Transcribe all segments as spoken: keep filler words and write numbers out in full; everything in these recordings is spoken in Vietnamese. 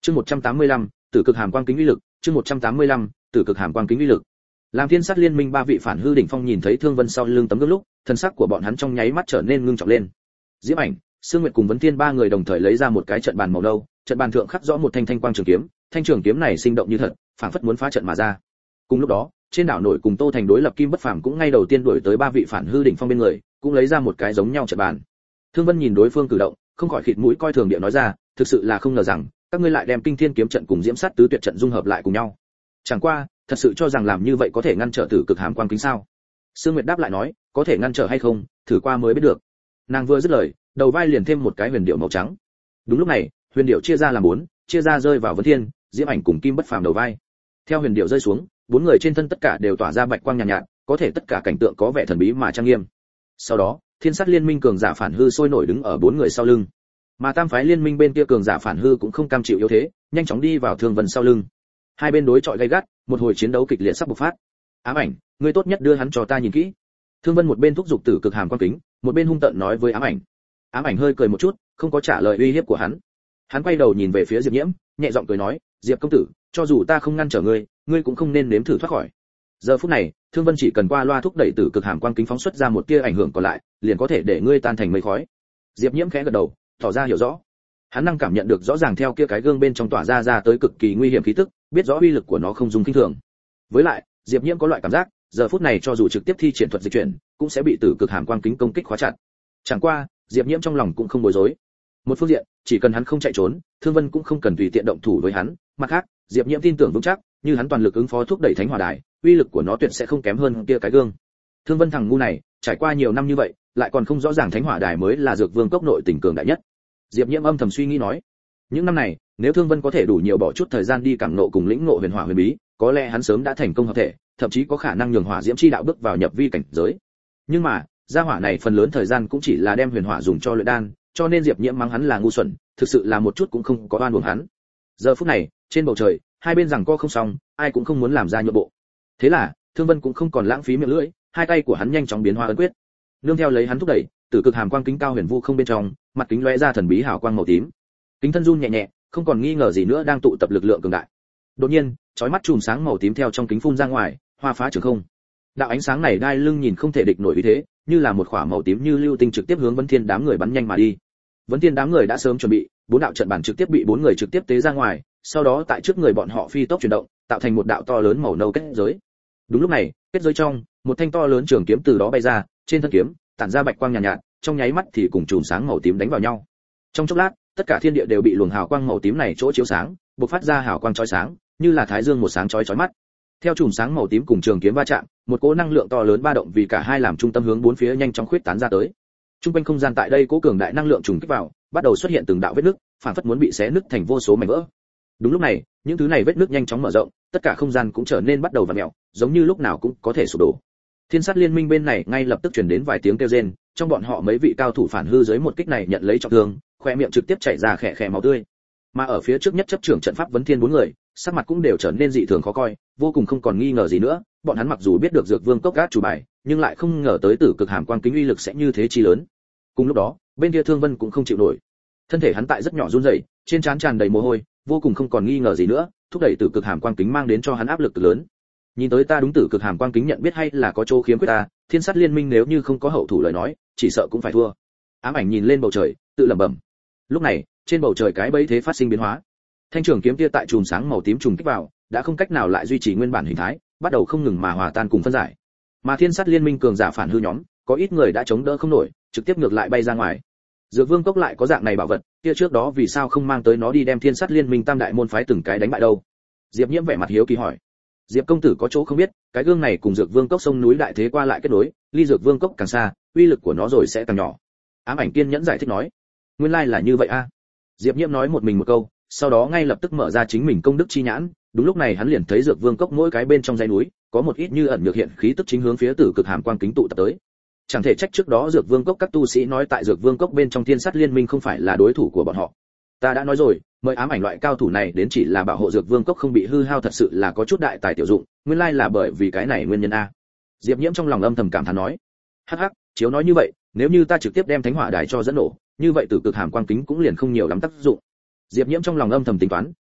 Chương một trăm tám mươi lăm, Tử Cực Hàm Quang Kính uy lực, chương một trăm tám mươi lăm, Tử Cực Hàm Quang Kính uy lực. Làm Thiên Sát Liên Minh ba vị phản hư đỉnh phong nhìn thấy Thương Vân sau lưng tấm gương lúc, thân sắc của bọn hắn trong nháy mắt trở nên ngưng trọng lên. Diễm Ảnh, Sương Nguyệt cùng Vấn Thiên ba người đồng thời lấy ra một cái trận bàn màu nâu, trận bàn thượng khắc rõ một thanh thanh quang trường kiếm, thanh trường kiếm này sinh động như thật, phảng phất muốn phá trận mà ra. Cùng lúc đó, trên đảo nổi cùng Tô Thành đối lập Kim Bất Phàm cũng ngay đầu tiên đuổi tới ba vị phản hư đỉnh phong bên người, cũng lấy ra một cái giống nhau trận bàn. Thương Vân nhìn đối phương cử động, không khỏi khịt mũi coi thường địa nói ra, thực sự là không ngờ rằng các ngươi lại đem Kinh Thiên kiếm trận cùng Diễm Sát tứ tuyệt trận dung hợp lại cùng nhau. Chẳng qua, thật sự cho rằng làm như vậy có thể ngăn trở Tử Cực Hàm Quang Kính sao? Sương Nguyệt đáp lại nói, có thể ngăn trở hay không, thử qua mới biết được. Nàng vừa dứt lời, đầu vai liền thêm một cái huyền điệu màu trắng. Đúng lúc này, huyền điệu chia ra làm bốn, chia ra rơi vào Vấn Thiên, Diễm Ảnh cùng Kim Bất Phàm đầu vai. Theo huyền điệu rơi xuống, bốn người trên thân tất cả đều tỏa ra bạch quang nhàn nhạt, nhạt, có thể tất cả cảnh tượng có vẻ thần bí mà trang nghiêm. Sau đó, Thiên Sát Liên Minh cường giả phản hư sôi nổi đứng ở bốn người sau lưng. Mà Tam phái Liên Minh bên kia cường giả phản hư cũng không cam chịu yếu thế, nhanh chóng đi vào Thương Vân sau lưng. Hai bên đối chọi gay gắt, một hồi chiến đấu kịch liệt sắp bộc phát. Ám Ảnh, ngươi tốt nhất đưa hắn cho ta nhìn kỹ. Thương Vân một bên thúc giục Tử Cực Hàm Quang Kính, một bên hung tợn nói với Ám Ảnh. Ám Ảnh hơi cười một chút, không có trả lời uy hiếp của hắn. Hắn quay đầu nhìn về phía Diệp Nhiễm, nhẹ giọng cười nói, Diệp công tử, cho dù ta không ngăn trở ngươi, ngươi cũng không nên nếm thử thoát khỏi. Giờ phút này, Thương Vân chỉ cần qua loa thúc đẩy Tử Cực Hàm Quang Kính phóng xuất ra một tia ảnh hưởng còn lại, liền có thể để ngươi tan thành mây khói. Diệp Nhiễm khẽ gật đầu, tỏ ra hiểu rõ. Hắn năng cảm nhận được rõ ràng theo kia cái gương bên trong tỏa ra ra tới cực kỳ nguy hiểm khí tức, biết rõ uy lực của nó không dùng kinh thường. Với lại, Diệp Nhiễm có loại cảm giác, giờ phút này cho dù trực tiếp thi triển thuật dịch chuyển, cũng sẽ bị Tử Cực Hàm Quang Kính công kích khóa chặt. Chẳng qua, Diệp Nhiễm trong lòng cũng không bối rối. Một phương diện, chỉ cần hắn không chạy trốn, Thương Vân cũng không cần tùy tiện động thủ với hắn. Mặt khác, Diệp Nhiễm tin tưởng vững chắc, như hắn toàn lực ứng phó thúc đẩy Thánh Hỏa Đài, uy lực của nó tuyệt sẽ không kém hơn kia cái gương. Thương Vân thằng ngu này, trải qua nhiều năm như vậy, lại còn không rõ ràng Thánh Hỏa Đài mới là Dược Vương cốc nội tình cường đại nhất. Diệp Nhiễm âm thầm suy nghĩ nói, những năm này, nếu Thương Vân có thể đủ nhiều bỏ chút thời gian đi cảm ngộ cùng lĩnh ngộ huyền hỏa huyền bí, có lẽ hắn sớm đã thành công hợp thể, thậm chí có khả năng nhường hỏa diễm chi đạo bước vào nhập vi cảnh giới. Nhưng mà, gia hỏa này phần lớn thời gian cũng chỉ là đem huyền hỏa dùng cho luyện đan, cho nên Diệp Nhiễm mắng hắn là ngu xuẩn, thực sự là một chút cũng không có oan uổng hắn. Giờ phút này, trên bầu trời, hai bên giằng co không xong, ai cũng không muốn làm ra nhượng bộ. Thế là, Thương Vân cũng không còn lãng phí miệng lưỡi, hai tay của hắn nhanh chóng biến hóa ấn quyết. Nương theo lấy hắn thúc đẩy, Tử Cực Hàm Quang Kính cao huyền vu không bên trong, mặt kính lóe ra thần bí hào quang màu tím. Kính thân run nhẹ nhẹ, không còn nghi ngờ gì nữa đang tụ tập lực lượng cường đại. Đột nhiên, chói mắt chùm sáng màu tím theo trong kính phun ra ngoài, hoa phá trường không. Đạo ánh sáng này đai lưng nhìn không thể địch nổi uy thế, như là một khỏa màu tím như lưu tinh trực tiếp hướng Vấn Thiên đám người bắn nhanh mà đi. Vấn Thiên đám người đã sớm chuẩn bị, bốn đạo trận bản trực tiếp bị bốn người trực tiếp tế ra ngoài, sau đó tại trước người bọn họ phi tốc chuyển động, tạo thành một đạo to lớn màu nâu kết giới. Đúng lúc này, kết giới trong, một thanh to lớn trường kiếm từ đó bay ra, trên thân kiếm tản ra bạch quang nhàn nhạt, nhạt, trong nháy mắt thì cùng chùm sáng màu tím đánh vào nhau. Trong chốc lát, tất cả thiên địa đều bị luồng hào quang màu tím này chỗ chiếu sáng, bộc phát ra hào quang chói sáng, như là thái dương một sáng chói chói mắt. Theo chùm sáng màu tím cùng trường kiếm va chạm, một cỗ năng lượng to lớn ba động vì cả hai làm trung tâm hướng bốn phía nhanh chóng khuyết tán ra tới. Trung quanh không gian tại đây cỗ cường đại năng lượng trùng kích vào, bắt đầu xuất hiện từng đạo vết nứt, phản phất muốn bị xé nứt thành vô số mảnh vỡ. Đúng lúc này, những thứ này vết nứt nhanh chóng mở rộng, tất cả không gian cũng trở nên bắt đầu vặn mèo, giống như lúc nào cũng có thể sụp đổ. Thiên Sát Liên Minh bên này ngay lập tức truyền đến vài tiếng kêu rên, trong bọn họ mấy vị cao thủ phản hư dưới một kích này nhận lấy trọng thương, khoe miệng trực tiếp chảy ra khẽ khẽ máu tươi. Mà ở phía trước nhất chấp trưởng trận pháp Vấn Thiên bốn người, sắc mặt cũng đều trở nên dị thường khó coi, vô cùng không còn nghi ngờ gì nữa, bọn hắn mặc dù biết được Dược Vương cốc gác chủ bài, nhưng lại không ngờ tới Tử Cực Hàm Quang Kính uy lực sẽ như thế chi lớn. Cùng lúc đó, bên kia Thương Vân cũng không chịu nổi. Thân thể hắn tại rất nhỏ run rẩy, trên trán tràn đầy mồ hôi, vô cùng không còn nghi ngờ gì nữa, thúc đẩy Tử Cực Hàm Quang Kính mang đến cho hắn áp lực lớn. Nhìn tới ta đúng Tử Cực Hàm Quang Kính nhận biết hay là có chỗ khiếm khuyết ta, Thiên Sát Liên Minh nếu như không có hậu thủ lời nói, chỉ sợ cũng phải thua. Ám Ảnh nhìn lên bầu trời, tự lẩm bẩm. Lúc này, trên bầu trời cái bẫy thế phát sinh biến hóa. Thanh trường kiếm kia tại chùm sáng màu tím trùng kích vào, đã không cách nào lại duy trì nguyên bản hình thái, bắt đầu không ngừng mà hòa tan cùng phân giải. Mà Thiên Sát Liên Minh cường giả phản hư nhóm, có ít người đã chống đỡ không nổi, trực tiếp ngược lại bay ra ngoài. Dược Vương cốc lại có dạng này bảo vật, kia trước đó vì sao không mang tới nó đi đem Thiên Sát Liên Minh tam đại môn phái từng cái đánh bại đâu? Diệp Nhiễm vẻ mặt hiếu kỳ hỏi. Diệp công tử có chỗ không biết, cái gương này cùng Dược Vương cốc sông núi đại thế qua lại kết nối, ly Dược Vương cốc càng xa, uy lực của nó rồi sẽ càng nhỏ. Ám Ảnh kiên nhẫn giải thích nói. Nguyên lai là như vậy a. À? Diệp Nhiễm nói một mình một câu, sau đó ngay lập tức mở ra chính mình công đức chi nhãn, đúng lúc này hắn liền thấy Dược Vương cốc mỗi cái bên trong dãy núi, có một ít như ẩn nhược hiện khí tức chính hướng phía Tử Cực Hàm Quang Kính tụ tập tới. Chẳng thể trách trước đó Dược Vương cốc các tu sĩ nói tại Dược Vương cốc bên trong Thiên Sát Liên Minh không phải là đối thủ của bọn họ. Ta đã nói rồi, mời Ám Ảnh loại cao thủ này đến chỉ là bảo hộ Dược Vương cốc không bị hư hao thật sự là có chút đại tài tiểu dụng, nguyên lai là bởi vì cái này nguyên nhân a. Diệp Nhiễm trong lòng âm thầm cảm thán nói. Hắc hắc, chiếu nói như vậy, nếu như ta trực tiếp đem Thánh Hỏa Đài cho dẫn nổ, như vậy Tử Cực Hàm Quang Kính cũng liền không nhiều lắm tác dụng. Diệp Nhiễm trong lòng âm thầm tính toán,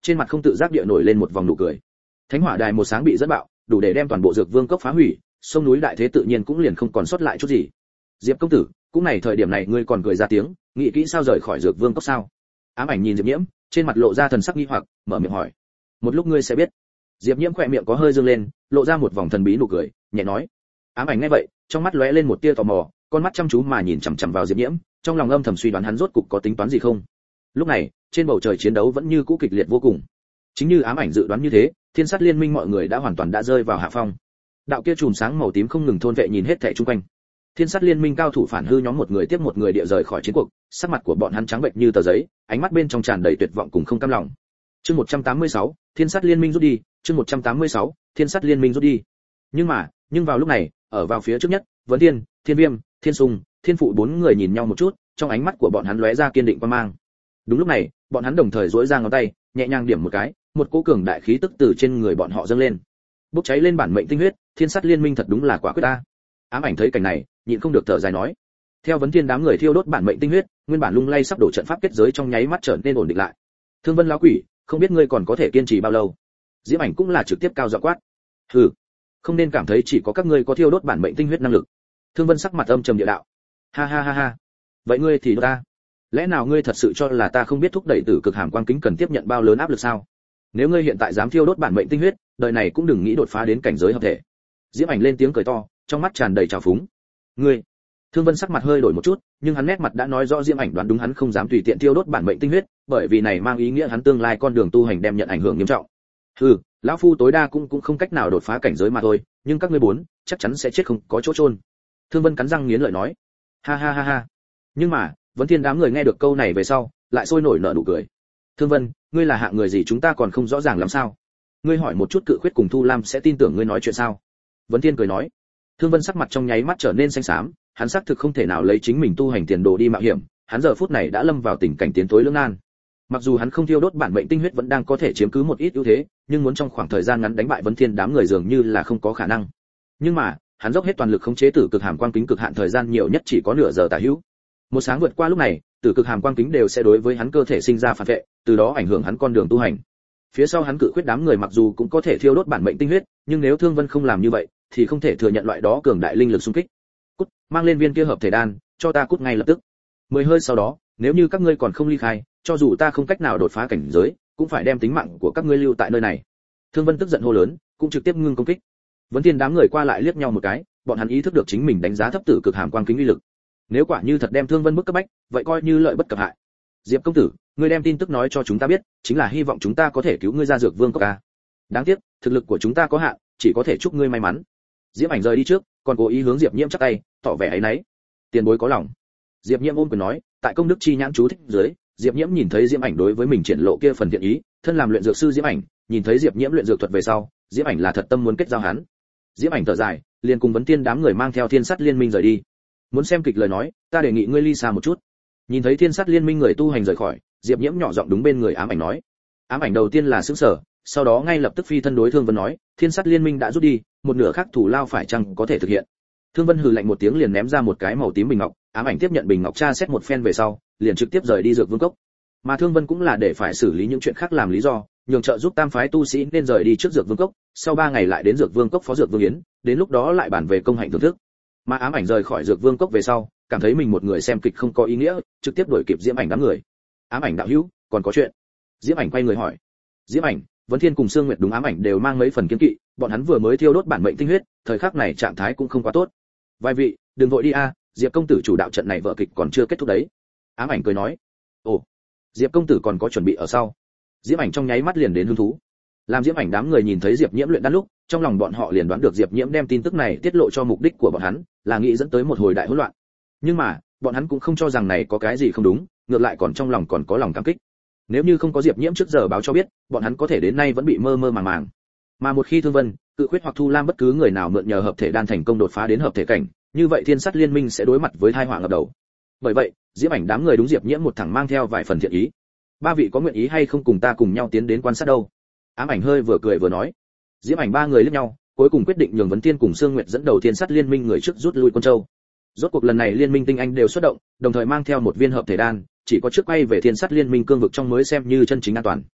trên mặt không tự giác địa nổi lên một vòng nụ cười. Thánh hỏa đài một sáng bị dẫn bạo, đủ để đem toàn bộ dược vương cốc phá hủy, sông núi đại thế tự nhiên cũng liền không còn sót lại chút gì. Diệp công tử, cũng này thời điểm này ngươi còn cười ra tiếng, nghĩ kỹ sao rời khỏi dược vương cốc sao? Ám ảnh nhìn Diệp Nhiễm, trên mặt lộ ra thần sắc nghi hoặc, mở miệng hỏi. Một lúc ngươi sẽ biết. Diệp Nhiễm khỏe miệng có hơi dương lên, lộ ra một vòng thần bí nụ cười, nhẹ nói. Ám ảnh nghe vậy, trong mắt lóe lên một tia tò mò, con mắt chăm chú mà nhìn chằm chằm vào Diệp Nhiễm, trong lòng âm thầm suy đoán hắn rốt cục có tính toán gì không. Lúc này, trên bầu trời chiến đấu vẫn như cũ kịch liệt vô cùng. Chính như ám ảnh dự đoán như thế, Thiên Sát Liên Minh mọi người đã hoàn toàn đã rơi vào hạ phong. Đạo kia chùm sáng màu tím không ngừng thôn vệ nhìn hết thảy xung quanh. Thiên Sát Liên Minh cao thủ phản hư nhóm một người tiếp một người địa rời khỏi chiến cuộc, sắc mặt của bọn hắn trắng bệch như tờ giấy, ánh mắt bên trong tràn đầy tuyệt vọng cùng không cam lòng. Chương một trăm tám mươi sáu, Thiên Sát Liên Minh rút đi, chương một trăm tám mươi sáu, Thiên Sát Liên Minh rút đi. Nhưng mà, nhưng vào lúc này, ở vào phía trước nhất, Vấn Thiên, Thiên Viêm, Thiên Sùng, Thiên Phụ bốn người nhìn nhau một chút, trong ánh mắt của bọn hắn lóe ra kiên định quan mang. Đúng lúc này, bọn hắn đồng thời duỗi ra ngón tay, nhẹ nhàng điểm một cái, một cỗ cường đại khí tức từ trên người bọn họ dâng lên. Bốc cháy lên bản mệnh tinh huyết, Thiên Sát Liên Minh thật đúng là quả quyết ta. Ám ảnh thấy cảnh này, nhịn không được thở dài nói. Theo Vấn Thiên đám người thiêu đốt bản mệnh tinh huyết, nguyên bản lung lay sắp đổ trận pháp kết giới trong nháy mắt trở nên ổn định lại. Thương Vân lão quỷ, không biết ngươi còn có thể kiên trì bao lâu? Diễm ảnh cũng là trực tiếp cao giọng quát. Hừ, không nên cảm thấy chỉ có các ngươi có thiêu đốt bản mệnh tinh huyết năng lực. Thương Vân sắc mặt âm trầm địa đạo. Ha ha ha ha. Vậy ngươi thì ta, lẽ nào ngươi thật sự cho là ta không biết thúc đẩy tử cực hàm quang kính cần tiếp nhận bao lớn áp lực sao? Nếu ngươi hiện tại dám thiêu đốt bản mệnh tinh huyết, đời này cũng đừng nghĩ đột phá đến cảnh giới hợp thể. Diễm ảnh lên tiếng cười to, trong mắt tràn đầy trào phúng. Ngươi. Thương Vân sắc mặt hơi đổi một chút, nhưng hắn nét mặt đã nói rõ Diễm ảnh đoán đúng hắn không dám tùy tiện thiêu đốt bản mệnh tinh huyết, bởi vì này mang ý nghĩa hắn tương lai con đường tu hành đem nhận ảnh hưởng nghiêm trọng. Hừ, lão phu tối đa cũng cũng không cách nào đột phá cảnh giới mà thôi, nhưng các ngươi bốn, chắc chắn sẽ chết không có chỗ chôn. Thương Vân cắn răng nghiến lợi nói. Ha ha ha ha. Nhưng mà, Vấn Thiên đám người nghe được câu này về sau, lại sôi nổi nở nụ cười. Thương Vân, ngươi là hạng người gì chúng ta còn không rõ ràng lắm sao? Ngươi hỏi một chút Cự Khuyết cùng Thu Lam sẽ tin tưởng ngươi nói chuyện sao? Vấn Thiên cười nói. Thương Vân sắc mặt trong nháy mắt trở nên xanh xám, hắn xác thực không thể nào lấy chính mình tu hành tiền đồ đi mạo hiểm, hắn giờ phút này đã lâm vào tình cảnh tiến tối lưỡng nan. Mặc dù hắn không thiêu đốt bản mệnh tinh huyết vẫn đang có thể chiếm cứ một ít ưu thế, nhưng muốn trong khoảng thời gian ngắn đánh bại Vấn Thiên đám người dường như là không có khả năng. Nhưng mà, hắn dốc hết toàn lực khống chế tử cực hàm quang kính cực hạn thời gian nhiều nhất chỉ có nửa giờ tả hữu. Một sáng vượt qua lúc này, tử cực hàm quang kính đều sẽ đối với hắn cơ thể sinh ra phản vệ, từ đó ảnh hưởng hắn con đường tu hành. Phía sau hắn Cự Khuyết đám người mặc dù cũng có thể thiêu đốt bản mệnh tinh huyết, nhưng nếu Thương Vân không làm như vậy, thì không thể thừa nhận loại đó cường đại linh lực xung kích. Cút, mang lên viên kia hợp thể đan, cho ta cút ngay lập tức. Mười hơi sau đó, nếu như các ngươi còn không ly khai, cho dù ta không cách nào đột phá cảnh giới, cũng phải đem tính mạng của các ngươi lưu tại nơi này. Thương Vân tức giận hô lớn, cũng trực tiếp ngưng công kích. Vấn Thiên đám người qua lại liếc nhau một cái, bọn hắn ý thức được chính mình đánh giá thấp tử cực hàm quang kính uy lực. Nếu quả như thật đem Thương Vân bức cấp bách, vậy coi như lợi bất cập hại. Diệp công tử, ngươi đem tin tức nói cho chúng ta biết, chính là hy vọng chúng ta có thể cứu ngươi ra dược vương cốc a. Đáng tiếc, thực lực của chúng ta có hạn, chỉ có thể chúc ngươi may mắn. Diễm ảnh rời đi trước, còn cố ý hướng Diệp Nhiễm chắp tay, tỏ vẻ ấy nấy. Tiền bối có lòng. Diệp Nhiễm ôm quyền nói, tại công đức chi nhãn chú thích dưới, Diệp Nhiễm nhìn thấy Diễm ảnh đối với mình triển lộ kia phần thiện ý, thân làm luyện dược sư Diễm ảnh, nhìn thấy Diệp Nhiễm luyện dược thuật về sau, Diễm ảnh là thật tâm muốn kết giao hắn. Diễm ảnh thở dài, liền cùng Vấn Thiên đám người mang theo Thiên Sát Liên Minh rời đi. Muốn xem kịch lời nói, ta đề nghị ngươi ly xa một chút. Nhìn thấy Thiên Sát Liên Minh người tu hành rời khỏi, Diệp Nhiễm nhỏ giọng đúng bên người ám ảnh nói. Ám ảnh đầu tiên là sững sờ, sau đó ngay lập tức phi thân đối Thương Vân nói, Thiên Sát Liên Minh đã rút đi, một nửa khác thủ lao phải chăng có thể thực hiện. Thương Vân hừ lạnh một tiếng liền ném ra một cái màu tím bình ngọc, ám ảnh tiếp nhận bình ngọc tra xét một phen về sau, liền trực tiếp rời đi dược vương cốc. Mà Thương Vân cũng là để phải xử lý những chuyện khác làm lý do, nhường trợ giúp tam phái tu sĩ nên rời đi trước dược vương cốc, sau ba ngày lại đến dược vương cốc phó dược vương yến, đến lúc đó lại bàn về công hạnh thưởng thức. Mà ám ảnh rời khỏi dược vương cốc về sau, cảm thấy mình một người xem kịch không có ý nghĩa, trực tiếp đuổi kịp Diễm ảnh đám người. Ám ảnh đạo hữu, còn có chuyện? Diễm ảnh quay người hỏi. Diễm ảnh, Vấn Thiên cùng Sương Nguyệt đúng ám ảnh đều mang mấy phần kiên kỵ, bọn hắn vừa mới thiêu đốt bản mệnh tinh huyết, thời khắc này trạng thái cũng không quá tốt. Vài vị, đừng vội đi a, Diệp công tử chủ đạo trận này vở kịch còn chưa kết thúc đấy. Ám ảnh cười nói. Ồ, Diệp công tử còn có chuẩn bị ở sau. Diễm ảnh trong nháy mắt liền đến hứng thú. Làm Diễm ảnh đám người nhìn thấy Diệp Nhiễm luyện đan lúc, trong lòng bọn họ liền đoán được Diệp Nhiễm đem tin tức này tiết lộ cho mục đích của bọn hắn, là nghĩ dẫn tới một hồi đại hỗn loạn. Nhưng mà, bọn hắn cũng không cho rằng này có cái gì không đúng, ngược lại còn trong lòng còn có lòng cảm kích. Nếu như không có Diệp Nhiễm trước giờ báo cho biết, bọn hắn có thể đến nay vẫn bị mơ mơ màng màng. Mà một khi Thương Vân, Cự Khuyết hoặc Thu Lam bất cứ người nào mượn nhờ hợp thể đan thành công đột phá đến hợp thể cảnh, như vậy Thiên Sát Liên Minh sẽ đối mặt với tai họa ngập đầu. Bởi vậy, Diễm ảnh đám người đúng Diệp Nhiễm một thẳng mang theo vài phần thiện ý. Ba vị có nguyện ý hay không cùng ta cùng nhau tiến đến quan sát đâu? Ám ảnh hơi vừa cười vừa nói. Diễm ảnh ba người liếc nhau, cuối cùng quyết định nhường Vấn Thiên cùng Sương Nguyệt dẫn đầu Thiên Sát Liên Minh người trước rút lui Quân Châu. Rốt cuộc lần này liên minh tinh anh đều xuất động, đồng thời mang theo một viên hợp thể đan, chỉ có trước quay về Thiên Sát Liên Minh cương vực trong mới xem như chân chính an toàn.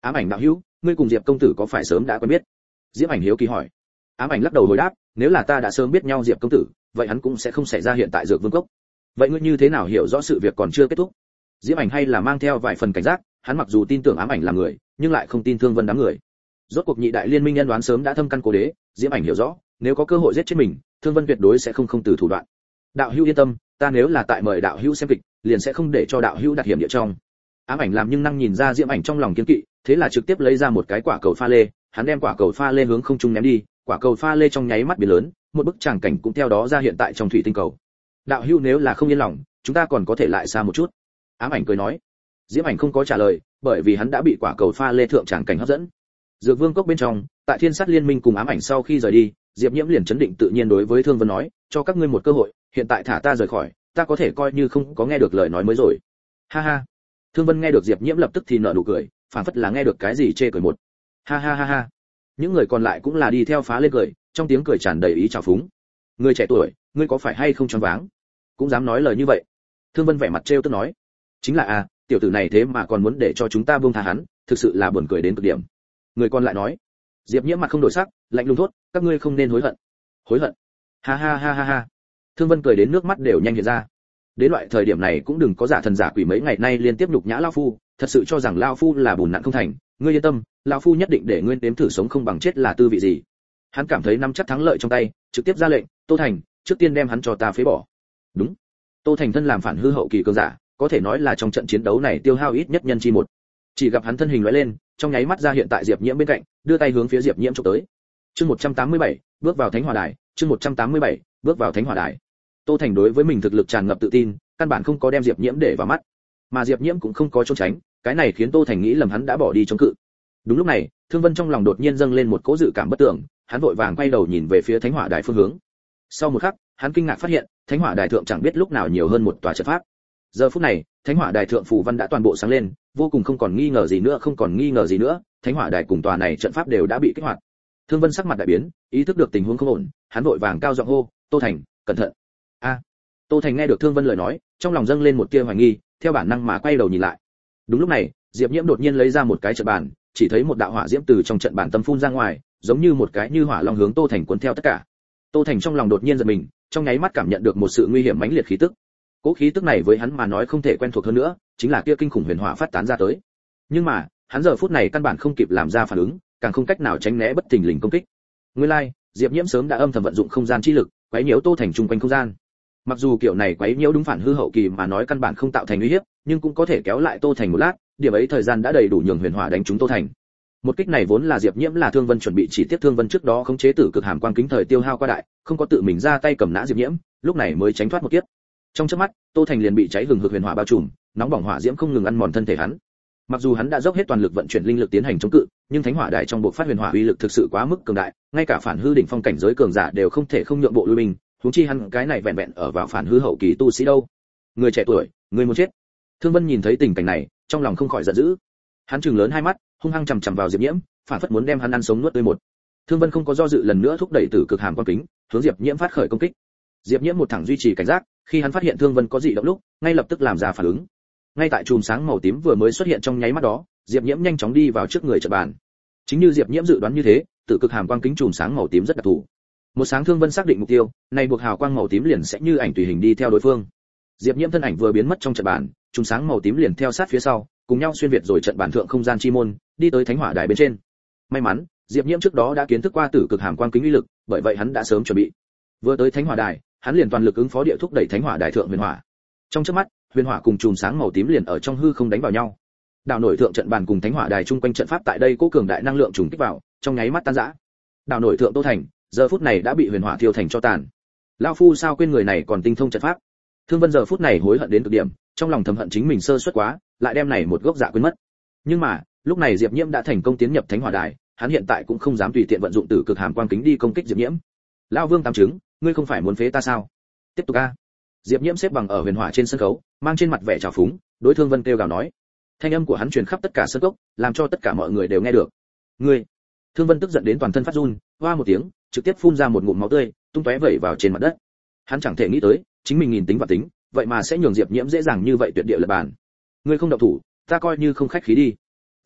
Ám Ảnh đạo hữu, ngươi cùng Diệp công tử có phải sớm đã quen biết? Diễm Ảnh hiếu kỳ hỏi. Ám Ảnh lắc đầu hồi đáp, nếu là ta đã sớm biết nhau Diệp công tử, vậy hắn cũng sẽ không xảy ra hiện tại Dược Vương cốc. Vậy ngươi như thế nào hiểu rõ sự việc còn chưa kết thúc? Diễm Ảnh hay là mang theo vài phần cảnh giác, hắn mặc dù tin tưởng Ám Ảnh là người, nhưng lại không tin Thương Vân đám người. Rốt cuộc nhị đại liên minh nhân đoán sớm đã thâm căn cố đế, Diễm Ảnh hiểu rõ, nếu có cơ hội giết chết mình, Thương Vân tuyệt đối sẽ không không từ thủ đoạn. Đạo hữu yên tâm, ta nếu là tại mời đạo hữu xem kịch, liền sẽ không để cho đạo hữu đặt hiểm địa trong. Ám Ảnh làm nhưng năng nhìn ra Diễm Ảnh trong lòng kiên kỵ, thế là trực tiếp lấy ra một cái quả cầu pha lê, hắn đem quả cầu pha lê hướng không trung ném đi, quả cầu pha lê trong nháy mắt biến lớn, một bức tràng cảnh cũng theo đó ra hiện tại trong thủy tinh cầu. Đạo hữu nếu là không yên lòng, chúng ta còn có thể lại xa một chút. Ám Ảnh cười nói. Diễm Ảnh không có trả lời, bởi vì hắn đã bị quả cầu pha lê thượng tràng cảnh hấp dẫn. Dược Vương cốc bên trong, tại Thiên Sát Liên minh cùng Ám Ảnh sau khi rời đi, Diệp Nhiễm liền chấn định tự nhiên đối với Thương Vân nói, cho các ngươi một cơ hội, hiện tại thả ta rời khỏi, ta có thể coi như không có nghe được lời nói mới rồi. Ha ha. Thương Vân nghe được Diệp Nhiễm lập tức thì nở nụ cười, phảng phất là nghe được cái gì chê cười một. Ha ha ha ha. Những người còn lại cũng là đi theo phá lên cười, trong tiếng cười tràn đầy ý trào phúng. Người trẻ tuổi, ngươi có phải hay không choáng váng? Cũng dám nói lời như vậy? Thương Vân vẻ mặt trêu tức nói. Chính là à, tiểu tử này thế mà còn muốn để cho chúng ta buông tha hắn, thực sự là buồn cười đến cực điểm. Người còn lại nói. Diệp Nhiễm mặt không đổi sắc, lạnh lùng thốt, các ngươi không nên hối hận. Hối hận? Ha ha ha ha ha. Thương Vân cười đến nước mắt đều nhanh hiện ra. Đến loại thời điểm này cũng đừng có giả thần giả quỷ mấy ngày nay liên tiếp nhục nhã lão phu, thật sự cho rằng lão phu là bùn nặn không thành, ngươi yên tâm, lão phu nhất định để ngươi nếm thử sống không bằng chết là tư vị gì. Hắn cảm thấy nắm chắc thắng lợi trong tay, trực tiếp ra lệnh, Tô Thành, trước tiên đem hắn cho ta phế bỏ. Đúng. Tô Thành thân làm phản hư hậu kỳ cường giả, có thể nói là trong trận chiến đấu này tiêu hao ít nhất nhân chi một. Chỉ gặp hắn thân hình lóe lên, trong nháy mắt ra hiện tại Diệp Nhiễm bên cạnh, đưa tay hướng phía Diệp Nhiễm chụp tới. Chương một trăm tám mươi bảy, bước vào Thánh Hỏa Đài, chương một trăm tám mươi bảy, bước vào Thánh Hỏa Đài. Tô Thành đối với mình thực lực tràn ngập tự tin, căn bản không có đem Diệp Nhiễm để vào mắt, mà Diệp Nhiễm cũng không có trốn tránh, cái này khiến Tô Thành nghĩ lầm hắn đã bỏ đi chống cự. Đúng lúc này, Thương Vân trong lòng đột nhiên dâng lên một cỗ dự cảm bất tưởng, hắn vội vàng quay đầu nhìn về phía Thánh Hỏa Đài phương hướng. Sau một khắc, hắn kinh ngạc phát hiện, Thánh Hỏa Đài thượng chẳng biết lúc nào nhiều hơn một tòa trận pháp. Giờ phút này, Thánh Hỏa Đài thượng phù văn đã toàn bộ sáng lên, vô cùng không còn nghi ngờ gì nữa, không còn nghi ngờ gì nữa, Thánh Hỏa Đài cùng tòa này trận pháp đều đã bị kích hoạt. Thương Vân sắc mặt đại biến, ý thức được tình huống không ổn, hắn vội vàng cao giọng hô, "Tô Thành, cẩn thận!" A! Tô Thành nghe được Thương Vân lời nói, trong lòng dâng lên một tia hoài nghi, theo bản năng mà quay đầu nhìn lại. Đúng lúc này, Diệp Nhiễm đột nhiên lấy ra một cái trận bàn, chỉ thấy một đạo hỏa diễm từ trong trận bàn tâm phun ra ngoài, giống như một cái như hỏa long hướng Tô Thành cuốn theo tất cả. Tô Thành trong lòng đột nhiên giật mình, trong nháy mắt cảm nhận được một sự nguy hiểm mãnh liệt khí tức. Cỗ khí tức này với hắn mà nói không thể quen thuộc hơn nữa, chính là kia kinh khủng huyền hỏa phát tán ra tới. Nhưng mà, hắn giờ phút này căn bản không kịp làm ra phản ứng, càng không cách nào tránh né bất thình lình công kích. Nguyên lai, like, Diệp Nhiễm sớm đã âm thầm vận dụng không gian chi lực, quấy nhiễu Tô Thành trung quanh không gian. Mặc dù kiểu này quấy nhiễu đúng phản hư hậu kỳ mà nói căn bản không tạo thành uy hiếp, nhưng cũng có thể kéo lại Tô Thành một lát, điểm ấy thời gian đã đầy đủ nhường huyền hỏa đánh trúng Tô Thành. Một kích này vốn là Diệp Nhiễm là Thương Vân chuẩn bị chỉ tiếp Thương Vân trước đó khống chế tử cực hàm quang kính thời tiêu hao qua đại, không có tự mình ra tay cầm nã Diệp Nhiễm, lúc này mới tránh thoát một kiếp. Trong chớp mắt, Tô Thành liền bị cháy hừng hực huyền hỏa bao trùm, nóng bỏng hỏa diễm không ngừng ăn mòn thân thể hắn. Mặc dù hắn đã dốc hết toàn lực vận chuyển linh lực tiến hành chống cự, nhưng Thánh Hỏa Đài trong bộ phát huyền hỏa uy lực thực sự quá mức cường đại, ngay cả phản hư đỉnh phong cảnh giới cường giả đều không thể không nhượng bộ lui binh, huống chi hắn cái này vẹn vẹn ở vào phản hư hậu kỳ tu sĩ đâu. Người trẻ tuổi, người muốn chết. Thương Vân nhìn thấy tình cảnh này, trong lòng không khỏi giận dữ. Hắn trừng lớn hai mắt, hung hăng chằm chằm vào Diệp Nhiễm, phản phất muốn đem hắn ăn sống nuốt tươi một. Thương Vân không có do dự lần nữa thúc đẩy tử cực hàm quang kính, hướng Diệp Nhiễm phát khởi công kích. Diệp Nhiễm một thẳng duy trì cảnh giác, khi hắn phát hiện Thương Vân có dị động lúc, ngay lập tức làm ra phản ứng. Ngay tại chùm sáng màu tím vừa mới xuất hiện trong nháy mắt đó, Diệp Nhiễm nhanh chóng đi vào trước người trận bàn. Chính như Diệp Nhiễm dự đoán như thế, tử cực hàm quang kính chùm sáng màu tím rất đặc thù. Một sáng Thương Vân xác định mục tiêu, này buộc hào quang màu tím liền sẽ như ảnh tùy hình đi theo đối phương. Diệp Nhiễm thân ảnh vừa biến mất trong trận bàn, chùm sáng màu tím liền theo sát phía sau, cùng nhau xuyên việt rồi trận bàn thượng không gian chi môn, đi tới Thánh Hỏa Đài bên trên. May mắn, Diệp Nhiễm trước đó đã kiến thức qua tử cực hàm quang kính uy lực, bởi vậy hắn đã sớm chuẩn bị. Vừa tới Thánh Hỏa Đài, hắn liền toàn lực ứng phó địa thúc đẩy Thánh Hỏa Đài thượng huyền hỏa. Trong chớp mắt, huyền hỏa cùng chùm sáng màu tím liền ở trong hư không đánh vào nhau. Đảo nổi thượng trận bàn cùng Thánh Hỏa Đài chung quanh trận pháp tại đây cố cường đại năng lượng trùng kích vào, trong nháy mắt tan rã. Đảo nổi thượng Tô Thành, giờ phút này đã bị huyền hỏa thiêu thành cho tàn. Lão phu sao quên người này còn tinh thông trận pháp. Thương Vân giờ phút này hối hận đến cực điểm, trong lòng thầm hận chính mình sơ suất quá, lại đem này một gốc dạ quên mất. Nhưng mà, lúc này Diệp Nhiễm đã thành công tiến nhập Thánh Hỏa Đài, hắn hiện tại cũng không dám tùy tiện vận dụng tử cực hàm quang kính đi công kích Diệp Nhiễm. Lão Vương tam trứng, ngươi không phải muốn phế ta sao? Tiếp tục a. Diệp Nhiễm xếp bằng ở huyền hỏa trên sân khấu, mang trên mặt vẻ trào phúng, đối Thương Vân kêu gào nói. Thanh âm của hắn truyền khắp tất cả sân cốc, làm cho tất cả mọi người đều nghe được. Ngươi! Thương Vân tức giận đến toàn thân phát run, hoa một tiếng, trực tiếp phun ra một ngụm máu tươi, tung tóe vẩy vào trên mặt đất. Hắn chẳng thể nghĩ tới, chính mình nghìn tính và tính, vậy mà sẽ nhường Diệp Nhiễm dễ dàng như vậy tuyệt địa lập bàn. Ngươi không động thủ, ta coi như không khách khí đi.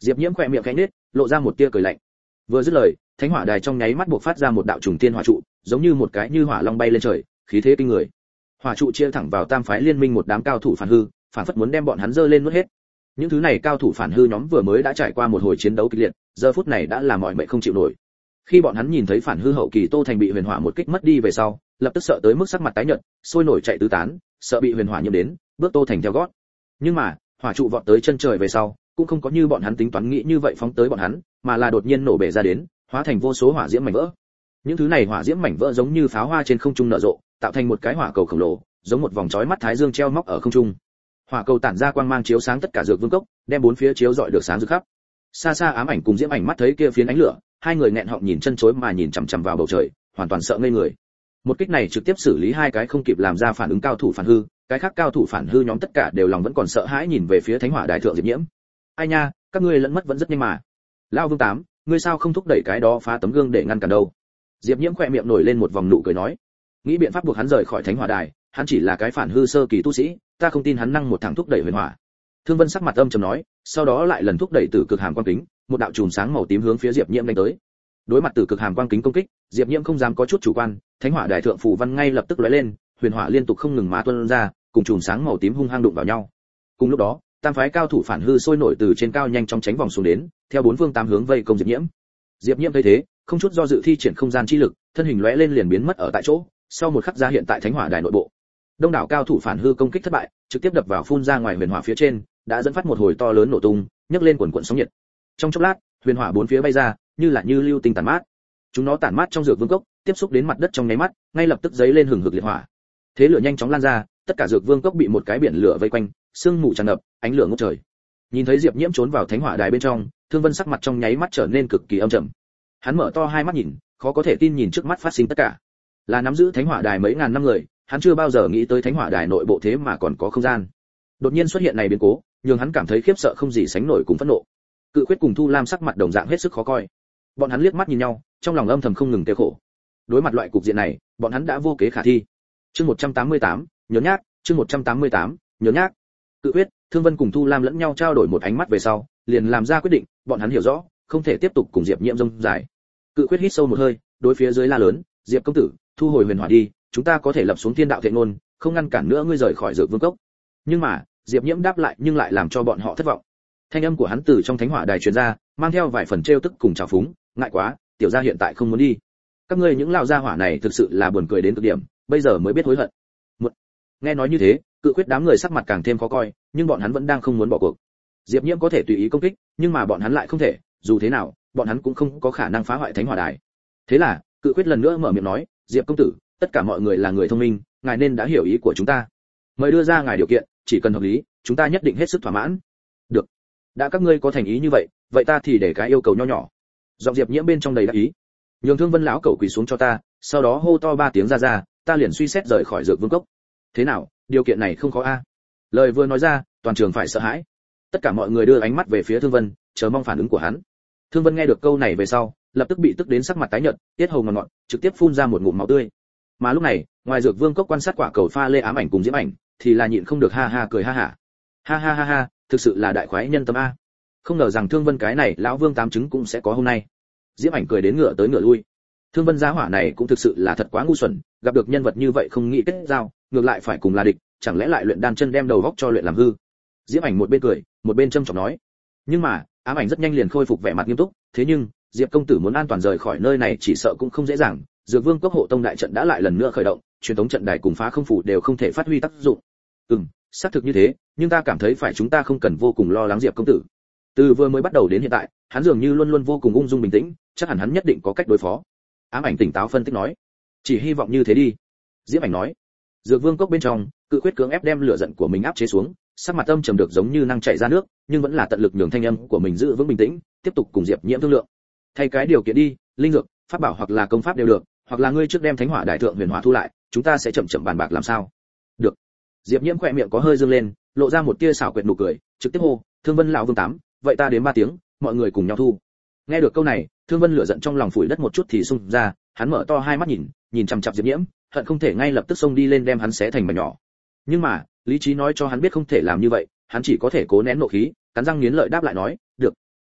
Diệp Nhiễm khẽ miệng khẽ nhếch, lộ ra một tia cười lạnh. Vừa dứt lời, thánh hỏa đài trong nháy mắt bộc phát ra một đạo trùng thiên hỏa trụ, giống như một cái như hỏa long bay lên trời, khí thế kinh người. Hỏa trụ chia thẳng vào tam phái liên minh một đám cao thủ phản hư, phản phất muốn đem bọn hắn dơ lên nuốt hết. Những thứ này cao thủ phản hư nhóm vừa mới đã trải qua một hồi chiến đấu kịch liệt, giờ phút này đã là mỏi mệt không chịu nổi. Khi bọn hắn nhìn thấy phản hư hậu kỳ Tô Thành bị huyền hỏa một kích mất đi về sau, lập tức sợ tới mức sắc mặt tái nhợt, sôi nổi chạy tứ tán, sợ bị huyền hỏa nhiễm đến, bước Tô Thành theo gót. Nhưng mà, hỏa trụ vọt tới chân trời về sau, cũng không có như bọn hắn tính toán nghĩ như vậy phóng tới bọn hắn, mà là đột nhiên nổ bể ra đến, hóa thành vô số hỏa diễm mảnh vỡ. Những thứ này hỏa diễm mảnh vỡ giống như pháo hoa trên không trung nở rộ, tạo thành một cái hỏa cầu khổng lồ, giống một vòng chói mắt thái dương treo móc ở không trung. Hỏa cầu tản ra quang mang chiếu sáng tất cả dược vương cốc, đem bốn phía chiếu rọi được sáng rực khắp. Xa xa ám ảnh cùng diễm ảnh mắt thấy kia phiến ánh lửa, hai người nghẹn họng nhìn chân chối mà nhìn chằm chằm vào bầu trời, hoàn toàn sợ ngây người. Một kích này trực tiếp xử lý hai cái không kịp làm ra phản ứng cao thủ phản hư, cái khác cao thủ phản hư nhóm tất cả đều lòng vẫn còn sợ hãi nhìn về phía thánh hỏa đại thượng Diệp Nhiễm. Ai nha, các ngươi lẫn mất vẫn rất nhanh mà. Lão Vương Tám, ngươi sao không thúc đẩy cái đó phá tấm gương để ngăn cản đâu? Diệp Nhiễm khẽ miệng nổi lên một vòng nụ cười nói, nghĩ biện pháp buộc hắn rời khỏi thánh hỏa đài, hắn chỉ là cái phản hư sơ kỳ tu sĩ, ta không tin hắn năng một thằng thúc đẩy huyền hỏa. Thương Vân sắc mặt âm trầm nói, sau đó lại lần thúc đẩy tử cực hàm quang kính, một đạo chùm sáng màu tím hướng phía Diệp Nhiễm đánh tới. Đối mặt tử cực hàm quang kính công kích, Diệp Nhiễm không dám có chút chủ quan, thánh hỏa đại thượng phù văn ngay lập tức lóe lên, huyền hỏa liên tục không ngừng má tuôn ra, cùng chùm sáng màu tím hung hăng đụng vào nhau. Cùng lúc đó, tam phái cao thủ phản hư sôi nổi từ trên cao nhanh chóng tránh vòng xuống đến, theo bốn phương tám hướng vây công Diệp Nhiễm. Diệp Nhiễm thấy thế, không chút do dự thi triển không gian chi lực, thân hình lóe lên liền biến mất ở tại chỗ, sau một khắc ra hiện tại thánh hỏa đài nội bộ. Đông đảo cao thủ phản hư công kích thất bại, trực tiếp đập vào phun ra ngoài huyền hỏa phía trên, đã dẫn phát một hồi to lớn nổ tung, nhấc lên quần quần sóng nhiệt. Trong chốc lát, huyền hỏa bốn phía bay ra, như là như lưu tinh tản mát. Chúng nó tản mát trong dược vương cốc, tiếp xúc đến mặt đất trong nháy mắt, ngay lập tức giấy lên hừng hực liệt hỏa. Thế lửa nhanh chóng lan ra, tất cả dược vương cốc bị một cái biển lửa vây quanh, sương mù tràn ngập, ánh lửa ngút trời. Nhìn thấy Diệp Nhiễm trốn vào thánh hỏa đài bên trong, Thương Vân sắc mặt trong nháy mắt trở nên cực kỳ âm trầm. Hắn mở to hai mắt nhìn, khó có thể tin nhìn trước mắt phát sinh tất cả. Là nắm giữ thánh hỏa đài mấy ngàn năm người, hắn chưa bao giờ nghĩ tới thánh hỏa đài nội bộ thế mà còn có không gian. Đột nhiên xuất hiện này biến cố, nhưng hắn cảm thấy khiếp sợ không gì sánh nổi cùng phẫn nộ. Cự Khuyết cùng Thu Lam sắc mặt đồng dạng hết sức khó coi. Bọn hắn liếc mắt nhìn nhau, trong lòng âm thầm không ngừng tiêu khổ. Đối mặt loại cục diện này, bọn hắn đã vô kế khả thi. Chương một trăm tám mươi tám, nhớ nhác, chương một trăm tám mươi tám, nhớ nhác. Cự Khuyết, Thương Vân cùng Thu Lam lẫn nhau trao đổi một ánh mắt về sau, liền làm ra quyết định, bọn hắn hiểu rõ, không thể tiếp tục cùng Diệp Nhiễm rông dài. Cự Khuyết hít sâu một hơi, đối phía dưới la lớn, "Diệp công tử, thu hồi huyền hỏa đi, chúng ta có thể lập xuống thiên đạo thệ ngôn, không ngăn cản nữa ngươi rời khỏi Dược Vương cốc." Nhưng mà, Diệp Nhiễm đáp lại nhưng lại làm cho bọn họ thất vọng. Thanh âm của hắn từ trong thánh hỏa đài truyền ra, mang theo vài phần trêu tức cùng trào phúng, "Ngại quá, tiểu gia hiện tại không muốn đi. Các ngươi những lão gia hỏa này thực sự là buồn cười đến cực điểm, bây giờ mới biết hối hận." Một. Nghe nói như thế, Cự Khuyết đám người sắc mặt càng thêm khó coi, nhưng bọn hắn vẫn đang không muốn bỏ cuộc. Diệp Nhiễm có thể tùy ý công kích, nhưng mà bọn hắn lại không thể, dù thế nào, bọn hắn cũng không có khả năng phá hoại thánh hỏa đài. Thế là, Cự Khuyết lần nữa mở miệng nói, "Diệp công tử, tất cả mọi người là người thông minh, ngài nên đã hiểu ý của chúng ta. Mời đưa ra ngài điều kiện, chỉ cần hợp lý, chúng ta nhất định hết sức thỏa mãn." "Được. Đã các ngươi có thành ý như vậy, vậy ta thì để cái yêu cầu nho nhỏ." Giọng Diệp Nhiễm bên trong đầy đắc ý. "Nhường Thương Vân lão cẩu quỳ xuống cho ta, sau đó hô to ba tiếng ra ra, ta liền suy xét rời khỏi Dược Vương cốc. Thế nào, điều kiện này không khó a?" Lời vừa nói ra, toàn trường phải sợ hãi. Tất cả mọi người đưa ánh mắt về phía Thương Vân, chờ mong phản ứng của hắn. Thương Vân nghe được câu này về sau, lập tức bị tức đến sắc mặt tái nhợt, tiết hầu ngọt ngọt, trực tiếp phun ra một ngụm máu tươi. Mà lúc này, ngoài Dược Vương cốc quan sát quả cầu pha lê ám ảnh cùng diễm ảnh, thì là nhịn không được ha ha cười ha hả. Ha ha ha ha, thực sự là đại khoái nhân tâm a. Không ngờ rằng Thương Vân cái này lão Vương tám trứng cũng sẽ có hôm nay. Diễm ảnh cười đến ngựa tới ngựa lui. Thương Vân gia hỏa này cũng thực sự là thật quá ngu xuẩn, gặp được nhân vật như vậy không nghĩ kết giao, ngược lại phải cùng là địch, chẳng lẽ lại luyện đan chân đem đầu góc cho luyện làm hư. Diễm ảnh một bên cười, một bên châm chọc nói. Nhưng mà, ám ảnh rất nhanh liền khôi phục vẻ mặt nghiêm túc, thế nhưng, Diệp công tử muốn an toàn rời khỏi nơi này chỉ sợ cũng không dễ dàng, Dược Vương cốc hộ tông đại trận đã lại lần nữa khởi động, truyền thống trận đài cùng phá không phủ đều không thể phát huy tác dụng. Ừm, xác thực như thế, nhưng ta cảm thấy phải chúng ta không cần vô cùng lo lắng Diệp công tử. Từ vừa mới bắt đầu đến hiện tại, hắn dường như luôn luôn vô cùng ung dung bình tĩnh, chắc hẳn hắn nhất định có cách đối phó. Ám ảnh tỉnh táo phân tích nói. Chỉ hy vọng như thế đi. Diễm ảnh nói. Dược Vương cốc bên trong, Cự Khuyết cưỡng ép đem lửa giận của mình áp chế xuống, sắc mặt âm trầm được giống như năng chảy ra nước, nhưng vẫn là tận lực nhường thanh âm của mình giữ vững bình tĩnh, tiếp tục cùng Diệp Nhiễm thương lượng. Thay cái điều kiện đi, linh dược, pháp bảo hoặc là công pháp đều được, hoặc là ngươi trước đem thánh hỏa đại thượng huyền hỏa thu lại, chúng ta sẽ chậm chậm bàn bạc làm sao? Được. Diệp Nhiễm khỏe miệng có hơi dương lên, lộ ra một tia xảo quyệt nụ cười, trực tiếp hô, Thương Vân lão Vương tám, vậy ta đến ba tiếng, mọi người cùng nhau thu. Nghe được câu này, Thương Vân lửa giận trong lòng phủi đất một chút thì xung ra, hắn mở to hai mắt nhìn, nhìn chằm chằm Diệp Nhiễm, hận không thể ngay lập tức xông đi lên đem hắn xé thành mảnh nhỏ. Nhưng mà, lý trí nói cho hắn biết không thể làm như vậy, hắn chỉ có thể cố nén nộ khí, cắn răng nghiến lợi đáp lại nói, được.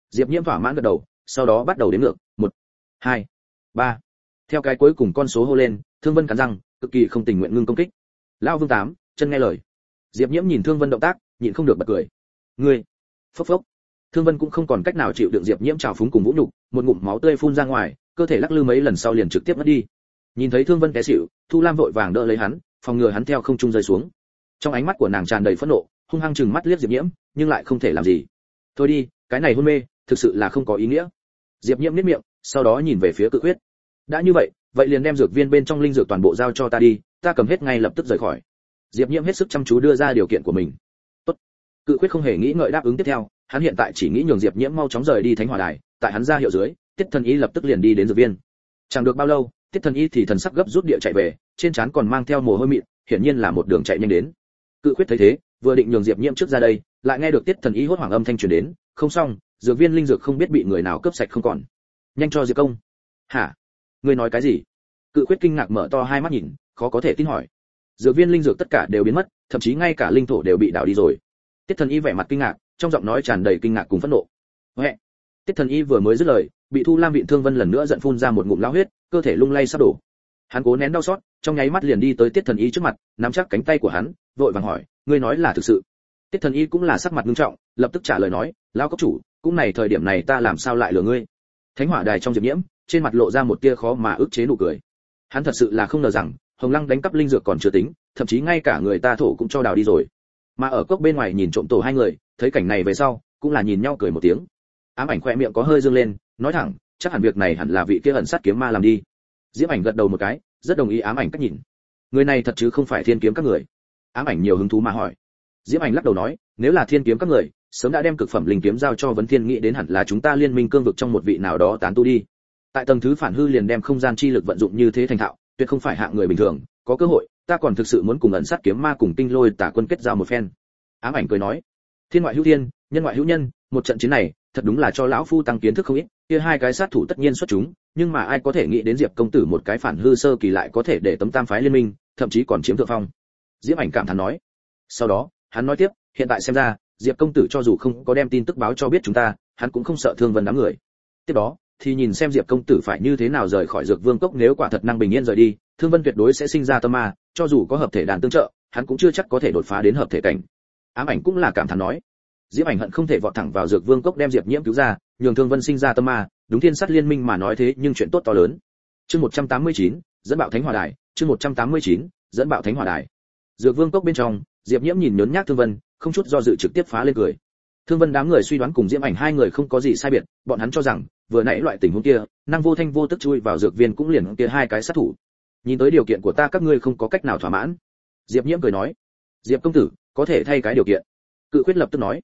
Diệp Nhiễm thỏa mãn gật đầu, sau đó bắt đầu đếm ngược, một, hai, ba. Theo cái cuối cùng con số hô lên, Thương Vân cắn răng, cực kỳ không tình nguyện ngưng công kích. Lão Vương tám, chân nghe lời. Diệp Nhiễm nhìn Thương Vân động tác, nhịn không được bật cười. Ngươi, phốc phốc. Thương Vân cũng không còn cách nào chịu đựng Diệp Nhiễm trào phúng cùng vũ nhục, một ngụm máu tươi phun ra ngoài, cơ thể lắc lư mấy lần sau liền trực tiếp mất đi. Nhìn thấy Thương Vân té xỉu, Thu Lam vội vàng đỡ lấy hắn, phòng ngừa hắn theo không trung rơi xuống. Trong ánh mắt của nàng tràn đầy phẫn nộ, hung hăng trừng mắt liếc Diệp Nhiễm, nhưng lại không thể làm gì. Thôi đi, cái này hôn mê, thực sự là không có ý nghĩa. Diệp Nhiễm nhếch miệng, sau đó nhìn về phía Cự Khuyết. Đã như vậy, vậy liền đem dược viên bên trong linh dược toàn bộ giao cho ta đi, ta cầm hết ngay lập tức rời khỏi. Diệp Nhiễm hết sức chăm chú đưa ra điều kiện của mình. Tốt. Cự Khuyết không hề nghĩ ngợi đáp ứng tiếp theo, hắn hiện tại chỉ nghĩ nhường Diệp Nhiễm mau chóng rời đi Thánh Hỏa Đài, tại hắn ra hiệu dưới, Tiết Thần Y lập tức liền đi đến dược viên. Chẳng được bao lâu, Tiết Thần Y thì thần sắc gấp rút địa chạy về, trên trán còn mang theo mồ hôi mịn, hiển nhiên là một đường chạy nhanh đến. Cự Khuyết thấy thế, vừa định nhường Diệp Nhiễm trước ra đây, lại nghe được Tiết Thần Y hốt hoảng âm thanh truyền đến, không xong, dược viên linh dược không biết bị người nào cướp sạch không còn. Nhanh cho Diệp công. Hả? Ngươi nói cái gì? Cự Khuyết kinh ngạc mở to hai mắt nhìn, khó có thể tin hỏi. Dược viên linh dược tất cả đều biến mất, thậm chí ngay cả linh thổ đều bị đảo đi rồi. Tiết Thần Y vẻ mặt kinh ngạc, trong giọng nói tràn đầy kinh ngạc cùng phẫn nộ. Huệ. Tiết Thần Y vừa mới dứt lời, bị Thu Lam Vịn Thương Vân lần nữa giận phun ra một ngụm lao huyết, cơ thể lung lay sắp đổ. Hắn cố nén đau xót, trong nháy mắt liền đi tới Tiết Thần Y trước mặt, nắm chắc cánh tay của hắn, vội vàng hỏi, ngươi nói là thực sự? Tiết Thần Y cũng là sắc mặt nghiêm trọng, lập tức trả lời nói, lão cốc chủ, cũng này thời điểm này ta làm sao lại lừa ngươi? Thánh Hỏa Đài trong Diệp Nhiễm, trên mặt lộ ra một tia khó mà ức chế nụ cười. Hắn thật sự là không ngờ rằng, Hồng Lăng đánh cắp linh dược còn chưa tính, thậm chí ngay cả người ta thổ cũng cho đào đi rồi. Mà ở cốc bên ngoài nhìn trộm tổ hai người, thấy cảnh này về sau, cũng là nhìn nhau cười một tiếng. Ám Ảnh khỏe miệng có hơi dương lên, nói thẳng, chắc hẳn việc này hẳn là vị kia ẩn sát kiếm ma làm đi. Diễm Ảnh gật đầu một cái, rất đồng ý Ám Ảnh cách nhìn. Người này thật chứ không phải Thiên Kiếm các người? Ám Ảnh nhiều hứng thú mà hỏi. Diễm Ảnh lắc đầu nói, nếu là Thiên Kiếm các người, sớm đã đem cực phẩm linh kiếm giao cho Vấn Thiên, nghĩ đến hẳn là chúng ta liên minh cương vực trong một vị nào đó tán tu đi. Tại tầng thứ phản hư liền đem không gian chi lực vận dụng như thế thành thạo, tuyệt không phải hạng người bình thường, có cơ hội, ta còn thực sự muốn cùng ẩn sát kiếm ma cùng tinh lôi tả quân kết giao một phen. Ám Ảnh cười nói, thiên ngoại hữu thiên, nhân ngoại hữu nhân, một trận chiến này, thật đúng là cho lão phu tăng kiến thức không ít, kia hai cái sát thủ tất nhiên xuất chúng, nhưng mà ai có thể nghĩ đến Diệp công tử một cái phản hư sơ kỳ lại có thể để tấm tam phái liên minh, thậm chí còn chiếm thượng phong. Diễm Ảnh cảm thán nói. Sau đó, hắn nói tiếp, hiện tại xem ra, Diệp công tử cho dù không có đem tin tức báo cho biết chúng ta, hắn cũng không sợ Thương Vân đám người. Tiếp đó, thì nhìn xem Diệp công tử phải như thế nào rời khỏi Dược Vương cốc, nếu quả thật năng bình yên rời đi, Thương Vân tuyệt đối sẽ sinh ra tâm ma, cho dù có hợp thể đàn tương trợ, hắn cũng chưa chắc có thể đột phá đến hợp thể cảnh. Ám Ảnh cũng là cảm thán nói. Diễm Ảnh hận không thể vọt thẳng vào Dược Vương cốc đem Diệp Nhiễm cứu ra, nhường Thương Vân sinh ra tâm ma, đúng thiên sát liên minh mà nói thế nhưng chuyện tốt to lớn. Chương một trăm tám mươi chín, dẫn bạo Thánh Hỏa Đài, chương một trăm tám mươi chín, dẫn bạo Thánh Hỏa Đài. Dược Vương cốc bên trong, Diệp Nhiễm nhìn nhớn nhác Thương Vân, không chút do dự trực tiếp phá lên cười. Thương Vân đám người suy đoán cùng Diễm Ảnh hai người không có gì sai biệt, bọn hắn cho rằng, vừa nãy loại tình huống kia, năng vô thanh vô tức chui vào dược viên cũng liền kia hai cái sát thủ. Nhìn tới điều kiện của ta các ngươi không có cách nào thỏa mãn. Diệp Nhiễm cười nói, Diệp công tử, có thể thay cái điều kiện. Cự Quyết lập tức nói.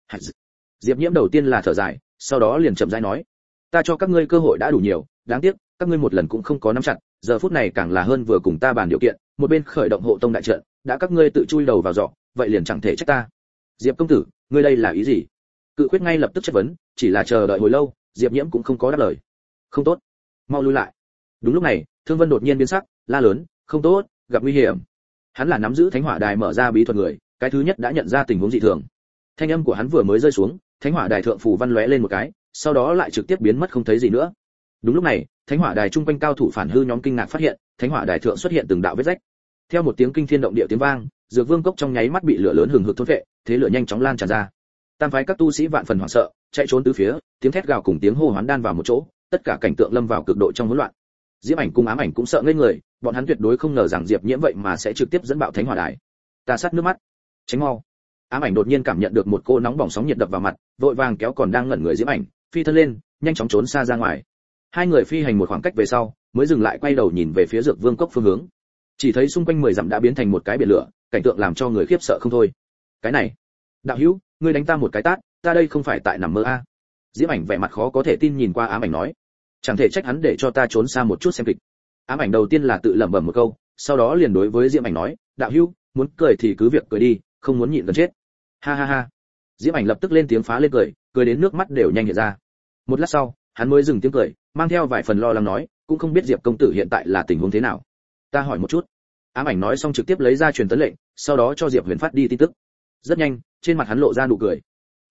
Diệp Nhiễm đầu tiên là thở dài, sau đó liền chậm rãi nói, ta cho các ngươi cơ hội đã đủ nhiều, đáng tiếc, các ngươi một lần cũng không có nắm chặt, giờ phút này càng là hơn vừa cùng ta bàn điều kiện, một bên khởi động hộ tông đại trận, đã các ngươi tự chui đầu vào giỏ, vậy liền chẳng thể trách ta. Diệp công tử, ngươi đây là ý gì? Cự Quyết ngay lập tức chất vấn, chỉ là chờ đợi hồi lâu, Diệp Nhiễm cũng không có đáp lời. Không tốt, mau lui lại. Đúng lúc này, Thương Vân đột nhiên biến sắc, la lớn, không tốt, gặp nguy hiểm. Hắn là nắm giữ Thánh Hỏa Đài mở ra bí thuật người, cái thứ nhất đã nhận ra tình huống dị thường. Thanh âm của hắn vừa mới rơi xuống, Thánh Hỏa Đài thượng phù văn lóe lên một cái, sau đó lại trực tiếp biến mất không thấy gì nữa. Đúng lúc này, Thánh Hỏa Đài trung quanh cao thủ phản hư nhóm kinh ngạc phát hiện, Thánh Hỏa Đài thượng xuất hiện từng đạo vết rách. Theo một tiếng kinh thiên động địa tiếng vang, Dược Vương cốc trong nháy mắt bị lửa lớn hừng hực thôn vệ, thế lửa nhanh chóng lan tràn ra. Tam phái các tu sĩ vạn phần hoảng sợ, chạy trốn tứ phía, tiếng thét gào cùng tiếng hô hoán đan vào một chỗ, tất cả cảnh tượng lâm vào cực độ trong hỗn loạn. Diễm Ảnh cùng Ám Ảnh cũng sợ ngây người, bọn hắn tuyệt đối không ngờ rằng Diệp Nhiễm vậy mà sẽ trực tiếp dẫn bạo Thánh Hỏa Đài. Ta sát nước mắt, tránh mau. Ám Ảnh đột nhiên cảm nhận được một cô nóng bỏng sóng nhiệt đập vào mặt, vội vàng kéo còn đang ngẩn người Diễm Ảnh, phi thân lên, nhanh chóng trốn xa ra ngoài. Hai người phi hành một khoảng cách về sau, mới dừng lại quay đầu nhìn về phía Dược Vương cốc phương hướng. Chỉ thấy xung quanh mười dặm đã biến thành một cái biển lửa, cảnh tượng làm cho người khiếp sợ không thôi. Cái này, đạo hữu, ngươi đánh ta một cái tát, ta đây không phải tại nằm mơ a? À? Diễm Ảnh vẻ mặt khó có thể tin nhìn qua Ám Ảnh nói, chẳng thể trách hắn để cho ta trốn xa một chút xem kịch. Ám Ảnh đầu tiên là tự lẩm bẩm một câu, sau đó liền đối với Diễm Ảnh nói, đạo hữu, muốn cười thì cứ việc cười đi, không muốn nhịn gần chết. Ha ha ha. Diễm Ảnh lập tức lên tiếng phá lên cười, cười đến nước mắt đều nhanh hiện ra. Một lát sau, hắn mới dừng tiếng cười, mang theo vài phần lo lắng nói, cũng không biết Diệp công tử hiện tại là tình huống thế nào. Ta hỏi một chút. Ám Ảnh nói xong trực tiếp lấy ra truyền tấn lệnh, sau đó cho Diệp Huyền phát đi tin tức. Rất nhanh, trên mặt hắn lộ ra nụ cười.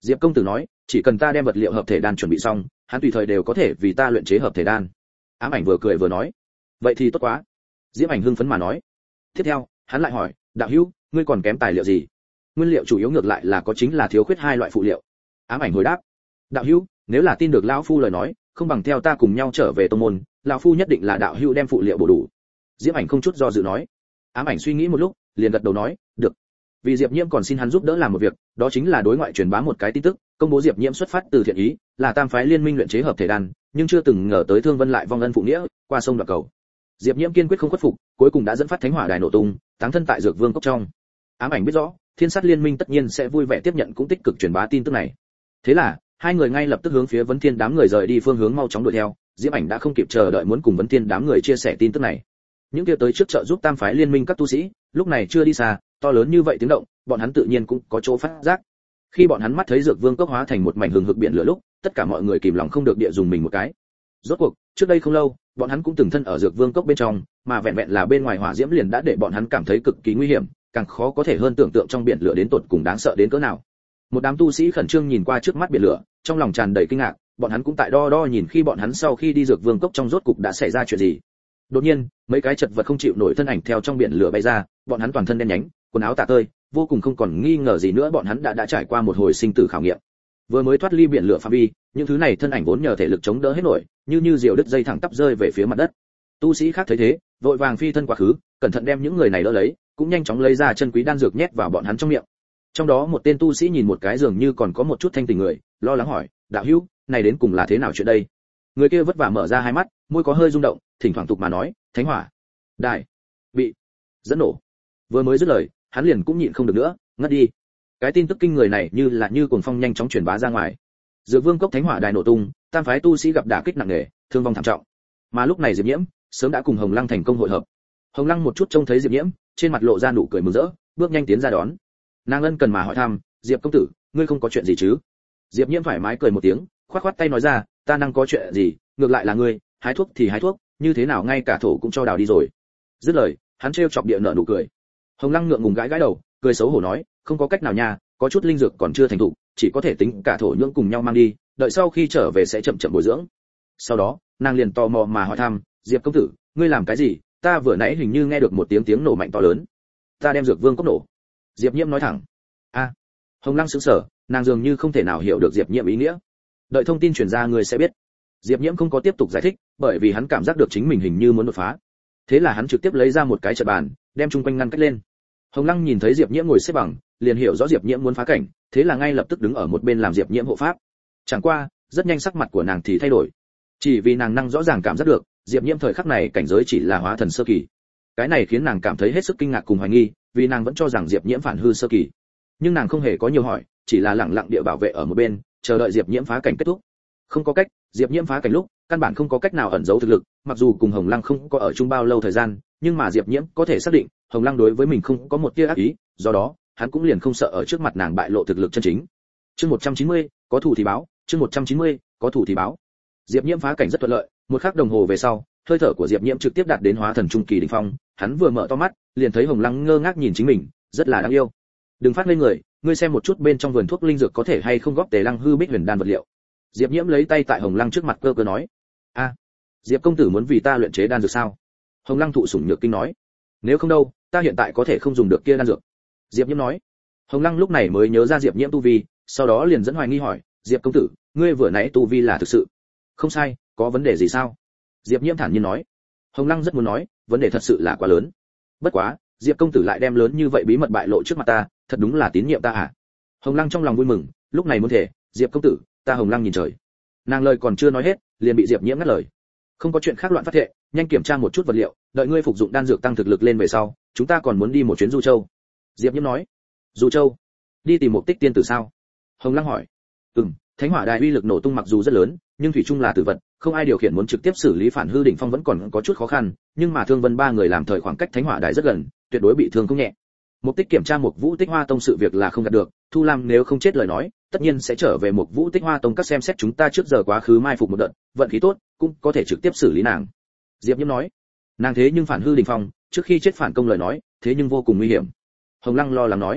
Diệp công tử nói, chỉ cần ta đem vật liệu hợp thể đan chuẩn bị xong, hắn tùy thời đều có thể vì ta luyện chế hợp thể đan. Ám Ảnh vừa cười vừa nói, vậy thì tốt quá. Diệp Ảnh hưng phấn mà nói. Tiếp theo, hắn lại hỏi, đạo hữu, ngươi còn kém tài liệu gì? Nguyên liệu chủ yếu ngược lại là có, chính là thiếu khuyết hai loại phụ liệu. Ám Ảnh hồi đáp, đạo hữu, nếu là tin được lão phu lời nói, không bằng theo ta cùng nhau trở về tông môn, lão phu nhất định là đạo hữu đem phụ liệu bổ đủ. Diệp Ảnh không chút do dự nói. Ám Ảnh suy nghĩ một lúc, liền gật đầu nói, được. Vì Diệp Nhiễm còn xin hắn giúp đỡ làm một việc, đó chính là đối ngoại truyền bá một cái tin tức, công bố Diệp Nhiễm xuất phát từ thiện ý, là tam phái liên minh luyện chế hợp thể đan, nhưng chưa từng ngờ tới Thương Vân lại vong ân phụ nghĩa, qua sông đoạt cầu. Diệp Nhiễm kiên quyết không khuất phục, cuối cùng đã dẫn phát Thánh Hỏa Đài nổ tung, táng thân tại Dược Vương cốc trong. Ám Ảnh biết rõ, Thiên Sát Liên minh tất nhiên sẽ vui vẻ tiếp nhận cũng tích cực truyền bá tin tức này. Thế là, hai người ngay lập tức hướng phía Vấn Thiên đám người rời đi phương hướng mau chóng đuổi theo, Diệp Ảnh đã không kịp chờ đợi muốn cùng Vấn Thiên đám người chia sẻ tin tức này. Những kia tới trước trợ giúp tam phái liên minh các tu sĩ, lúc này chưa đi xa, to lớn như vậy tiếng động, bọn hắn tự nhiên cũng có chỗ phát giác. Khi bọn hắn mắt thấy Dược Vương cốc hóa thành một mảnh hừng hực biển lửa lúc, tất cả mọi người kìm lòng không được địa dùng mình một cái. Rốt cuộc, trước đây không lâu, bọn hắn cũng từng thân ở Dược Vương cốc bên trong, mà vẹn vẹn là bên ngoài hỏa diễm liền đã để bọn hắn cảm thấy cực kỳ nguy hiểm, càng khó có thể hơn tưởng tượng trong biển lửa đến tột cùng đáng sợ đến cỡ nào. Một đám tu sĩ khẩn trương nhìn qua trước mắt biển lửa, trong lòng tràn đầy kinh ngạc, bọn hắn cũng tại đo đo nhìn khi bọn hắn sau khi đi Dược Vương cốc trong rốt cục đã xảy ra chuyện gì. Đột nhiên, mấy cái chật vật không chịu nổi thân ảnh theo trong biển lửa bay ra, bọn hắn toàn thân đen nhánh, quần áo tả tơi, vô cùng không còn nghi ngờ gì nữa bọn hắn đã đã trải qua một hồi sinh tử khảo nghiệm. Vừa mới thoát ly biển lửa phạm vi, những thứ này thân ảnh vốn nhờ thể lực chống đỡ hết nổi, như như diều đứt dây thẳng tắp rơi về phía mặt đất. Tu sĩ khác thấy thế, vội vàng phi thân quá khứ, cẩn thận đem những người này đỡ lấy, cũng nhanh chóng lấy ra chân quý đan dược nhét vào bọn hắn trong miệng. Trong đó một tên tu sĩ nhìn một cái dường như còn có một chút thanh tình người, lo lắng hỏi, đạo hữu, này đến cùng là thế nào chuyện đây? Người kia vất vả mở ra hai mắt, môi có hơi rung động, thỉnh thoảng tục mà nói, Thánh Hỏa Đài bị dẫn nổ. Vừa mới dứt lời, hắn liền cũng nhịn không được nữa, ngất đi. Cái tin tức kinh người này như là như cuồng phong nhanh chóng truyền bá ra ngoài. Dược Vương cốc Thánh Hỏa Đài nổ tung, tam phái tu sĩ gặp đả kích nặng nề, thương vong thảm trọng. Mà lúc này Diệp Nhiễm sớm đã cùng Hồng Lăng thành công hội hợp. Hồng Lăng một chút trông thấy Diệp Nhiễm, trên mặt lộ ra nụ cười mừng rỡ, bước nhanh tiến ra đón. Nàng ân cần mà hỏi thăm, Diệp công tử, ngươi không có chuyện gì chứ? Diệp Nhiễm thoải mái cười một tiếng, khoát khoát tay nói ra, ta năng có chuyện gì, ngược lại là ngươi, hái thuốc thì hái thuốc, như thế nào ngay cả thổ cũng cho đào đi rồi. Dứt lời, hắn trêu chọc địa nợ nụ cười. Hồng Lăng ngượng ngùng gãi gãi đầu, cười xấu hổ nói, không có cách nào nha, có chút linh dược còn chưa thành thục, chỉ có thể tính cả thổ nhưỡng cùng nhau mang đi, đợi sau khi trở về sẽ chậm chậm bồi dưỡng. Sau đó, nàng liền tò mò mà hỏi thăm, Diệp công tử, ngươi làm cái gì? Ta vừa nãy hình như nghe được một tiếng tiếng nổ mạnh to lớn. Ta đem Dược Vương cốc nổ. Diệp Nhiễm nói thẳng. A. Hồng Lăng sững sờ, nàng dường như không thể nào hiểu được Diệp Nhiễm ý nghĩa. Đợi thông tin truyền ra người sẽ biết. Diệp Nhiễm không có tiếp tục giải thích, bởi vì hắn cảm giác được chính mình hình như muốn đột phá. Thế là hắn trực tiếp lấy ra một cái trận bàn, đem chung quanh ngăn cách lên. Hồng Lăng nhìn thấy Diệp Nhiễm ngồi xếp bằng, liền hiểu rõ Diệp Nhiễm muốn phá cảnh, thế là ngay lập tức đứng ở một bên làm Diệp Nhiễm hộ pháp. Chẳng qua, rất nhanh sắc mặt của nàng thì thay đổi. Chỉ vì nàng năng rõ ràng cảm giác được, Diệp Nhiễm thời khắc này cảnh giới chỉ là hóa thần sơ kỳ. Cái này khiến nàng cảm thấy hết sức kinh ngạc cùng hoài nghi, vì nàng vẫn cho rằng Diệp Nhiễm phản hư sơ kỳ. Nhưng nàng không hề có nhiều hỏi, chỉ là lặng lặng địa bảo vệ ở một bên, chờ đợi Diệp Nhiễm phá cảnh kết thúc. Không có cách, Diệp Nhiễm phá cảnh lúc, căn bản không có cách nào ẩn giấu thực lực, mặc dù cùng Hồng Lăng không có ở chung bao lâu thời gian, nhưng mà Diệp Nhiễm có thể xác định, Hồng Lăng đối với mình không có một tia ác ý, do đó, hắn cũng liền không sợ ở trước mặt nàng bại lộ thực lực chân chính. Chương một trăm chín mươi, có thủ thì báo, chương một trăm chín mươi, có thủ thì báo. Diệp Nhiễm phá cảnh rất thuận lợi, một khắc đồng hồ về sau, hơi thở của Diệp Nhiễm trực tiếp đạt đến hóa thần trung kỳ đỉnh phong, hắn vừa mở to mắt, liền thấy Hồng Lăng ngơ ngác nhìn chính mình, rất là đáng yêu. Đừng phát lên người, ngươi xem một chút bên trong vườn thuốc linh dược có thể hay không góp Tề Lăng hư bích huyền đan vật liệu. Diệp Nhiễm lấy tay tại Hồng Lăng trước mặt cơ cơ nói, a, Diệp công tử muốn vì ta luyện chế đan dược sao? Hồng Lăng thụ sủng nhược kinh nói, nếu không đâu, ta hiện tại có thể không dùng được kia đan dược. Diệp Nhiễm nói. Hồng Lăng lúc này mới nhớ ra Diệp Nhiễm tu vi, sau đó liền dẫn hoài nghi hỏi, Diệp công tử, ngươi vừa nãy tu vi là thực sự? Không sai, có vấn đề gì sao? Diệp Nhiễm thản nhiên nói. Hồng Lăng rất muốn nói, vấn đề thật sự là quá lớn. Bất quá, Diệp công tử lại đem lớn như vậy bí mật bại lộ trước mặt ta, thật đúng là tín nhiệm ta à? Hồng Lăng trong lòng vui mừng, lúc này muốn thể, Diệp công tử, ta Hồng Lăng nhìn trời. Nàng lời còn chưa nói hết, liền bị Diệp Nhiễm ngắt lời. Không có chuyện khác loạn phát thệ, nhanh kiểm tra một chút vật liệu, đợi ngươi phục dụng đan dược tăng thực lực lên về sau, chúng ta còn muốn đi một chuyến Du Châu. Diệp Nhiễm nói. Du Châu? Đi tìm một tích tiên tử sao? Hồng Lăng hỏi. Ừm, Thánh Hỏa Đài uy lực nổ tung mặc dù rất lớn, nhưng thủy chung là tử vật, không ai điều khiển muốn trực tiếp xử lý phản hư đỉnh phong vẫn còn có chút khó khăn, nhưng mà Thương Vân ba người làm thời khoảng cách Thánh Hỏa Đài rất gần, tuyệt đối bị thương không nhẹ. Mục Tích kiểm tra một Vũ Tích Hoa Tông sự việc là không gạt được, Thu Lam nếu không chết lời nói, tất nhiên sẽ trở về một Vũ Tích Hoa Tông các xem xét chúng ta trước giờ quá khứ mai phục một đợt, vận khí tốt, cũng có thể trực tiếp xử lý nàng. Diệp Nhiễm nói. Nàng thế nhưng phản hư đỉnh phong, trước khi chết phản công lời nói, thế nhưng vô cùng nguy hiểm. Hồng Lăng lo lắng nói.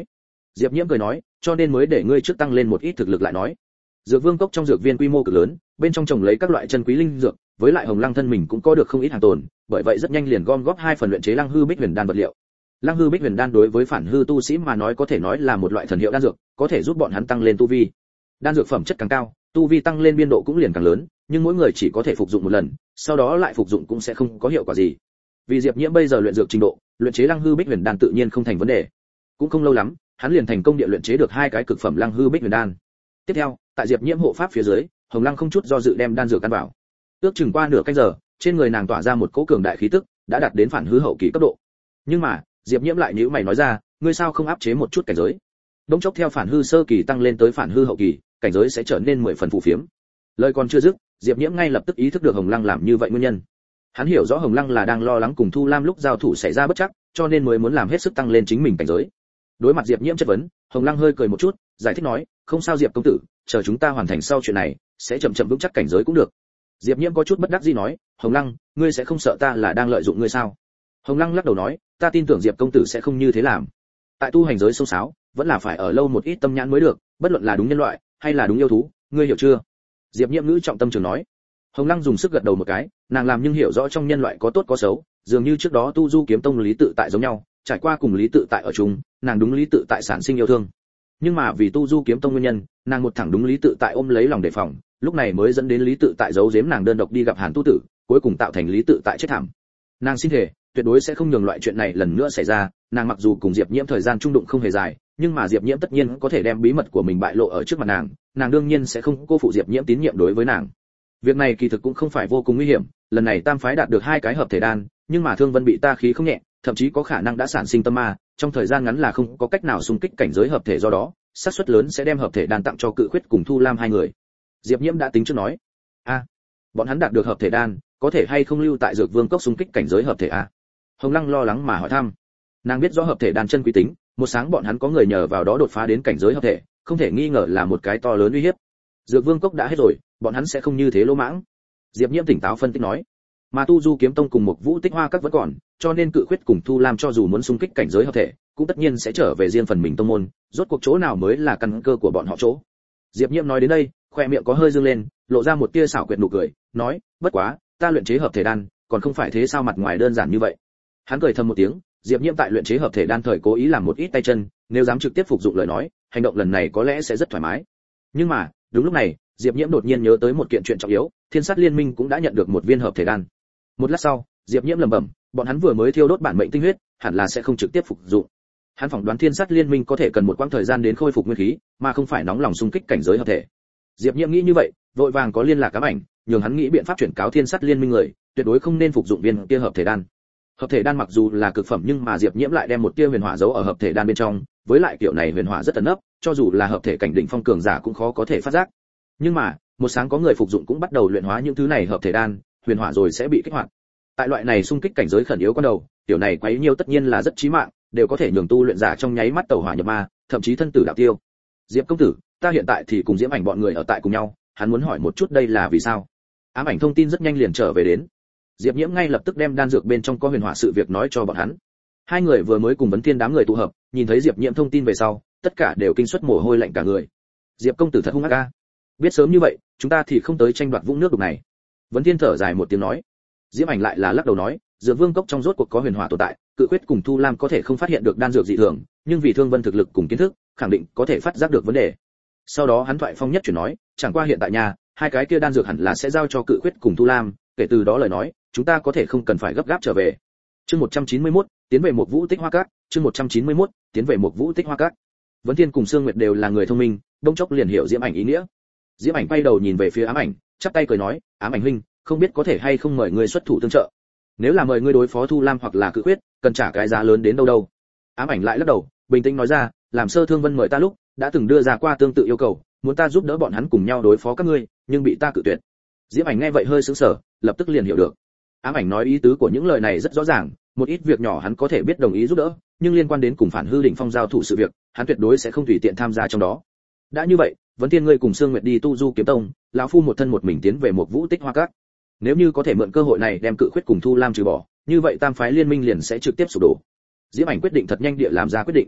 Diệp Nhiễm cười nói, cho nên mới để ngươi trước tăng lên một ít thực lực lại nói. Dược Vương cốc trong dược viên quy mô cực lớn, bên trong trồng lấy các loại chân quý linh dược, với lại Hồng Lăng thân mình cũng có được không ít hàng tồn, bởi vậy rất nhanh liền gom góp hai phần luyện chế Lăng Hư Bích Huyền đan vật liệu. Lăng Hư Bích Huyền đan đối với phản hư tu sĩ mà nói có thể nói là một loại thần hiệu đan dược, có thể giúp bọn hắn tăng lên tu vi. Đan dược phẩm chất càng cao, tu vi tăng lên biên độ cũng liền càng lớn, nhưng mỗi người chỉ có thể phục dụng một lần, sau đó lại phục dụng cũng sẽ không có hiệu quả gì. Vì Diệp Nhiễm bây giờ luyện dược trình độ, luyện chế Lăng Hư Bích Huyền đan tự nhiên không thành vấn đề. Cũng không lâu lắm, hắn liền thành công địa luyện chế được hai cái cực phẩm Lăng Hư Bích Huyền đan. Tiếp theo, tại Diệp Nhiễm hộ pháp phía dưới, Hồng Lăng không chút do dự đem đan dược căn vào. Ước chừng qua nửa canh giờ, trên người nàng tỏa ra một cỗ cường đại khí tức, đã đạt đến phản hư hậu kỳ cấp độ. Nhưng mà, Diệp Nhiễm lại nhíu mày nói ra, ngươi sao không áp chế một chút cảnh giới? Đống chốc theo phản hư sơ kỳ tăng lên tới phản hư hậu kỳ, cảnh giới sẽ trở nên mười phần phù phiếm. Lời còn chưa dứt, Diệp Nhiễm ngay lập tức ý thức được Hồng Lăng làm như vậy nguyên nhân. Hắn hiểu rõ Hồng Lăng là đang lo lắng cùng Thu Lam lúc giao thủ xảy ra bất trắc, cho nên mới muốn làm hết sức tăng lên chính mình cảnh giới. Đối mặt Diệp Nhiễm chất vấn, Hồng Lăng hơi cười một chút, giải thích nói, không sao Diệp công tử, chờ chúng ta hoàn thành sau chuyện này, sẽ chậm chậm vững chắc cảnh giới cũng được. Diệp Nhiễm có chút bất đắc dĩ nói, Hồng Lăng, ngươi sẽ không sợ ta là đang lợi dụng ngươi sao? Hồng Lăng lắc đầu nói, ta tin tưởng Diệp công tử sẽ không như thế làm. Tại tu hành giới sâu sáo, vẫn là phải ở lâu một ít tâm nhãn mới được, bất luận là đúng nhân loại hay là đúng yêu thú, ngươi hiểu chưa? Diệp Nhiễm ngữ trọng tâm trường nói. Hồng Lăng dùng sức gật đầu một cái, nàng làm nhưng hiểu rõ trong nhân loại có tốt có xấu, dường như trước đó tu du kiếm tông lý tự tại giống nhau, trải qua cùng lý tự tại ở chung, nàng đúng lý tự tại sản sinh yêu thương. Nhưng mà vì tu du kiếm tông nguyên nhân, nàng một thẳng đúng lý tự tại ôm lấy lòng đề phòng, lúc này mới dẫn đến lý tự tại giấu giếm nàng đơn độc đi gặp Hàn Tu Tử, cuối cùng tạo thành lý tự tại chết thảm. Nàng xin thề, tuyệt đối sẽ không nhường loại chuyện này lần nữa xảy ra. Nàng mặc dù cùng Diệp Nhiễm thời gian chung đụng không hề dài, nhưng mà Diệp Nhiễm tất nhiên có thể đem bí mật của mình bại lộ ở trước mặt nàng, nàng đương nhiên sẽ không cô phụ Diệp Nhiễm tín nhiệm đối với nàng. Việc này kỳ thực cũng không phải vô cùng nguy hiểm, lần này Tam phái đạt được hai cái hợp thể đan, nhưng mà Thương Vân bị ta khí không nhẹ, thậm chí có khả năng đã sản sinh tâm ma, trong thời gian ngắn là không có cách nào xung kích cảnh giới hợp thể, do đó, xác suất lớn sẽ đem hợp thể đan tặng cho Cự Khuyết cùng Thu Lam hai người. Diệp Nhiễm đã tính trước nói, a, bọn hắn đạt được hợp thể đan, có thể hay không lưu tại Dược Vương cốc xung kích cảnh giới hợp thể a? Hồng Lăng lo lắng mà hỏi thăm. Nàng biết rõ hợp thể đan chân quý tính, một sáng bọn hắn có người nhờ vào đó đột phá đến cảnh giới hợp thể, không thể nghi ngờ là một cái to lớn uy hiếp. Dược Vương cốc đã hết rồi, bọn hắn sẽ không như thế lỗ mãng. Diệp Nhiễm tỉnh táo phân tích nói. Mà Tu Du kiếm tông cùng một Vũ Tích Hoa các vẫn còn, cho nên Cự Khuyết cùng Thu Lam cho dù muốn xung kích cảnh giới hợp thể, cũng tất nhiên sẽ trở về riêng phần mình tông môn, rốt cuộc chỗ nào mới là căn cơ của bọn họ chỗ. Diệp Nhiễm nói đến đây, khoe miệng có hơi dương lên, lộ ra một tia xảo quyệt nụ cười, nói, bất quá, ta luyện chế hợp thể đan, còn không phải thế sao mặt ngoài đơn giản như vậy. Hắn cười thầm một tiếng, Diệp Nhiễm tại luyện chế hợp thể đan thời cố ý làm một ít tay chân, nếu dám trực tiếp phục dụng lời nói, hành động lần này có lẽ sẽ rất thoải mái. Nhưng mà, đúng lúc này, Diệp Nhiễm đột nhiên nhớ tới một kiện chuyện trọng yếu, Thiên Sát Liên Minh cũng đã nhận được một viên hợp thể đan. Một lát sau, Diệp Nhiễm lẩm bẩm, bọn hắn vừa mới thiêu đốt bản mệnh tinh huyết, hẳn là sẽ không trực tiếp phục dụng. Hắn phỏng đoán Thiên Sát Liên Minh có thể cần một quãng thời gian đến khôi phục nguyên khí, mà không phải nóng lòng xung kích cảnh giới hợp thể. Diệp Nhiễm nghĩ như vậy, vội vàng có liên lạc ám ảnh, nhường hắn nghĩ biện pháp chuyển cáo Thiên Sát Liên Minh người, tuyệt đối không nên phục dụng viên kia hợp thể đan. Hợp thể đan mặc dù là cực phẩm nhưng mà Diệp Nhiễm lại đem một tia huyền hỏa giấu ở hợp thể đan bên trong, với lại kiểu này huyền hỏa rất ẩn nấp, cho dù là hợp thể cảnh đỉnh phong cường giả cũng khó có thể phát giác. Nhưng mà, một sáng có người phục dụng cũng bắt đầu luyện hóa những thứ này hợp thể đan, huyền hỏa rồi sẽ bị kích hoạt. Tại loại này xung kích cảnh giới khẩn yếu con đầu, tiểu này quấy nhiêu tất nhiên là rất chí mạng, đều có thể nhường tu luyện giả trong nháy mắt tẩu hỏa nhập ma, thậm chí thân tử đạo tiêu. Diệp công tử, ta hiện tại thì cùng Diễm Ảnh bọn người ở tại cùng nhau, hắn muốn hỏi một chút đây là vì sao. Ám Ảnh thông tin rất nhanh liền trở về đến. Diệp Nhiễm ngay lập tức đem đan dược bên trong có huyền hỏa sự việc nói cho bọn hắn. Hai người vừa mới cùng Vấn Thiên đám người tụ hợp, nhìn thấy Diệp Nhiễm thông tin về sau, tất cả đều kinh suất mồ hôi lạnh cả người. Diệp công tử thật hung ác a. Biết sớm như vậy, chúng ta thì không tới tranh đoạt vũng nước đục này. Vấn Thiên thở dài một tiếng nói. Diễm Ảnh lại là lắc đầu nói, Dược Vương cốc trong rốt cuộc có huyền hỏa tồn tại, Cự Khuyết cùng Thu Lam có thể không phát hiện được đan dược dị thường, nhưng vì Thương Vân thực lực cùng kiến thức, khẳng định có thể phát giác được vấn đề. Sau đó hắn thoại phong nhất chuyển nói, chẳng qua hiện tại nhà, hai cái kia đan dược hẳn là sẽ giao cho Cự Khuyết cùng Thu Lam, kể từ đó lời nói, chúng ta có thể không cần phải gấp gáp trở về. Chương một trăm chín mươi mốt, tiến về một Vũ Tích Hoa Các, chương một trăm chín mươi mốt, tiến về một Vũ Tích Hoa Các. Vấn Thiên cùng Sương Nguyệt đều là người thông minh, đông chốc liền hiểu Diễm Ảnh ý nghĩa. Diễm Ảnh quay đầu nhìn về phía Ám Ảnh, chắp tay cười nói, Ám Ảnh huynh, không biết có thể hay không mời ngươi xuất thủ tương trợ. Nếu là mời ngươi đối phó Thu Lam hoặc là Cự Khuyết, cần trả cái giá lớn đến đâu đâu. Ám Ảnh lại lắc đầu, bình tĩnh nói ra, làm Sơ Thương Vân mời ta lúc, đã từng đưa ra qua tương tự yêu cầu, muốn ta giúp đỡ bọn hắn cùng nhau đối phó các ngươi, nhưng bị ta cự tuyệt. Diễm Ảnh nghe vậy hơi sững sờ, lập tức liền hiểu được. Ám Ảnh nói ý tứ của những lời này rất rõ ràng, một ít việc nhỏ hắn có thể biết đồng ý giúp đỡ, nhưng liên quan đến cùng phản hư đỉnh phong giao thủ sự việc, hắn tuyệt đối sẽ không tùy tiện tham gia trong đó. Đã như vậy, Vấn Thiên ngươi cùng Sương Nguyệt đi Tu Du kiếm tông, lão phu một thân một mình tiến về một Vũ Tích Hoa Các. Nếu như có thể mượn cơ hội này đem Cự Khuyết cùng Thu Lam trừ bỏ, như vậy tam phái liên minh liền sẽ trực tiếp sụp đổ. Diễm Ảnh quyết định thật nhanh địa làm ra quyết định.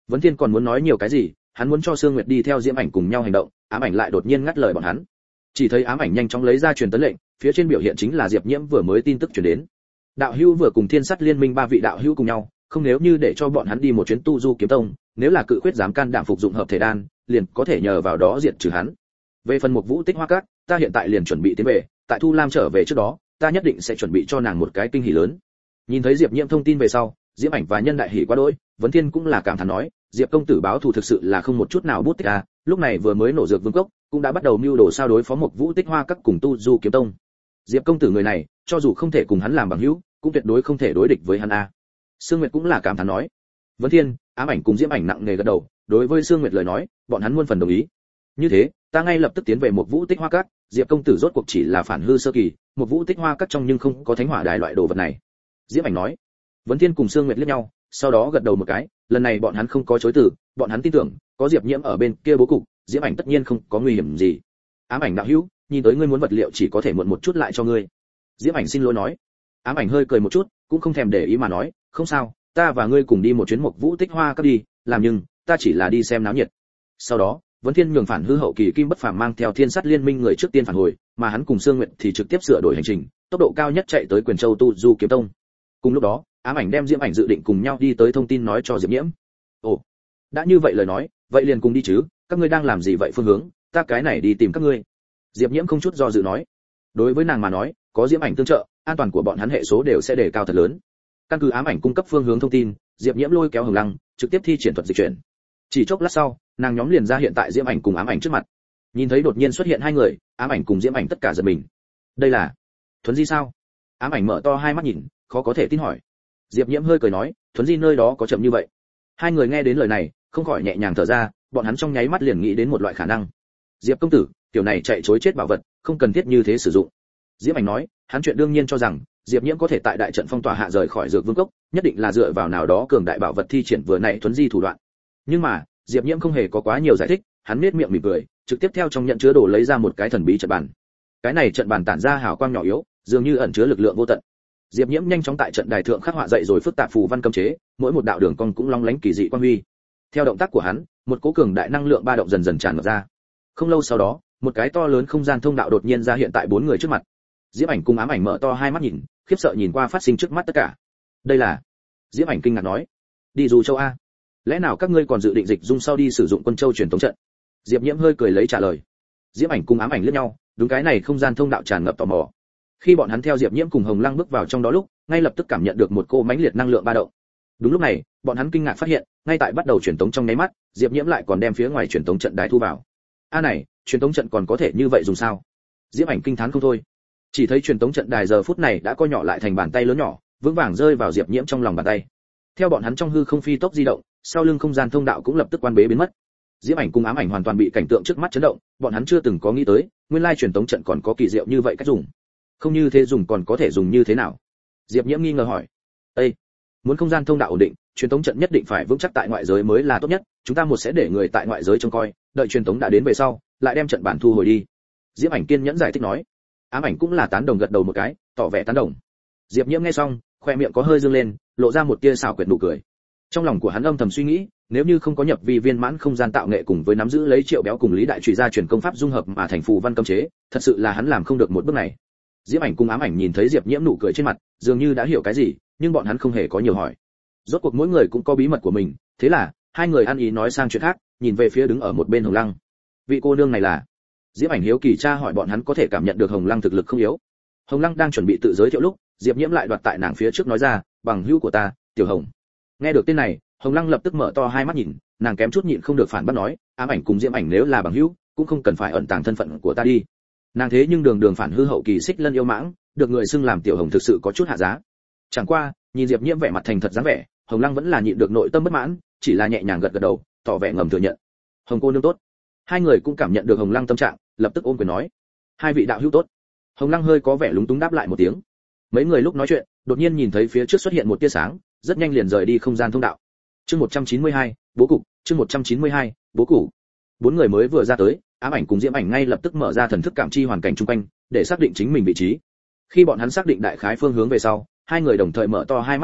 Vấn Thiên còn muốn nói nhiều cái gì, hắn muốn cho Sương Nguyệt đi theo Diễm Ảnh cùng nhau hành động, Ám Ảnh lại đột nhiên ngắt lời bọn hắn. Chỉ thấy Ám Ảnh nhanh chóng lấy ra truyền tấn lệnh, phía trên biểu hiện chính là Diệp Nhiễm vừa mới tin tức truyền đến. Đạo hữu vừa cùng Thiên Sắt Liên Minh ba vị đạo hữu cùng nhau, không nếu như để cho bọn hắn đi một chuyến tu du kiếm tông, nếu là cự quyết dám can đảm phục dụng hợp thể đan, liền có thể nhờ vào đó diệt trừ hắn. Về phần Mục Vũ Tích Hoa Các, ta hiện tại liền chuẩn bị tiến về, tại Thu Lam trở về trước đó, ta nhất định sẽ chuẩn bị cho nàng một cái kinh hỉ lớn. Nhìn thấy Diệp Nhiễm thông tin về sau, Diễm Ảnh và Nhân đại hỉ quá đỗi, Vấn Thiên cũng là cảm thán nói, Diệp công tử báo thù thực sự là không một chút nào bút tích à, lúc này vừa mới nổ dược vương cốc, cũng đã bắt đầu mưu đồ sao đối phó Mục Vũ Tích Hoa Các cùng tu du kiếm tông. Diệp công tử người này, cho dù không thể cùng hắn làm bằng hữu, cũng tuyệt đối không thể đối địch với hắn a. À. Sương Nguyệt cũng là cảm thán nói. Vấn Thiên, Ám Ảnh cùng Diễm Ảnh nặng nề gật đầu, đối với Sương Nguyệt lời nói, bọn hắn muôn phần đồng ý. Như thế, ta ngay lập tức tiến về Mục Vũ Tích Hoa Các, Diệp công tử rốt cuộc chỉ là phản hư sơ kỳ, Mục Vũ Tích Hoa Các trong nhưng không có thánh hỏa đài loại đồ vật này. Diễm Ảnh nói. Vấn Thiên cùng Sương Nguyệt liếc nhau, sau đó gật đầu một cái, lần này bọn hắn không có chối từ, bọn hắn tin tưởng, có Diệp Nhiễm ở bên kia bố cục, Diễm Ảnh tất nhiên không có nguy hiểm gì. Ám Ảnh đạo hữu, nhìn tới ngươi muốn vật liệu chỉ có thể muộn một chút lại cho ngươi. Diễm Ảnh xin lỗi nói. Ám Ảnh hơi cười một chút, cũng không thèm để ý mà nói, không sao, ta và ngươi cùng đi một chuyến Mục Vũ Tích Hoa Các đi, làm nhưng ta chỉ là đi xem náo nhiệt. Sau đó, Vấn Thiên nhường phản hư hậu kỳ Kim Bất Phàm mang theo Thiên Sắt Liên Minh người trước tiên phản hồi, mà hắn cùng Sương Nguyệt thì trực tiếp sửa đổi hành trình, tốc độ cao nhất chạy tới Quyền Châu Tu Du Kiếm Tông. Cùng lúc đó, Ám Ảnh đem Diễm Ảnh dự định cùng nhau đi tới thông tin nói cho Diệp Nhiễm. Ồ, đã như vậy lời nói, vậy liền cùng đi chứ, các ngươi đang làm gì vậy Phương Hướng, ta cái này đi tìm các ngươi. Diệp Nhiễm không chút do dự nói. Đối với nàng mà nói, có Diễm Ảnh tương trợ, an toàn của bọn hắn hệ số đều sẽ đề cao thật lớn. Căn cứ Ám Ảnh cung cấp phương hướng thông tin, Diệp Nhiễm lôi kéo Hồng Lăng, trực tiếp thi triển thuật dịch chuyển. Chỉ chốc lát sau, nàng nhóm liền ra hiện tại Diễm Ảnh cùng Ám Ảnh trước mặt. Nhìn thấy đột nhiên xuất hiện hai người, Ám Ảnh cùng Diễm Ảnh tất cả giật mình. Đây là Thuấn Di sao? Ám Ảnh mở to hai mắt nhìn, khó có thể tin hỏi. Diệp Nhiễm hơi cười nói, Thuấn Di nơi đó có chậm như vậy. Hai người nghe đến lời này, không khỏi nhẹ nhàng thở ra, bọn hắn trong nháy mắt liền nghĩ đến một loại khả năng. Diệp công tử, kiểu này chạy trối chết bảo vật, không cần thiết như thế sử dụng. Diễm Ảnh nói, hắn chuyện đương nhiên cho rằng Diệp Nhiễm có thể tại đại trận phong tỏa hạ rời khỏi Dược Vương cốc, nhất định là dựa vào nào đó cường đại bảo vật thi triển vừa nãy Thuấn Di thủ đoạn. Nhưng mà, Diệp Nhiễm không hề có quá nhiều giải thích, hắn nhếch miệng mỉm cười, trực tiếp theo trong nhận chứa đồ lấy ra một cái thần bí trận bàn. Cái này trận bàn tản ra hào quang nhỏ yếu, dường như ẩn chứa lực lượng vô tận. Diệp Nhiễm nhanh chóng tại trận đài thượng khắc họa dậy rồi phức tạp phù văn cấm chế, mỗi một đạo đường cong cũng long lánh kỳ dị quang huy. Theo động tác của hắn, một cỗ cường đại năng lượng ba động dần dần tràn ngập ra. Không lâu sau đó, một cái to lớn không gian thông đạo đột nhiên ra hiện tại bốn người trước mặt. Diễm Ảnh cùng Ám Ảnh mở to hai mắt nhìn, khiếp sợ nhìn qua phát sinh trước mắt tất cả. Đây là... Diễm Ảnh kinh ngạc nói, đi Du Châu a? Lẽ nào các ngươi còn dự định dịch dung sau đi sử dụng Quân Châu truyền tống trận? Diệp Nhiễm hơi cười lấy trả lời. Diễm Ảnh cùng Ám Ảnh liếc nhau, đúng cái này không gian thông đạo tràn ngập tò mò. Khi bọn hắn theo Diệp Nhiễm cùng Hồng Lăng bước vào trong đó lúc, ngay lập tức cảm nhận được một cỗ mãnh liệt năng lượng ba động. Đúng lúc này, bọn hắn kinh ngạc phát hiện, ngay tại bắt đầu truyền tống trong nháy mắt, Diệp Nhiễm lại còn đem phía ngoài truyền tống trận đài thu vào. A này, truyền tống trận còn có thể như vậy dùng sao? Diễm Ảnh kinh thán không thôi. Chỉ thấy truyền tống trận đài giờ phút này đã co nhỏ lại thành bàn tay lớn nhỏ, vững vàng rơi vào Diệp Nhiễm trong lòng bàn tay. Theo bọn hắn trong hư không phi tốc di động, sau lưng không gian thông đạo cũng lập tức quan bế biến mất. Diễm Ảnh cùng Ám Ảnh hoàn toàn bị cảnh tượng trước mắt chấn động, bọn hắn chưa từng có nghĩ tới, nguyên lai truyền tống trận còn có kỳ diệu như vậy cách dùng. Không như thế dùng còn có thể dùng như thế nào? Diệp Nhiễm nghi ngờ hỏi. Ê, muốn không gian thông đạo ổn định, truyền tống trận nhất định phải vững chắc tại ngoại giới mới là tốt nhất, chúng ta một sẽ để người tại ngoại giới trông coi, đợi truyền tống đã đến về sau, lại đem trận bản thu hồi đi. Diễm Ảnh kiên nhẫn giải thích nói. Ám Ảnh cũng là tán đồng gật đầu một cái, tỏ vẻ tán đồng. Diệp Nhiễm nghe xong, khoe miệng có hơi dương lên, lộ ra một tia xảo quyệt nụ cười. Trong lòng của hắn âm thầm suy nghĩ, nếu như không có nhập vi viên mãn không gian tạo nghệ cùng với nắm giữ lấy Triệu Béo cùng Lý Đại Trụy gia truyền công pháp dung hợp mà thành phù văn cấm chế, thật sự là hắn làm không được một bước này. Diễm Ảnh cùng Ám Ảnh nhìn thấy Diệp Nhiễm nụ cười trên mặt, dường như đã hiểu cái gì, nhưng bọn hắn không hề có nhiều hỏi. Rốt cuộc mỗi người cũng có bí mật của mình, thế là hai người ăn ý nói sang chuyện khác, nhìn về phía đứng ở một bên Hồng Lăng. Vị cô nương này là? Diễm Ảnh hiếu kỳ tra hỏi bọn hắn có thể cảm nhận được Hồng Lăng thực lực không yếu. Hồng Lăng đang chuẩn bị tự giới thiệu lúc, Diệp Nhiễm lại đoạt tại nàng phía trước nói ra, bằng hữu của ta, Tiểu Hồng. Nghe được tên này, Hồng Lăng lập tức mở to hai mắt nhìn, nàng kém chút nhịn không được phản bác nói, Ám Ảnh cùng Diễm Ảnh nếu là bằng hữu, cũng không cần phải ẩn tàng thân phận của ta đi. Nàng thế nhưng đường đường phản hư hậu kỳ xích lân yêu mãng, được người xưng làm Tiểu Hồng thực sự có chút hạ giá. Chẳng qua, nhìn Diệp Nhiễm vẻ mặt thành thật dáng vẻ, Hồng Lăng vẫn là nhịn được nội tâm bất mãn, chỉ là nhẹ nhàng gật gật đầu, tỏ vẻ ngầm thừa nhận. Hồng cô nương tốt. Hai người cũng cảm nhận được Hồng Lăng tâm trạng, lập tức ôm quyền nói, hai vị đạo hữu tốt. Hồng Lăng hơi có vẻ lúng túng đáp lại một tiếng. Mấy người lúc nói chuyện, đột nhiên nhìn thấy phía trước xuất hiện một tia sáng, rất nhanh liền rời đi không gian thông đạo. Chương một trăm chín mươi hai, bố cục, chương một trăm chín mươi hai, bố cục. Bốn người mới vừa ra tới, Ám Ảnh cùng Diễm Ảnh ngay lập tức mở ra thần thức cảm chi hoàn cảnh xung quanh, để xác định chính mình vị trí. Khi bọn hắn xác định đại khái phương hướng về sau, hai người đồng thời mở to hai mắt nhìn,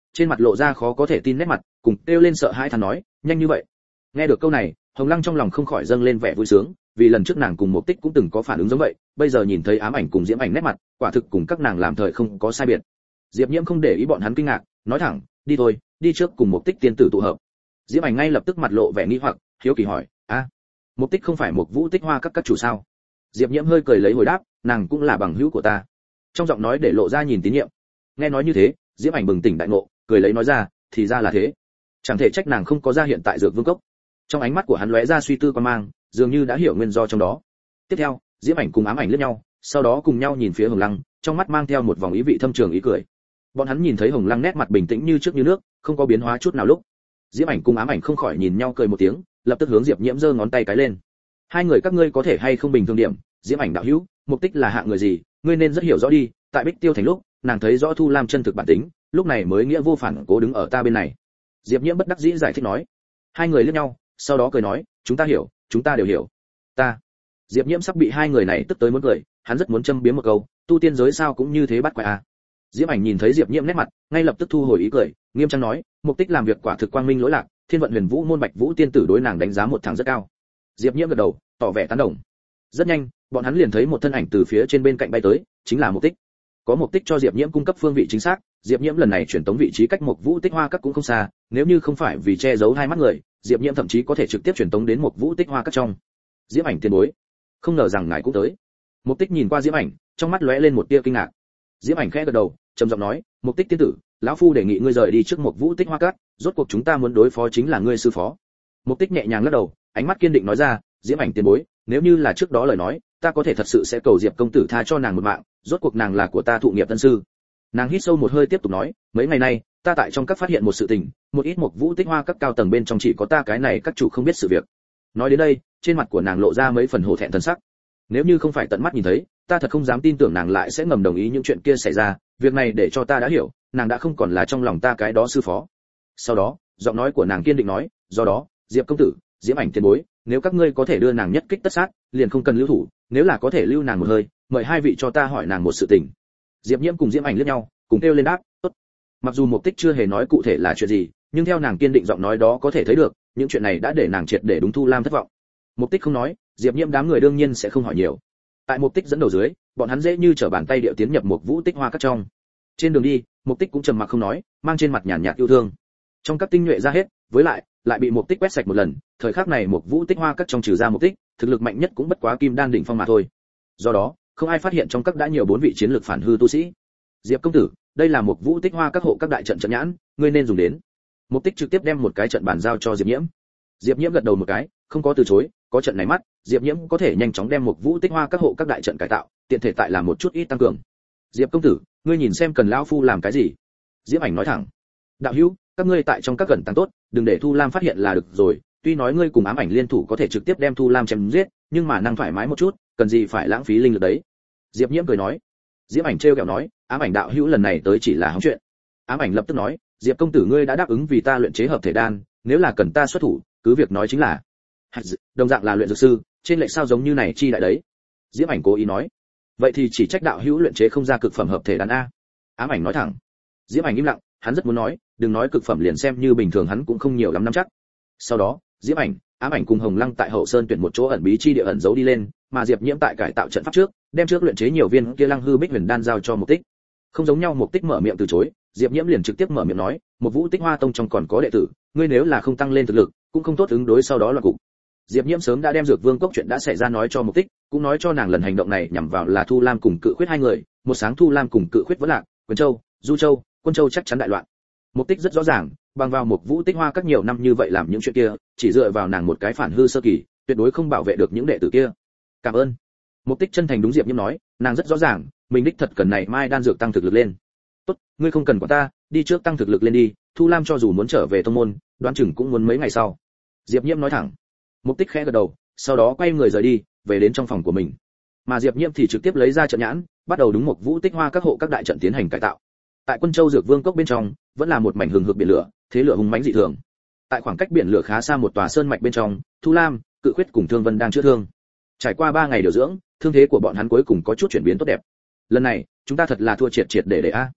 trên mặt lộ ra khó có thể tin nét mặt, cùng kêu lên sợ hãi thán nói, nhanh như vậy. Nghe được câu này, Hồng Lăng trong lòng không khỏi dâng lên vẻ vui sướng, vì lần trước nàng cùng Mục Tích cũng từng có phản ứng giống vậy, bây giờ nhìn thấy ám ảnh cùng Diễm Ảnh nét mặt, quả thực cùng các nàng làm thời không có sai biệt. Diệp Nhiễm không để ý bọn hắn kinh ngạc, nói thẳng, đi thôi, đi trước cùng Mục Tích tiên tử tụ hợp. Diễm Ảnh ngay lập tức mặt lộ vẻ nghi hoặc, hiếu kỳ hỏi, a, Mục Tích không phải Mục Vũ Tích Hoa các các chủ sao? Diệp Nhiễm hơi cười lấy hồi đáp, nàng cũng là bằng hữu của ta. Trong giọng nói để lộ ra nhìn tín nhiệm. Nghe nói như thế, Diễm Ảnh bừng tỉnh đại ngộ, cười lấy nói ra, thì ra là thế. Chẳng thể trách nàng không có ra hiện tại Dược Vương cốc. Trong ánh mắt của hắn lóe ra suy tư quan mang, dường như đã hiểu nguyên do trong đó. Tiếp theo, Diễm Ảnh cùng ám ảnh liếc nhau, sau đó cùng nhau nhìn phía Hồng Lăng, trong mắt mang theo một vòng ý vị thâm trường ý cười. Bọn hắn nhìn thấy Hồng Lăng nét mặt bình tĩnh như trước như nước, không có biến hóa chút nào lúc. Diễm Ảnh cùng ám ảnh không khỏi nhìn nhau cười một tiếng, lập tức hướng Diệp Nhiễm giơ ngón tay cái lên. Hai người các ngươi có thể hay không bình thường điểm, Diễm Ảnh đạo hữu, Mục Tích là hạng người gì, ngươi nên rất hiểu rõ đi, tại Bích Tiêu thành lúc, nàng thấy rõ Thu Lam chân thực bản tính, lúc này mới nghĩa vô phản cố đứng ở ta bên này. Diệp Nhiễm bất đắc dĩ giải thích nói. Hai người liếc nhau, sau đó cười nói, chúng ta hiểu, chúng ta đều hiểu. Ta. Diệp Nhiễm sắp bị hai người này tức tới muốn cười, hắn rất muốn châm biếm một câu, tu tiên giới sao cũng như thế bắt quái à. Diễm Ảnh nhìn thấy Diệp Nhiễm nét mặt, ngay lập tức thu hồi ý cười, nghiêm trang nói, Mục Tích làm việc quả thực quang minh lỗi lạc, Thiên vận Huyền Vũ môn Bạch Vũ tiên tử đối nàng đánh giá một thằng rất cao. Diệp Nhiễm gật đầu, tỏ vẻ tán đồng. Rất nhanh, bọn hắn liền thấy một thân ảnh từ phía trên bên cạnh bay tới, chính là Mục Tích. Có Mục Tích cho Diệp Nhiễm cung cấp phương vị chính xác, Diệp Nhiễm lần này chuyển tống vị trí cách Mục Vũ Tích Hoa các cũng không xa, nếu như không phải vì che giấu hai mắt người, Diệp Nhiễm thậm chí có thể trực tiếp chuyển tống đến Mục Vũ Tích Hoa các trong. Diễm Ảnh tiền bối, không ngờ rằng ngài cũng tới. Mục Tích nhìn qua Diễm Ảnh, trong mắt lóe lên một tia kinh ngạc. Diễm Ảnh khẽ gật đầu, trầm giọng nói, Mục Tích tiên tử, lão phu đề nghị ngươi rời đi trước Mục Vũ Tích Hoa các, rốt cuộc chúng ta muốn đối phó chính là ngươi sư phó. Mục Tích nhẹ nhàng lắc đầu, ánh mắt kiên định nói ra, Diễm Ảnh tiền bối, nếu như là trước đó lời nói, ta có thể thật sự sẽ cầu Diệp công tử tha cho nàng một mạng, rốt cuộc nàng là của ta thụ nghiệp tân sư. Nàng hít sâu một hơi tiếp tục nói, mấy ngày nay, ta tại trong các phát hiện một sự tình, một ít Mục Vũ Tích Hoa các cao tầng bên trong chỉ có ta cái này các chủ không biết sự việc. Nói đến đây, trên mặt của nàng lộ ra mấy phần hổ thẹn thần sắc. Nếu như không phải tận mắt nhìn thấy, ta thật không dám tin tưởng nàng lại sẽ ngầm đồng ý những chuyện kia xảy ra, việc này để cho ta đã hiểu, nàng đã không còn là trong lòng ta cái đó sư phó. Sau đó, giọng nói của nàng kiên định nói, do đó, Diệp công tử, Diễm Ảnh tiền bối, nếu các ngươi có thể đưa nàng nhất kích tất sát, liền không cần lưu thủ, nếu là có thể lưu nàng một hơi, mời hai vị cho ta hỏi nàng một sự tình. Diệp Nhiễm cùng Diễm Ảnh liếc nhau, cùng kêu lên đáp, tốt. Mặc dù Mục Tích chưa hề nói cụ thể là chuyện gì, nhưng theo nàng kiên định giọng nói đó có thể thấy được, những chuyện này đã để nàng triệt để đúng Thu Lam thất vọng. Mục Tích không nói, Diệp Nhiễm đám người đương nhiên sẽ không hỏi nhiều. Tại Mục Tích dẫn đầu dưới, bọn hắn dễ như trở bàn tay điệu tiến nhập Mục Vũ Tích Hoa các trong. Trên đường đi, Mục Tích cũng trầm mặc không nói, mang trên mặt nhàn nhạt yêu thương. Trong các tinh nhuệ ra hết, với lại lại bị Mục Tích quét sạch một lần, thời khắc này Mục Vũ Tích Hoa các trong trừ ra Mục Tích, thực lực mạnh nhất cũng bất quá kim đan đỉnh phong mà thôi. Do đó, không ai phát hiện trong các đã nhiều bốn vị chiến lược phản hư tu sĩ. Diệp công tử, đây là Mục Vũ Tích Hoa các hộ các đại trận trận nhãn, ngươi nên dùng đến. Mục Tích trực tiếp đem một cái trận bàn giao cho Diệp Nhiễm. Diệp Nhiễm gật đầu một cái, không có từ chối, có trận này mắt, Diệp Nhiễm có thể nhanh chóng đem Mục Vũ Tích Hoa các hộ các đại trận cải tạo, tiện thể tại làm một chút ít tăng cường. Diệp công tử, ngươi nhìn xem cần lão phu làm cái gì? Diễm Ảnh nói thẳng. Đạo hữu, các ngươi tại trong các gần tăng tốt, đừng để Thu Lam phát hiện là được rồi, tuy nói ngươi cùng ám ảnh liên thủ có thể trực tiếp đem Thu Lam chém giết, nhưng mà năng thoải mái một chút, cần gì phải lãng phí linh lực đấy. Diệp Nhiễm cười nói. Diễm Ảnh trêu ghẹo nói, ám ảnh đạo hữu lần này tới chỉ là hóng chuyện. Ám ảnh lập tức nói, Diệp công tử ngươi đã đáp ứng vì ta luyện chế hợp thể đan, nếu là cần ta xuất thủ, cứ việc nói chính là. Đồng dạng là luyện dược sư, trên lệch sao giống như này chi đại đấy. Diễm Ảnh cố ý nói, vậy thì chỉ trách đạo hữu luyện chế không ra cực phẩm hợp thể đan a. Ám ảnh nói thẳng. Diễm Ảnh im lặng, hắn rất muốn nói, đừng nói cực phẩm liền xem như bình thường hắn cũng không nhiều lắm nắm chắc. Sau đó, Diễm Ảnh, Ám ảnh cùng Hồng Lăng tại hậu sơn tuyển một chỗ ẩn bí chi địa ẩn giấu đi lên, mà Diệp Nhiễm tại cải tạo trận pháp trước, đem trước luyện chế nhiều viên kia Lăng Hư Bích Huyền đan giao cho Mục Tích. Không giống nhau, Mục Tích mở miệng từ chối, Diệp Nhiễm liền trực tiếp mở miệng nói, một Vũ Tích Hoa Tông trong còn có đệ tử, ngươi nếu là không tăng lên thực lực, cũng không tốt ứng đối sau đó là cục. Diệp Nhiễm sớm đã đem Dược Vương cốc chuyện đã xảy ra nói cho Mục Tích, cũng nói cho nàng lần hành động này nhằm vào là Thu Lam cùng Cự Khuyết hai người, một sáng Thu Lam cùng Cự Khuyết vẫn lạc, Quyền Châu, Du Châu, Quân Châu chắc chắn đại loạn. Mục Tích rất rõ ràng, bằng vào một Vũ Tích Hoa các nhiều năm như vậy làm những chuyện kia, chỉ dựa vào nàng một cái phản hư sơ kỳ, tuyệt đối không bảo vệ được những đệ tử kia. Cảm ơn. Mục Tích chân thành đúng Diệp Nhiễm nói, nàng rất rõ ràng, mình đích thật cần này mai đan dược tăng thực lực lên. Tốt, ngươi không cần quản ta, đi trước tăng thực lực lên đi, Thu Lam cho dù muốn trở về tông môn, đoán chừng cũng muốn mấy ngày sau. Diệp Nhiễm nói thẳng. Mục Tích khẽ gật đầu, sau đó quay người rời đi, về đến trong phòng của mình. Mà Diệp Nhiễm thì trực tiếp lấy ra trận nhãn, bắt đầu đúng một Vũ Tích Hoa các hộ các đại trận tiến hành cải tạo. Tại Quân Châu Dược Vương cốc bên trong, vẫn là một mảnh hừng hực biển lửa, thế lửa hùng mãnh dị thường. Tại khoảng cách biển lửa khá xa một tòa sơn mạch bên trong, Thu Lam, Cự Khuyết cùng Thương Vân đang chữa thương. Trải qua ba ngày điều dưỡng, thương thế của bọn hắn cuối cùng có chút chuyển biến tốt đẹp. Lần này, chúng ta thật là thua triệt triệt để để a.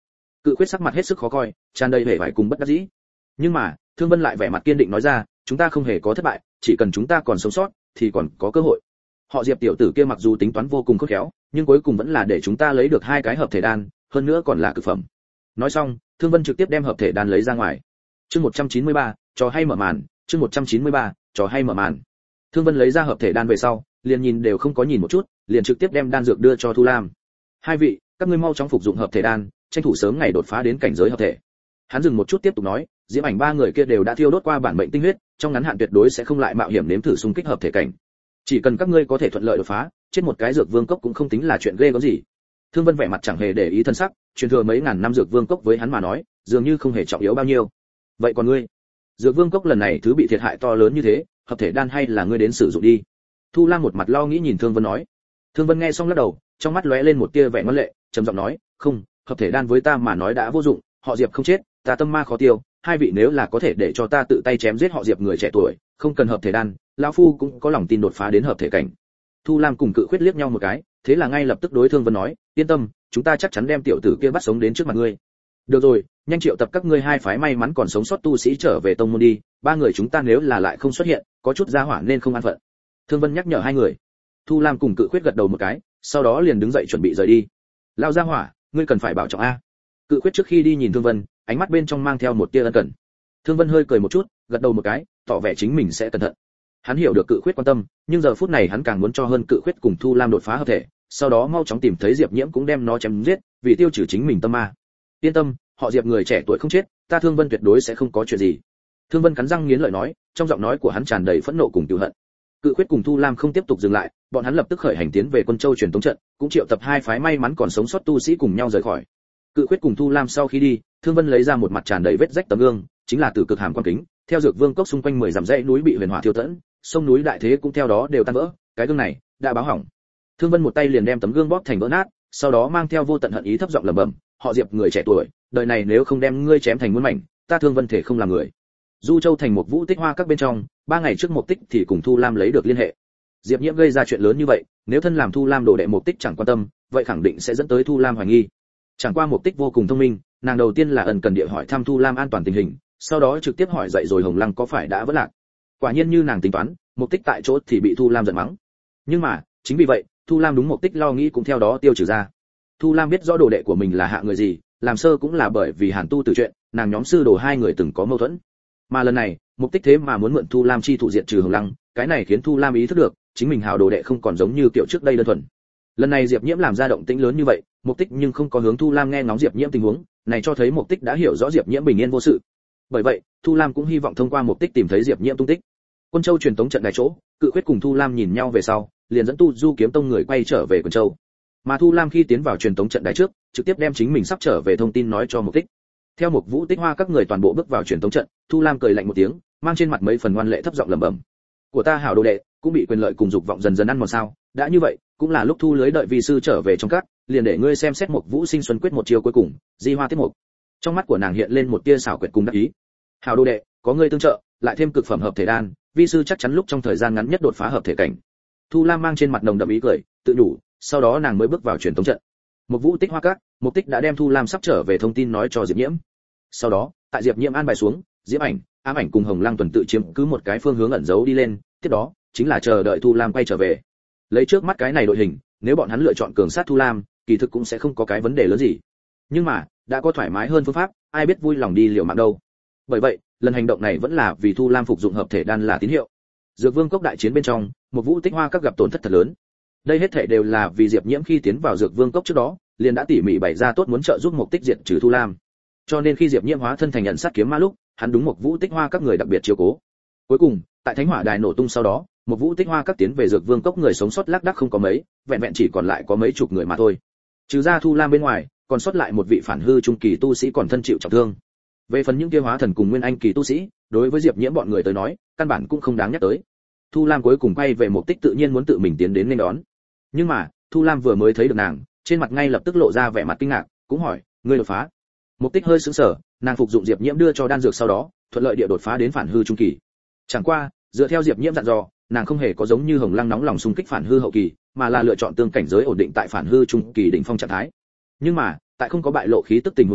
Cự Khuyết sắc mặt hết sức khó coi, tràn đầy vẻ vải cùng bất đắc dĩ. Nhưng mà, Thương Vân lại vẻ mặt kiên định nói ra, chúng ta không hề có thất bại, chỉ cần chúng ta còn sống sót thì còn có cơ hội. Họ Diệp tiểu tử kia mặc dù tính toán vô cùng khôn khéo, nhưng cuối cùng vẫn là để chúng ta lấy được hai cái hợp thể đan, hơn nữa còn là cực phẩm. Nói xong, Thương Vân trực tiếp đem hợp thể đan lấy ra ngoài. Chương một trăm chín mươi ba, trò hay mở màn, chương một trăm chín mươi ba, trò hay mở màn. Thương Vân lấy ra hợp thể đan về sau, liền nhìn đều không có nhìn một chút, liền trực tiếp đem đan dược đưa cho Thu Lam. Hai vị, các ngươi mau chóng phục dụng hợp thể đan, tranh thủ sớm ngày đột phá đến cảnh giới hợp thể. Hắn dừng một chút tiếp tục nói, Diễm Ảnh ba người kia đều đã thiêu đốt qua bản mệnh tinh huyết, trong ngắn hạn tuyệt đối sẽ không lại mạo hiểm nếm thử xung kích hợp thể cảnh. Chỉ cần các ngươi có thể thuận lợi đột phá, chết một cái dược vương cốc cũng không tính là chuyện ghê gớm gì. Thương Vân vẻ mặt chẳng hề để ý thân sắc, truyền thừa mấy ngàn năm dược vương cốc với hắn mà nói, dường như không hề trọng yếu bao nhiêu. Vậy còn ngươi? Dược vương cốc lần này thứ bị thiệt hại to lớn như thế, hợp thể đan hay là ngươi đến sử dụng đi. Thu Lam một mặt lo nghĩ nhìn Thương Vân nói. Thương Vân nghe xong lắc đầu, trong mắt lóe lên một tia vẻ ngoan lệ, trầm giọng nói, không, hợp thể đan với ta mà nói đã vô dụng, họ Diệp không chết, ta tâm ma khó tiêu, hai vị nếu là có thể để cho ta tự tay chém giết họ Diệp người trẻ tuổi, không cần hợp thể đan, lão phu cũng có lòng tin đột phá đến hợp thể cảnh. Thu Lam cùng Cự Khuyết liếc nhau một cái, thế là ngay lập tức đối Thương Vân nói, yên tâm, chúng ta chắc chắn đem tiểu tử kia bắt sống đến trước mặt ngươi. Được rồi, nhanh triệu tập các ngươi hai phái may mắn còn sống sót tu sĩ trở về tông môn đi, ba người chúng ta nếu là lại không xuất hiện, có chút gia hỏa nên không an phận. Thương Vân nhắc nhở hai người. Thu Lam cùng Cự Khuyết gật đầu một cái, sau đó liền đứng dậy chuẩn bị rời đi. Lão gia hỏa, ngươi cần phải bảo trọng a. Cự Khuyết trước khi đi nhìn Thương Vân, ánh mắt bên trong mang theo một tia ân cần. Thương Vân hơi cười một chút, gật đầu một cái, tỏ vẻ chính mình sẽ cẩn thận. Hắn hiểu được Cự Khuyết quan tâm, nhưng giờ phút này hắn càng muốn cho hơn Cự Khuyết cùng Thu Lam đột phá hợp thể, sau đó mau chóng tìm thấy Diệp Nhiễm cũng đem nó chém giết, vì tiêu trừ chính mình tâm ma. Yên tâm, họ Diệp người trẻ tuổi không chết, ta Thương Vân tuyệt đối sẽ không có chuyện gì. Thương Vân cắn răng nghiến lợi nói, trong giọng nói của hắn tràn đầy phẫn nộ cùng tiêu hận. Cự Khuyết cùng Thu Lam không tiếp tục dừng lại, bọn hắn lập tức khởi hành tiến về Quân Châu truyền tống trận, cũng triệu tập hai phái may mắn còn sống sót tu sĩ cùng nhau rời khỏi. Cự Khuyết cùng Thu Lam sau khi đi, Thương Vân lấy ra một mặt tràn đầy vết rách tấm gương, chính là Tử Cực Hàm Quan Kính, theo dược vương cốc xung quanh mười dặm dãy núi bị huyền hỏa thiêu tận, sông núi đại thế cũng theo đó đều tan vỡ, cái gương này đã báo hỏng. Thương Vân một tay liền đem tấm gương bóp thành vỡ nát, sau đó mang theo vô tận hận ý thấp giọng lẩm bẩm, họ Diệp người trẻ tuổi, đời này nếu không đem ngươi chém thành muôn mảnh, ta Thương Vân thể không làm người. Du Châu thành một vũ tích hoa các bên trong, ba ngày trước một tích thì cùng Thu Lam lấy được liên hệ. Diệp Nhiễm gây ra chuyện lớn như vậy, nếu thân làm Thu Lam đồ đệ một tích chẳng quan tâm, vậy khẳng định sẽ dẫn tới Thu Lam hoài nghi. Chẳng qua một tích vô cùng thông minh, nàng đầu tiên là ẩn cần địa hỏi thăm Thu Lam an toàn tình hình, sau đó trực tiếp hỏi dậy rồi Hồng Lăng có phải đã vỡ lạc. Quả nhiên như nàng tính toán, một tích tại chỗ thì bị Thu Lam giận mắng. Nhưng mà, chính vì vậy, Thu Lam đúng một tích lo nghĩ cũng theo đó tiêu trừ ra. Thu Lam biết rõ đồ đệ của mình là hạ người gì, làm sơ cũng là bởi vì Hàn Tu từ chuyện, nàng nhóm sư đồ hai người từng có mâu thuẫn. Mà lần này, mục tích thế mà muốn mượn Thu Lam chi thủ diệt trừ Hồng Lăng, cái này khiến Thu Lam ý thức được, chính mình hào đồ đệ không còn giống như kiểu trước đây đơn thuần. Lần này Diệp Nhiễm làm ra động tĩnh lớn như vậy, mục tích nhưng không có hướng Thu Lam nghe ngóng Diệp Nhiễm tình huống, này cho thấy mục tích đã hiểu rõ Diệp Nhiễm bình yên vô sự. Bởi vậy, Thu Lam cũng hy vọng thông qua mục tích tìm thấy Diệp Nhiễm tung tích. Quân Châu truyền tống trận đài chỗ, Cự Khuyết cùng Thu Lam nhìn nhau về sau, liền dẫn Tu Du kiếm tông người quay trở về Quân Châu. Mà Thu Lam khi tiến vào truyền tống trận đài trước, trực tiếp đem chính mình sắp trở về thông tin nói cho mục tích. Theo một vũ tích hoa các người toàn bộ bước vào truyền tống trận, Thu Lam cười lạnh một tiếng, mang trên mặt mấy phần ngoan lệ thấp giọng lẩm bẩm: của ta hảo đồ đệ cũng bị quyền lợi cùng dục vọng dần dần ăn mòn sao? Đã như vậy, cũng là lúc thu lưới đợi vi sư trở về trong các, liền để ngươi xem xét một vũ sinh xuân quyết một chiều cuối cùng, di hoa tiết mục. Trong mắt của nàng hiện lên một tia xảo quyệt cùng đắc ý. Hảo đồ đệ, có ngươi tương trợ, lại thêm cực phẩm hợp thể đan, vi sư chắc chắn lúc trong thời gian ngắn nhất đột phá hợp thể cảnh. Thu Lam mang trên mặt nồng đậm ý cười, tự nhủ, sau đó nàng mới bước vào truyền tống trận. Một vũ tích hoa các, một tích đã đem Thu Lam sắp trở về thông tin nói cho Diệp Nhiễm. Sau đó, tại Diệp Nhiễm an bài xuống, Diễm Ảnh, Ám Ảnh cùng Hồng Lăng tuần tự chiếm cứ một cái phương hướng ẩn giấu đi lên, tiếp đó chính là chờ đợi Thu Lam quay trở về. Lấy trước mắt cái này đội hình, nếu bọn hắn lựa chọn cường sát Thu Lam, kỳ thực cũng sẽ không có cái vấn đề lớn gì. Nhưng mà, đã có thoải mái hơn phương pháp, ai biết vui lòng đi liều mạng đâu. Bởi vậy, lần hành động này vẫn là vì Thu Lam phục dụng hợp thể đan là tín hiệu. Dược Vương cốc đại chiến bên trong, một vũ tích hoa các gặp tổn thất thật lớn. Đây hết thảy đều là vì Diệp Nhiễm khi tiến vào Dược Vương cốc trước đó, liền đã tỉ mỉ bày ra tốt muốn trợ giúp Mục Tích diệt trừ Thu Lam. Cho nên khi Diệp Nhiễm hóa thân thành nhận sát kiếm ma lúc, hắn đúng một vũ tích hoa các người đặc biệt chiếu cố. Cuối cùng, tại Thánh Hỏa Đài nổ tung sau đó, một vũ tích hoa các tiến về Dược Vương cốc người sống sót lác đác không có mấy, vẹn vẹn chỉ còn lại có mấy chục người mà thôi. Trừ ra Thu Lam bên ngoài, còn sót lại một vị phản hư trung kỳ tu sĩ còn thân chịu trọng thương. Về phần những kia hóa thần cùng nguyên anh kỳ tu sĩ, đối với Diệp Nhiễm bọn người tới nói, căn bản cũng không đáng nhắc tới. Thu Lam cuối cùng quay về Mục Tích tự nhiên muốn tự mình tiến đến nên đón. Nhưng mà, Thu Lam vừa mới thấy được nàng, trên mặt ngay lập tức lộ ra vẻ mặt kinh ngạc, cũng hỏi, ngươi đột phá? Mục Tích hơi sững sờ, nàng phục dụng Diệp Nhiễm đưa cho đan dược sau đó, thuận lợi địa đột phá đến phản hư trung kỳ. Chẳng qua, dựa theo Diệp Nhiễm dặn dò, nàng không hề có giống như Hồng Lăng nóng lòng xung kích phản hư hậu kỳ, mà là lựa chọn tương cảnh giới ổn định tại phản hư trung kỳ đỉnh phong trạng thái. Nhưng mà, tại không có bại lộ khí tức tình huống dưới,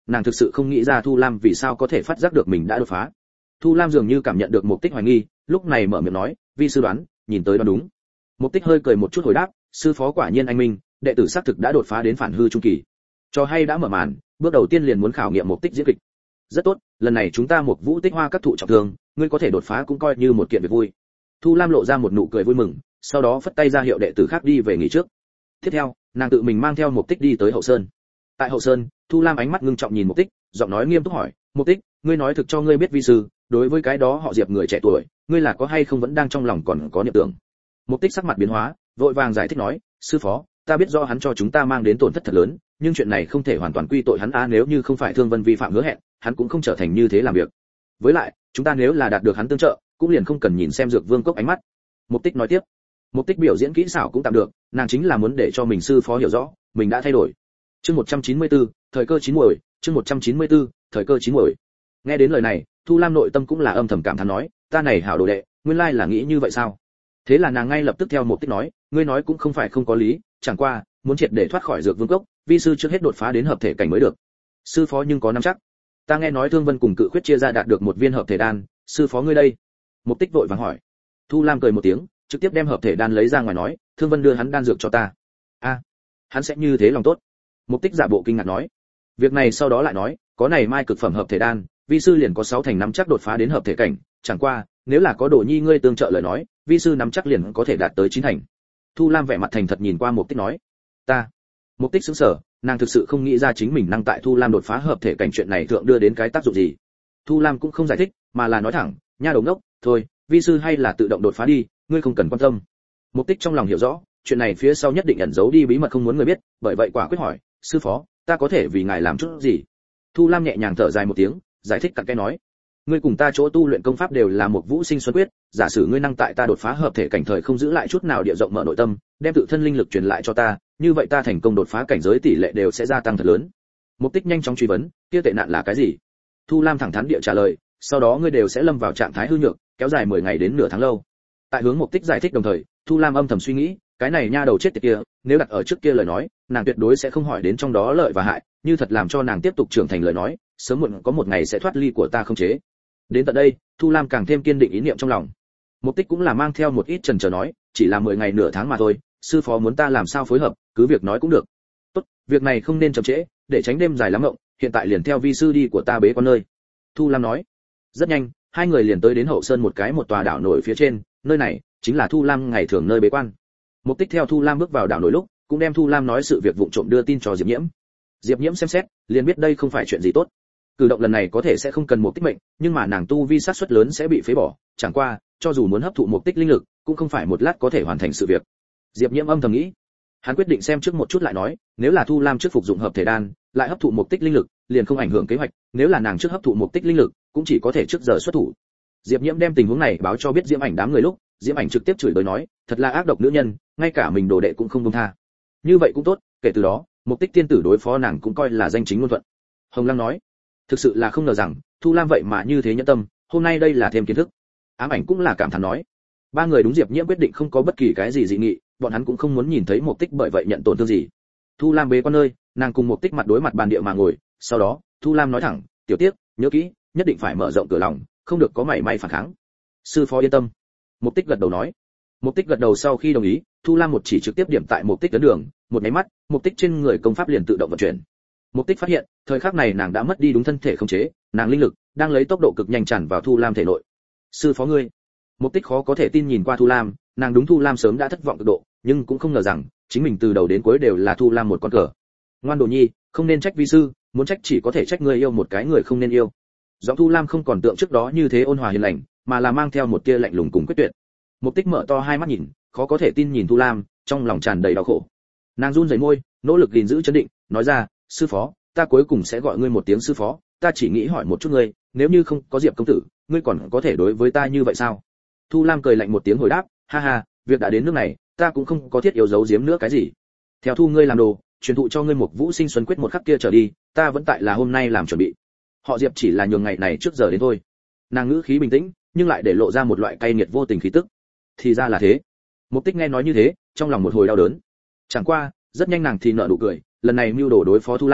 nàng thực sự không nghĩ ra Thu Lam vì sao có thể phát giác được mình đã đột phá. Thu Lam dường như cảm nhận được Mục Tích hoài nghi, lúc này mở miệng nói, vi sư đoán, nhìn tới đoán đúng. Mục Tích hơi cười một chút hồi đáp, sư phó quả nhiên anh minh, đệ tử xác thực đã đột phá đến phản hư trung kỳ. Cho hay đã mở màn, bước đầu tiên liền muốn khảo nghiệm Mục Tích diễn kịch. Rất tốt, lần này chúng ta một vũ tích hoa các thụ trọng thương, ngươi có thể đột phá cũng coi như một kiện việc vui. Thu Lam lộ ra một nụ cười vui mừng, sau đó phất tay ra hiệu đệ tử khác đi về nghỉ trước. Tiếp theo, nàng tự mình mang theo Mục Tích đi tới hậu sơn. Tại hậu sơn, Thu Lam ánh mắt ngưng trọng nhìn Mục Tích, giọng nói nghiêm túc hỏi, Mục Tích, ngươi nói thực cho ngươi biết vi sư, đối với cái đó họ Diệp người trẻ tuổi, ngươi là có hay không vẫn đang trong lòng còn có niệm tưởng. Mục Tích sắc mặt biến hóa, vội vàng giải thích nói, sư phó, ta biết do hắn cho chúng ta mang đến tổn thất thật lớn, nhưng chuyện này không thể hoàn toàn quy tội hắn a, nếu như không phải Thương Vân vi phạm hứa hẹn, hắn cũng không trở thành như thế làm việc. Với lại, chúng ta nếu là đạt được hắn tương trợ, cũng liền không cần nhìn xem Dược Vương cốc ánh mắt. Mục Tích nói tiếp. Mục Tích biểu diễn kỹ xảo cũng tạm được, nàng chính là muốn để cho mình sư phó hiểu rõ, mình đã thay đổi. Chương một trăm chín mươi tư, thời cơ chín muồi, chương một trăm chín mươi tư, thời cơ chín muồi. Nghe đến lời này, Thu Lam nội tâm cũng là âm thầm cảm thán nói, ta này hảo đồ đệ, nguyên lai là nghĩ như vậy sao? Thế là nàng ngay lập tức theo Mục Tích nói, ngươi nói cũng không phải không có lý, chẳng qua, muốn triệt để thoát khỏi Dược Vương cốc, vi sư trước hết đột phá đến hợp thể cảnh mới được. Sư phó nhưng có nắm chắc. Ta nghe nói Thương Vân cùng Cự Khuyết chia ra đạt được một viên hợp thể đan, sư phó ngươi đây? Mục Tích vội vàng hỏi. Thu Lam cười một tiếng, trực tiếp đem hợp thể đan lấy ra ngoài nói, Thương Vân đưa hắn đan dược cho ta. A, hắn sẽ như thế lòng tốt. Mục Tích giả bộ kinh ngạc nói, việc này sau đó lại nói, có này mai cực phẩm hợp thể đan, vi sư liền có sáu thành nắm chắc đột phá đến hợp thể cảnh, chẳng qua, nếu là có Đồ Nhi ngươi tương trợ lời nói, vi sư nắm chắc liền có thể đạt tới chín thành. Thu Lam vẻ mặt thành thật nhìn qua Mục Tích nói, ta. Mục Tích sững sờ, nàng thực sự không nghĩ ra chính mình năng tại Thu Lam đột phá hợp thể cảnh chuyện này thượng đưa đến cái tác dụng gì. Thu Lam cũng không giải thích, mà là nói thẳng, nha đầu ngốc, thôi, vi sư hay là tự động đột phá đi, ngươi không cần quan tâm. Mục Tích trong lòng hiểu rõ, chuyện này phía sau nhất định ẩn giấu đi bí mật không muốn người biết, bởi vậy quả quyết hỏi, sư phó, ta có thể vì ngài làm chút gì? Thu Lam nhẹ nhàng thở dài một tiếng, giải thích cặn kẽ nói, ngươi cùng ta chỗ tu luyện công pháp đều là một vũ sinh xuân quyết, giả sử ngươi năng tại ta đột phá hợp thể cảnh thời không giữ lại chút nào địa rộng mở nội tâm, đem tự thân linh lực truyền lại cho ta, như vậy ta thành công đột phá cảnh giới tỷ lệ đều sẽ gia tăng thật lớn. Mục Tích nhanh chóng truy vấn, kia tệ nạn là cái gì? Thu Lam thẳng thắn địa trả lời, sau đó ngươi đều sẽ lâm vào trạng thái hư nhược, kéo dài mười ngày đến nửa tháng lâu. Tại hướng Mục Tích giải thích đồng thời, Thu Lam âm thầm suy nghĩ, cái này nha đầu chết tiệt kia, nếu đặt ở trước kia lời nói, nàng tuyệt đối sẽ không hỏi đến trong đó lợi và hại, như thật làm cho nàng tiếp tục trưởng thành lời nói, sớm muộn có một ngày sẽ thoát ly của ta không chế. Đến tận đây, Thu Lam càng thêm kiên định ý niệm trong lòng. Mục Tích cũng là mang theo một ít chần chờ nói, chỉ là mười ngày nửa tháng mà thôi, sư phó muốn ta làm sao phối hợp, cứ việc nói cũng được. Tốt, việc này không nên chậm trễ, để tránh đêm dài lắm ngộng, hiện tại liền theo vi sư đi của ta bế quan nơi. Thu Lam nói. Rất nhanh, hai người liền tới đến hậu sơn một cái một tòa đảo nổi phía trên, nơi này chính là Thu Lam ngày thường nơi bế quan. Mục Tích theo Thu Lam bước vào đảo nổi lúc, cũng đem Thu Lam nói sự việc vụng trộm đưa tin cho Diệp Nhiễm. Diệp Nhiễm xem xét, liền biết đây không phải chuyện gì tốt. Cử động lần này có thể sẽ không cần Mục Tích mệnh, nhưng mà nàng tu vi sát suất lớn sẽ bị phế bỏ, chẳng qua, cho dù muốn hấp thụ Mục Tích linh lực, cũng không phải một lát có thể hoàn thành sự việc. Diệp Nhiễm âm thầm nghĩ, hắn quyết định xem trước một chút lại nói, nếu là Thu Lam trước phục dụng hợp thể đan, lại hấp thụ Mục Tích linh lực, liền không ảnh hưởng kế hoạch, nếu là nàng trước hấp thụ Mục Tích linh lực, cũng chỉ có thể trước giờ xuất thủ. Diệp Nhiễm đem tình huống này báo cho biết Diễm Ảnh đám người lúc, Diễm Ảnh trực tiếp chửi bới nói, thật là ác độc nữ nhân, ngay cả mình đồ đệ cũng không buông tha. Như vậy cũng tốt, kể từ đó, Mục Tích tiên tử đối phó nàng cũng coi là danh chính ngôn thuận. Hồng Lăng nói, thực sự là không ngờ rằng, Thu Lam vậy mà như thế nhẫn tâm, hôm nay đây là thêm kiến thức. Ám Ảnh cũng là cảm thán nói, ba người đúng Diệp Nhiễm quyết định không có bất kỳ cái gì dị nghị, bọn hắn cũng không muốn nhìn thấy Mục Tích bởi vậy nhận tổn thương gì. Thu Lam bế quan nơi, nàng cùng Mục Tích mặt đối mặt bàn địa mà ngồi, sau đó, Thu Lam nói thẳng, tiểu tiếc, nhớ kỹ, nhất định phải mở rộng cửa lòng, không được có mảy may phản kháng. Sư phó yên tâm. Mục Tích gật đầu nói. Mục Tích gật đầu sau khi đồng ý, Thu Lam một chỉ trực tiếp điểm tại Mục Tích ấn đường, một cái mắt, Mục Tích trên người công pháp liền tự động vận chuyển. Mục Tích phát hiện, thời khắc này nàng đã mất đi đúng thân thể khống chế, nàng linh lực đang lấy tốc độ cực nhanh tràn vào Thu Lam thể nội. Sư phó ngươi. Mục Tích khó có thể tin nhìn qua Thu Lam, nàng đúng Thu Lam sớm đã thất vọng cực độ, nhưng cũng không ngờ rằng, chính mình từ đầu đến cuối đều là Thu Lam một con cờ. Ngoan Đồ Nhi, không nên trách vi sư, muốn trách chỉ có thể trách ngươi yêu một cái người không nên yêu. Giọng Thu Lam không còn tượng trước đó như thế ôn hòa hiền lành, mà là mang theo một tia lạnh lùng cùng quyết tuyệt. Mục Tích mở to hai mắt nhìn, khó có thể tin nhìn Thu Lam, trong lòng tràn đầy đau khổ. Nàng run rẩy môi, nỗ lực gìn giữ trấn định, nói ra, sư phó, ta cuối cùng sẽ gọi ngươi một tiếng sư phó, ta chỉ nghĩ hỏi một chút ngươi, nếu như không có Diệp công tử, ngươi còn có thể đối với ta như vậy sao? Thu Lam cười lạnh một tiếng hồi đáp, ha ha, việc đã đến nước này, ta cũng không có thiết yếu giấu giếm nữa cái gì. Theo thu ngươi làm đồ, truyền thụ cho ngươi một vũ sinh xuân quyết một khắc kia trở đi, ta vẫn tại là hôm nay làm chuẩn bị. Họ Diệp chỉ là nhường ngày này trước giờ đến thôi. Nàng ngữ khí bình tĩnh, nhưng lại để lộ ra một loại cay nghiệt vô tình khí tức. Thì ra là thế. Mục Tích nghe nói như thế, trong lòng một hồi đau đớn. Chẳng qua, rất nhanh nàng thì nở nụ cười, lần này mưu đồ đối phó Thu Lam,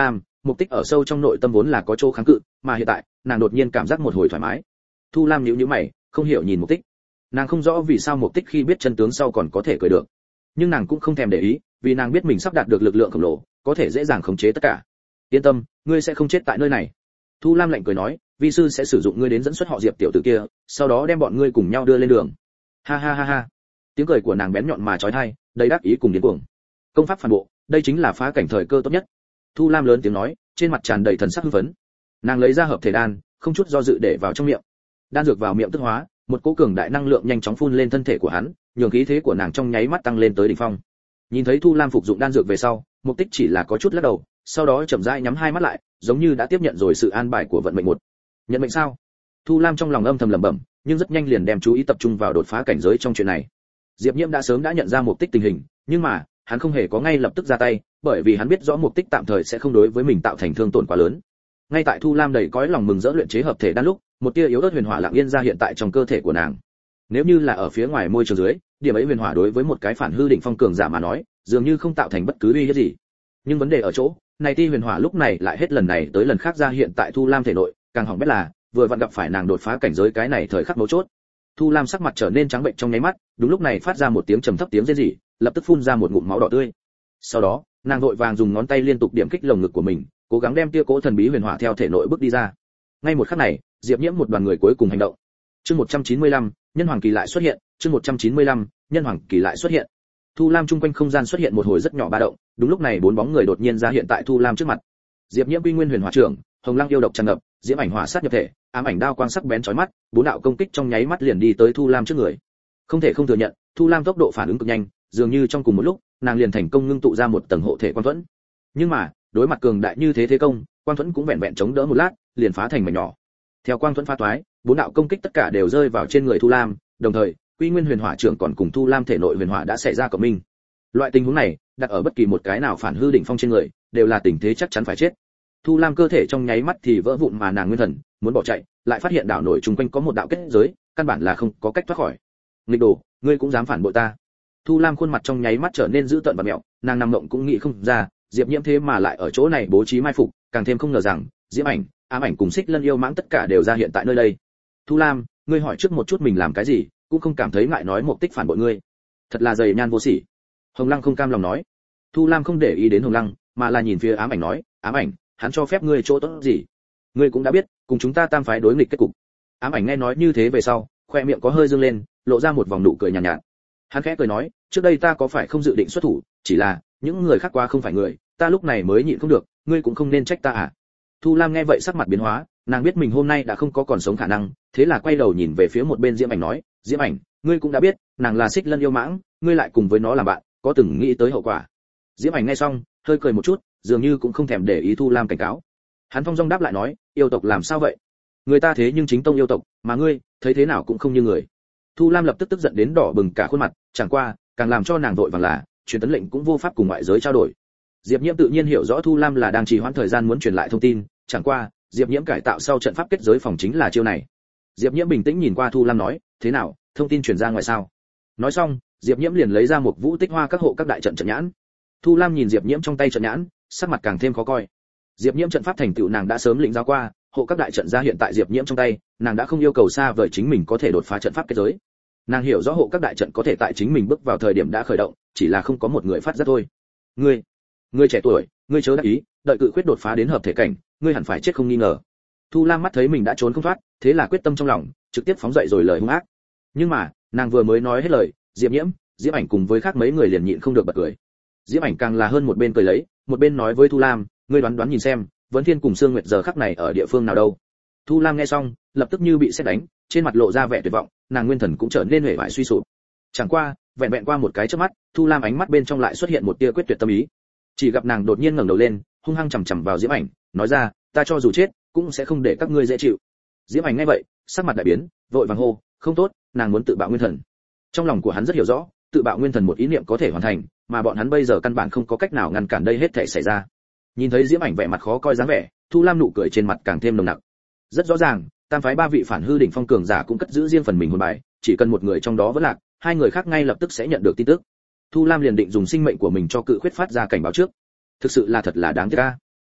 Mục Tích ở sâu trong nội tâm vốn là có chỗ kháng cự, mà hiện tại, nàng đột nhiên cảm giác một hồi thoải mái. Thu Lam nhíu nhíu mày, không hiểu nhìn Mục Tích. Nàng không rõ vì sao Mục Tích khi biết chân tướng sau còn có thể cười được, nhưng nàng cũng không thèm để ý, vì nàng biết mình sắp đạt được lực lượng khổng lồ, có thể dễ dàng khống chế tất cả. Yên tâm, ngươi sẽ không chết tại nơi này. Thu Lam lạnh cười nói, vi sư sẽ sử dụng ngươi đến dẫn xuất họ Diệp tiểu tử kia, sau đó đem bọn ngươi cùng nhau đưa lên đường. Ha ha ha ha. Tiếng cười của nàng bén nhọn mà chói tai, đầy đắc ý cùng điên cuồng. Công pháp phản bộ, đây chính là phá cảnh thời cơ tốt nhất. Thu Lam lớn tiếng nói, trên mặt tràn đầy thần sắc hưng phấn. Nàng lấy ra hợp thể đan, không chút do dự để vào trong miệng. Đan dược vào miệng tức hóa, một cỗ cường đại năng lượng nhanh chóng phun lên thân thể của hắn, nhường khí thế của nàng trong nháy mắt tăng lên tới đỉnh phong. Nhìn thấy Thu Lam phục dụng đan dược về sau, Mục Tích chỉ là có chút lắc đầu, sau đó chậm rãi nhắm hai mắt lại, giống như đã tiếp nhận rồi sự an bài của vận mệnh một. Nhận mệnh sao? Thu Lam trong lòng âm thầm lẩm bẩm, nhưng rất nhanh liền đem chú ý tập trung vào đột phá cảnh giới trong chuyện này. Diệp Nhiễm đã sớm đã nhận ra Mục Tích tình hình, nhưng mà, hắn không hề có ngay lập tức ra tay, bởi vì hắn biết rõ Mục Tích tạm thời sẽ không đối với mình tạo thành thương tổn quá lớn. Ngay tại Thu Lam đầy cõi lòng mừng rỡ luyện chế hợp thể đan lúc, một tia yếu ớt huyền hỏa lặng yên ra hiện tại trong cơ thể của nàng. Nếu như là ở phía ngoài môi trường dưới, điểm ấy huyền hỏa đối với một cái phản hư đỉnh phong cường giả mà nói, dường như không tạo thành bất cứ uy hiếp gì. Nhưng vấn đề ở chỗ, này tia huyền hỏa lúc này lại hết lần này tới lần khác ra hiện tại Thu Lam thể nội, càng hỏng bét là, vừa vặn gặp phải nàng đột phá cảnh giới cái này thời khắc mấu chốt. Thu Lam sắc mặt trở nên trắng bệnh trong nháy mắt, đúng lúc này phát ra một tiếng trầm thấp tiếng rên rỉ, lập tức phun ra một ngụm máu đỏ tươi. Sau đó, nàng vội vàng dùng ngón tay liên tục điểm kích lồng ngực của mình, cố gắng đem tia cỗ thần bí huyền hỏa theo thể nội bước đi ra. Ngay một khắc này, Diệp Nhiễm một đoàn người cuối cùng hành động. Chương một trăm chín mươi lăm, nhân hoàng kỳ lại xuất hiện, chương một trăm chín mươi lăm, nhân hoàng kỳ lại xuất hiện. Thu Lam trung quanh không gian xuất hiện một hồi rất nhỏ ba động, đúng lúc này bốn bóng người đột nhiên ra hiện tại Thu Lam trước mặt. Diệp Nhiễm Quy Nguyên Huyền Hỏa Trưởng, Hồng Lăng yêu độc tràn ngập, Diễm Ảnh Hỏa sát nhập thể, ám ảnh đao quang sắc bén chói mắt, bốn đạo công kích trong nháy mắt liền đi tới Thu Lam trước người. Không thể không thừa nhận, Thu Lam tốc độ phản ứng cực nhanh, dường như trong cùng một lúc, nàng liền thành công ngưng tụ ra một tầng hộ thể quan thuẫn. Nhưng mà, đối mặt cường đại như thế thế công, quan thuẫn cũng vẹn vẹn chống đỡ một lát, liền phá thành mảnh nhỏ. Theo quang thuẫn phá toái, bốn đạo công kích tất cả đều rơi vào trên người Thu Lam, đồng thời, Quy Nguyên Huyền Hỏa Trưởng còn cùng Thu Lam thể nội huyền hỏa đã xảy ra cộng minh. Loại tình huống này, đặt ở bất kỳ một cái nào phản hư đỉnh phong trên người, đều là tình thế chắc chắn phải chết. Thu Lam cơ thể trong nháy mắt thì vỡ vụn mà nàng nguyên thần, muốn bỏ chạy, lại phát hiện đảo nổi chung quanh có một đạo kết giới, căn bản là không có cách thoát khỏi. Nghịch đồ, ngươi cũng dám phản bội ta? Thu Lam khuôn mặt trong nháy mắt trở nên dữ tợn và mẹo, nàng nằm mộng cũng nghĩ không ra, Diệp Nhiễm thế mà lại ở chỗ này bố trí mai phục, càng thêm không ngờ rằng, Diễm Ảnh, Ám Ảnh cùng Xích Lân yêu mãng tất cả đều ra hiện tại nơi đây. Thu Lam, ngươi hỏi trước một chút mình làm cái gì, cũng không cảm thấy ngại nói Mục Tích phản bội ngươi. Thật là dày nhan vô sỉ. Hồng Lăng không cam lòng nói. Thu Lam không để ý đến Hồng Lăng, mà là nhìn phía Ám Ảnh nói, Ám Ảnh, hắn cho phép ngươi chỗ tốt gì? Ngươi cũng đã biết, cùng chúng ta tam phái đối nghịch kết cục. Ám Ảnh nghe nói như thế về sau, khoe miệng có hơi dương lên, lộ ra một vòng nụ cười nhàn nhạt, nhạt. Hắn khẽ cười nói, trước đây ta có phải không dự định xuất thủ, chỉ là những người khác qua không phải người, ta lúc này mới nhịn không được, ngươi cũng không nên trách ta à? Thu Lam nghe vậy sắc mặt biến hóa, nàng biết mình hôm nay đã không có còn sống khả năng, thế là quay đầu nhìn về phía một bên Diễm Ảnh nói, Diễm Ảnh, ngươi cũng đã biết, nàng là Xích Lân yêu mãng, ngươi lại cùng với nó làm bạn, có từng nghĩ tới hậu quả? Diễm Ảnh nghe xong, hơi cười một chút, dường như cũng không thèm để ý Thu Lam cảnh cáo. Hắn phong dong đáp lại nói, yêu tộc làm sao vậy? Người ta thế nhưng chính tông yêu tộc, mà ngươi, thấy thế nào cũng không như người. Thu Lam lập tức tức giận đến đỏ bừng cả khuôn mặt, chẳng qua, càng làm cho nàng vội vàng là, truyền tấn lệnh cũng vô pháp cùng ngoại giới trao đổi. Diệp Nhiễm tự nhiên hiểu rõ Thu Lam là đang trì hoãn thời gian muốn truyền lại thông tin, chẳng qua, Diệp Nhiễm cải tạo sau trận pháp kết giới phòng chính là chiêu này. Diệp Nhiễm bình tĩnh nhìn qua Thu Lam nói, thế nào, thông tin truyền ra ngoài sao? Nói xong, Diệp Nhiễm liền lấy ra một vũ tích hoa các hộ các đại trận trận nhãn. Thu Lam nhìn Diệp Nhiễm trong tay trận nhãn, sắc mặt càng thêm khó coi. Diệp Nhiễm trận pháp thành tựu nàng đã sớm lĩnh giáo qua, hộ các đại trận ra hiện tại Diệp Nhiễm trong tay, nàng đã không yêu cầu xa vời chính mình có thể đột phá trận pháp kết giới. Nàng hiểu rõ hộ các đại trận có thể tại chính mình bước vào thời điểm đã khởi động, chỉ là không có một người phát giác thôi. Ngươi, ngươi trẻ tuổi, ngươi chớ đắc ý, đợi cự quyết đột phá đến hợp thể cảnh, ngươi hẳn phải chết không nghi ngờ. Thu Lam mắt thấy mình đã trốn không thoát, thế là quyết tâm trong lòng, trực tiếp phóng dậy rồi lời hung ác. Nhưng mà, nàng vừa mới nói hết lời, Diệp Nhiễm, Diễm Ảnh cùng với khác mấy người liền nhịn không được bật cười. Diễm Ảnh càng là hơn một bên cười lấy, một bên nói với Thu Lam, ngươi đoán đoán nhìn xem, Vấn Thiên cùng Sương Nguyệt giờ khắc này ở địa phương nào đâu? Thu Lam nghe xong, lập tức như bị sét đánh, trên mặt lộ ra vẻ tuyệt vọng, nàng nguyên thần cũng trở nên uể oải suy sụp. Chẳng qua, vẹn vẹn qua một cái chớp mắt, Thu Lam ánh mắt bên trong lại xuất hiện một tia quyết tuyệt tâm ý. Chỉ gặp nàng đột nhiên ngẩng đầu lên, hung hăng chằm chằm vào Diễm Ảnh, nói ra, ta cho dù chết, cũng sẽ không để các ngươi dễ chịu. Diễm Ảnh nghe vậy, sắc mặt đại biến, vội vàng hô, không tốt, nàng muốn tự bạo nguyên thần. Trong lòng của hắn rất hiểu rõ, tự bạo nguyên thần một ý niệm có thể hoàn thành, mà bọn hắn bây giờ căn bản không có cách nào ngăn cản đây hết thảy xảy ra. Nhìn thấy Diễm Ảnh vẻ mặt khó coi dáng vẻ, Thu Lam nụ cười trên mặt càng thêm nồng nặc. Rất rõ ràng, tam phái ba vị phản hư đỉnh phong cường giả cũng cất giữ riêng phần mình hồn bài, chỉ cần một người trong đó vẫn lạc, hai người khác ngay lập tức sẽ nhận được tin tức. Thu Lam liền định dùng sinh mệnh của mình cho cự khuyết phát ra cảnh báo trước. Thực sự là thật là đáng tiếc a.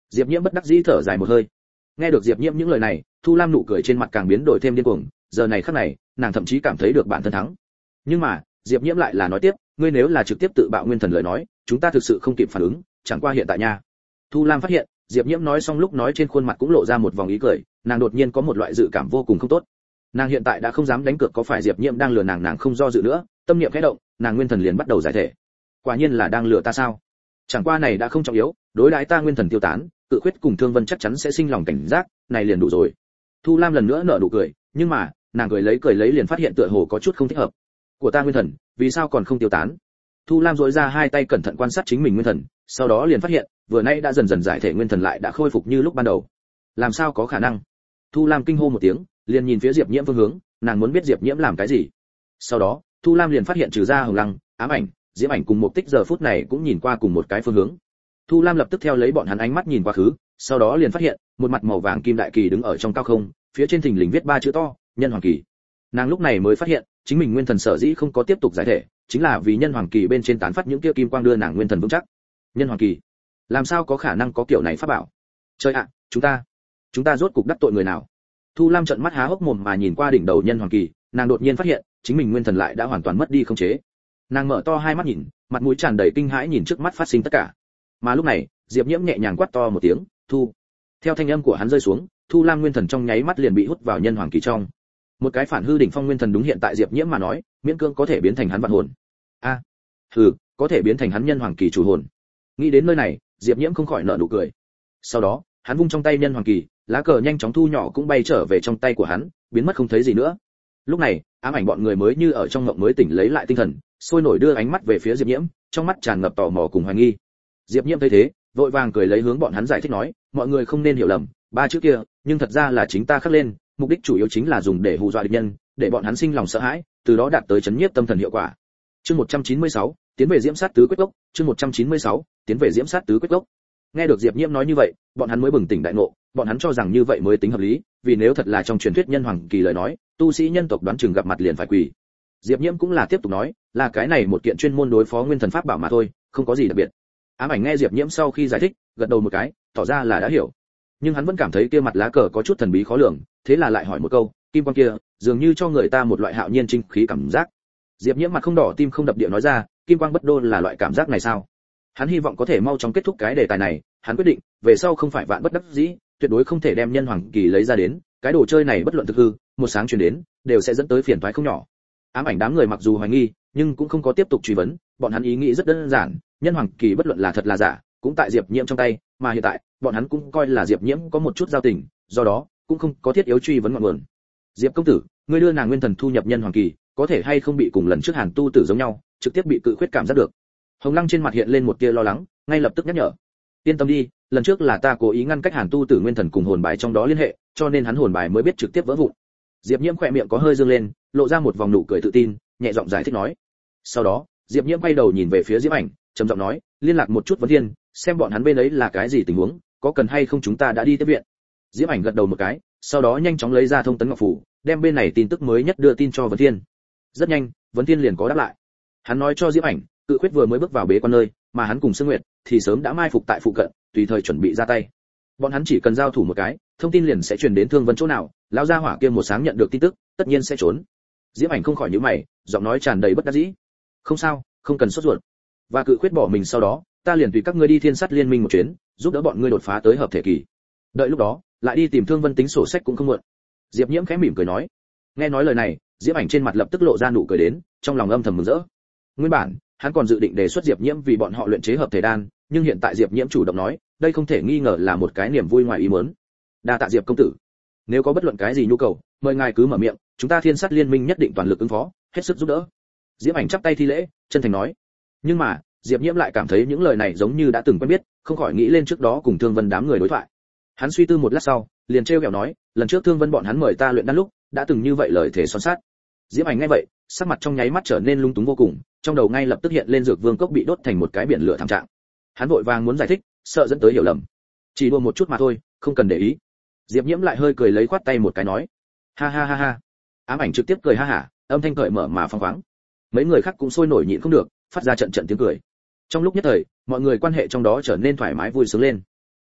Diệp Nhiễm bất đắc dĩ thở dài một hơi. Nghe được Diệp Nhiễm những lời này, Thu Lam nụ cười trên mặt càng biến đổi thêm điên cuồng, giờ này khắc này, nàng thậm chí cảm thấy được bản thân thắng. Nhưng mà, Diệp Nhiễm lại là nói tiếp, ngươi nếu là trực tiếp tự bạo nguyên thần lời nói, chúng ta thực sự không kịp phản ứng, chẳng qua hiện tại nha. Thu Lam phát hiện, Diệp Nhiễm nói xong lúc nói trên khuôn mặt cũng lộ ra một vòng ý cười, nàng đột nhiên có một loại dự cảm vô cùng không tốt. Nàng hiện tại đã không dám đánh cược có phải Diệp Nhiễm đang lừa nàng, nàng không do dự nữa, tâm niệm khẽ động, nàng nguyên thần liền bắt đầu giải thể. Quả nhiên là đang lừa ta sao? Chẳng qua này đã không trọng yếu, đối đãi ta nguyên thần tiêu tán, Cự Khuyết cùng Thương Vân chắc chắn sẽ sinh lòng cảnh giác, này liền đủ rồi. Thu Lam lần nữa nở nụ cười, nhưng mà, nàng cười lấy cười lấy liền phát hiện tựa hồ có chút không thích hợp. Của ta nguyên thần, vì sao còn không tiêu tán? Thu Lam duỗi ra hai tay cẩn thận quan sát chính mình nguyên thần, sau đó liền phát hiện, vừa nãy đã dần dần giải thể nguyên thần lại đã khôi phục như lúc ban đầu. Làm sao có khả năng? Thu Lam kinh hô một tiếng, liền nhìn phía Diệp Nhiễm phương hướng, nàng muốn biết Diệp Nhiễm làm cái gì. Sau đó, Thu Lam liền phát hiện trừ ra Hồng Lăng, Ám Ảnh, Diễm Ảnh cùng một tích giờ phút này cũng nhìn qua cùng một cái phương hướng. Thu Lam lập tức theo lấy bọn hắn ánh mắt nhìn qua khứ, sau đó liền phát hiện, một mặt màu vàng kim đại kỳ đứng ở trong cao không, phía trên thình lình viết ba chữ to, Nhân Hoàng Kỳ. Nàng lúc này mới phát hiện, chính mình nguyên thần sở dĩ không có tiếp tục giải thể, chính là vì Nhân Hoàng Kỳ bên trên tán phát những kia kim quang đưa nàng nguyên thần vững chắc. Nhân Hoàng Kỳ, làm sao có khả năng có kiểu này pháp bảo? Trời ạ, chúng ta, chúng ta rốt cục đắc tội người nào? Thu Lam trợn mắt há hốc mồm mà nhìn qua đỉnh đầu Nhân Hoàng Kỳ, nàng đột nhiên phát hiện, chính mình nguyên thần lại đã hoàn toàn mất đi khống chế. Nàng mở to hai mắt nhìn, mặt mũi tràn đầy kinh hãi nhìn trước mắt phát sinh tất cả. Mà lúc này, Diệp Nhiễm nhẹ nhàng quát to một tiếng, "Thu." Theo thanh âm của hắn rơi xuống, Thu Lam nguyên thần trong nháy mắt liền bị hút vào Nhân Hoàng Kỳ trong. Một cái phản hư đỉnh phong nguyên thần đúng hiện tại Diệp Nhiễm mà nói, miễn cưỡng có thể biến thành hắn vạn hồn. A, à, hừ, có thể biến thành hắn Nhân Hoàng Kỳ chủ hồn. Nghĩ đến nơi này, Diệp Nhiễm không khỏi nở nụ cười. Sau đó, hắn vung trong tay Nhân Hoàng Kỳ, lá cờ nhanh chóng thu nhỏ cũng bay trở về trong tay của hắn, biến mất không thấy gì nữa. Lúc này, Ám Ảnh bọn người mới như ở trong mộng mới tỉnh lấy lại tinh thần, sôi nổi đưa ánh mắt về phía Diệp Nhiễm, trong mắt tràn ngập tò mò cùng hoài nghi. Diệp Nhiễm thấy thế, vội vàng cười lấy hướng bọn hắn giải thích nói, mọi người không nên hiểu lầm, ba chữ kia, nhưng thật ra là chính ta khắc lên, mục đích chủ yếu chính là dùng để hù dọa địch nhân, để bọn hắn sinh lòng sợ hãi, từ đó đạt tới chấn nhiếp tâm thần hiệu quả. Chương một trăm chín mươi sáu, tiến về Diễm Sát Tứ Quyết Gốc, chương một trăm chín mươi sáu, tiến về Diễm Sát Tứ Quyết Gốc. Nghe được Diệp Nhiễm nói như vậy, bọn hắn mới bừng tỉnh đại ngộ, bọn hắn cho rằng như vậy mới tính hợp lý, vì nếu thật là trong truyền thuyết Nhân Hoàng Kỳ lời nói, tu sĩ nhân tộc đoán chừng gặp mặt liền phải quỳ. Diệp Nhiễm cũng là tiếp tục nói, là cái này một kiện chuyên môn đối phó nguyên thần pháp bảo mà thôi, không có gì đặc biệt. Ám Ảnh nghe Diệp Nhiễm sau khi giải thích, gật đầu một cái, tỏ ra là đã hiểu. Nhưng hắn vẫn cảm thấy kia mặt lá cờ có chút thần bí khó lường, thế là lại hỏi một câu, kim quang kia, dường như cho người ta một loại hạo nhiên trinh khí cảm giác. Diệp Nhiễm mặt không đỏ tim không đập địa nói ra, kim quang bất đô là loại cảm giác này sao? Hắn hy vọng có thể mau chóng kết thúc cái đề tài này, hắn quyết định, về sau không phải vạn bất đắc dĩ, tuyệt đối không thể đem Nhân Hoàng Kỳ lấy ra đến, cái đồ chơi này bất luận thực hư, một sáng truyền đến, đều sẽ dẫn tới phiền toái không nhỏ. Ám Ảnh đám người mặc dù hoài nghi, nhưng cũng không có tiếp tục truy vấn, bọn hắn ý nghĩ rất đơn giản, Nhân Hoàng Kỳ bất luận là thật là giả, cũng tại Diệp Nhiễm trong tay, mà hiện tại, bọn hắn cũng coi là Diệp Nhiễm có một chút giao tình, do đó, cũng không có thiết yếu truy vấn ngọn nguồn. Diệp công tử, ngươi đưa nàng nguyên thần thu nhập Nhân Hoàng Kỳ, có thể hay không bị cùng lần trước Hàn Tu tử giống nhau, trực tiếp bị Cự Khuyết cảm giác được. Hồng Lăng trên mặt hiện lên một tia lo lắng, ngay lập tức nhắc nhở. Yên tâm đi, lần trước là ta cố ý ngăn cách Hàn Tu tử nguyên thần cùng hồn bài trong đó liên hệ, cho nên hắn hồn bài mới biết trực tiếp vỡ vụn. Diệp Nhiễm khỏe miệng có hơi dương lên, lộ ra một vòng nụ cười tự tin, nhẹ giọng giải thích nói. Sau đó, Diệp Nhiễm quay đầu nhìn về phía Diễm Ảnh, trầm giọng nói, liên lạc một chút Vấn Thiên, xem bọn hắn bên ấy là cái gì tình huống, có cần hay không chúng ta đã đi tiếp viện. Diễm Ảnh gật đầu một cái, sau đó nhanh chóng lấy ra thông tấn ngọc phủ, đem bên này tin tức mới nhất đưa tin cho Vấn Thiên. Rất nhanh, Vấn Thiên liền có đáp lại. Hắn nói cho Diễm Ảnh, Cự Khuyết vừa mới bước vào bế quan nơi, mà hắn cùng Sương Nguyệt thì sớm đã mai phục tại phụ cận, tùy thời chuẩn bị ra tay. Bọn hắn chỉ cần giao thủ một cái, thông tin liền sẽ truyền đến Thương Vân chỗ nào, lão gia hỏa kia một sáng nhận được tin tức, tất nhiên sẽ trốn. Diễm Ảnh không khỏi nhíu mày, giọng nói tràn đầy bất đắc dĩ. Không sao, không cần sốt ruột. Và Cự Khuyết bỏ mình sau đó, ta liền tùy các ngươi đi Thiên Sát Liên Minh một chuyến, giúp đỡ bọn ngươi đột phá tới hợp thể kỳ. Đợi lúc đó, lại đi tìm Thương Vân tính sổ sách cũng không muộn. Diệp Nhiễm khẽ mỉm cười nói. Nghe nói lời này, Diễm Ảnh trên mặt lập tức lộ ra nụ cười đến, trong lòng âm thầm mừng rỡ. Nguyên bản, hắn còn dự định đề xuất Diệp Nhiễm vì bọn họ luyện chế hợp thể đan, nhưng hiện tại Diệp Nhiễm chủ động nói, đây không thể nghi ngờ là một cái niềm vui ngoài ý muốn. Đa tạ Diệp công tử. Nếu có bất luận cái gì nhu cầu, mời ngài cứ mở miệng, chúng ta Thiên Sát Liên Minh nhất định toàn lực ứng phó, hết sức giúp đỡ. Diễm Ảnh chắp tay thi lễ, chân thành nói. Nhưng mà, Diệp Nhiễm lại cảm thấy những lời này giống như đã từng quen biết, không khỏi nghĩ lên trước đó cùng Thương Vân đám người đối thoại. Hắn suy tư một lát sau, liền trêu ghẹo nói, lần trước Thương Vân bọn hắn mời ta luyện đan lúc, đã từng như vậy lời thề son sát. Diễm Ảnh nghe vậy, sắc mặt trong nháy mắt trở nên lung túng vô cùng, trong đầu ngay lập tức hiện lên Dược Vương cốc bị đốt thành một cái biển lửa thảm trạng. Hắn vội vàng muốn giải thích, sợ dẫn tới hiểu lầm. Chỉ đùa một chút mà thôi, không cần để ý. Diệp Nhiễm lại hơi cười lấy khoát tay một cái nói, ha ha ha ha. Ám Ảnh trực tiếp cười ha hả, âm thanh cởi mở mà phóng khoáng. Mấy người khác cũng sôi nổi nhịn không được, phát ra trận trận tiếng cười. Trong lúc nhất thời, mọi người quan hệ trong đó trở nên thoải mái vui sướng lên.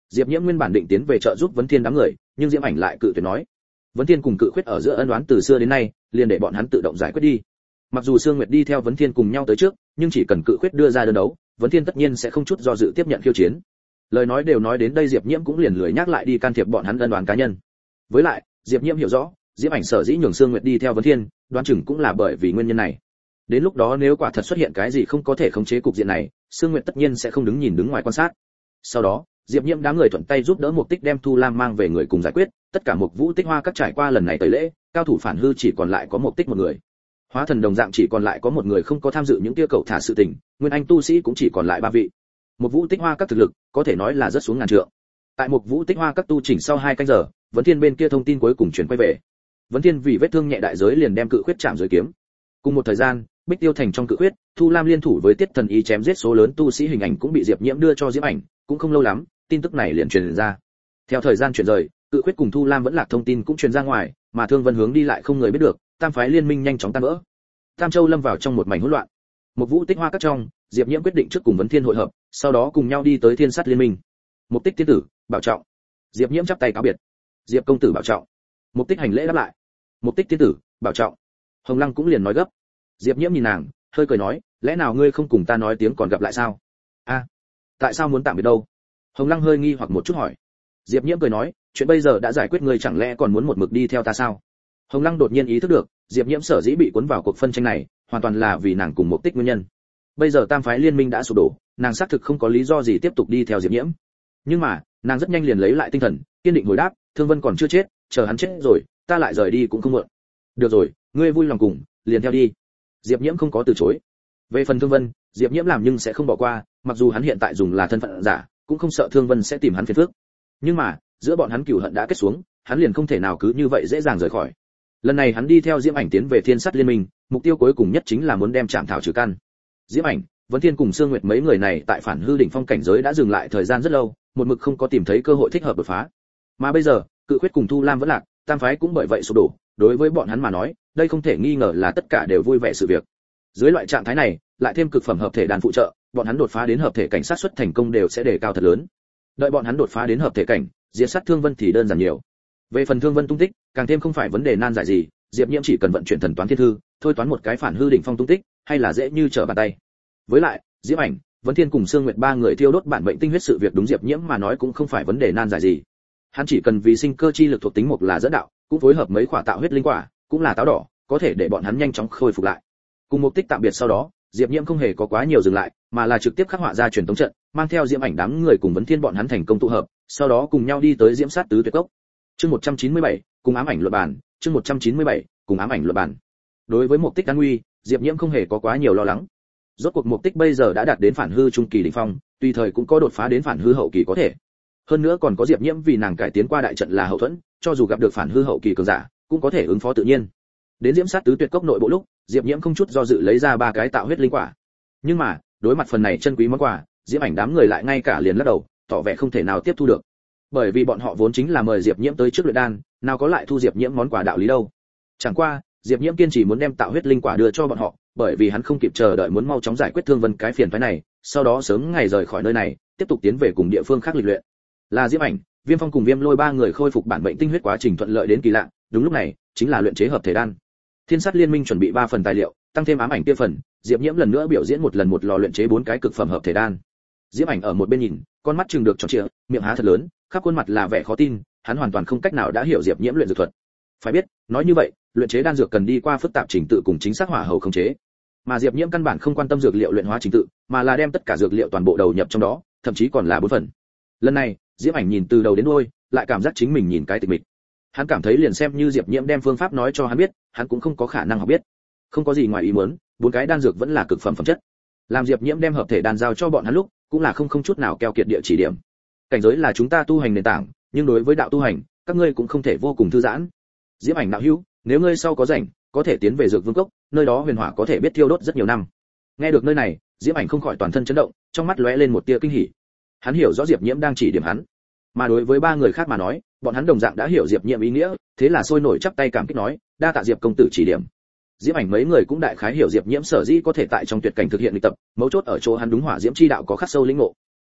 Diệp Nhiễm nguyên bản định tiến về trợ giúp Vấn Thiên đám người, nhưng Diễm Ảnh lại cự tuyệt nói. Vấn Thiên cùng Cự Khuyết ở giữa ân oán từ xưa đến nay, liền để bọn hắn tự động giải quyết đi. Mặc dù Sương Nguyệt đi theo Vấn Thiên cùng nhau tới trước, nhưng chỉ cần Cự Khuyết đưa ra đơn đấu, Vấn Thiên tất nhiên sẽ không chút do dự tiếp nhận khiêu chiến. Lời nói đều nói đến đây, Diệp Nhiễm cũng liền lười nhắc lại đi can thiệp bọn hắn ân oán cá nhân. Với lại, Diệp Nhiễm hiểu rõ, Diễm Ảnh sở dĩ nhường Sương Nguyệt đi theo Vấn Thiên, đoán chừng cũng là bởi vì nguyên nhân này. Đến lúc đó nếu quả thật xuất hiện cái gì không có thể khống chế cục diện này, Sương Nguyệt tất nhiên sẽ không đứng nhìn đứng ngoài quan sát. Sau đó, Diệp Nhiễm đám người thuận tay giúp đỡ Mục Tích đem Thu Lam mang về người cùng giải quyết, tất cả Mục Vũ Tích Hoa các trải qua lần này tẩy lễ, cao thủ phản hư chỉ còn lại có Mục Tích một người. Hóa thần đồng dạng chỉ còn lại có một người không có tham dự những kia cậu thả sự tình, nguyên anh tu sĩ cũng chỉ còn lại ba vị. Mục Vũ Tích Hoa các thực lực có thể nói là rất xuống ngàn trượng. Tại Mục Vũ Tích Hoa các tu chỉnh sau hai canh giờ, Vấn Thiên bên kia thông tin cuối cùng chuyển quay về. Vấn Thiên vì vết thương nhẹ đại giới liền đem Cự Khuyết chạm dưới kiếm. Cùng một thời gian, Bích Tiêu Thành trong Cự Khuyết, Thu Lam liên thủ với Tiết Thần Ý chém giết số lớn tu sĩ hình ảnh cũng bị Diệp Nhiễm đưa cho Diễm Ảnh, cũng không lâu lắm, tin tức này liền truyền ra. Theo thời gian chuyển rời, Cự Khuyết cùng Thu Lam vẫn lạc thông tin cũng truyền ra ngoài, mà Thương Vân hướng đi lại không người biết được, tam phái liên minh nhanh chóng tan vỡ. Tam Châu lâm vào trong một mảnh hỗn loạn. Một Vũ Tích Hoa các trong, Diệp Nhiễm quyết định trước cùng Vấn Thiên hội hợp, sau đó cùng nhau đi tới Thiên Sát liên minh. Mục Tích tiên tử, bảo trọng. Diệp Nhiễm chắp tay cáo biệt. Diệp công tử bảo trọng. Mục Tích hành lễ đáp lại. Mục Tích tiên tử, bảo trọng. Hồng Lăng cũng liền nói gấp. Diệp Nhiễm nhìn nàng, hơi cười nói, lẽ nào ngươi không cùng ta nói tiếng còn gặp lại sao? A, à, tại sao muốn tạm biệt đâu? Hồng Lăng hơi nghi hoặc một chút hỏi. Diệp Nhiễm cười nói, chuyện bây giờ đã giải quyết, ngươi chẳng lẽ còn muốn một mực đi theo ta sao? Hồng Lăng đột nhiên ý thức được, Diệp Nhiễm sở dĩ bị cuốn vào cuộc phân tranh này, hoàn toàn là vì nàng cùng Mục Tích nguyên nhân. Bây giờ tam phái liên minh đã sụp đổ, nàng xác thực không có lý do gì tiếp tục đi theo Diệp Nhiễm. Nhưng mà, nàng rất nhanh liền lấy lại tinh thần, kiên định hồi đáp, Thương Vân còn chưa chết, chờ hắn chết rồi, ta lại rời đi cũng không muộn. Được rồi, ngươi vui lòng cùng, liền theo đi. Diệp Nhiễm không có từ chối. Về phần Thương Vân, Diệp Nhiễm làm nhưng sẽ không bỏ qua, mặc dù hắn hiện tại dùng là thân phận giả, cũng không sợ Thương Vân sẽ tìm hắn phiền phức. Nhưng mà, giữa bọn hắn cừu hận đã kết xuống, hắn liền không thể nào cứ như vậy dễ dàng rời khỏi. Lần này hắn đi theo Diễm Ảnh tiến về Thiên Sát liên minh, mục tiêu cuối cùng nhất chính là muốn đem Trảm Thảo trừ căn. Diễm Ảnh, Vấn Thiên cùng Sương Nguyệt mấy người này tại phản hư đỉnh phong cảnh giới đã dừng lại thời gian rất lâu, một mực không có tìm thấy cơ hội thích hợp đột phá. Mà bây giờ, Cự Khuyết cùng Thu Lam vẫn lạc, tam phái cũng bởi vậy sụp đổ, đối với bọn hắn mà nói, đây không thể nghi ngờ là tất cả đều vui vẻ sự việc. Dưới loại trạng thái này, lại thêm cực phẩm hợp thể đàn phụ trợ, bọn hắn đột phá đến hợp thể cảnh sát suất thành công đều sẽ đề cao thật lớn. Đợi bọn hắn đột phá đến hợp thể cảnh, diệt sát Thương Vân thì đơn giản nhiều. Về phần Thương Vân tung tích, càng thêm không phải vấn đề nan giải gì, Diệp Nhiễm chỉ cần vận chuyển thần toán thiên thư, thôi toán một cái phản hư đỉnh phong tung tích, hay là dễ như trở bàn tay. Với lại, Diễm Ảnh, Vấn Thiên cùng Sương Nguyệt ba người thiêu đốt bản mệnh tinh huyết sự việc đúng Diệp Nhiễm mà nói cũng không phải vấn đề nan giải gì. Hắn chỉ cần vì sinh cơ chi lực thuộc tính một là dẫn đạo, cũng phối hợp mấy quả tạo huyết linh quả, cũng là táo đỏ, có thể để bọn hắn nhanh chóng khôi phục lại. Cùng Mục Tích tạm biệt sau đó, Diệp Nhiễm không hề có quá nhiều dừng lại, mà là trực tiếp khắc họa ra truyền tống trận, mang theo Diễm Ảnh đám người cùng Vấn Thiên bọn hắn thành công tụ hợp, sau đó cùng nhau đi tới Diễm Sát tứ tuyệt cốc. Chương một trăm chín mươi bảy, cùng ám ảnh luận bàn, chương một trăm chín mươi bảy, cùng ám ảnh luận bàn. Đối với Mục Tích an nguy, Diệp Nhiễm không hề có quá nhiều lo lắng. Rốt cuộc Mục Tích bây giờ đã đạt đến phản hư trung kỳ đỉnh phong, tùy thời cũng có đột phá đến phản hư hậu kỳ có thể. Hơn nữa còn có Diệp Nhiễm vì nàng cải tiến qua đại trận là hậu thuẫn, cho dù gặp được phản hư hậu kỳ cường giả, cũng có thể ứng phó tự nhiên. Đến Diễm Sát tứ tuyệt cốc nội bộ lúc, Diệp Nhiễm không chút do dự lấy ra ba cái tạo huyết linh quả. Nhưng mà, đối mặt phần này chân quý món quà, Diễm Ảnh đám người lại ngay cả liền lắc đầu, tỏ vẻ không thể nào tiếp thu được. Bởi vì bọn họ vốn chính là mời Diệp Nhiễm tới trước luyện đan, nào có lại thu Diệp Nhiễm món quà đạo lý đâu. Chẳng qua, Diệp Nhiễm kiên trì muốn đem tạo huyết linh quả đưa cho bọn họ, bởi vì hắn không kịp chờ đợi muốn mau chóng giải quyết Thương Vân cái phiền phức này, sau đó sớm ngày rời khỏi nơi này, tiếp tục tiến về cùng địa phương khác lịch luyện. Là Diễm Ảnh, Viêm Phong cùng Viêm Lôi ba người khôi phục bản mệnh tinh huyết quá trình thuận lợi đến kỳ lạ, đúng lúc này, chính là luyện chế hợp thể đan. Thiên Sát liên minh chuẩn bị ba phần tài liệu, tăng thêm ám ảnh kia phần, Diệp Nhiễm lần nữa biểu diễn một lần một lò luyện chế bốn cái cực phẩm hợp thể đan. Diễm Ảnh ở một bên nhìn, con mắt trừng được tròn trịa, miệng há thật lớn, khắp khuôn mặt là vẻ khó tin, hắn hoàn toàn không cách nào đã hiểu Diệp Nhiễm luyện dược thuật. Phải biết, nói như vậy, luyện chế đan dược cần đi qua phức tạp trình tự cùng chính xác hỏa hầu khống chế. Mà Diệp Nhiễm căn bản không quan tâm dược liệu luyện hóa trình tự, mà là đem tất cả dược liệu toàn bộ đầu nhập trong đó, thậm chí còn là bốn phần. Lần này, Diễm Ảnh nhìn từ đầu đến đuôi, lại cảm giác chính mình nhìn cái tịch mịch. Hắn cảm thấy liền xem như Diệp Nhiễm đem phương pháp nói cho hắn biết, hắn cũng không có khả năng học biết. Không có gì ngoài ý muốn, bốn cái đan dược vẫn là cực phẩm phẩm chất. Làm Diệp Nhiễm đem hợp thể đan giao cho bọn hắn lúc, cũng là không không chút nào keo kiệt địa chỉ điểm. Cảnh giới là chúng ta tu hành nền tảng, nhưng đối với đạo tu hành, các ngươi cũng không thể vô cùng thư giãn. Diễm Ảnh đạo hữu, nếu ngươi sau có rảnh, có thể tiến về Dược Vương cốc, nơi đó huyền hỏa có thể biết thiêu đốt rất nhiều năm. Nghe được nơi này, Diễm Ảnh không khỏi toàn thân chấn động, trong mắt lóe lên một tia kinh hỉ. Hắn hiểu rõ Diệp Nhiễm đang chỉ điểm hắn, mà đối với ba người khác mà nói, bọn hắn đồng dạng đã hiểu Diệp Nhiễm ý nghĩa, thế là sôi nổi chắp tay cảm kích nói, đa tạ Diệp công tử chỉ điểm. Diễm Ảnh mấy người cũng đại khái hiểu Diệp Nhiễm sở dĩ có thể tại trong tuyệt cảnh thực hiện luyện tập, mấu chốt ở chỗ hắn đúng hỏa diễm chi đạo có khắc sâu lĩnh ngộ.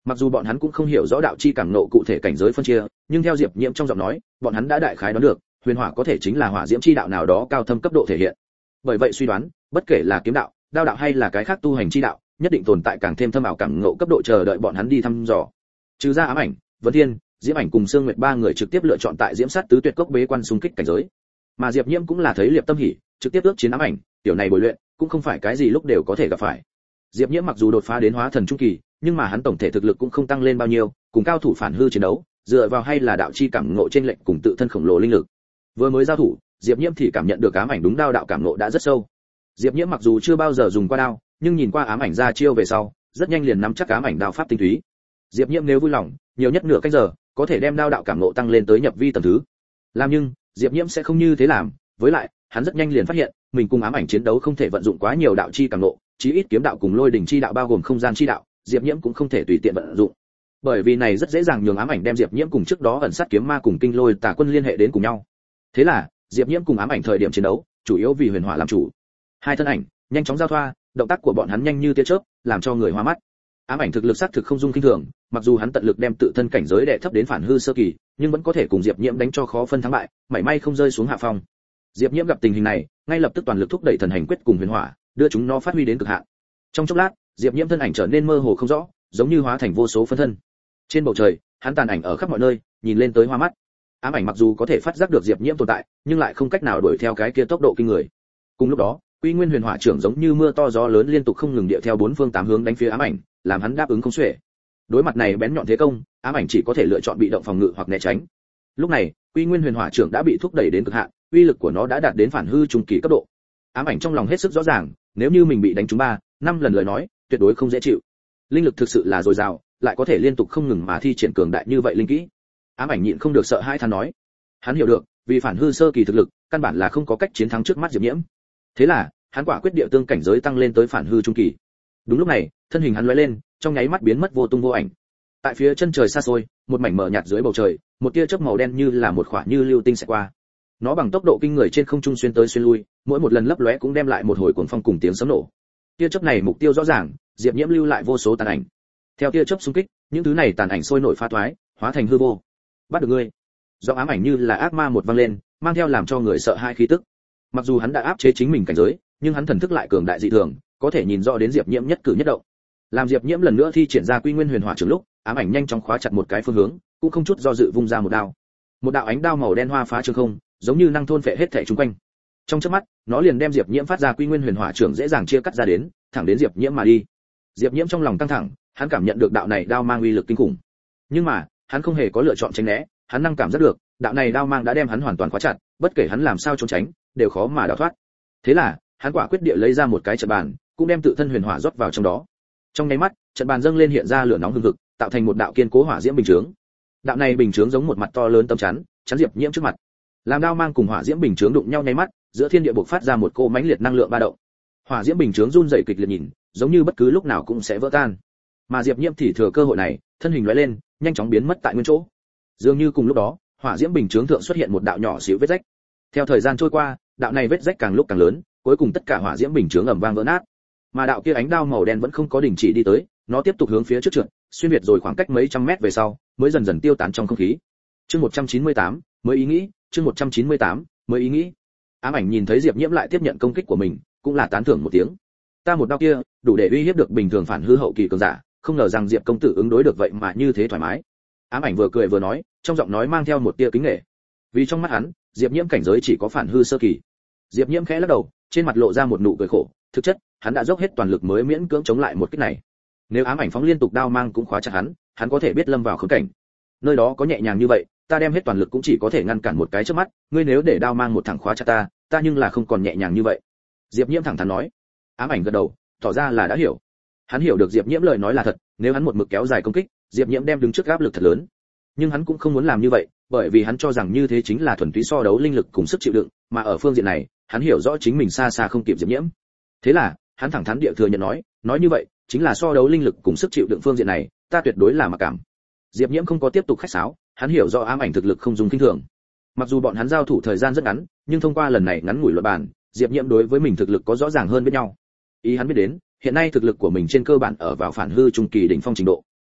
Mặc dù bọn hắn cũng không hiểu rõ đạo chi cảm nộ cụ thể cảnh giới phân chia, nhưng theo Diệp Nhiễm trong giọng nói, bọn hắn đã đại khái đoán được, huyền hỏa có thể chính là hỏa diễm chi đạo nào đó cao thâm cấp độ thể hiện. Bởi vậy suy đoán, bất kể là kiếm đạo, đao đạo hay là cái khác tu hành chi đạo, nhất định tồn tại càng thêm thâm ảo cảm ngộ cấp độ chờ đợi bọn hắn đi thăm dò. Trừ ra Ám Ảnh, Vân Thiên, Diễm Ảnh cùng Sương Nguyệt ba người trực tiếp lựa chọn tại Diễm Sát tứ tuyệt cốc bế quan xung kích cảnh giới. Mà Diệp Nhiễm cũng là thấy Liệp Tâm Hỉ, trực tiếp ước chiến Ám Ảnh, tiểu này bồi luyện, cũng không phải cái gì lúc đều có thể gặp phải. Diệp Nhiễm mặc dù đột phá đến hóa thần trung kỳ, nhưng mà hắn tổng thể thực lực cũng không tăng lên bao nhiêu, cùng cao thủ phản hư chiến đấu, dựa vào hay là đạo chi cảm ngộ trên lệnh cùng tự thân khổng lồ linh lực. Vừa mới giao thủ, Diệp Nhiễm thì cảm nhận được Ám Ảnh đúng đao đạo cảm ngộ đã rất sâu. Diệp Nhiễm mặc dù chưa bao giờ dùng qua đao, nhưng nhìn qua Ám Ảnh ra chiêu về sau, rất nhanh liền nắm chắc Ám Ảnh đao pháp tinh túy. Diệp Nhiễm nếu vui lòng, nhiều nhất nửa canh giờ, có thể đem đao đạo cảm ngộ tăng lên tới nhập vi tầng thứ. Làm nhưng, Diệp Nhiễm sẽ không như thế làm, với lại, hắn rất nhanh liền phát hiện, mình cùng Ám Ảnh chiến đấu không thể vận dụng quá nhiều đạo chi cảm ngộ, chí ít kiếm đạo cùng lôi đỉnh chi đạo bao gồm không gian chi đạo, Diệp Nhiễm cũng không thể tùy tiện vận dụng. Bởi vì này rất dễ dàng nhường Ám Ảnh đem Diệp Nhiễm cùng trước đó ẩn sát kiếm ma cùng kinh lôi tà quân liên hệ đến cùng nhau. Thế là, Diệp Nhiễm cùng Ám Ảnh thời điểm chiến đấu, chủ yếu vì huyền hỏa làm chủ. Hai thân ảnh nhanh chóng giao thoa, động tác của bọn hắn nhanh như tia chớp, làm cho người hoa mắt. Ám Ảnh thực lực xác thực không dung kinh thường, mặc dù hắn tận lực đem tự thân cảnh giới đệ thấp đến phản hư sơ kỳ, nhưng vẫn có thể cùng Diệp Nhiễm đánh cho khó phân thắng bại, mảy may không rơi xuống hạ phong. Diệp Nhiễm gặp tình hình này, ngay lập tức toàn lực thúc đẩy thần hành quyết cùng huyền hỏa, đưa chúng nó phát huy đến cực hạn. Trong chốc lát, Diệp Nhiễm thân ảnh trở nên mơ hồ không rõ, giống như hóa thành vô số phân thân. Trên bầu trời, hắn tàn ảnh ở khắp mọi nơi, nhìn lên tới hoa mắt. Ám Ảnh mặc dù có thể phát giác được Diệp Nhiễm tồn tại, nhưng lại không cách nào đuổi theo cái kia tốc độ kinh người. Cùng lúc đó, Quy Nguyên Huyền Hỏa trưởng giống như mưa to gió lớn liên tục không ngừng điệu theo bốn phương tám hướng đánh phía Ám Ảnh, làm hắn đáp ứng không xuể. Đối mặt này bén nhọn thế công, Ám Ảnh chỉ có thể lựa chọn bị động phòng ngự hoặc né tránh. Lúc này, Quy Nguyên Huyền Hỏa trưởng đã bị thúc đẩy đến cực hạn, uy lực của nó đã đạt đến phản hư trung kỳ cấp độ. Ám Ảnh trong lòng hết sức rõ ràng, nếu như mình bị đánh trúng ba, năm lần lời nói, tuyệt đối không dễ chịu. Linh lực thực sự là dồi dào, lại có thể liên tục không ngừng mà thi triển cường đại như vậy linh kỹ. Ám Ảnh nhịn không được sợ hãi than nói. Hắn hiểu được, vì phản hư sơ kỳ thực lực, căn bản là không có cách chiến thắng trước mắt Diệp Nhiễm. Thế là, hắn quả quyết địa tương cảnh giới tăng lên tới phản hư trung kỳ. Đúng lúc này, thân hình hắn lóe lên, trong nháy mắt biến mất vô tung vô ảnh. Tại phía chân trời xa xôi, một mảnh mờ nhạt dưới bầu trời, một tia chớp màu đen như là một khỏa như lưu tinh sẽ qua. Nó bằng tốc độ kinh người trên không trung xuyên tới xuyên lui, mỗi một lần lấp lóe cũng đem lại một hồi cuồng phong cùng tiếng sấm nổ. Tia chớp này mục tiêu rõ ràng, Diệp Nhiễm lưu lại vô số tàn ảnh. Theo tia chớp xung kích, những thứ này tàn ảnh sôi nổi phá toái, hóa thành hư vô. Bắt được ngươi. Giọng Ám Ảnh như là ác ma một vang lên, mang theo làm cho người sợ hai khí tức. Mặc dù hắn đã áp chế chính mình cảnh giới, nhưng hắn thần thức lại cường đại dị thường, có thể nhìn rõ đến Diệp Nhiễm nhất cử nhất động. Làm Diệp Nhiễm lần nữa thi triển ra Quy Nguyên Huyền Hỏa trường lúc, Ám Ảnh nhanh chóng khóa chặt một cái phương hướng, cũng không chút do dự vung ra một đao. Một đạo ánh đao màu đen hoa phá trường không, giống như năng thôn phệ hết thảy xung quanh. Trong chớp mắt, nó liền đem Diệp Nhiễm phát ra Quy Nguyên Huyền Hỏa trường dễ dàng chia cắt ra đến, thẳng đến Diệp Nhiễm mà đi. Diệp Nhiễm trong lòng căng thẳng, hắn cảm nhận được đạo này đao mang uy lực kinh khủng. Nhưng mà, hắn không hề có lựa chọn tránh né, hắn năng cảm giác được, đạo này đao mang đã đem hắn hoàn toàn khóa chặt, bất kể hắn làm sao trốn tránh, đều khó mà đào thoát. Thế là, hắn quả quyết địa lấy ra một cái trận bàn, cũng đem tự thân huyền hỏa rót vào trong đó. Trong nháy mắt, trận bàn dâng lên hiện ra lửa nóng hừng hực, tạo thành một đạo kiên cố hỏa diễm bình chướng. Đạo này bình chướng giống một mặt to lớn tấm chắn, chắn Diệp Nhiễm trước mặt. Làm đao mang cùng hỏa diễm bình chướng đụng nhau nháy mắt, giữa thiên địa bộc phát ra một cỗ mãnh liệt năng lượng ba động. Hỏa diễm bình chướng run rẩy kịch liệt nhìn, giống như bất cứ lúc nào cũng sẽ vỡ tan. Mà Diệp Nhiễm thì thừa cơ hội này, thân hình lóe lên, nhanh chóng biến mất tại nguyên chỗ. Dường như cùng lúc đó, hỏa diễm bình chướng thượng xuất hiện một đạo nhỏ xíu vết rách. Theo thời gian trôi qua, đạo này vết rách càng lúc càng lớn, cuối cùng tất cả hỏa diễm bình chướng ầm vang vỡ nát. Mà đạo kia ánh đao màu đen vẫn không có đình chỉ đi tới, nó tiếp tục hướng phía trước trượt, xuyên việt rồi khoảng cách mấy trăm mét về sau, mới dần dần tiêu tán trong không khí. Chương một trăm chín mươi tám, mới ý nghĩ, chương một trăm chín mươi tám, mới ý nghĩ. Ám Ảnh nhìn thấy Diệp Nhiễm lại tiếp nhận công kích của mình, cũng là tán thưởng một tiếng. Ta một đao kia, đủ để uy hiếp được bình thường phản hư hậu kỳ cường giả, không ngờ rằng Diệp công tử ứng đối được vậy mà như thế thoải mái. Ám Ảnh vừa cười vừa nói, trong giọng nói mang theo một tia kính nể. Vì trong mắt hắn, Diệp Nhiễm cảnh giới chỉ có phản hư sơ kỳ. Diệp Nhiễm khẽ lắc đầu, trên mặt lộ ra một nụ cười khổ, thực chất, hắn đã dốc hết toàn lực mới miễn cưỡng chống lại một kích này. Nếu Ám Ảnh phóng liên tục đao mang cũng khóa chặt hắn, hắn có thể biết lâm vào khốn cảnh. Nơi đó có nhẹ nhàng như vậy, ta đem hết toàn lực cũng chỉ có thể ngăn cản một cái trước mắt, ngươi nếu để đao mang một thẳng khóa chặt ta, ta nhưng là không còn nhẹ nhàng như vậy. Diệp Nhiễm thẳng thắn nói. Ám Ảnh gật đầu, tỏ ra là đã hiểu. Hắn hiểu được Diệp Nhiễm lời nói là thật, nếu hắn một mực kéo dài công kích, Diệp Nhiễm đem đứng trước áp lực thật lớn. Nhưng hắn cũng không muốn làm như vậy, bởi vì hắn cho rằng như thế chính là thuần túy so đấu linh lực cùng sức chịu đựng, mà ở phương diện này, hắn hiểu rõ chính mình xa xa không kịp Diệp Nhiễm. Thế là, hắn thẳng thắn địa thừa nhận nói, nói như vậy, chính là so đấu linh lực cùng sức chịu đựng phương diện này, ta tuyệt đối là mặc cảm. Diệp Nhiễm không có tiếp tục khách sáo, hắn hiểu rõ Ám Ảnh thực lực không dùng kinh thường. Mặc dù bọn hắn giao thủ thời gian rất ngắn, nhưng thông qua lần này ngắn ngủi luận bàn, Diệp Nhiễm đối với mình thực lực có rõ ràng hơn biết nhau. Ý hắn biết đến, hiện nay thực lực của mình trên cơ bản ở vào phản hư trung kỳ đỉnh phong trình độ.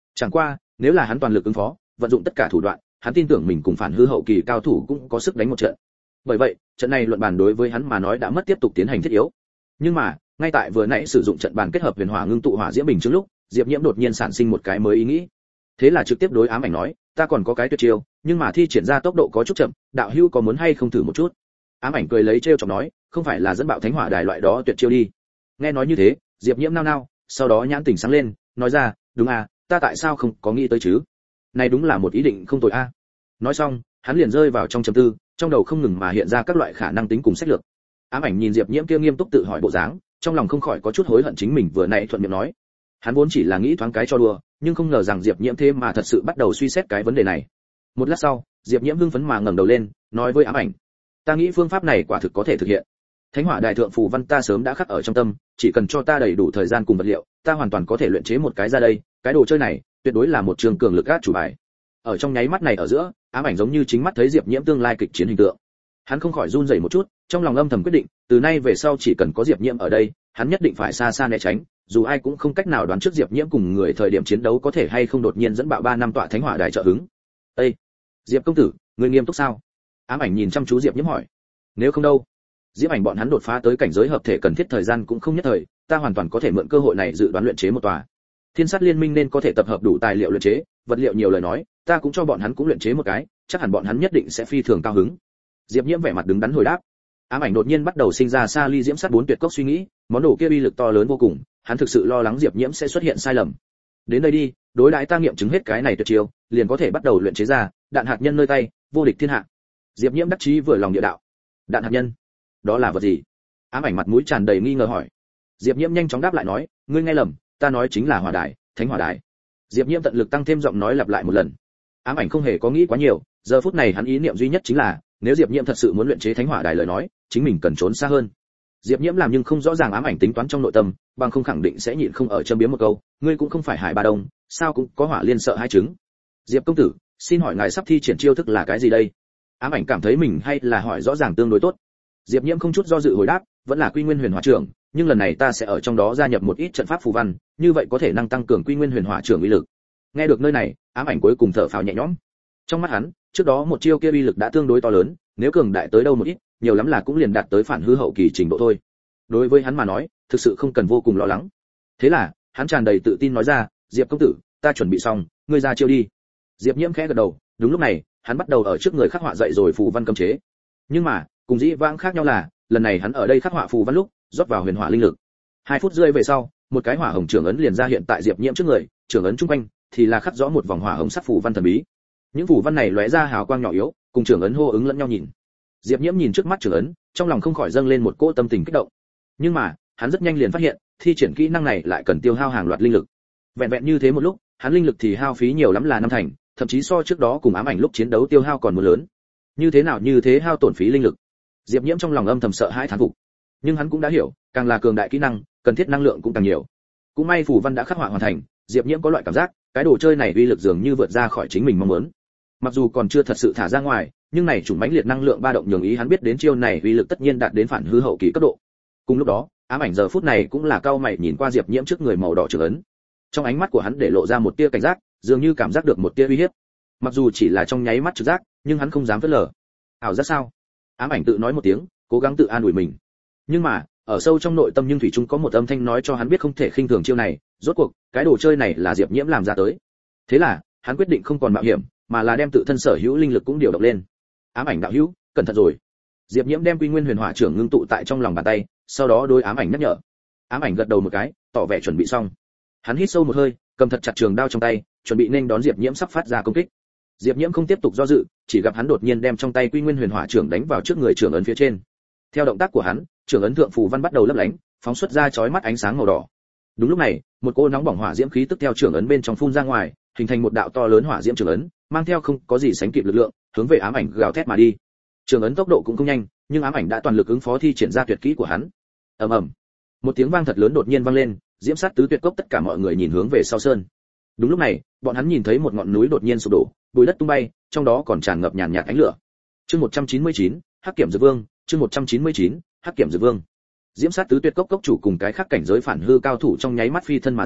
Chẳng qua, nếu là hắn toàn lực ứng phó, vận dụng tất cả thủ đoạn, hắn tin tưởng mình cùng phản hư hậu kỳ cao thủ cũng có sức đánh một trận. Bởi vậy, trận này luận bàn đối với hắn mà nói đã mất tiếp tục tiến hành thiết yếu. Nhưng mà, ngay tại vừa nãy sử dụng trận bàn kết hợp huyền hỏa ngưng tụ hỏa diễm bình chứng lúc, Diệp Nhiễm đột nhiên sản sinh một cái mới ý nghĩ. Thế là trực tiếp đối Ám Ảnh nói, ta còn có cái tuyệt chiêu, nhưng mà thi triển ra tốc độ có chút chậm, đạo hữu có muốn hay không thử một chút? Ám Ảnh cười lấy trêu chọc nói, không phải là dẫn bạo thánh hỏa đài loại đó tuyệt chiêu đi. Nghe nói như thế, Diệp Nhiễm nao nao, sau đó nhãn tỉnh sáng lên, nói ra, đúng à, ta tại sao không có nghĩ tới chứ? Này đúng là một ý định không tồi a. Nói xong, hắn liền rơi vào trong trầm tư, trong đầu không ngừng mà hiện ra các loại khả năng tính cùng sách lược. Ám Ảnh nhìn Diệp Nhiễm kia nghiêm túc tự hỏi bộ dáng, trong lòng không khỏi có chút hối hận chính mình vừa nãy thuận miệng nói. Hắn vốn chỉ là nghĩ thoáng cái cho đùa, nhưng không ngờ rằng Diệp Nhiễm thế mà thật sự bắt đầu suy xét cái vấn đề này. Một lát sau, Diệp Nhiễm hưng phấn mà ngẩng đầu lên, nói với Ám Ảnh, ta nghĩ phương pháp này quả thực có thể thực hiện. Thánh hỏa đại thượng phù văn ta sớm đã khắc ở trong tâm, chỉ cần cho ta đầy đủ thời gian cùng vật liệu, ta hoàn toàn có thể luyện chế một cái ra đây, cái đồ chơi này tuyệt đối là một trường cường lực át chủ bài. Ở trong nháy mắt này ở giữa, Ám Ảnh giống như chính mắt thấy Diệp Nhiễm tương lai kịch chiến hình tượng. Hắn không khỏi run rẩy một chút, trong lòng âm thầm quyết định, từ nay về sau chỉ cần có Diệp Nhiễm ở đây, hắn nhất định phải xa xa né tránh, dù ai cũng không cách nào đoán trước Diệp Nhiễm cùng người thời điểm chiến đấu có thể hay không đột nhiên dẫn bạo ba năm tọa thánh hỏa đài trợ hứng. "Ê, Diệp công tử, ngươi nghiêm túc sao?" Ám Ảnh nhìn chăm chú Diệp Nhiễm hỏi. "Nếu không đâu?" Diệp Ảnh bọn hắn đột phá tới cảnh giới hợp thể cần thiết thời gian cũng không nhất thời, ta hoàn toàn có thể mượn cơ hội này dự đoán luyện chế một tòa. Thiên sát liên minh nên có thể tập hợp đủ tài liệu luyện chế, vật liệu nhiều lời nói, ta cũng cho bọn hắn cũng luyện chế một cái, chắc hẳn bọn hắn nhất định sẽ phi thường cao hứng. Diệp Nhiễm vẻ mặt đứng đắn hồi đáp. Ám Ảnh đột nhiên bắt đầu sinh ra xa ly diễm sát bốn tuyệt cốc suy nghĩ, món đồ kia uy lực to lớn vô cùng, hắn thực sự lo lắng Diệp Nhiễm sẽ xuất hiện sai lầm. Đến đây đi, đối đãi ta nghiệm chứng hết cái này tuyệt chiêu, liền có thể bắt đầu luyện chế ra đạn hạt nhân nơi tay, vô địch thiên hạ. Diệp Nhiễm đắc chí vừa lòng địa đạo. Đạn hạt nhân? Đó là vật gì? Ám Ảnh mặt mũi tràn đầy nghi ngờ hỏi. Diệp Nhiễm nhanh chóng đáp lại nói, ngươi nghe lầm, ta nói chính là hỏa đài, thánh hỏa đài. Diệp Nhiễm tận lực tăng thêm giọng nói lặp lại một lần. Ám Ảnh không hề có nghĩ quá nhiều, giờ phút này hắn ý niệm duy nhất chính là, nếu Diệp Nhiễm thật sự muốn luyện chế thánh hỏa đài lời nói, chính mình cần trốn xa hơn. Diệp Nhiễm làm nhưng không rõ ràng Ám Ảnh tính toán trong nội tâm, bằng không khẳng định sẽ nhịn không ở châm biếm một câu, ngươi cũng không phải Hải Ba Đông, sao cũng có hỏa liên sợ hai trứng. Diệp công tử, xin hỏi ngài sắp thi triển chiêu thức là cái gì đây? Ám Ảnh cảm thấy mình hay là hỏi rõ ràng tương đối tốt. Diệp Nhiễm không chút do dự hồi đáp, vẫn là Quy Nguyên Huyền Hỏa Trưởng, nhưng lần này ta sẽ ở trong đó gia nhập một ít trận pháp phù văn, như vậy có thể năng tăng cường Quy Nguyên Huyền Hỏa Trưởng uy lực. Nghe được nơi này, Ám Ảnh cuối cùng thở phào nhẹ nhõm. Trong mắt hắn, trước đó một chiêu kia uy lực đã tương đối to lớn, nếu cường đại tới đâu một ít, nhiều lắm là cũng liền đạt tới phản hư hậu kỳ trình độ thôi. Đối với hắn mà nói, thực sự không cần vô cùng lo lắng. Thế là, hắn tràn đầy tự tin nói ra, Diệp công tử, ta chuẩn bị xong, ngươi ra chiêu đi. Diệp Nhiễm khẽ gật đầu, đúng lúc này, hắn bắt đầu ở trước người khắc họa dậy rồi phù văn cấm chế. Nhưng mà, cùng dĩ vãng khác nhau là, lần này hắn ở đây khắc họa phù văn lúc, rót vào huyền hỏa linh lực. Hai phút rưỡi về sau, một cái hỏa hồng trưởng ấn liền ra hiện tại Diệp Nhiễm trước người, trưởng ấn trung quanh thì là khắc rõ một vòng hỏa hồng sắc phù văn thần bí. Những phù văn này lóe ra hào quang nhỏ yếu, cùng trưởng ấn hô ứng lẫn nhau nhìn. Diệp Nhiễm nhìn trước mắt trưởng ấn, trong lòng không khỏi dâng lên một cỗ tâm tình kích động. Nhưng mà, hắn rất nhanh liền phát hiện, thi triển kỹ năng này lại cần tiêu hao hàng loạt linh lực. Vẹn vẹn như thế một lúc, hắn linh lực thì hao phí nhiều lắm là năm thành, thậm chí so trước đó cùng Ám Ảnh lúc chiến đấu tiêu hao còn muốn lớn. Như thế nào như thế hao tổn phí linh lực? Diệp Nhiễm trong lòng âm thầm sợ hãi thán phục. Nhưng hắn cũng đã hiểu, càng là cường đại kỹ năng, cần thiết năng lượng cũng càng nhiều. Cũng may phù văn đã khắc họa hoàn thành, Diệp Nhiễm có loại cảm giác, cái đồ chơi này uy lực dường như vượt ra khỏi chính mình mong muốn. Mặc dù còn chưa thật sự thả ra ngoài, nhưng này chủng mãnh liệt năng lượng ba động nhường ý hắn biết đến chiêu này uy lực tất nhiên đạt đến phản hư hậu kỳ cấp độ. Cùng lúc đó, Ám Ảnh giờ phút này cũng là cao mày nhìn qua Diệp Nhiễm trước người màu đỏ trưởng ấn. Trong ánh mắt của hắn để lộ ra một tia cảnh giác, dường như cảm giác được một tia uy hiếp. Mặc dù chỉ là trong nháy mắt trực giác, nhưng hắn không dám phớt lờ. Ảo giác sao? Ám Ảnh tự nói một tiếng, cố gắng tự an ủi mình. Nhưng mà, ở sâu trong nội tâm nhưng thủy chung có một âm thanh nói cho hắn biết không thể khinh thường chiêu này, rốt cuộc, cái đồ chơi này là Diệp Nhiễm làm ra tới. Thế là, hắn quyết định không còn mạo hiểm, mà là đem tự thân sở hữu linh lực cũng điều động lên. Ám Ảnh đạo hữu, cẩn thận rồi. Diệp Nhiễm đem Quy Nguyên Huyền Hỏa Trưởng ngưng tụ tại trong lòng bàn tay, sau đó đối Ám Ảnh nhắc nhở. Ám Ảnh gật đầu một cái, tỏ vẻ chuẩn bị xong. Hắn hít sâu một hơi, cầm thật chặt trường đao trong tay, chuẩn bị nên đón Diệp Nhiễm sắp phát ra công kích. Diệp Nhiễm không tiếp tục do dự, chỉ gặp hắn đột nhiên đem trong tay Quy Nguyên Huyền Hỏa Trưởng đánh vào trước người trưởng ấn phía trên. Theo động tác của hắn, trưởng ấn thượng phù văn bắt đầu lấp lánh, phóng xuất ra chói mắt ánh sáng màu đỏ. Đúng lúc này, một cô nóng bỏng hỏa diễm khí tức theo trưởng ấn bên trong phun ra ngoài, hình thành một đạo to lớn hỏa diễm trưởng ấn, mang theo không có gì sánh kịp lực lượng, hướng về Ám Ảnh gào thét mà đi. Trưởng ấn tốc độ cũng không nhanh, nhưng Ám Ảnh đã toàn lực ứng phó thi triển ra tuyệt kỹ của hắn. Ầm ầm, một tiếng vang thật lớn đột nhiên vang lên, diễm sát tứ tuyệt cốc tất cả mọi người nhìn hướng về sau sơn. Đúng lúc này, bọn hắn nhìn thấy một ngọn núi đột nhiên sụp đổ, bụi đất tung bay, trong đó còn tràn ngập nhàn nhạt ánh lửa. Chương một trăm chín mươi chín, Hắc Kiểm Dược Vương, chương một trăm chín mươi chín, Hắc Kiểm Dược Vương. Diễm sát tứ tuyệt cốc cốc chủ cùng cái khác cảnh giới phản hư cao thủ trong nháy mắt phi thân mà ra,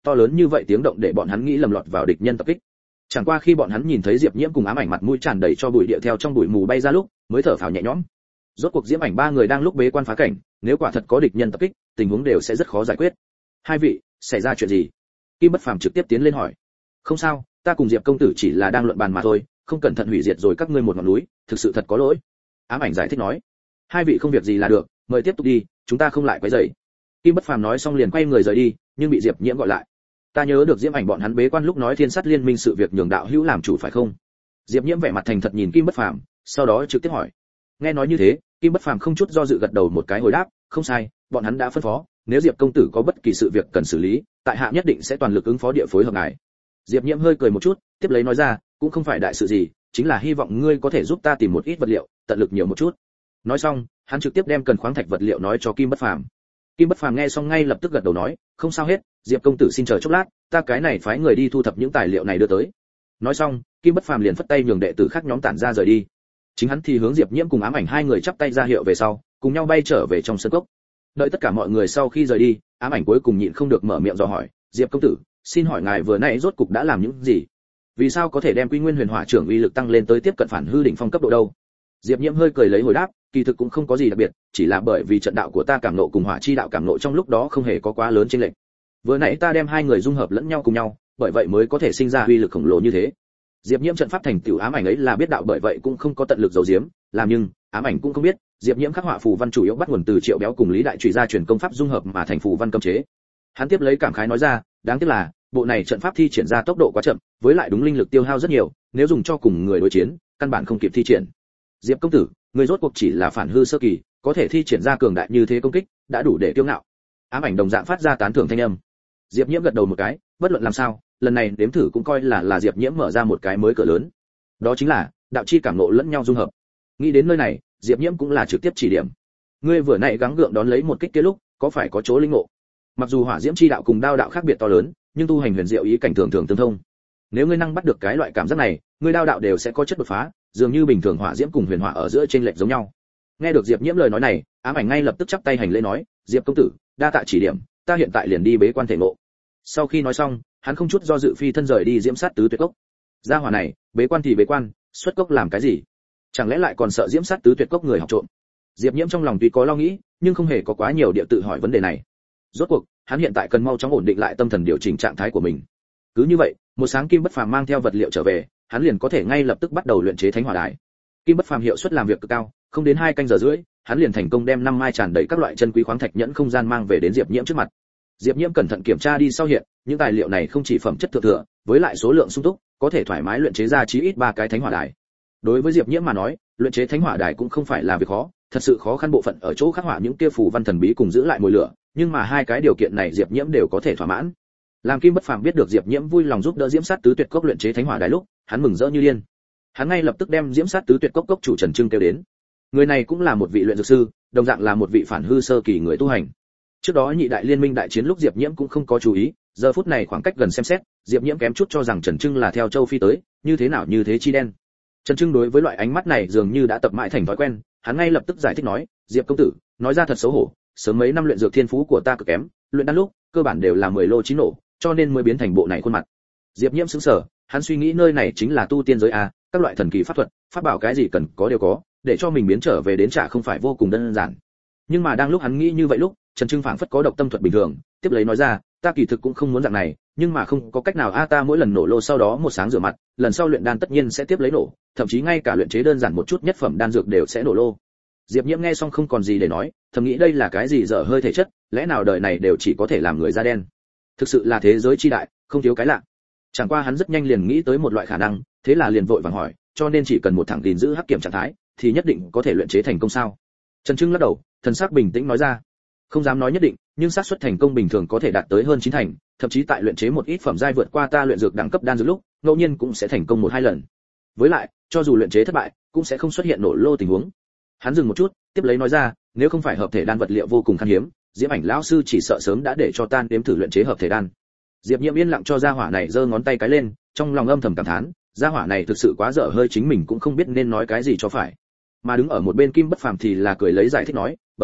to lớn như vậy tiếng động để bọn hắn nghĩ lầm lọt vào địch nhân tập kích. Chẳng qua khi bọn hắn nhìn thấy Diệp Nhiễm cùng Ám Ảnh mặt mũi tràn đầy cho bụi địa theo trong bụi mù bay ra lúc, mới thở phào nhẹ nhõm. Rốt cuộc Diễm Ảnh ba người đang lúc bế quan phá cảnh, nếu quả thật có địch nhân tập kích, tình huống đều sẽ rất khó giải quyết. Hai vị, xảy ra chuyện gì? Kim Bất Phàm trực tiếp tiến lên hỏi. Không sao, ta cùng Diệp công tử chỉ là đang luận bàn mà thôi, không cẩn thận hủy diệt rồi các ngươi một ngọn núi, thực sự thật có lỗi. Ám Ảnh giải thích nói. Hai vị không việc gì là được, mời tiếp tục đi, chúng ta không lại quấy rầy. Kim Bất Phàm nói xong liền quay người rời đi, nhưng bị Diệp Nhiễm gọi lại. Ta nhớ được Diễm Ảnh bọn hắn bế quan lúc nói Thiên Sắt Liên Minh sự việc nhường đạo hữu làm chủ phải không? Diệp Nhiễm vẻ mặt thành thật nhìn Kim Bất Phàm, sau đó trực tiếp hỏi. Nghe nói như thế, Kim Bất Phàm không chút do dự gật đầu một cái hồi đáp, không sai, bọn hắn đã phân phó, nếu Diệp công tử có bất kỳ sự việc cần xử lý, tại hạ nhất định sẽ toàn lực ứng phó địa phối hợp ngài. Diệp Nhiễm hơi cười một chút, tiếp lấy nói ra, cũng không phải đại sự gì, chính là hy vọng ngươi có thể giúp ta tìm một ít vật liệu, tận lực nhiều một chút. Nói xong, hắn trực tiếp đem cần khoáng thạch vật liệu nói cho Kim Bất Phàm. Kim Bất Phàm nghe xong ngay lập tức gật đầu nói, không sao hết, Diệp công tử xin chờ chốc lát, ta cái này phái người đi thu thập những tài liệu này đưa tới. Nói xong, Kim Bất Phàm liền phất tay nhường đệ tử khác nhóm tản ra rời đi. Chính hắn thì hướng Diệp Nhiễm cùng Ám Ảnh hai người chắp tay ra hiệu về sau, cùng nhau bay trở về trong sân cốc. Đợi tất cả mọi người sau khi rời đi, Ám Ảnh cuối cùng nhịn không được mở miệng dò hỏi, Diệp công tử, xin hỏi ngài vừa nãy rốt cục đã làm những gì? Vì sao có thể đem Quy Nguyên Huyền Hỏa trưởng uy lực tăng lên tới tiếp cận phản hư đỉnh phong cấp độ đâu? Diệp Nhiễm hơi cười lấy hồi đáp, kỳ thực cũng không có gì đặc biệt, chỉ là bởi vì trận đạo của ta cảm ngộ cùng hỏa chi đạo cảm ngộ trong lúc đó không hề có quá lớn chênh lệch. Vừa nãy ta đem hai người dung hợp lẫn nhau cùng nhau, bởi vậy mới có thể sinh ra uy lực khổng lồ như thế. Diệp Nhiễm trận pháp thành tiểu Ám Ảnh ấy là biết đạo, bởi vậy cũng không có tận lực giấu giếm, làm nhưng Ám Ảnh cũng không biết, Diệp Nhiễm khắc họa phù văn chủ yếu bắt nguồn từ Triệu Béo cùng Lý Đại Trùy gia truyền công pháp dung hợp mà thành phù văn cấm chế. Hắn tiếp lấy cảm khái nói ra, đáng tiếc là bộ này trận pháp thi triển ra tốc độ quá chậm, với lại đúng linh lực tiêu hao rất nhiều, nếu dùng cho cùng người đối chiến, căn bản không kịp thi triển. Diệp công tử, người rốt cuộc chỉ là phản hư sơ kỳ, có thể thi triển ra cường đại như thế công kích, đã đủ để kiêu ngạo. Ám Ảnh đồng dạng phát ra tán thưởng thanh âm. Diệp Nhiễm gật đầu một cái, bất luận làm sao, lần này đếm thử cũng coi là là Diệp Nhiễm mở ra một cái mới cửa lớn. Đó chính là đạo chi cảm ngộ lẫn nhau dung hợp. Nghĩ đến nơi này, Diệp Nhiễm cũng là trực tiếp chỉ điểm. Ngươi vừa nãy gắng gượng đón lấy một kích kia lúc, có phải có chỗ linh ngộ? Mặc dù hỏa diễm chi đạo cùng đao đạo khác biệt to lớn, nhưng tu hành huyền diệu ý cảnh thường thường tương thông. Nếu ngươi năng bắt được cái loại cảm giác này, ngươi đao đạo đều sẽ có chất đột phá, dường như bình thường hỏa diễm cùng huyền hỏa ở giữa chênh lệch giống nhau. Nghe được Diệp Nhiễm lời nói này, Ám Ảnh ngay lập tức chắp tay hành lễ nói, Diệp công tử, đa tạ chỉ điểm, ta hiện tại liền đi bế quan thể ngộ. Sau khi nói xong, hắn không chút do dự phi thân rời đi Diễm Sát Tứ Tuyệt Cốc. Gia hỏa này, bế quan thì bế quan, xuất cốc làm cái gì? Chẳng lẽ lại còn sợ Diễm Sát Tứ Tuyệt Cốc người học trộm? Diệp Nhiễm trong lòng tuy có lo nghĩ, nhưng không hề có quá nhiều địa tự hỏi vấn đề này. Rốt cuộc, hắn hiện tại cần mau chóng ổn định lại tâm thần điều chỉnh trạng thái của mình. Cứ như vậy, một sáng Kim Bất Phàm mang theo vật liệu trở về, hắn liền có thể ngay lập tức bắt đầu luyện chế Thánh Hỏa Đài. Kim Bất Phàm hiệu suất làm việc cực cao, không đến hai canh giờ rưỡi, hắn liền thành công đem năm mai tràn đầy các loại chân quý khoáng thạch nhẫn không gian mang về đến Diệp Nhiễm trước mặt. Diệp Nhiễm cẩn thận kiểm tra đi sau hiện, những tài liệu này không chỉ phẩm chất thượng thừa, với lại số lượng sung túc, có thể thoải mái luyện chế ra chí ít ba cái Thánh Hỏa Đài. Đối với Diệp Nhiễm mà nói, luyện chế Thánh Hỏa Đài cũng không phải là việc khó, thật sự khó khăn bộ phận ở chỗ khắc họa những kia phù văn thần bí cùng giữ lại mùi lửa, nhưng mà hai cái điều kiện này Diệp Nhiễm đều có thể thỏa mãn. Làm Kim Bất Phàm biết được Diệp Nhiễm vui lòng giúp đỡ Diễm Sát Tứ Tuyệt Cốc luyện chế Thánh Hỏa Đài lúc, hắn mừng rỡ như điên. Hắn ngay lập tức đem Diễm Sát Tứ Tuyệt Cốc cốc chủ Trần Trưng kêu đến. Người này cũng là một vị luyện dược sư, đồng dạng là một vị phản hư sơ kỳ người tu hành. Trước đó nhị đại liên minh đại chiến lúc Diệp Nhiễm cũng không có chú ý, giờ phút này khoảng cách gần xem xét, Diệp Nhiễm kém chút cho rằng Trần Trưng là theo châu Phi tới, như thế nào như thế chi đen. Trần Trưng đối với loại ánh mắt này dường như đã tập mãi thành thói quen, hắn ngay lập tức giải thích nói, Diệp công tử, nói ra thật xấu hổ, sớm mấy năm luyện dược thiên phú của ta cực kém, luyện đan lúc, cơ bản đều là mười lô chín nổ, cho nên mới biến thành bộ này khuôn mặt. Diệp Nhiễm sững sờ, hắn suy nghĩ nơi này chính là tu tiên giới a, các loại thần kỳ pháp thuật, pháp bảo cái gì cần có đều có, để cho mình biến trở về đến trả không phải vô cùng đơn giản. Nhưng mà đang lúc hắn nghĩ như vậy lúc, Trần Trưng phảng phất có độc tâm thuật bình thường, tiếp lấy nói ra, ta kỳ thực cũng không muốn dạng này, nhưng mà không có cách nào a, ta mỗi lần nổ lô sau đó một sáng rửa mặt, lần sau luyện đan tất nhiên sẽ tiếp lấy nổ, thậm chí ngay cả luyện chế đơn giản một chút nhất phẩm đan dược đều sẽ nổ lô. Diệp Nhiễm nghe xong không còn gì để nói, thầm nghĩ đây là cái gì dở hơi thể chất, lẽ nào đời này đều chỉ có thể làm người da đen. Thực sự là thế giới chi đại, không thiếu cái lạ. Chẳng qua hắn rất nhanh liền nghĩ tới một loại khả năng, thế là liền vội vàng hỏi, cho nên chỉ cần một thẳng gìn giữ hắc kiểm trạng thái, thì nhất định có thể luyện chế thành công sao? Trần Trưng lắc đầu, thần sắc bình tĩnh nói ra, không dám nói nhất định, nhưng xác suất thành công bình thường có thể đạt tới hơn chín thành, thậm chí tại luyện chế một ít phẩm giai vượt qua ta luyện dược đẳng cấp đan dược lúc, ngẫu nhiên cũng sẽ thành công một hai lần. Với lại, cho dù luyện chế thất bại, cũng sẽ không xuất hiện nổ lô tình huống. Hắn dừng một chút, tiếp lấy nói ra, nếu không phải hợp thể đan vật liệu vô cùng khan hiếm, Diễm Ảnh lão sư chỉ sợ sớm đã để cho ta nếm thử luyện chế hợp thể đan. Diệp Nhiễm yên lặng cho gia hỏa này giơ ngón tay cái lên, trong lòng âm thầm cảm thán, gia hỏa này thực sự quá dở hơi, chính mình cũng không biết nên nói cái gì cho phải. Mà đứng ở một bên Kim Bất Phàm thì là cười lấy giải thích nói, bởi vậy,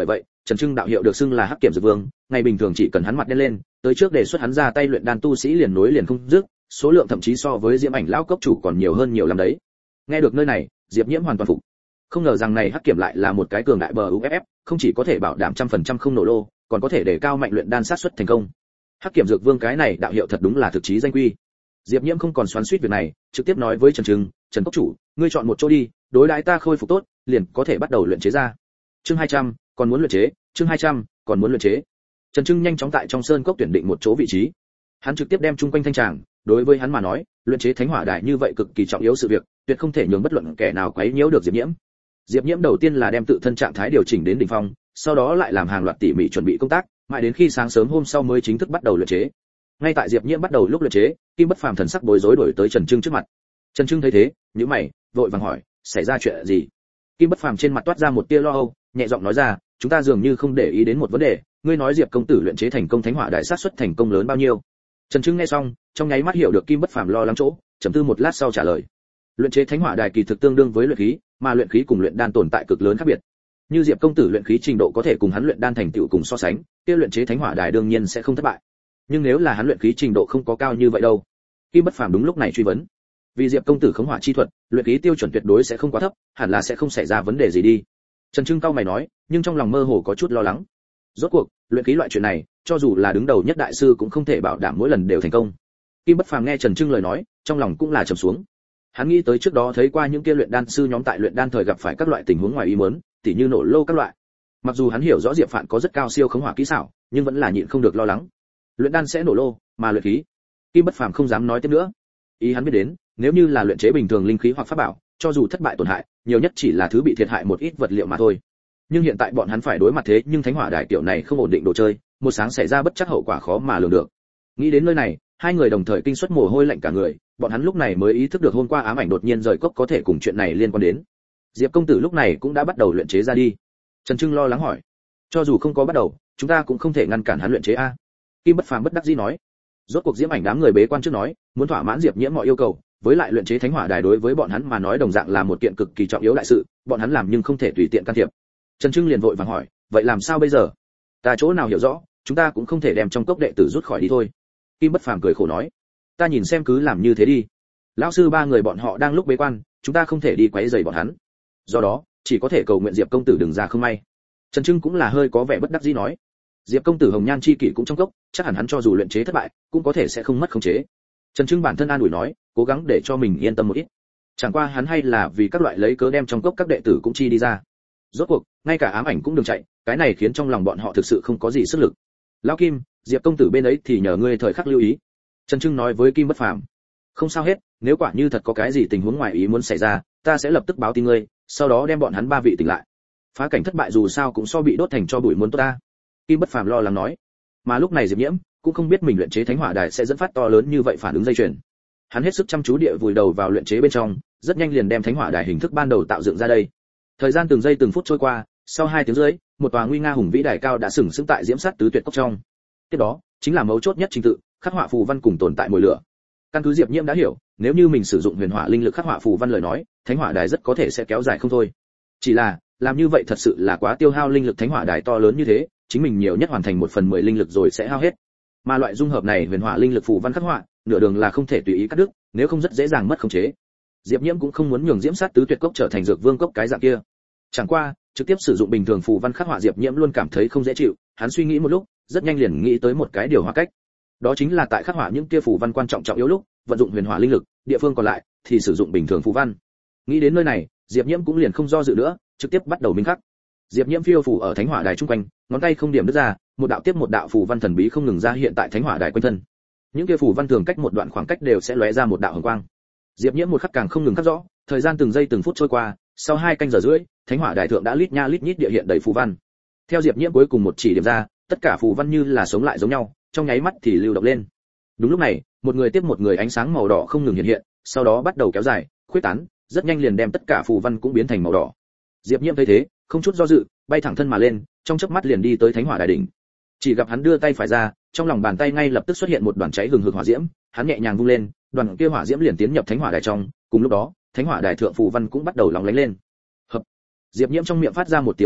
Trần Trưng đạo hiệu được xưng là Hắc Kiểm Dược Vương, ngày bình thường chỉ cần hắn mặt đen lên, tới trước đề xuất hắn ra tay luyện đan tu sĩ liền nối liền không dứt, số lượng thậm chí so với Diễm Ảnh lão cốc chủ còn nhiều hơn nhiều lắm đấy. Nghe được nơi này, Diệp Nhiễm hoàn toàn phục. Không ngờ rằng này Hắc Kiểm lại là một cái cường đại bờ u ép ép, không chỉ có thể bảo đảm trăm phần trăm không nổ lô, còn có thể để cao mạnh luyện đan sát suất thành công. Hắc Kiểm Dược Vương cái này đạo hiệu thật đúng là thực chí danh quy. Diệp Nhiễm không còn xoắn xuýt việc này, trực tiếp nói với Trần Trưng, "Trần cốc chủ, ngươi chọn một chỗ đi, đối đãi ta khôi phục tốt, liền có thể bắt đầu luyện chế ra." Chương hai trăm, còn muốn luyện chế, chương hai trăm, còn muốn luyện chế. Trần Trưng nhanh chóng tại trong sơn cốc tuyển định một chỗ vị trí. Hắn trực tiếp đem chung quanh thanh tràng, đối với hắn mà nói, luyện chế thánh hỏa đài như vậy cực kỳ trọng yếu sự việc, tuyệt không thể nhường bất luận kẻ nào quấy nhiễu được Diệp Nhiễm. Diệp Nhiễm đầu tiên là đem tự thân trạng thái điều chỉnh đến đỉnh phong, sau đó lại làm hàng loạt tỉ mỉ chuẩn bị công tác, mãi đến khi sáng sớm hôm sau mới chính thức bắt đầu luyện chế. Ngay tại Diệp Nhiễm bắt đầu lúc luyện chế, Kim Bất Phàm thần sắc bối rối đổi tới Trần Trưng trước mặt. Trần Trưng thấy thế, nhíu mày, vội vàng hỏi, xảy ra chuyện gì? Kim Bất Phàm trên mặt toát ra một tia lo âu, nhẹ giọng nói ra, chúng ta dường như không để ý đến một vấn đề, ngươi nói Diệp công tử luyện chế thành công thánh hỏa đại sát suất thành công lớn bao nhiêu? Trần Trưng nghe xong, trong nháy mắt hiểu được Kim Bất Phàm lo lắng chỗ, trầm tư một lát sau trả lời. Luyện chế thánh hỏa đài kỳ thực tương đương với luyện khí, mà luyện khí cùng luyện đan tồn tại cực lớn khác biệt. Như Diệp công tử luyện khí trình độ có thể cùng hắn luyện đan thành tựu cùng so sánh, kia luyện chế thánh hỏa đài đương nhiên sẽ không thất bại. Nhưng nếu là hắn luyện khí trình độ không có cao như vậy đâu? Kim Bất Phàm đúng lúc này truy vấn. Vì Diệp công tử khống hỏa chi thuật, luyện khí tiêu chuẩn tuyệt đối sẽ không quá thấp, hẳn là sẽ không xảy ra vấn đề gì đi. Trần Trưng cau mày nói, nhưng trong lòng mơ hồ có chút lo lắng. Rốt cuộc, luyện khí loại chuyện này, cho dù là đứng đầu nhất đại sư cũng không thể bảo đảm mỗi lần đều thành công. Kim Bất Phàm nghe Trần Trưng lời nói, trong lòng cũng là trầm xuống. Hắn nghĩ tới trước đó thấy qua những kia luyện đan sư nhóm tại luyện đan thời gặp phải các loại tình huống ngoài ý muốn, tỉ như nổ lô các loại. Mặc dù hắn hiểu rõ Diệp Phạn có rất cao siêu khống hỏa kỹ xảo, nhưng vẫn là nhịn không được lo lắng. Luyện đan sẽ nổ lô, mà luyện khí, Kim Bất Phàm không dám nói tiếp nữa. Ý hắn biết đến, nếu như là luyện chế bình thường linh khí hoặc pháp bảo, cho dù thất bại tổn hại, nhiều nhất chỉ là thứ bị thiệt hại một ít vật liệu mà thôi. Nhưng hiện tại bọn hắn phải đối mặt thế nhưng thánh hỏa đài tiểu này không ổn định đồ chơi, một sáng xảy ra bất chắc hậu quả khó mà lường được. Nghĩ đến nơi này, hai người đồng thời kinh suất mồ hôi lạnh cả người, bọn hắn lúc này mới ý thức được hôm qua ám ảnh đột nhiên rời cốc có thể cùng chuyện này liên quan đến. Diệp công tử lúc này cũng đã bắt đầu luyện chế ra đi. Trần Trưng lo lắng hỏi, cho dù không có bắt đầu, chúng ta cũng không thể ngăn cản hắn luyện chế a. Kim Bất Phàm bất đắc dĩ nói. Rốt cuộc Diễm Ảnh đám người bế quan trước nói, muốn thỏa mãn Diệp Nhiễm mọi yêu cầu, với lại luyện chế thánh hỏa đài đối với bọn hắn mà nói đồng dạng là một kiện cực kỳ trọng yếu đại sự, bọn hắn làm nhưng không thể tùy tiện can thiệp. Trần Trưng liền vội vàng hỏi, vậy làm sao bây giờ? Ta chỗ nào hiểu rõ, chúng ta cũng không thể đem trong cốc đệ tử rút khỏi đi thôi. Kim Bất Phàm cười khổ nói, ta nhìn xem cứ làm như thế đi. Lão sư ba người bọn họ đang lúc bế quan, chúng ta không thể đi quấy rầy bọn hắn. Do đó, chỉ có thể cầu nguyện Diệp công tử đừng ra không may. Trần Trưng cũng là hơi có vẻ bất đắc dĩ nói, Diệp công tử hồng nhan chi kỷ cũng trong cốc, chắc hẳn hắn cho dù luyện chế thất bại, cũng có thể sẽ không mất khống chế. Trần Trưng bản thân an ủi nói, cố gắng để cho mình yên tâm một ít. Chẳng qua hắn hay là vì các loại lấy cớ đem trong cốc các đệ tử cũng chi đi ra. Rốt cuộc, ngay cả ám ảnh cũng đừng chạy, cái này khiến trong lòng bọn họ thực sự không có gì sức lực. Lão Kim, Diệp công tử bên ấy thì nhờ ngươi thời khắc lưu ý. Trần Trưng nói với Kim Bất Phàm. Không sao hết, nếu quả như thật có cái gì tình huống ngoài ý muốn xảy ra, ta sẽ lập tức báo tin ngươi, sau đó đem bọn hắn ba vị tỉnh lại. Phá cảnh thất bại dù sao cũng so bị đốt thành cho bụi muốn tốt ta. Kim Bất Phàm lo lắng nói. Mà lúc này Diệp Nhiễm cũng không biết mình luyện chế thánh hỏa đài sẽ dẫn phát to lớn như vậy phản ứng dây chuyền. Hắn hết sức chăm chú địa vùi đầu vào luyện chế bên trong, rất nhanh liền đem thánh hỏa đài hình thức ban đầu tạo dựng ra đây. Thời gian từng giây từng phút trôi qua, sau hai tiếng rưỡi, một tòa nguy nga hùng vĩ đài cao đã sừng sững tại diễm sát tứ tuyệt cốc trong. Tiếp đó, chính là mấu chốt nhất trình tự, khắc họa phù văn cùng tồn tại mồi lửa. Căn cứ Diệp Nhiễm đã hiểu, nếu như mình sử dụng huyền hỏa linh lực khắc họa phù văn lời nói, thánh hỏa đài rất có thể sẽ kéo dài không thôi. Chỉ là, làm như vậy thật sự là quá tiêu hao linh lực, thánh hỏa đài to lớn như thế, chính mình nhiều nhất hoàn thành một phần mười linh lực rồi sẽ hao hết. Mà loại dung hợp này huyền hỏa linh lực phù văn khắc họa, nửa đường là không thể tùy ý cắt đứt, nếu không rất dễ dàng mất khống chế. Diệp Nhiễm cũng không muốn nhường diễm sát tứ tuyệt cốc trở thành dược vương cốc cái dạng kia. Chẳng qua, trực tiếp sử dụng bình thường phù văn khắc họa Diệp Nhiễm luôn cảm thấy không dễ chịu, hắn suy nghĩ một lúc, rất nhanh liền nghĩ tới một cái điều hòa cách. Đó chính là tại khắc họa những kia phù văn quan trọng trọng yếu lúc, vận dụng huyền hỏa linh lực, địa phương còn lại thì sử dụng bình thường phù văn. Nghĩ đến nơi này, Diệp Nhiễm cũng liền không do dự nữa, trực tiếp bắt đầu minh khắc. Diệp Nhiễm phiêu phù ở thánh hỏa đài trung quanh, ngón tay không điểm đứt ra, một đạo tiếp một đạo phù văn thần bí không ngừng ra hiện tại thánh hỏa đài quanh thân. Những kia phù văn thường cách một đoạn khoảng cách đều sẽ lóe ra một đạo hồng quang. Diệp Nhiễm một khắc càng không ngừng khắc rõ, thời gian từng giây từng phút trôi qua, sau hai canh giờ rưỡi, thánh hỏa đài thượng đã lít nha lít nhít địa hiện đầy phù văn. Theo Diệp Nhiễm cuối cùng một chỉ điểm ra, tất cả phù văn như là sống lại giống nhau, trong nháy mắt thì lưu động lên. Đúng lúc này, một người tiếp một người ánh sáng màu đỏ không ngừng hiện hiện, sau đó bắt đầu kéo dài, khuếch tán, rất nhanh liền đem tất cả phù văn cũng biến thành màu đỏ. Diệp Nhiễm thấy thế, không chút do dự, bay thẳng thân mà lên, trong chớp mắt liền đi tới thánh hỏa đài đỉnh. Chỉ gặp hắn đưa tay phải ra, trong lòng bàn tay ngay lập tức xuất hiện một đoàn cháy hừng hực hỏa diễm, hắn nhẹ nhàng vung lên, đoàn kia hỏa diễm liền tiến nhập thánh hỏa đài trong, cùng lúc đó, thánh hỏa đài thượng phù văn cũng bắt đầu lóng lánh lên. Hợp. Diệp Nhiễm trong miệng phát ra một tiếng quát nhẹ,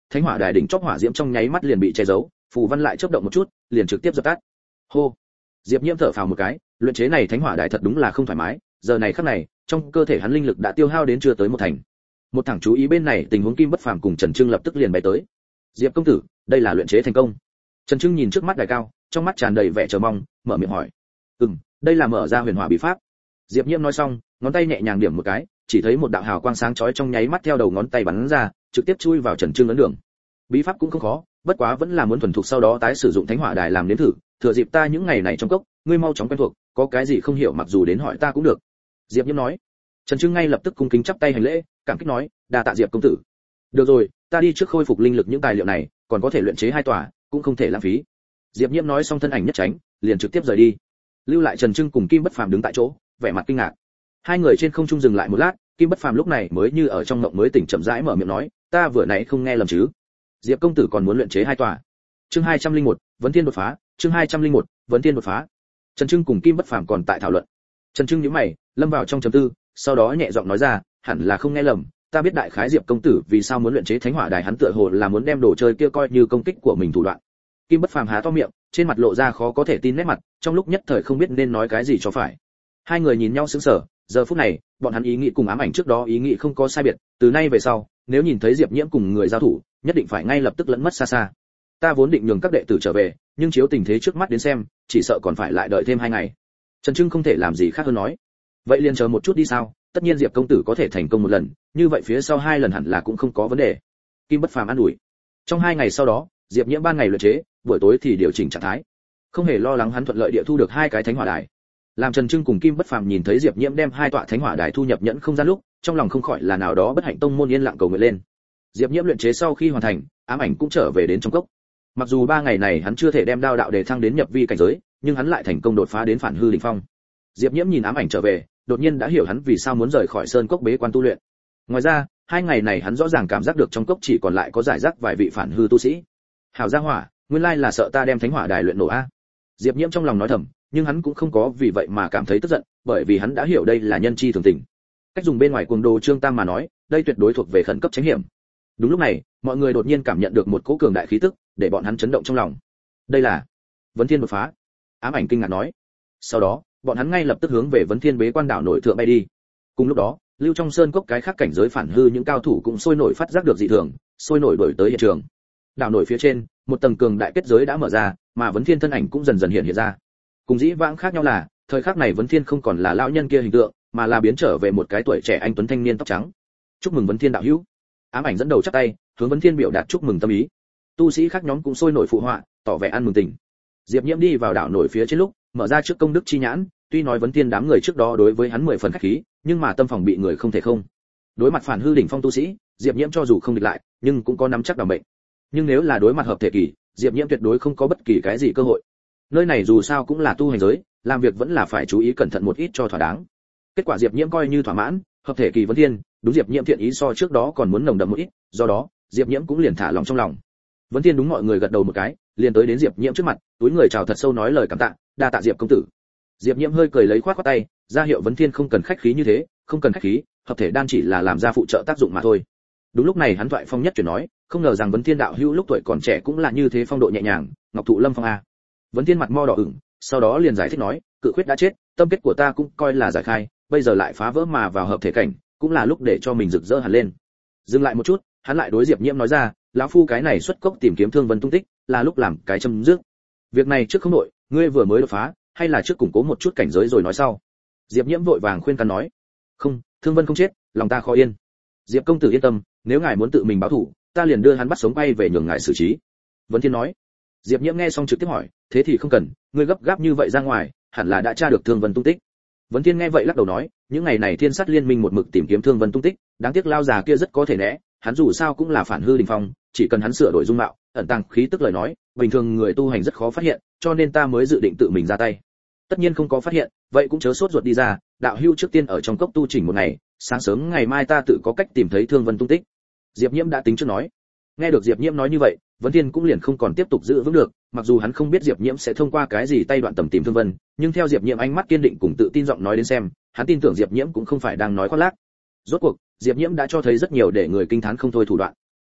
thánh hỏa đài đỉnh chóp hỏa diễm trong nháy mắt liền bị che giấu, phù văn lại chớp động một chút, liền trực tiếp dập tắt. Hô. Diệp Nhiễm thở phào một cái, luyện chế này thánh hỏa đài thật đúng là không thoải mái, giờ này khắc này, trong cơ thể hắn linh lực đã tiêu hao đến chưa tới một thành. Một thẳng chú ý bên này tình huống Kim Bất Phàm cùng Trần Trưng lập tức liền bay tới. Diệp công tử, đây là luyện chế thành công. Trần Trưng nhìn trước mắt đài cao, trong mắt tràn đầy vẻ chờ mong, mở miệng hỏi. Ừm, đây là mở ra huyền hỏa bí pháp. Diệp Nhiễm nói xong, ngón tay nhẹ nhàng điểm một cái, chỉ thấy một đạo hào quang sáng chói trong nháy mắt theo đầu ngón tay bắn ra, trực tiếp chui vào Trần Trưng ấn đường. Bí pháp cũng không khó, bất quá vẫn là muốn thuần thục sau đó tái sử dụng thánh hỏa đài làm nếm thử, thừa dịp ta những ngày này trong cốc, ngươi mau chóng quen thuộc, có cái gì không hiểu mặc dù đến hỏi ta cũng được. Diệp Nhiễm nói. Trần Trưng ngay lập tức cung kính chắp tay hành lễ, cảm kích nói, đa tạ Diệp công tử. Được rồi, ta đi trước khôi phục linh lực những tài liệu này, còn có thể luyện chế hai tòa, cũng không thể lãng phí. Diệp Nhiễm nói xong thân ảnh nhất tránh, liền trực tiếp rời đi. Lưu lại Trần Trưng cùng Kim Bất Phàm đứng tại chỗ, vẻ mặt kinh ngạc. Hai người trên không trung dừng lại một lát, Kim Bất Phàm lúc này mới như ở trong mộng mới tỉnh chậm rãi mở miệng nói, ta vừa nãy không nghe lầm chứ? Diệp công tử còn muốn luyện chế hai tòa. Chương hai trăm lẻ một, Vấn Thiên đột phá, chương hai trăm lẻ một, Vấn Thiên đột phá. Trần Trưng cùng Kim Bất Phàm còn tại thảo luận. Trần Trưng nhíu mày, lâm vào trong trầm tư, sau đó nhẹ giọng nói ra, hẳn là không nghe lầm, ta biết đại khái Diệp công tử vì sao muốn luyện chế thánh hỏa đài, hắn tựa hồ là muốn đem đồ chơi kia coi như công kích của mình thủ đoạn. Kim Bất Phàm há to miệng, trên mặt lộ ra khó có thể tin nét mặt, trong lúc nhất thời không biết nên nói cái gì cho phải. Hai người nhìn nhau sững sờ, giờ phút này, bọn hắn ý nghĩ cùng ám ảnh trước đó ý nghĩ không có sai biệt, từ nay về sau, nếu nhìn thấy Diệp Nhiễm cùng người giao thủ, nhất định phải ngay lập tức lẫn mất xa xa. Ta vốn định nhường các đệ tử trở về, nhưng chiếu tình thế trước mắt đến xem, chỉ sợ còn phải lại đợi thêm hai ngày. Trần Trưng không thể làm gì khác hơn nói, vậy liền chờ một chút đi sao, tất nhiên Diệp công tử có thể thành công một lần, như vậy phía sau hai lần hẳn là cũng không có vấn đề. Kim Bất Phàm an ủi. Trong hai ngày sau đó, Diệp Nhiễm ban ngày luyện chế, buổi tối thì điều chỉnh trạng thái, không hề lo lắng hắn thuận lợi địa thu được hai cái thánh hỏa đài. Làm Trần Trưng cùng Kim Bất Phàm nhìn thấy Diệp Nhiễm đem hai tọa thánh hỏa đài thu nhập nhẫn không gian lúc, trong lòng không khỏi là nào đó bất hạnh tông môn yên lặng cầu nguyện lên. Diệp Nhiễm luyện chế sau khi hoàn thành, ám ảnh cũng trở về đến trong cốc. Mặc dù ba ngày này hắn chưa thể đem đao đạo đề thăng đến nhập vi cảnh giới, nhưng hắn lại thành công đột phá đến phản hư đỉnh phong. Diệp Nhiễm nhìn ám ảnh trở về, đột nhiên đã hiểu hắn vì sao muốn rời khỏi sơn cốc bế quan tu luyện. Ngoài ra, hai ngày này hắn rõ ràng cảm giác được trong cốc chỉ còn lại có giải rác vài vị phản hư tu sĩ. Hảo gia hỏa, nguyên lai là sợ ta đem thánh hỏa đài luyện nổ a. Diệp Nhiễm trong lòng nói thầm, nhưng hắn cũng không có vì vậy mà cảm thấy tức giận, bởi vì hắn đã hiểu đây là nhân chi thường tình. Cách dùng bên ngoài cuồng đồ Trương Tam mà nói, đây tuyệt đối thuộc về khẩn cấp tránh hiểm. Đúng lúc này, mọi người đột nhiên cảm nhận được một cỗ cường đại khí tức, để bọn hắn chấn động trong lòng. Đây là Vấn Thiên đột phá. Ám ảnh kinh ngạc nói. Sau đó, bọn hắn ngay lập tức hướng về Vấn Thiên bế quan đảo nổi thượng bay đi. Cùng lúc đó, lưu trong sơn cốc cái khác cảnh giới phản hư những cao thủ cũng sôi nổi phát giác được dị thường, sôi nổi đổi tới hiện trường. Đảo nổi phía trên, một tầng cường đại kết giới đã mở ra, mà Vấn Thiên thân ảnh cũng dần dần hiện hiện ra. Cùng dĩ vãng khác nhau là, thời khắc này Vấn Thiên không còn là lão nhân kia hình tượng, mà là biến trở về một cái tuổi trẻ anh tuấn thanh niên tóc trắng. Chúc mừng Vấn Thiên đạo hữu. Ám ảnh dẫn đầu chắp tay, hướng Vấn Thiên biểu đạt chúc mừng tâm ý. Tu sĩ khác nhóm cũng sôi nổi phụ họa, tỏ vẻ ăn mừng tình. Diệp Nhiễm đi vào đảo nổi phía trên lúc, mở ra trước công đức chi nhãn, tuy nói Vấn Thiên đám người trước đó đối với hắn mười phần khách khí, nhưng mà tâm phòng bị người không thể không. Đối mặt phản hư đỉnh phong tu sĩ, Diệp Nhiễm cho dù không địch lại, nhưng cũng có nắm chắc đảm mệnh. Nhưng nếu là đối mặt hợp thể kỳ, Diệp Nhiễm tuyệt đối không có bất kỳ cái gì cơ hội. Nơi này dù sao cũng là tu hành giới, làm việc vẫn là phải chú ý cẩn thận một ít cho thỏa đáng. Kết quả Diệp Nhiễm coi như thỏa mãn, hợp thể kỳ Vấn Thiên, đúng Diệp Nhiễm thiện ý so trước đó còn muốn nồng đậm một ít, do đó, Diệp Nhiễm cũng liền thả lòng trong lòng. Vấn Thiên đúng mọi người gật đầu một cái, liền tới đến Diệp Nhiễm trước mặt, túi người chào thật sâu nói lời cảm tạ, đa tạ Diệp công tử. Diệp Nhiễm hơi cười lấy khoát khoát tay, ra hiệu Vấn Thiên không cần khách khí như thế, không cần khách khí, hợp thể đan chỉ là làm ra phụ trợ tác dụng mà thôi. Đúng lúc này hắn thoại phong nhất chuyển nói, không ngờ rằng Vấn Thiên đạo hữu lúc tuổi còn trẻ cũng là như thế phong độ nhẹ nhàng, ngọc thụ lâm phong a. Vấn Thiên mặt mo đỏ ửng, sau đó liền giải thích nói, cự khuyết đã chết, tâm kết của ta cũng coi là giải khai, bây giờ lại phá vỡ mà vào hợp thể cảnh, cũng là lúc để cho mình rực rỡ hẳn lên. Dừng lại một chút, hắn lại đối Diệp Nhiễm nói ra, lão phu cái này xuất cốc tìm kiếm Thương Vân tung tích, là lúc làm cái châm dứt. Việc này trước không nội, ngươi vừa mới đột phá, hay là trước củng cố một chút cảnh giới rồi nói sau. Diệp Nhiễm vội vàng khuyên can nói, không, Thương Vân không chết, lòng ta khó yên. Diệp công tử yên tâm, nếu ngài muốn tự mình báo thù, ta liền đưa hắn bắt sống bay về nhường ngài xử trí. Vấn Thiên nói. Diệp Nhiễm nghe xong trực tiếp hỏi, thế thì không cần, ngươi gấp gáp như vậy ra ngoài, hẳn là đã tra được Thương Vân tung tích. Vấn Thiên nghe vậy lắc đầu nói, những ngày này Thiên Sát Liên Minh một mực tìm kiếm Thương Vân tung tích, đáng tiếc lao già kia rất có thể né, hắn dù sao cũng là phản hư đỉnh phong, chỉ cần hắn sửa đổi dung mạo, ẩn tàng khí tức lời nói, bình thường người tu hành rất khó phát hiện, cho nên ta mới dự định tự mình ra tay. Tất nhiên không có phát hiện, vậy cũng chớ sốt ruột đi ra, đạo hữu trước tiên ở trong cốc tu chỉnh một ngày, sáng sớm ngày mai ta tự có cách tìm thấy Thương Vân tung tích. Diệp Nhiễm đã tính trước nói. Nghe được Diệp Nhiễm nói như vậy, Vấn Thiên cũng liền không còn tiếp tục giữ vững được, mặc dù hắn không biết Diệp Nhiễm sẽ thông qua cái gì tay đoạn tầm tìm Thương Vân, nhưng theo Diệp Nhiễm ánh mắt kiên định cùng tự tin giọng nói đến xem, hắn tin tưởng Diệp Nhiễm cũng không phải đang nói khoác lác. Rốt cuộc, Diệp Nhiễm đã cho thấy rất nhiều để người kinh thán không thôi thủ đoạn.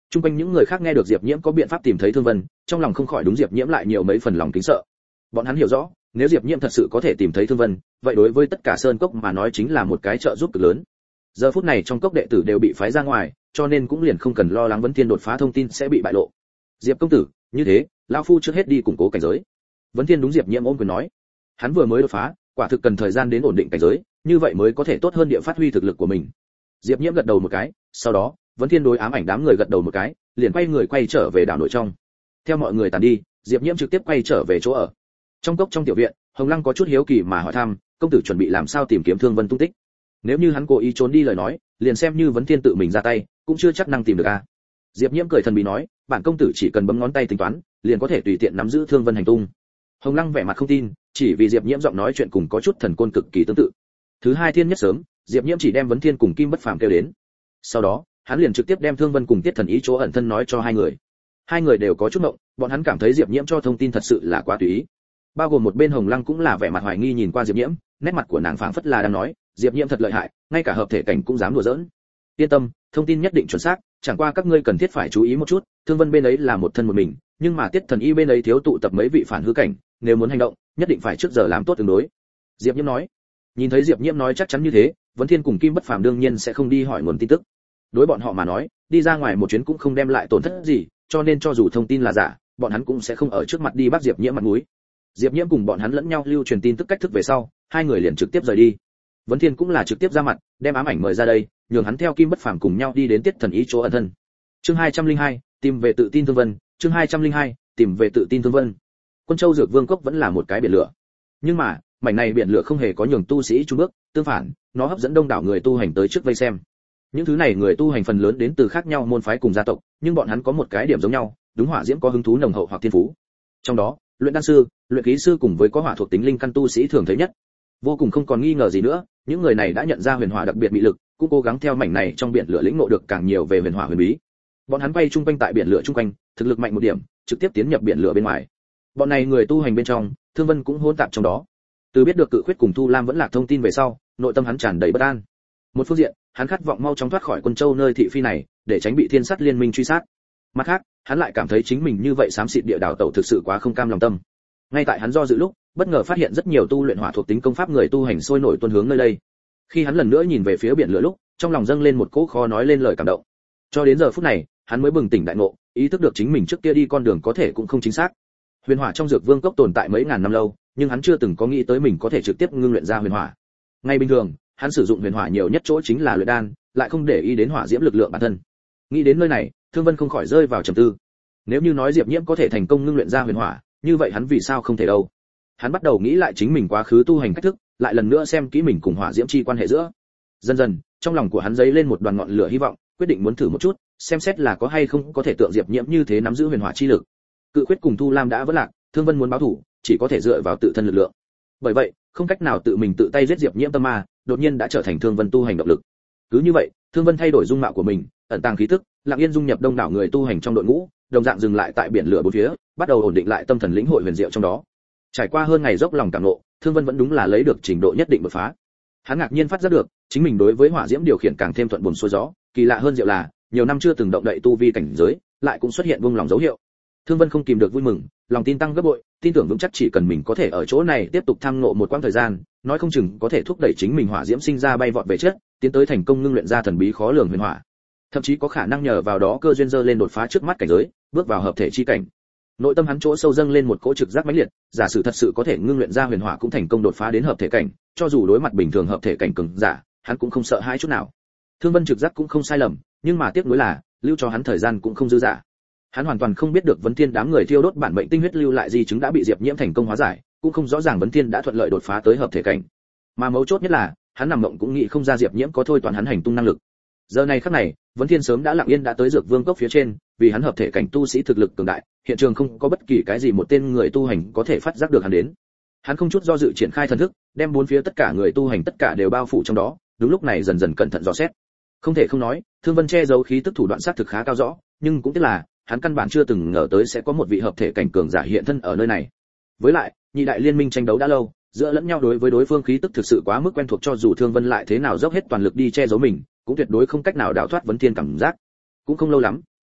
Trung quanh những người khác nghe được Diệp Nhiễm có biện pháp tìm thấy Thương Vân, trong lòng không khỏi đúng Diệp Nhiễm lại nhiều mấy phần lòng kính sợ. Bọn hắn hiểu rõ, nếu Diệp Nhiễm thật sự có thể tìm thấy Thương Vân, vậy đối với tất cả sơn cốc mà nói chính là một cái trợ giúp cực lớn. Giờ phút này trong cốc đệ tử đều bị phái ra ngoài, cho nên cũng liền không cần lo lắng Vấn Thiên đột phá thông tin sẽ bị bại lộ. Diệp công tử, như thế, lão phu trước hết đi củng cố cảnh giới. Vấn Thiên đúng Diệp Nhiễm ôm quyền nói. Hắn vừa mới đột phá, quả thực cần thời gian đến ổn định cảnh giới, như vậy mới có thể tốt hơn địa phát huy thực lực của mình. Diệp Nhiễm gật đầu một cái, sau đó, Vấn Thiên đối ám ảnh đám người gật đầu một cái, liền quay người quay trở về đảo nội trong. Theo mọi người tàn đi, Diệp Nhiễm trực tiếp quay trở về chỗ ở. Trong cốc trong tiểu viện, Hồng Lăng có chút hiếu kỳ mà hỏi thăm, công tử chuẩn bị làm sao tìm kiếm Thương Vân tung tích? Nếu như hắn cố ý trốn đi lời nói, liền xem như Vấn Thiên tự mình ra tay, cũng chưa chắc năng tìm được a. Diệp Nhiễm cười thần bí nói, bản công tử chỉ cần bấm ngón tay tính toán, liền có thể tùy tiện nắm giữ Thương Vân hành tung. Hồng Lăng vẻ mặt không tin, chỉ vì Diệp Nhiễm giọng nói chuyện cùng có chút thần côn cực kỳ tương tự. Thứ hai thiên nhất sớm, Diệp Nhiễm chỉ đem Vấn Thiên cùng Kim Bất Phàm kêu đến. Sau đó, hắn liền trực tiếp đem Thương Vân cùng Tiết Thần Ý chỗ ẩn thân nói cho hai người. Hai người đều có chút ngộng, bọn hắn cảm thấy Diệp Nhiễm cho thông tin thật sự là quá tùy ý. Bao gồm một bên Hồng Lăng cũng là vẻ mặt hoài nghi nhìn qua Diệp Nhiễm, nét mặt của nàng phảng phất là đang nói, Diệp Nhiễm thật lợi hại, ngay cả hợp thể cảnh cũng dám đùa giỡn. Yên tâm, thông tin nhất định chuẩn xác, chẳng qua các ngươi cần thiết phải chú ý một chút, Thương Vân bên ấy là một thân một mình, nhưng mà Tiết Thần Y bên ấy thiếu tụ tập mấy vị phản hư cảnh, nếu muốn hành động, nhất định phải trước giờ làm tốt ứng đối. Diệp Nhiễm nói. Nhìn thấy Diệp Nhiễm nói chắc chắn như thế, Vấn Thiên cùng Kim Bất Phàm đương nhiên sẽ không đi hỏi nguồn tin tức. Đối bọn họ mà nói, đi ra ngoài một chuyến cũng không đem lại tổn thất gì, cho nên cho dù thông tin là giả, bọn hắn cũng sẽ không ở trước mặt đi bắt Diệp Nhiễm mặt mũi. Diệp Nhiễm cùng bọn hắn lẫn nhau lưu truyền tin tức cách thức về sau, hai người liền trực tiếp rời đi. Vấn Thiên cũng là trực tiếp ra mặt, đem ám ảnh mời ra đây, nhường hắn theo Kim Bất Phàm cùng nhau đi đến Tiết Thần Ý chỗ ẩn thân. Chương hai trăm lẻ hai, tìm về tự tin Thương Vân, chương hai trăm lẻ hai, tìm về tự tin Thương Vân. Quân Châu Dược Vương cốc vẫn là một cái biển lửa. Nhưng mà, mảnh này biển lửa không hề có nhường tu sĩ trung bước, tương phản, nó hấp dẫn đông đảo người tu hành tới trước vây xem. Những thứ này người tu hành phần lớn đến từ khác nhau môn phái cùng gia tộc, nhưng bọn hắn có một cái điểm giống nhau, đúng hỏa diễm có hứng thú nồng hậu hoặc thiên phú. Trong đó, luyện đan sư, luyện khí sư cùng với có hỏa thuộc tính linh căn tu sĩ thường thấy nhất. Vô cùng không còn nghi ngờ gì nữa, những người này đã nhận ra huyền hỏa đặc biệt bị lực, cũng cố gắng theo mảnh này trong biển lửa lĩnh ngộ được càng nhiều về huyền hỏa huyền bí. Bọn hắn bay trung quanh tại biển lửa trung quanh, thực lực mạnh một điểm, trực tiếp tiến nhập biển lửa bên ngoài. Bọn này người tu hành bên trong, Thương Vân cũng hỗn tạp trong đó. Từ biết được Cự Khuyết cùng Thu Lam vẫn lạc thông tin về sau, nội tâm hắn tràn đầy bất an. Một phương diện, hắn khát vọng mau chóng thoát khỏi Quân Châu nơi thị phi này, để tránh bị Thiên Sắt Liên Minh truy sát. Mặt khác, hắn lại cảm thấy chính mình như vậy xám xịt địa đảo tẩu thực sự quá không cam lòng tâm. Ngay tại hắn do dự lúc, bất ngờ phát hiện rất nhiều tu luyện hỏa thuộc tính công pháp người tu hành sôi nổi tuôn hướng nơi đây. Khi hắn lần nữa nhìn về phía biển lửa lúc, trong lòng dâng lên một cỗ khó nói lên lời cảm động. Cho đến giờ phút này, hắn mới bừng tỉnh đại ngộ, ý thức được chính mình trước kia đi con đường có thể cũng không chính xác. Huyền hỏa trong Dược Vương cốc tồn tại mấy ngàn năm lâu, nhưng hắn chưa từng có nghĩ tới mình có thể trực tiếp ngưng luyện ra huyền hỏa. Ngay bình thường, hắn sử dụng huyền hỏa nhiều nhất chỗ chính là luyện đan, lại không để ý đến hỏa diễm lực lượng bản thân. Nghĩ đến nơi này, Thương Vân không khỏi rơi vào trầm tư. Nếu như nói Diệp Nhiễm có thể thành công ngưng luyện ra huyền hỏa, như vậy hắn vì sao không thể đâu? Hắn bắt đầu nghĩ lại chính mình quá khứ tu hành cách thức, lại lần nữa xem kỹ mình cùng hỏa diễm chi quan hệ giữa. Dần dần, trong lòng của hắn dấy lên một đoàn ngọn lửa hy vọng, quyết định muốn thử một chút, xem xét là có hay không có thể tượng Diệp Nhiễm như thế nắm giữ huyền hỏa chi lực. Cự Khuyết cùng Thu Lam đã vỡ lạc, Thương Vân muốn báo thủ, chỉ có thể dựa vào tự thân lực lượng. Bởi vậy, không cách nào tự mình tự tay giết Diệp Nhiễm tâm ma, đột nhiên đã trở thành Thương Vân tu hành động lực. Cứ như vậy, Thương Vân thay đổi dung mạo của mình, ẩn tàng khí tức, lặng yên dung nhập đông đảo người tu hành trong đội ngũ, đồng dạng dừng lại tại biển lửa bốn phía, bắt đầu ổn định lại tâm thần lĩnh hội huyền diệu trong đó. Trải qua hơn ngày dốc lòng cảm ngộ, Thương Vân vẫn đúng là lấy được trình độ nhất định đột phá. Hắn ngạc nhiên phát giác được, chính mình đối với hỏa diễm điều khiển càng thêm thuận buồm xuôi gió, kỳ lạ hơn diệu là, nhiều năm chưa từng động đậy tu vi cảnh giới, lại cũng xuất hiện buông lòng dấu hiệu. Thương Vân không kìm được vui mừng, lòng tin tăng gấp bội, tin tưởng vững chắc chỉ cần mình có thể ở chỗ này tiếp tục tham ngộ một quãng thời gian, nói không chừng có thể thúc đẩy chính mình hỏa diễm sinh ra bay vọt về trước, tiến tới thành công ngưng luyện ra thần bí khó lường huyền hỏa. Thậm chí có khả năng nhờ vào đó cơ duyên dơ lên đột phá trước mắt cảnh giới, bước vào hợp thể chi cảnh. Nội tâm hắn chỗ sâu dâng lên một cỗ trực giác mãnh liệt, giả sử thật sự có thể ngưng luyện ra huyền hỏa cũng thành công đột phá đến hợp thể cảnh, cho dù đối mặt bình thường hợp thể cảnh cường giả, hắn cũng không sợ hãi chút nào. Thương Vân trực giác cũng không sai lầm, nhưng mà tiếc nuối là, lưu cho hắn thời gian cũng không dư dả. Hắn hoàn toàn không biết được Vấn Thiên đám người thiêu đốt bản mệnh tinh huyết lưu lại di chứng đã bị Diệp Nhiễm thành công hóa giải, cũng không rõ ràng Vấn Thiên đã thuận lợi đột phá tới hợp thể cảnh. Mà mấu chốt nhất là, hắn nằm mộng cũng nghĩ không ra Diệp Nhiễm có thôi toàn hắn hành tung năng lực. Giờ này khắc này, Vấn Thiên sớm đã lặng yên đã tới Dược Vương cốc phía trên, vì hắn hợp thể cảnh tu sĩ thực lực cường đại, hiện trường không có bất kỳ cái gì một tên người tu hành có thể phát giác được hắn đến. Hắn không chút do dự triển khai thần thức, đem bốn phía tất cả người tu hành tất cả đều bao phủ trong đó, đúng lúc này dần dần cẩn thận dò xét. Không thể không nói, Thương Vân che giấu khí tức thủ đoạn sát thực khá cao rõ, nhưng cũng tiếc là, hắn căn bản chưa từng ngờ tới sẽ có một vị hợp thể cảnh cường giả hiện thân ở nơi này. Với lại, nhị đại liên minh tranh đấu đã lâu, giữa lẫn nhau đối với đối phương khí tức thực sự quá mức quen thuộc, cho dù Thương Vân lại thế nào dốc hết toàn lực đi che giấu mình, cũng tuyệt đối không cách nào đào thoát Vấn Thiên cảm giác. Cũng không lâu lắm,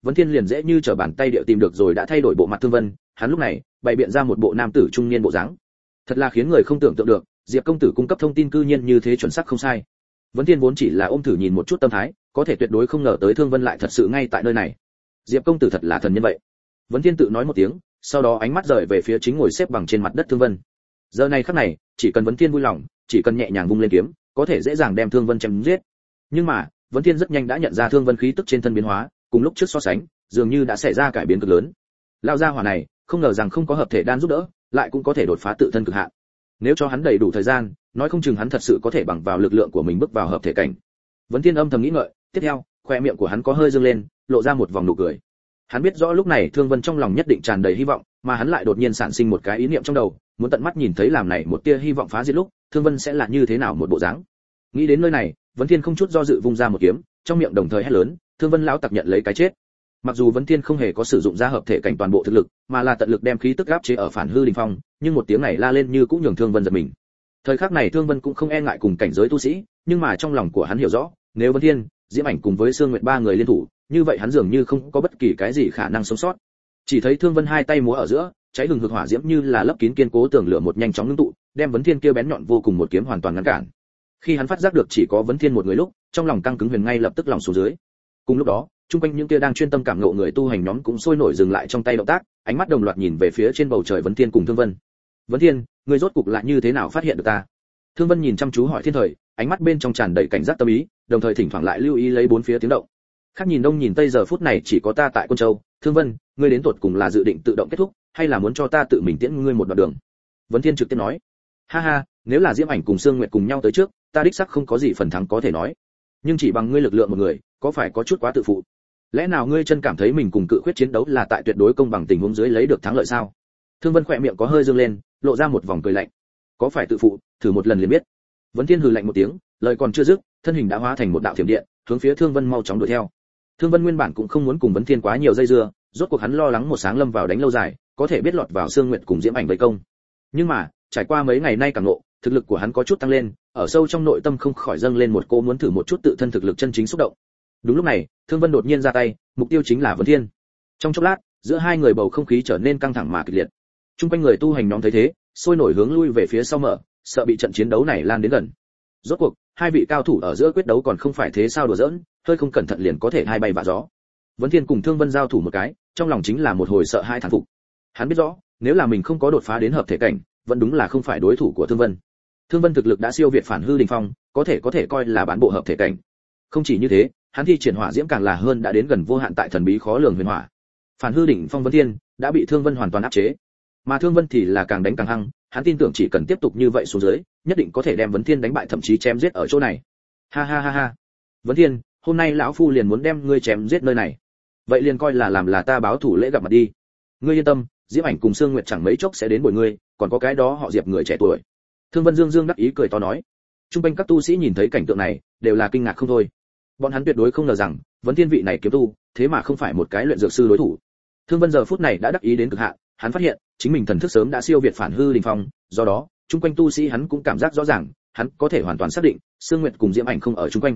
Vấn Thiên liền dễ như trở bàn tay điệu tìm được rồi đã thay đổi bộ mặt Thương Vân, hắn lúc này bày biện ra một bộ nam tử trung niên bộ dáng. Thật là khiến người không tưởng tượng được, Diệp công tử cung cấp thông tin cư nhiên như thế chuẩn xác không sai. Vấn Thiên vốn chỉ là ôm thử nhìn một chút tâm thái, có thể tuyệt đối không ngờ tới Thương Vân lại thật sự ngay tại nơi này. Diệp công tử thật là thần nhân vậy. Vấn Thiên tự nói một tiếng, sau đó ánh mắt rời về phía chính ngồi xếp bằng trên mặt đất Thương Vân. Giờ này khắc này, chỉ cần Vấn Thiên vui lòng, chỉ cần nhẹ nhàng vung lên kiếm, có thể dễ dàng đem Thương Vân chém giết. Nhưng mà, Vấn Thiên rất nhanh đã nhận ra Thương Vân khí tức trên thân biến hóa, cùng lúc trước so sánh, dường như đã xảy ra cải biến cực lớn. Lão gia hỏa này, không ngờ rằng không có hợp thể đan giúp đỡ, lại cũng có thể đột phá tự thân cực hạn. Nếu cho hắn đầy đủ thời gian, nói không chừng hắn thật sự có thể bằng vào lực lượng của mình bước vào hợp thể cảnh. Vấn Thiên âm thầm nghĩ ngợi, tiếp theo, khoe miệng của hắn có hơi dương lên, lộ ra một vòng nụ cười. Hắn biết rõ lúc này Thương Vân trong lòng nhất định tràn đầy hy vọng, mà hắn lại đột nhiên sản sinh một cái ý niệm trong đầu, muốn tận mắt nhìn thấy làm này một tia hy vọng phá diệt lúc, Thương Vân sẽ là như thế nào một bộ dáng. Nghĩ đến nơi này, Vấn Thiên không chút do dự vung ra một kiếm, trong miệng đồng thời hét lớn, Thương Vân lão tặc nhận lấy cái chết. Mặc dù Vấn Thiên không hề có sử dụng ra hợp thể cảnh toàn bộ thực lực, mà là tận lực đem khí tức áp chế ở phản hư đỉnh phong, nhưng một tiếng này la lên như cũng nhường Thương Vân giật mình. Thời khắc này Thương Vân cũng không e ngại cùng cảnh giới tu sĩ, nhưng mà trong lòng của hắn hiểu rõ, nếu Vấn Thiên, Diễm Ảnh cùng với Sương Nguyệt ba người liên thủ, như vậy hắn dường như không có bất kỳ cái gì khả năng sống sót. Chỉ thấy Thương Vân hai tay múa ở giữa, cháy hừng hực hỏa diễm như là lấp kín kiên cố tường lửa một nhanh chóng ngưng tụ, đem Vấn Thiên kia bén nhọn vô cùng một kiếm hoàn toàn ngăn cản. Khi hắn phát giác được chỉ có Vấn Thiên một người lúc, trong lòng căng cứng huyền ngay lập tức lòng xuống dưới. Cùng lúc đó, chung quanh những kia đang chuyên tâm cảm ngộ người tu hành nhóm cũng sôi nổi dừng lại trong tay động tác, ánh mắt đồng loạt nhìn về phía trên bầu trời Vấn Thiên cùng Thương Vân. Vấn Thiên, ngươi rốt cục lại như thế nào phát hiện được ta? Thương Vân nhìn chăm chú hỏi Thiên Thời, ánh mắt bên trong tràn đầy cảnh giác tâm ý, đồng thời thỉnh thoảng lại lưu ý lấy bốn phía tiếng động. Khác nhìn đông nhìn tây giờ phút này chỉ có ta tại Quân Châu, Thương Vân, ngươi đến tuột cùng là dự định tự động kết thúc, hay là muốn cho ta tự mình tiễn ngươi một đoạn đường? Vấn Thiên trực tiếp nói. Ha ha, nếu là Diễm Ảnh cùng Sương Nguyệt cùng nhau tới trước, ta đích xác không có gì phần thắng có thể nói. Nhưng chỉ bằng ngươi lực lượng một người, có phải có chút quá tự phụ? Lẽ nào ngươi chân cảm thấy mình cùng cự khuyết chiến đấu là tại tuyệt đối công bằng tình huống dưới lấy được thắng lợi sao? Thương Vân khỏe miệng có hơi dương lên, lộ ra một vòng cười lạnh. Có phải tự phụ, thử một lần liền biết. Vấn Thiên hừ lạnh một tiếng, lời còn chưa dứt, thân hình đã hóa thành một đạo thiểm điện, hướng phía Thương Vân mau chóng đuổi theo. Thương Vân nguyên bản cũng không muốn cùng Vấn Thiên quá nhiều dây dưa, rốt cuộc hắn lo lắng một sáng lâm vào đánh lâu dài, có thể biết lọt vào Sương Nguyệt cùng Diễm Ảnh vây công. Nhưng mà, trải qua mấy ngày nay càng ngộ, thực lực của hắn có chút tăng lên, ở sâu trong nội tâm không khỏi dâng lên một cô muốn thử một chút tự thân thực lực chân chính xúc động. Đúng lúc này, Thương Vân đột nhiên ra tay, mục tiêu chính là Vấn Thiên. Trong chốc lát, giữa hai người bầu không khí trở nên căng thẳng mà kịch liệt. Trung quanh người tu hành nhóm thấy thế, sôi nổi hướng lui về phía sau mở, sợ bị trận chiến đấu này lan đến gần. Rốt cuộc, hai vị cao thủ ở giữa quyết đấu còn không phải thế sao đùa giỡn, hơi không cẩn thận liền có thể hai bay vạ gió. Vấn Thiên cùng Thương Vân giao thủ một cái, trong lòng chính là một hồi sợ hai thán phục. Hắn biết rõ, nếu là mình không có đột phá đến hợp thể cảnh, vẫn đúng là không phải đối thủ của Thương Vân. Thương Vân thực lực đã siêu việt phản hư đỉnh phong, có thể có thể coi là bán bộ hợp thể cảnh. Không chỉ như thế, hắn thi triển hỏa diễm càng là hơn đã đến gần vô hạn tại thần bí khó lường huyền hỏa. Phản hư đỉnh phong Vấn Thiên đã bị Thương Vân hoàn toàn áp chế, mà Thương Vân thì là càng đánh càng hăng, hắn tin tưởng chỉ cần tiếp tục như vậy xuống dưới, nhất định có thể đem Vấn Thiên đánh bại thậm chí chém giết ở chỗ này. Ha ha ha ha. Vấn Thiên, hôm nay lão phu liền muốn đem ngươi chém giết nơi này. Vậy liền coi là làm là ta báo thủ lễ gặp mặt đi. Ngươi yên tâm, Diễm Ảnh cùng Sương Nguyệt chẳng mấy chốc sẽ đến bồi ngươi, còn có cái đó họ Diệp người trẻ tuổi. Thương Vân dương dương đắc ý cười to nói. Trung quanh các tu sĩ nhìn thấy cảnh tượng này, đều là kinh ngạc không thôi. Bọn hắn tuyệt đối không ngờ rằng, Vấn Thiên vị này kiếm tu, thế mà không phải một cái luyện dược sư đối thủ. Thương Vân giờ phút này đã đắc ý đến cực hạn, hắn phát hiện, chính mình thần thức sớm đã siêu việt phản hư đỉnh phong, do đó, trung quanh tu sĩ hắn cũng cảm giác rõ ràng, hắn có thể hoàn toàn xác định, Sương Nguyệt cùng Diễm Ảnh không ở trung quanh.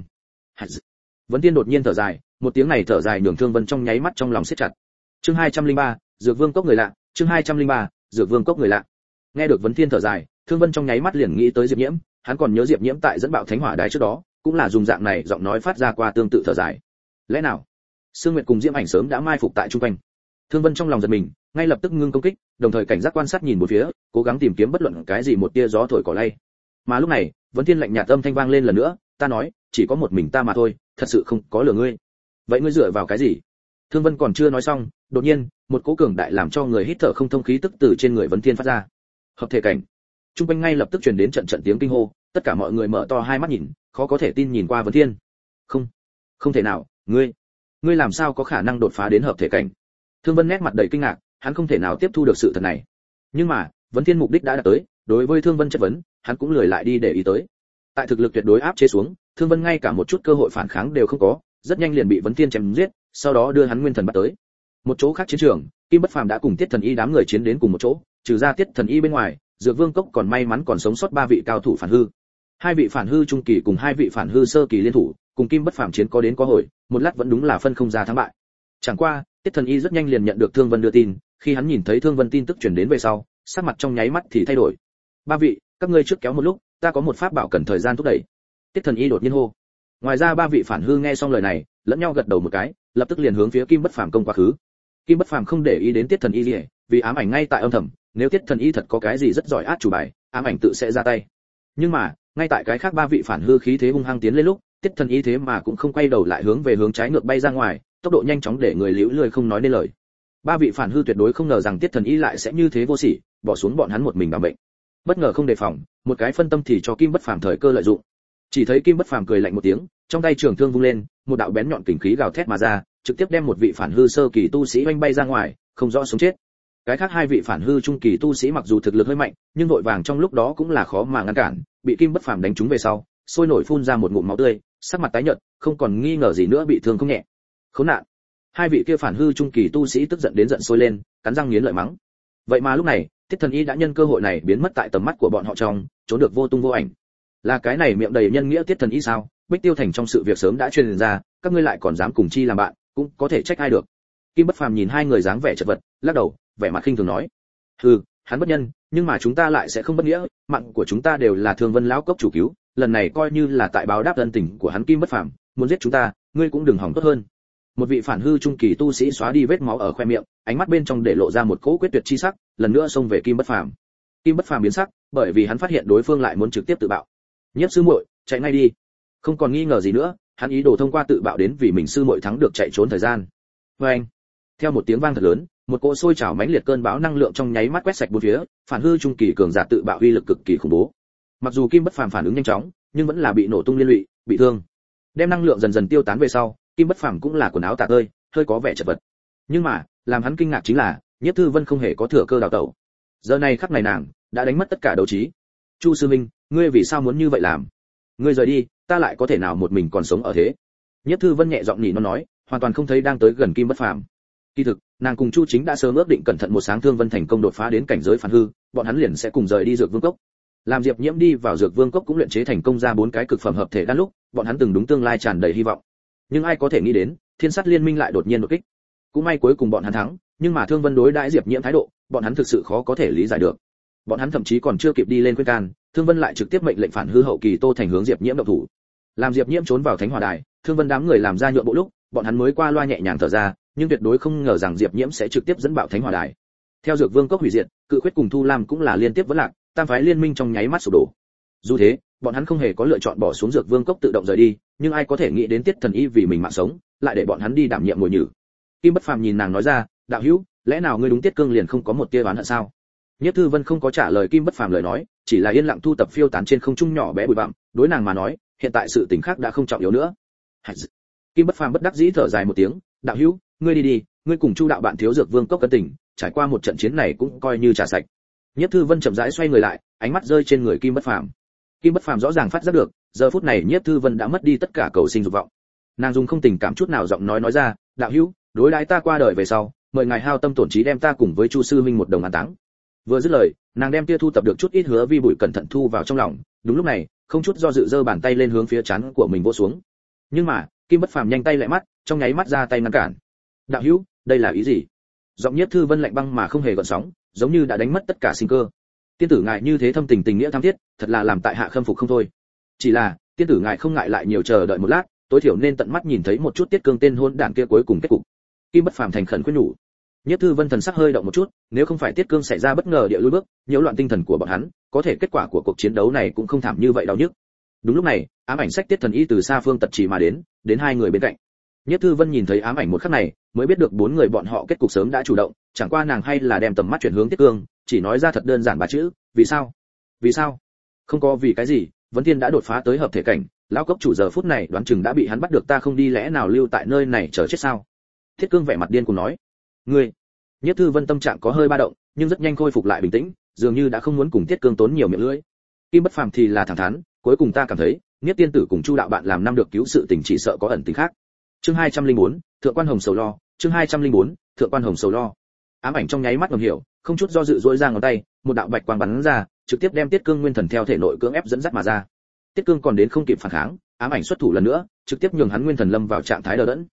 Vấn Thiên đột nhiên thở dài, một tiếng này thở dài nhường Thương Vân trong nháy mắt trong lòng siết chặt. Chương hai trăm linh ba, Dược Vương cốc người lạ, chương hai trăm linh ba, Dược Vương cốc người lạ. Nghe được Vấn Thiên thở dài, Thương Vân trong nháy mắt liền nghĩ tới Diệp Nhiễm, hắn còn nhớ Diệp Nhiễm tại dẫn bạo thánh hỏa đài trước đó, cũng là dùng dạng này giọng nói phát ra qua tương tự thở dài. Lẽ nào Sương Nguyệt cùng Diễm Ảnh sớm đã mai phục tại trung quanh? Thương Vân trong lòng giật mình, ngay lập tức ngưng công kích, đồng thời cảnh giác quan sát nhìn một phía, cố gắng tìm kiếm bất luận cái gì một tia gió thổi cỏ lay. Mà lúc này, Vấn Thiên lạnh nhạt âm thanh vang lên lần nữa, ta nói, chỉ có một mình ta mà thôi, thật sự không có lừa ngươi. Vậy ngươi dựa vào cái gì? Thương Vân còn chưa nói xong, đột nhiên, một cỗ cường đại làm cho người hít thở không thông khí tức từ trên người Vấn Thiên phát ra. Hợp thể cảnh. Trung quanh ngay lập tức truyền đến trận trận tiếng kinh hô, tất cả mọi người mở to hai mắt nhìn, khó có thể tin nhìn qua Vấn Thiên. Không, không thể nào, ngươi, ngươi làm sao có khả năng đột phá đến hợp thể cảnh? Thương Vân nét mặt đầy kinh ngạc, hắn không thể nào tiếp thu được sự thật này. Nhưng mà, Vấn Thiên mục đích đã đạt tới, đối với Thương Vân chất vấn, hắn cũng lười lại đi để ý tới. Tại thực lực tuyệt đối áp chế xuống, Thương Vân ngay cả một chút cơ hội phản kháng đều không có, rất nhanh liền bị Vấn Thiên chém giết, sau đó đưa hắn nguyên thần bắt tới. Một chỗ khác chiến trường, Kim Bất Phàm đã cùng Tiết Thần Y đám người chiến đến cùng một chỗ, trừ ra Tiết Thần Y bên ngoài, Dược Vương cốc còn may mắn còn sống sót ba vị cao thủ phản hư. Hai vị phản hư trung kỳ cùng hai vị phản hư sơ kỳ liên thủ, cùng Kim Bất Phàm chiến có đến có hồi, một lát vẫn đúng là phân không ra thắng bại. Chẳng qua, Tiết Thần Y rất nhanh liền nhận được Thương Vân đưa tin, khi hắn nhìn thấy Thương Vân tin tức truyền đến về sau, sắc mặt trong nháy mắt thì thay đổi. Ba vị, các ngươi trước kéo một lúc, ta có một pháp bảo cần thời gian thúc đẩy. Tiết Thần Y đột nhiên hô. Ngoài ra ba vị phản hư nghe xong lời này, lẫn nhau gật đầu một cái, lập tức liền hướng phía Kim Bất Phàm công quá khứ. Kim Bất Phàm không để ý đến Tiết Thần Y gì, vì ám ảnh ngay tại âm thầm, nếu Tiết Thần Y thật có cái gì rất giỏi át chủ bài, ám ảnh tự sẽ ra tay. Nhưng mà, ngay tại cái khác ba vị phản hư khí thế hung hăng tiến lên lúc, Tiết Thần Y thế mà cũng không quay đầu lại hướng về hướng trái ngược bay ra ngoài, tốc độ nhanh chóng để người liễu lười không nói nên lời. Ba vị phản hư tuyệt đối không ngờ rằng Tiết Thần Y lại sẽ như thế vô sỉ, bỏ xuống bọn hắn một mình bảo mệnh. Bất ngờ không đề phòng, một cái phân tâm thì cho Kim Bất Phàm thời cơ lợi dụng. Chỉ thấy Kim Bất Phàm cười lạnh một tiếng, trong tay trường thương vung lên, một đạo bén nhọn kình khí gào thét mà ra, trực tiếp đem một vị phản hư sơ kỳ tu sĩ oanh bay ra ngoài, không rõ sống chết. Cái khác hai vị phản hư trung kỳ tu sĩ mặc dù thực lực hơi mạnh, nhưng vội vàng trong lúc đó cũng là khó mà ngăn cản, bị Kim Bất Phàm đánh trúng về sau, sôi nổi phun ra một ngụm máu tươi, sắc mặt tái nhợt, không còn nghi ngờ gì nữa bị thương không nhẹ. Khốn nạn! Hai vị kia phản hư trung kỳ tu sĩ tức giận đến giận sôi lên, cắn răng nghiến lợi mắng. Vậy mà lúc này, Tiết Thần Y đã nhân cơ hội này biến mất tại tầm mắt của bọn họ trong, trốn được vô tung vô ảnh. Là cái này miệng đầy nhân nghĩa Tiết Thần Y sao? Bích Tiêu Thành trong sự việc sớm đã truyền ra, các ngươi lại còn dám cùng chi làm bạn, cũng có thể trách ai được. Kim Bất Phàm nhìn hai người dáng vẻ chật vật, lắc đầu, vẻ mặt khinh thường nói: "Hừ, hắn bất nhân, nhưng mà chúng ta lại sẽ không bất nghĩa, mạng của chúng ta đều là Thương Vân lão cốc chủ cứu, lần này coi như là tại báo đáp ân tình của hắn Kim Bất Phàm, muốn giết chúng ta, ngươi cũng đừng hòng tốt hơn." Một vị phản hư trung kỳ tu sĩ xóa đi vết máu ở khoe miệng, ánh mắt bên trong để lộ ra một cỗ quyết tuyệt chi sắc, lần nữa xông về Kim Bất Phàm. Kim Bất Phàm biến sắc, bởi vì hắn phát hiện đối phương lại muốn trực tiếp tự bạo. "Nhiếp sư muội, chạy ngay đi." Không còn nghi ngờ gì nữa, hắn ý đồ thông qua tự bạo đến vì mình sư muội thắng được chạy trốn thời gian. Oeng! Theo một tiếng vang thật lớn, một cỗ sôi trào mãnh liệt cơn bão năng lượng trong nháy mắt quét sạch bốn phía, phản hư trung kỳ cường giả tự bạo uy lực cực kỳ khủng bố. Mặc dù Kim Bất Phàm phản ứng nhanh chóng, nhưng vẫn là bị nổ tung liên lụy, bị thương. Đem năng lượng dần dần tiêu tán về sau, Kim Bất Phàm cũng là quần áo tả tơi, hơi có vẻ chật vật. Nhưng mà, làm hắn kinh ngạc chính là, Nhiếp Thư Vân không hề có thừa cơ đào tẩu. Giờ này khắc này nàng đã đánh mất tất cả đấu trí. "Chu sư minh, ngươi vì sao muốn như vậy làm? Ngươi rời đi, ta lại có thể nào một mình còn sống ở thế?" Nhiếp Thư Vân nhẹ giọng nhỉ nó nói, hoàn toàn không thấy đang tới gần Kim Bất Phàm. Kỳ thực, nàng cùng Chu Chính đã sớm ước định cẩn thận một sáng Thương Vân thành công đột phá đến cảnh giới phản hư, bọn hắn liền sẽ cùng rời đi Dược Vương cốc. Làm Diệp Nhiễm đi vào Dược Vương cốc cũng luyện chế thành công ra bốn cái cực phẩm hợp thể đan lúc, bọn hắn từng đúng tương lai tràn đầy hy vọng. Nhưng ai có thể nghĩ đến, Thiên Sát Liên Minh lại đột nhiên đột kích. Cũng may cuối cùng bọn hắn thắng, nhưng mà Thương Vân đối đãi Diệp Nhiễm thái độ, bọn hắn thực sự khó có thể lý giải được. Bọn hắn thậm chí còn chưa kịp đi lên khuyên can, Thương Vân lại trực tiếp mệnh lệnh phản hư hậu kỳ Tô Thành hướng Diệp Nhiễm động thủ. Làm Diệp Nhiễm trốn vào Thánh Hỏa Đài, Thương Vân đám người làm ra nhượng bộ lúc, bọn hắn mới qua loa nhẹ nhàng thở ra, nhưng tuyệt đối không ngờ rằng Diệp Nhiễm sẽ trực tiếp dẫn bạo Thánh Hỏa Đài. Theo Dược Vương cốc hủy diệt, Cự Khuyết cùng Thu Lam cũng là liên tiếp vỡ lạc, tam phái liên minh trong nháy mắt sụp đổ. Dù thế, bọn hắn không hề có lựa chọn bỏ xuống Dược Vương cốc tự động rời đi, nhưng ai có thể nghĩ đến Tiết Thần Y vì mình mạng sống, lại để bọn hắn đi đảm nhiệm ngồi nhử. Kim Bất Phàm nhìn nàng nói ra, "Đạo hữu, lẽ nào ngươi đúng Tiết Cương liền không có một tia oán hận sao?" Nhất Thư Vân không có trả lời Kim Bất Phàm lời nói, chỉ là yên lặng thu tập phiêu tán trên không trung nhỏ bé bụi bặm, đối nàng mà nói, hiện tại sự tình khác đã không trọng yếu nữa. Kim Bất Phàm bất đắc dĩ thở dài một tiếng, "Đạo hữu, ngươi đi đi, ngươi cùng Chu đạo bạn thiếu Dược Vương cốc cân tình, trải qua một trận chiến này cũng coi như trả sạch." Nhất Thư Vân chậm rãi xoay người lại, ánh mắt rơi trên người Kim Bất Phàm. Kim Bất Phàm rõ ràng phát giác được, giờ phút này Nhất Thư Vân đã mất đi tất cả cầu sinh dục vọng. Nàng dùng không tình cảm chút nào giọng nói nói ra, "Đạo hữu, đối đãi ta qua đời về sau, mời ngài hao tâm tổn trí đem ta cùng với Chu sư huynh một đồng an táng." Vừa dứt lời, nàng đem tia thu tập được chút ít hứa vi bụi cẩn thận thu vào trong lòng, đúng lúc này, không chút do dự giơ bàn tay lên hướng phía trán của mình vỗ xuống. Nhưng mà, Kim Bất Phàm nhanh tay lại mắt, trong nháy mắt ra tay ngăn cản. "Đạo hữu, đây là ý gì?" Giọng Nhiếp Thư Vân lạnh băng mà không hề gợn sóng, giống như đã đánh mất tất cả sinh cơ. "Tiên tử ngài như thế thâm tình tình nghĩa tham thiết, thật là làm tại hạ khâm phục không thôi. Chỉ là, tiên tử ngài không ngại lại nhiều chờ đợi một lát, tối thiểu nên tận mắt nhìn thấy một chút Tiết Cương tên hôn đản kia cuối cùng kết cục." Kim Bất Phàm thành khẩn khuyên nhủ. Nhất Thư Vân thần sắc hơi động một chút, nếu không phải Tiết Cương xảy ra bất ngờ địa lùi bước, nhiễu loạn tinh thần của bọn hắn, có thể kết quả của cuộc chiến đấu này cũng không thảm như vậy đau nhức. Đúng lúc này, ám ảnh sách Tiết Thần Y từ xa phương tật chỉ mà đến, đến hai người bên cạnh. Nhất Thư Vân nhìn thấy ám ảnh một khắc này, mới biết được bốn người bọn họ kết cục sớm đã chủ động, chẳng qua nàng hay là đem tầm mắt chuyển hướng Tiết Cương, chỉ nói ra thật đơn giản ba chữ, "Vì sao?" "Vì sao?" Không có vì cái gì, Vấn Thiên đã đột phá tới hợp thể cảnh, lão cốc chủ giờ phút này đoán chừng đã bị hắn bắt được, ta không đi lẽ nào lưu tại nơi này chờ chết sao? Thiết Cương vẻ mặt điên cuồng nói. "Ngươi." Nhất Thư Vân tâm trạng có hơi ba động, nhưng rất nhanh khôi phục lại bình tĩnh, dường như đã không muốn cùng Tiết Cương tốn nhiều miệng lưỡi. Kim Bất Phàm thì là thẳng thắn, "Cuối cùng ta cảm thấy, Niết tiên tử cùng Chu đạo bạn làm năm được cứu sự tình chỉ sợ có ẩn tình khác." Chương hai trăm linh bốn, Thượng quan Hồng sầu lo, chương hai trăm linh bốn, Thượng quan Hồng sầu lo. Ám ảnh trong nháy mắt ngầm hiểu, không chút do dự duỗi ra ngón tay, một đạo bạch quang bắn ra, trực tiếp đem Tiết Cương nguyên thần theo thể nội cưỡng ép dẫn dắt mà ra. Tiết Cương còn đến không kịp phản kháng, ám ảnh xuất thủ lần nữa, trực tiếp nhường hắn nguyên thần lâm vào trạng thái đờ đẫn.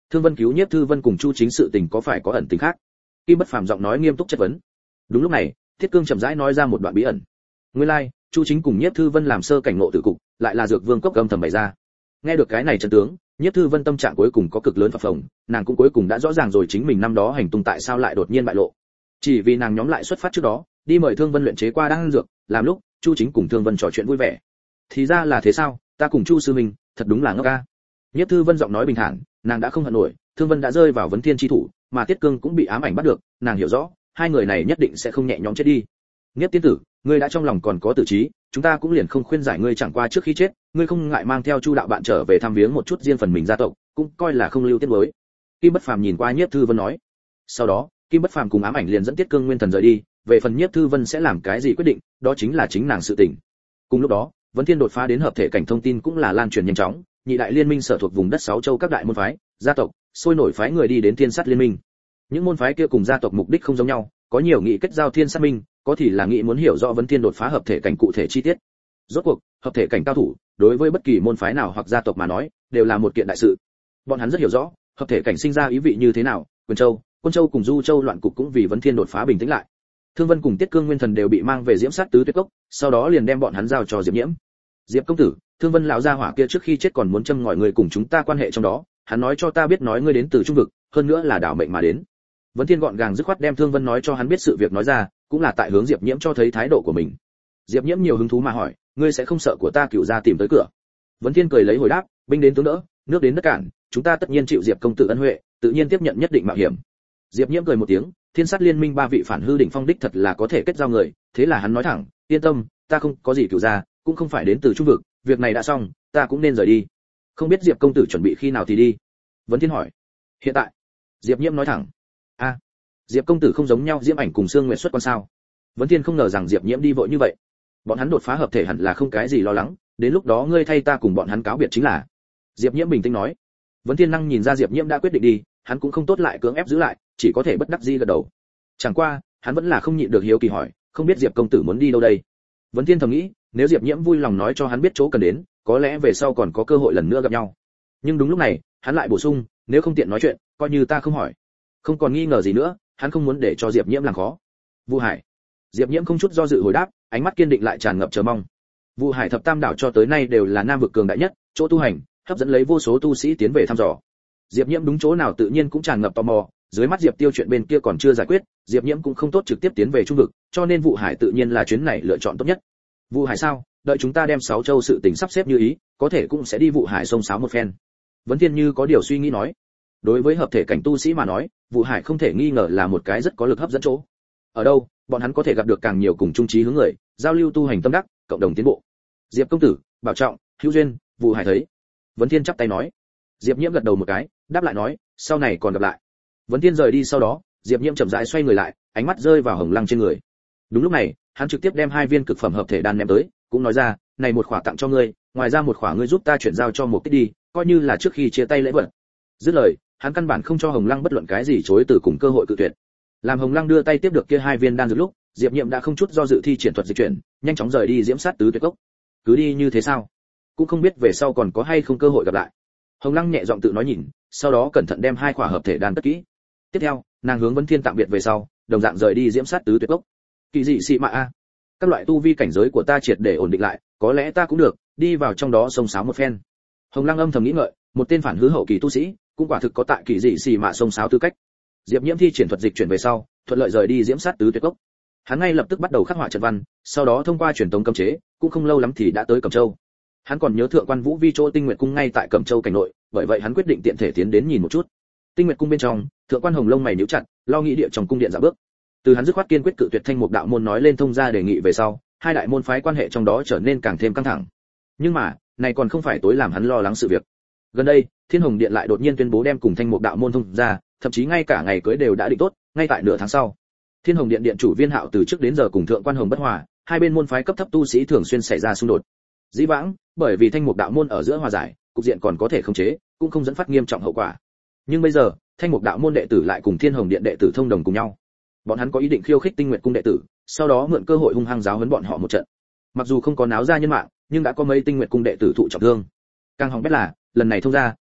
Thương Vân cứu Nhiếp Thư Vân cùng Chu Chính sự tình có phải có ẩn tình khác? Kim Bất Phàm giọng nói nghiêm túc chất vấn. Đúng lúc này, Thiết Cương chậm rãi nói ra một đoạn bí ẩn. Nguyên lai, like, Chu Chính cùng Nhiếp Thư Vân làm sơ cảnh ngộ tử cục, lại là dược vương cốc âm thầm bày ra. Nghe được cái này chân tướng, Nhiếp Thư Vân tâm trạng cuối cùng có cực lớn phập phồng, nàng cũng cuối cùng đã rõ ràng rồi chính mình năm đó hành tung tại sao lại đột nhiên bại lộ. Chỉ vì nàng nhóm lại xuất phát trước đó, đi mời Thương Vân luyện chế qua đan dược, làm lúc Chu Chính cùng Thương Vân trò chuyện vui vẻ. Thì ra là thế sao, ta cùng Chu sư minh, thật đúng là ngốc a. Nhiếp Thư Vân giọng nói bình thản, nàng đã không hận nổi, Thương Vân đã rơi vào vấn thiên chi thủ, mà Tiết Cương cũng bị ám ảnh bắt được, nàng hiểu rõ, hai người này nhất định sẽ không nhẹ nhõm chết đi. Nhiếp tiên tử, ngươi đã trong lòng còn có tử trí, chúng ta cũng liền không khuyên giải ngươi, chẳng qua trước khi chết, ngươi không ngại mang theo Chu đạo bạn trở về thăm viếng một chút riêng phần mình gia tộc, cũng coi là không lưu tiết mới. Kim Bất Phàm nhìn qua Nhiếp Thư Vân nói. Sau đó, Kim Bất Phàm cùng ám ảnh liền dẫn Tiết Cương Nguyên Thần rời đi, về phần Nhiếp Thư Vân sẽ làm cái gì quyết định, đó chính là chính nàng sự tình. Cùng lúc đó, Vấn Thiên đột phá đến hợp thể cảnh thông tin cũng là lan truyền nhanh chóng, nhị đại liên minh sở thuộc vùng đất sáu châu các đại môn phái, gia tộc, sôi nổi phái người đi đến Thiên Sát liên minh. Những môn phái kia cùng gia tộc mục đích không giống nhau, có nhiều nghị kết giao Thiên Sát minh, có thì là nghị muốn hiểu rõ Vấn Thiên đột phá hợp thể cảnh cụ thể chi tiết. Rốt cuộc, hợp thể cảnh cao thủ, đối với bất kỳ môn phái nào hoặc gia tộc mà nói, đều là một kiện đại sự. Bọn hắn rất hiểu rõ, hợp thể cảnh sinh ra ý vị như thế nào, Quyền Châu, Quân Châu cùng Du Châu loạn cục cũng vì Vấn Thiên đột phá bình tĩnh lại. Thương Vân cùng Tiết Cương Nguyên Thần đều bị mang về Diễm Sát Tứ Tuyệt Cốc, sau đó liền đem bọn hắn giao cho Diệp Nhiễm. Diệp công tử, Thương Vân lão gia hỏa kia trước khi chết còn muốn châm ngòi người cùng chúng ta quan hệ trong đó, hắn nói cho ta biết nói ngươi đến từ trung vực, hơn nữa là đảo mệnh mà đến. Vấn Thiên gọn gàng dứt khoát đem Thương Vân nói cho hắn biết sự việc nói ra, cũng là tại hướng Diệp Nhiễm cho thấy thái độ của mình. Diệp Nhiễm nhiều hứng thú mà hỏi, ngươi sẽ không sợ của ta cửu gia tìm tới cửa? Vấn Thiên cười lấy hồi đáp, binh đến tướng đỡ, nước đến đất cản, chúng ta tất nhiên chịu Diệp công tử ân huệ, tự nhiên tiếp nhận nhất định mạo hiểm. Diệp Nhiễm cười một tiếng, Thiên Sát liên minh ba vị phản hư đỉnh phong đích thật là có thể kết giao người, thế là hắn nói thẳng, yên tâm, ta không có gì cửu gia, cũng không phải đến từ trung vực, việc này đã xong, ta cũng nên rời đi. Không biết Diệp công tử chuẩn bị khi nào thì đi? Vấn Thiên hỏi. Hiện tại. Diệp Nhiễm nói thẳng. A, à, Diệp công tử không giống nhau Diễm Ảnh cùng Sương Nguyệt xuất quan sao? Vấn Thiên không ngờ rằng Diệp Nhiễm đi vội như vậy. Bọn hắn đột phá hợp thể hẳn là không cái gì lo lắng, đến lúc đó ngươi thay ta cùng bọn hắn cáo biệt chính là. Diệp Nhiễm bình tĩnh nói. Vấn Thiên năng nhìn ra Diệp Nhiễm đã quyết định đi, hắn cũng không tốt lại cưỡng ép giữ lại, chỉ có thể bất đắc dĩ gật đầu. Chẳng qua, hắn vẫn là không nhịn được hiếu kỳ hỏi, không biết Diệp công tử muốn đi đâu đây? Vấn Thiên thầm nghĩ, nếu Diệp Nhiễm vui lòng nói cho hắn biết chỗ cần đến, có lẽ về sau còn có cơ hội lần nữa gặp nhau. Nhưng đúng lúc này, hắn lại bổ sung, nếu không tiện nói chuyện, coi như ta không hỏi. Không còn nghi ngờ gì nữa, hắn không muốn để cho Diệp Nhiễm làm khó. Vu Hải. Diệp Nhiễm không chút do dự hồi đáp, ánh mắt kiên định lại tràn ngập chờ mong. Vu Hải thập tam đảo cho tới nay đều là nam vực cường đại nhất, chỗ tu hành, hấp dẫn lấy vô số tu sĩ tiến về thăm dò. Diệp Nhiễm đúng chỗ nào tự nhiên cũng tràn ngập tò mò, dưới mắt Diệp Tiêu chuyện bên kia còn chưa giải quyết, Diệp Nhiễm cũng không tốt trực tiếp tiến về trung vực, cho nên Vu Hải tự nhiên là chuyến này lựa chọn tốt nhất. Vu Hải sao? Đợi chúng ta đem sáu châu sự tình sắp xếp như ý, có thể cũng sẽ đi Vu Hải sông sáo một phen. Vấn Thiên như có điều suy nghĩ nói. Đối với hợp thể cảnh tu sĩ mà nói, Vu Hải không thể nghi ngờ là một cái rất có lực hấp dẫn chỗ. Ở đâu, bọn hắn có thể gặp được càng nhiều cùng chung chí hướng người, giao lưu tu hành tâm đắc, cộng đồng tiến bộ. Diệp công tử, bảo trọng, hữu duyên, Vu Hải thấy. Vấn Thiên chắp tay nói. Diệp Nhiễm gật đầu một cái, đáp lại nói, sau này còn gặp lại. Vấn Thiên rời đi sau đó, Diệp Nhiễm chậm rãi xoay người lại, ánh mắt rơi vào Hồng Lăng trên người. Đúng lúc này, hắn trực tiếp đem hai viên cực phẩm hợp thể đan ném tới, cũng nói ra, này một khỏa tặng cho ngươi, ngoài ra một khỏa ngươi giúp ta chuyển giao cho một kích đi, coi như là trước khi chia tay lễ vật. Dứt lời, hắn căn bản không cho Hồng Lăng bất luận cái gì chối từ cùng cơ hội cự tuyệt. Làm Hồng Lăng đưa tay tiếp được kia hai viên đan dược lúc, Diệp Nhiệm đã không chút do dự thi triển thuật dịch chuyển, nhanh chóng rời đi Diễm Sát Tứ Tuyệt Cốc. Cứ đi như thế sao? Cũng không biết về sau còn có hay không cơ hội gặp lại. Hồng Lăng nhẹ giọng tự nói nhìn, sau đó cẩn thận đem hai khỏa hợp thể đan cất kỹ. Tiếp theo, nàng hướng Vấn Thiên tạm biệt về sau, đồng dạng rời đi Diễm Sát Tứ Tuyệt Cốc. Kỳ dị xị mạ a, các loại tu vi cảnh giới của ta triệt để ổn định lại, có lẽ ta cũng được đi vào trong đó sông sáo một phen. Hồng Lăng âm thầm nghĩ ngợi, một tên phản hư hậu kỳ tu sĩ, cũng quả thực có tại kỳ dị xì mạ sông sáo tư cách. Diệp Nhiễm thi triển thuật dịch chuyển về sau, thuận lợi rời đi Diễm Sát Tứ Tuyệt Cốc. Hắn ngay lập tức bắt đầu khắc họa trận văn, sau đó thông qua truyền tống cấm chế, cũng không lâu lắm thì đã tới Cẩm Châu. Hắn còn nhớ thượng quan Vũ Vi chỗ Tinh Nguyệt cung ngay tại Cẩm Châu cảnh nội, bởi vậy hắn quyết định tiện thể tiến đến nhìn một chút. Tinh Nguyệt cung bên trong, thượng quan Hồng lông mày nhíu chặt, lo nghĩ địa trong cung điện dạo bước. Từ hắn dứt khoát kiên quyết cự tuyệt Thanh Mục đạo môn nói lên thông gia đề nghị về sau, hai đại môn phái quan hệ trong đó trở nên càng thêm căng thẳng. Nhưng mà, này còn không phải tối làm hắn lo lắng sự việc. Gần đây, Thiên Hồng Điện lại đột nhiên tuyên bố đem cùng Thanh Mục đạo môn thông gia, thậm chí ngay cả ngày cưới đều đã định tốt, ngay tại nửa tháng sau. Thiên Hồng Điện điện chủ Viên Hạo từ trước đến giờ cùng thượng quan Hồng bất hòa, hai bên môn phái cấp thấp tu sĩ thường xuyên xảy ra xung đột. Dĩ vãng, bởi vì Thanh Mục đạo môn ở giữa hòa giải, cục diện còn có thể khống chế, cũng không dẫn phát nghiêm trọng hậu quả. Nhưng bây giờ, Thanh Mục đạo môn đệ tử lại cùng Thiên Hồng Điện đệ tử thông đồng cùng nhau. Bọn hắn có ý định khiêu khích Tinh Nguyệt cung đệ tử, sau đó mượn cơ hội hung hăng giáo huấn bọn họ một trận. Mặc dù không có náo ra nhân mạng, nhưng đã có mấy Tinh Nguyệt cung đệ tử thụ trọng thương. Càng hỏng bét là, lần này thông ra,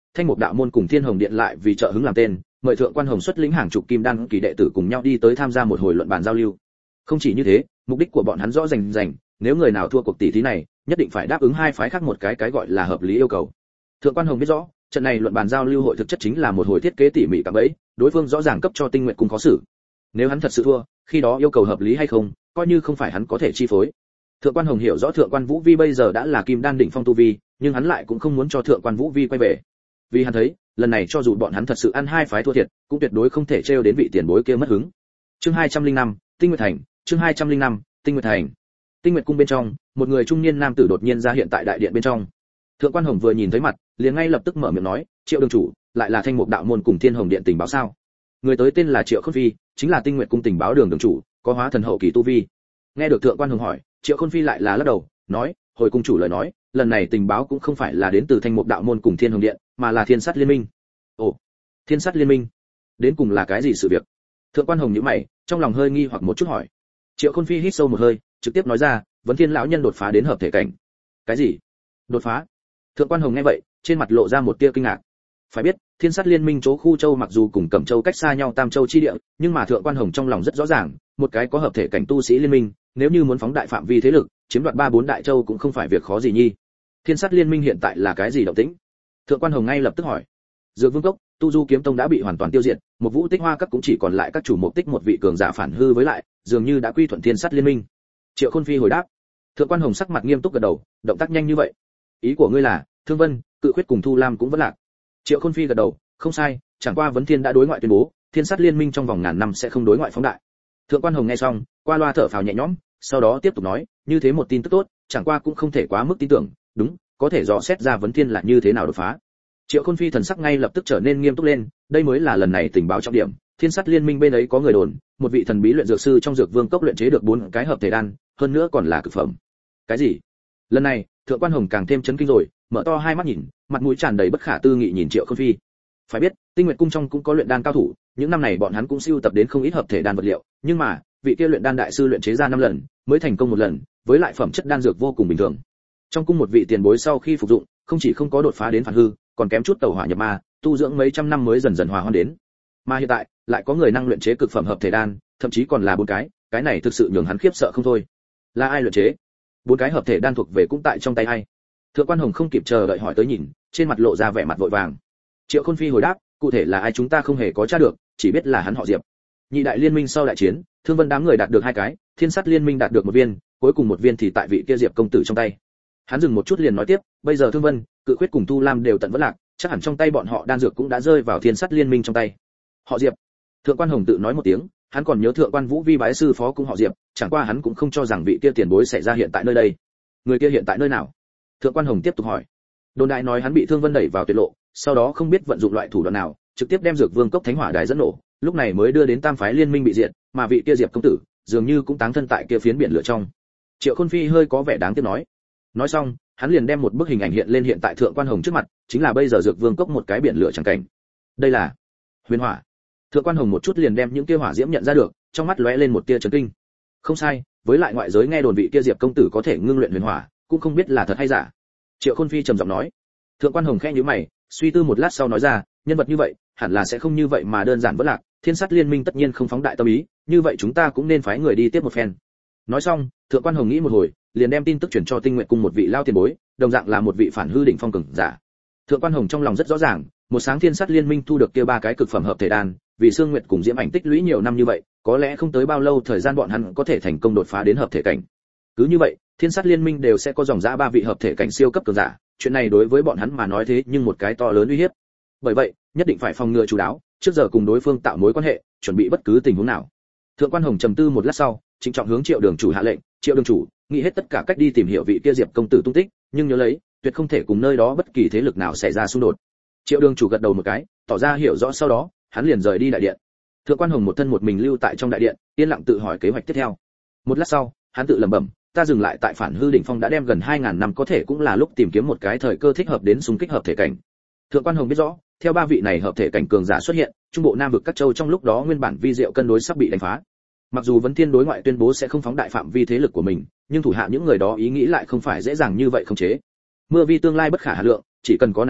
Thanh Mục Đạo môn cùng Thiên Hồng Điện lại vì trợ hứng làm tên, mời Thượng Quan Hồng xuất lĩnh hàng chục kim đan kỳ đệ tử cùng nhau đi tới tham gia một hồi luận bàn giao lưu. Không chỉ như thế, mục đích của bọn hắn rõ rành rành, nếu người nào thua cuộc tỷ thí này, nhất định phải đáp ứng hai phái khác một cái cái gọi là hợp lý yêu cầu. Thượng Quan Hồng biết rõ, trận này luận bàn giao lưu hội thực chất chính là một hồi thiết kế tỉ mỉ cả bẫy, đối phương rõ ràng cấp cho Tinh Nguyệt cung khó xử. Nếu hắn thật sự thua, khi đó yêu cầu hợp lý hay không, coi như không phải hắn có thể chi phối. Thượng Quan Hồng hiểu rõ Thượng Quan Vũ Vi bây giờ đã là kim đan đỉnh phong tu vi, nhưng hắn lại cũng không muốn cho Thượng Quan Vũ Vi quay về. Vì hắn thấy, lần này cho dù bọn hắn thật sự ăn hai phái thua thiệt, cũng tuyệt đối không thể trêu đến vị tiền bối kia mất hứng. Chương hai trăm linh năm, Tinh Nguyệt Thành, chương hai trăm linh năm, Tinh Nguyệt Thành. Tinh Nguyệt cung bên trong, một người trung niên nam tử đột nhiên ra hiện tại đại điện bên trong. Thượng Quan Hồng vừa nhìn thấy mặt, liền ngay lập tức mở miệng nói, "Triệu đường chủ, lại là Thanh Mục Đạo môn cùng Thiên Hồng Điện tình báo sao?" Người tới tên là Triệu Khôn Phi, chính là Tinh Nguyệt cung tình báo đường đường chủ, có hóa thần hậu kỳ tu vi. Nghe được Thượng Quan Hồng hỏi, Triệu Khôn Phi lại là lắc đầu, nói, "Hồi cung chủ lời nói, lần này tình báo cũng không phải là đến từ Thanh Mục Đạo môn cùng Thiên Hồng Điện, mà là Thiên Sát Liên Minh." "Ồ, Thiên Sát Liên Minh? Đến cùng là cái gì sự việc?" Thượng Quan Hồng nhíu mày, trong lòng hơi nghi hoặc một chút hỏi. Triệu Khôn Phi hít sâu một hơi, trực tiếp nói ra, "Vấn Thiên lão nhân đột phá đến hợp thể cảnh." "Cái gì? Đột phá?" Thượng Quan Hồng nghe vậy, trên mặt lộ ra một tia kinh ngạc. Phải biết, Thiên Sát Liên Minh chỗ khu châu mặc dù cùng Cẩm Châu cách xa nhau tam châu chi địa, nhưng mà Thượng Quan Hồng trong lòng rất rõ ràng, một cái có hợp thể cảnh tu sĩ liên minh, nếu như muốn phóng đại phạm vi thế lực, chiếm đoạt ba bốn đại châu cũng không phải việc khó gì nhi. Thiên Sát Liên Minh hiện tại là cái gì động tĩnh? Thượng Quan Hồng ngay lập tức hỏi. Dược Vương Cốc, Tu Du Kiếm Tông đã bị hoàn toàn tiêu diệt, một Vũ Tích Hoa Các cũng chỉ còn lại các chủ mục tích một vị cường giả phản hư với lại, dường như đã quy thuận Thiên Sát Liên Minh. Triệu Khôn Phi hồi đáp. Thượng Quan Hồng sắc mặt nghiêm túc gật đầu, động tác nhanh như vậy. Ý của ngươi là, Thương Vân, Cự Khuyết cùng Thu Lam cũng vẫn lạc. Triệu Khôn Phi gật đầu, không sai, chẳng qua Vấn Thiên đã đối ngoại tuyên bố, Thiên Sát Liên Minh trong vòng ngàn năm sẽ không đối ngoại phóng đại. Thượng Quan Hồng nghe xong, qua loa thở phào nhẹ nhõm, sau đó tiếp tục nói, như thế một tin tức tốt, chẳng qua cũng không thể quá mức tin tưởng, đúng, có thể dò xét ra Vấn Thiên là như thế nào đột phá. Triệu Khôn Phi thần sắc ngay lập tức trở nên nghiêm túc lên, đây mới là lần này tình báo trọng điểm, Thiên Sát Liên Minh bên ấy có người đồn, một vị thần bí luyện dược sư trong Dược Vương Cốc luyện chế được bốn cái hợp thể đan, hơn nữa còn là cực phẩm. Cái gì? Lần này, Thượng Quan Hồng càng thêm chấn kinh rồi, mở to hai mắt nhìn, mặt mũi tràn đầy bất khả tư nghị nhìn Triệu Khôn Phi. Phải biết, Tinh Nguyệt cung trong cũng có luyện đan cao thủ, những năm này bọn hắn cũng sưu tập đến không ít hợp thể đan vật liệu, nhưng mà, vị kia luyện đan đại sư luyện chế ra năm lần, mới thành công một lần, với lại phẩm chất đan dược vô cùng bình thường. Trong cung một vị tiền bối sau khi phục dụng, không chỉ không có đột phá đến phản hư, còn kém chút tẩu hỏa nhập ma, tu dưỡng mấy trăm năm mới dần dần hòa hoãn đến. Mà hiện tại, lại có người năng luyện chế cực phẩm hợp thể đan, thậm chí còn là bốn cái, cái này thực sự nhường hắn khiếp sợ không thôi. Là ai luyện chế? Bốn cái hợp thể đan thuộc về cũng tại trong tay ai? Thượng Quan Hồng không kịp chờ đợi hỏi tới nhìn, trên mặt lộ ra vẻ mặt vội vàng. Triệu Khôn Phi hồi đáp, cụ thể là ai chúng ta không hề có tra được, chỉ biết là hắn họ Diệp. Nhị đại liên minh sau đại chiến, Thương Vân đám người đạt được hai cái, Thiên Sát Liên Minh đạt được một viên, cuối cùng một viên thì tại vị kia Diệp công tử trong tay. Hắn dừng một chút liền nói tiếp, bây giờ Thương Vân, Cự Khuyết cùng Tu Lam đều tận vẫn lạc, chắc hẳn trong tay bọn họ đan dược cũng đã rơi vào Thiên Sát Liên Minh trong tay. Họ Diệp. Thượng Quan Hồng tự nói một tiếng, hắn còn nhớ Thượng Quan Vũ Vi bái sư phó cũng họ Diệp, chẳng qua hắn cũng không cho rằng vị kia tiền bối sẽ ra hiện tại nơi đây. Người kia hiện tại nơi nào? Thượng Quan Hồng tiếp tục hỏi. Đồn đại nói hắn bị Thương Vân đẩy vào tuyệt lộ, sau đó không biết vận dụng loại thủ đoạn nào, trực tiếp đem Dược Vương Cốc Thánh Hỏa Đài dẫn nổ, lúc này mới đưa đến Tam phái liên minh bị diệt, mà vị kia Diệp công tử, dường như cũng táng thân tại kia phiến biển lửa trong. Triệu Khôn Phi hơi có vẻ đáng tiếc nói. Nói xong, hắn liền đem một bức hình ảnh hiện lên hiện tại Thượng Quan Hồng trước mặt, chính là bây giờ Dược Vương Cốc một cái biển lửa chẳng cảnh. Đây là huyền hỏa. Thượng Quan Hồng một chút liền đem những kia hỏa diễm nhận ra được, trong mắt lóe lên một tia chấn kinh. Không sai, với lại ngoại giới nghe đồn vị kia Diệp công tử có thể ngưng luyện huyền hỏa, cũng không biết là thật hay giả. Triệu Khôn Phi trầm giọng nói. Thượng Quan Hồng khẽ nhíu mày, suy tư một lát sau nói ra, nhân vật như vậy, hẳn là sẽ không như vậy mà đơn giản vỡ lạc, Thiên Sát Liên Minh tất nhiên không phóng đại tâm ý, như vậy chúng ta cũng nên phái người đi tiếp một phen. Nói xong, Thượng Quan Hồng nghĩ một hồi, liền đem tin tức chuyển cho Tinh Nguyệt cung một vị lao tiền bối, đồng dạng là một vị phản hư đỉnh phong cường giả. Thượng Quan Hồng trong lòng rất rõ ràng, một sáng Thiên Sát Liên Minh thu được kia ba cái cực phẩm hợp thể đan, vì Sương Nguyệt cùng Diễm Ảnh tích lũy nhiều năm như vậy, có lẽ không tới bao lâu thời gian bọn hắn có thể thành công đột phá đến hợp thể cảnh. Cứ như vậy, Thiên Sát Liên Minh đều sẽ có dòng dã ba vị hợp thể cảnh siêu cấp cường giả, chuyện này đối với bọn hắn mà nói thế nhưng một cái to lớn uy hiếp. Bởi vậy, nhất định phải phòng ngừa chú đáo, trước giờ cùng đối phương tạo mối quan hệ, chuẩn bị bất cứ tình huống nào. Thượng Quan Hồng trầm tư một lát sau, trịnh trọng hướng Triệu đường chủ hạ lệnh, Triệu đường chủ, nghĩ hết tất cả cách đi tìm hiểu vị kia Diệp công tử tung tích, nhưng nhớ lấy, tuyệt không thể cùng nơi đó bất kỳ thế lực nào xảy ra xung đột. Triệu đường chủ gật đầu một cái, tỏ ra hiểu rõ, sau đó, hắn liền rời đi đại điện. Thượng Quan Hồng một thân một mình lưu tại trong đại điện, yên lặng tự hỏi kế hoạch tiếp theo. Một lát sau, hắn tự lẩm bẩm, ta dừng lại tại phản hư đỉnh phong đã đem gần hai ngàn năm, có thể cũng là lúc tìm kiếm một cái thời cơ thích hợp đến xung kích hợp thể cảnh. Thượng Quan Hồng biết rõ, theo ba vị này hợp thể cảnh cường giả xuất hiện, trung bộ nam vực các châu trong lúc đó nguyên bản vi diệu cân đối sắp bị đánh phá. Mặc dù Vấn Thiên đối ngoại tuyên bố sẽ không phóng đại phạm vi thế lực của mình, nhưng thủ hạ những người đó ý nghĩ lại không phải dễ dàng như vậy khống chế. Mưa vi tương lai bất khả hà lượng, chỉ cần có nàng tại,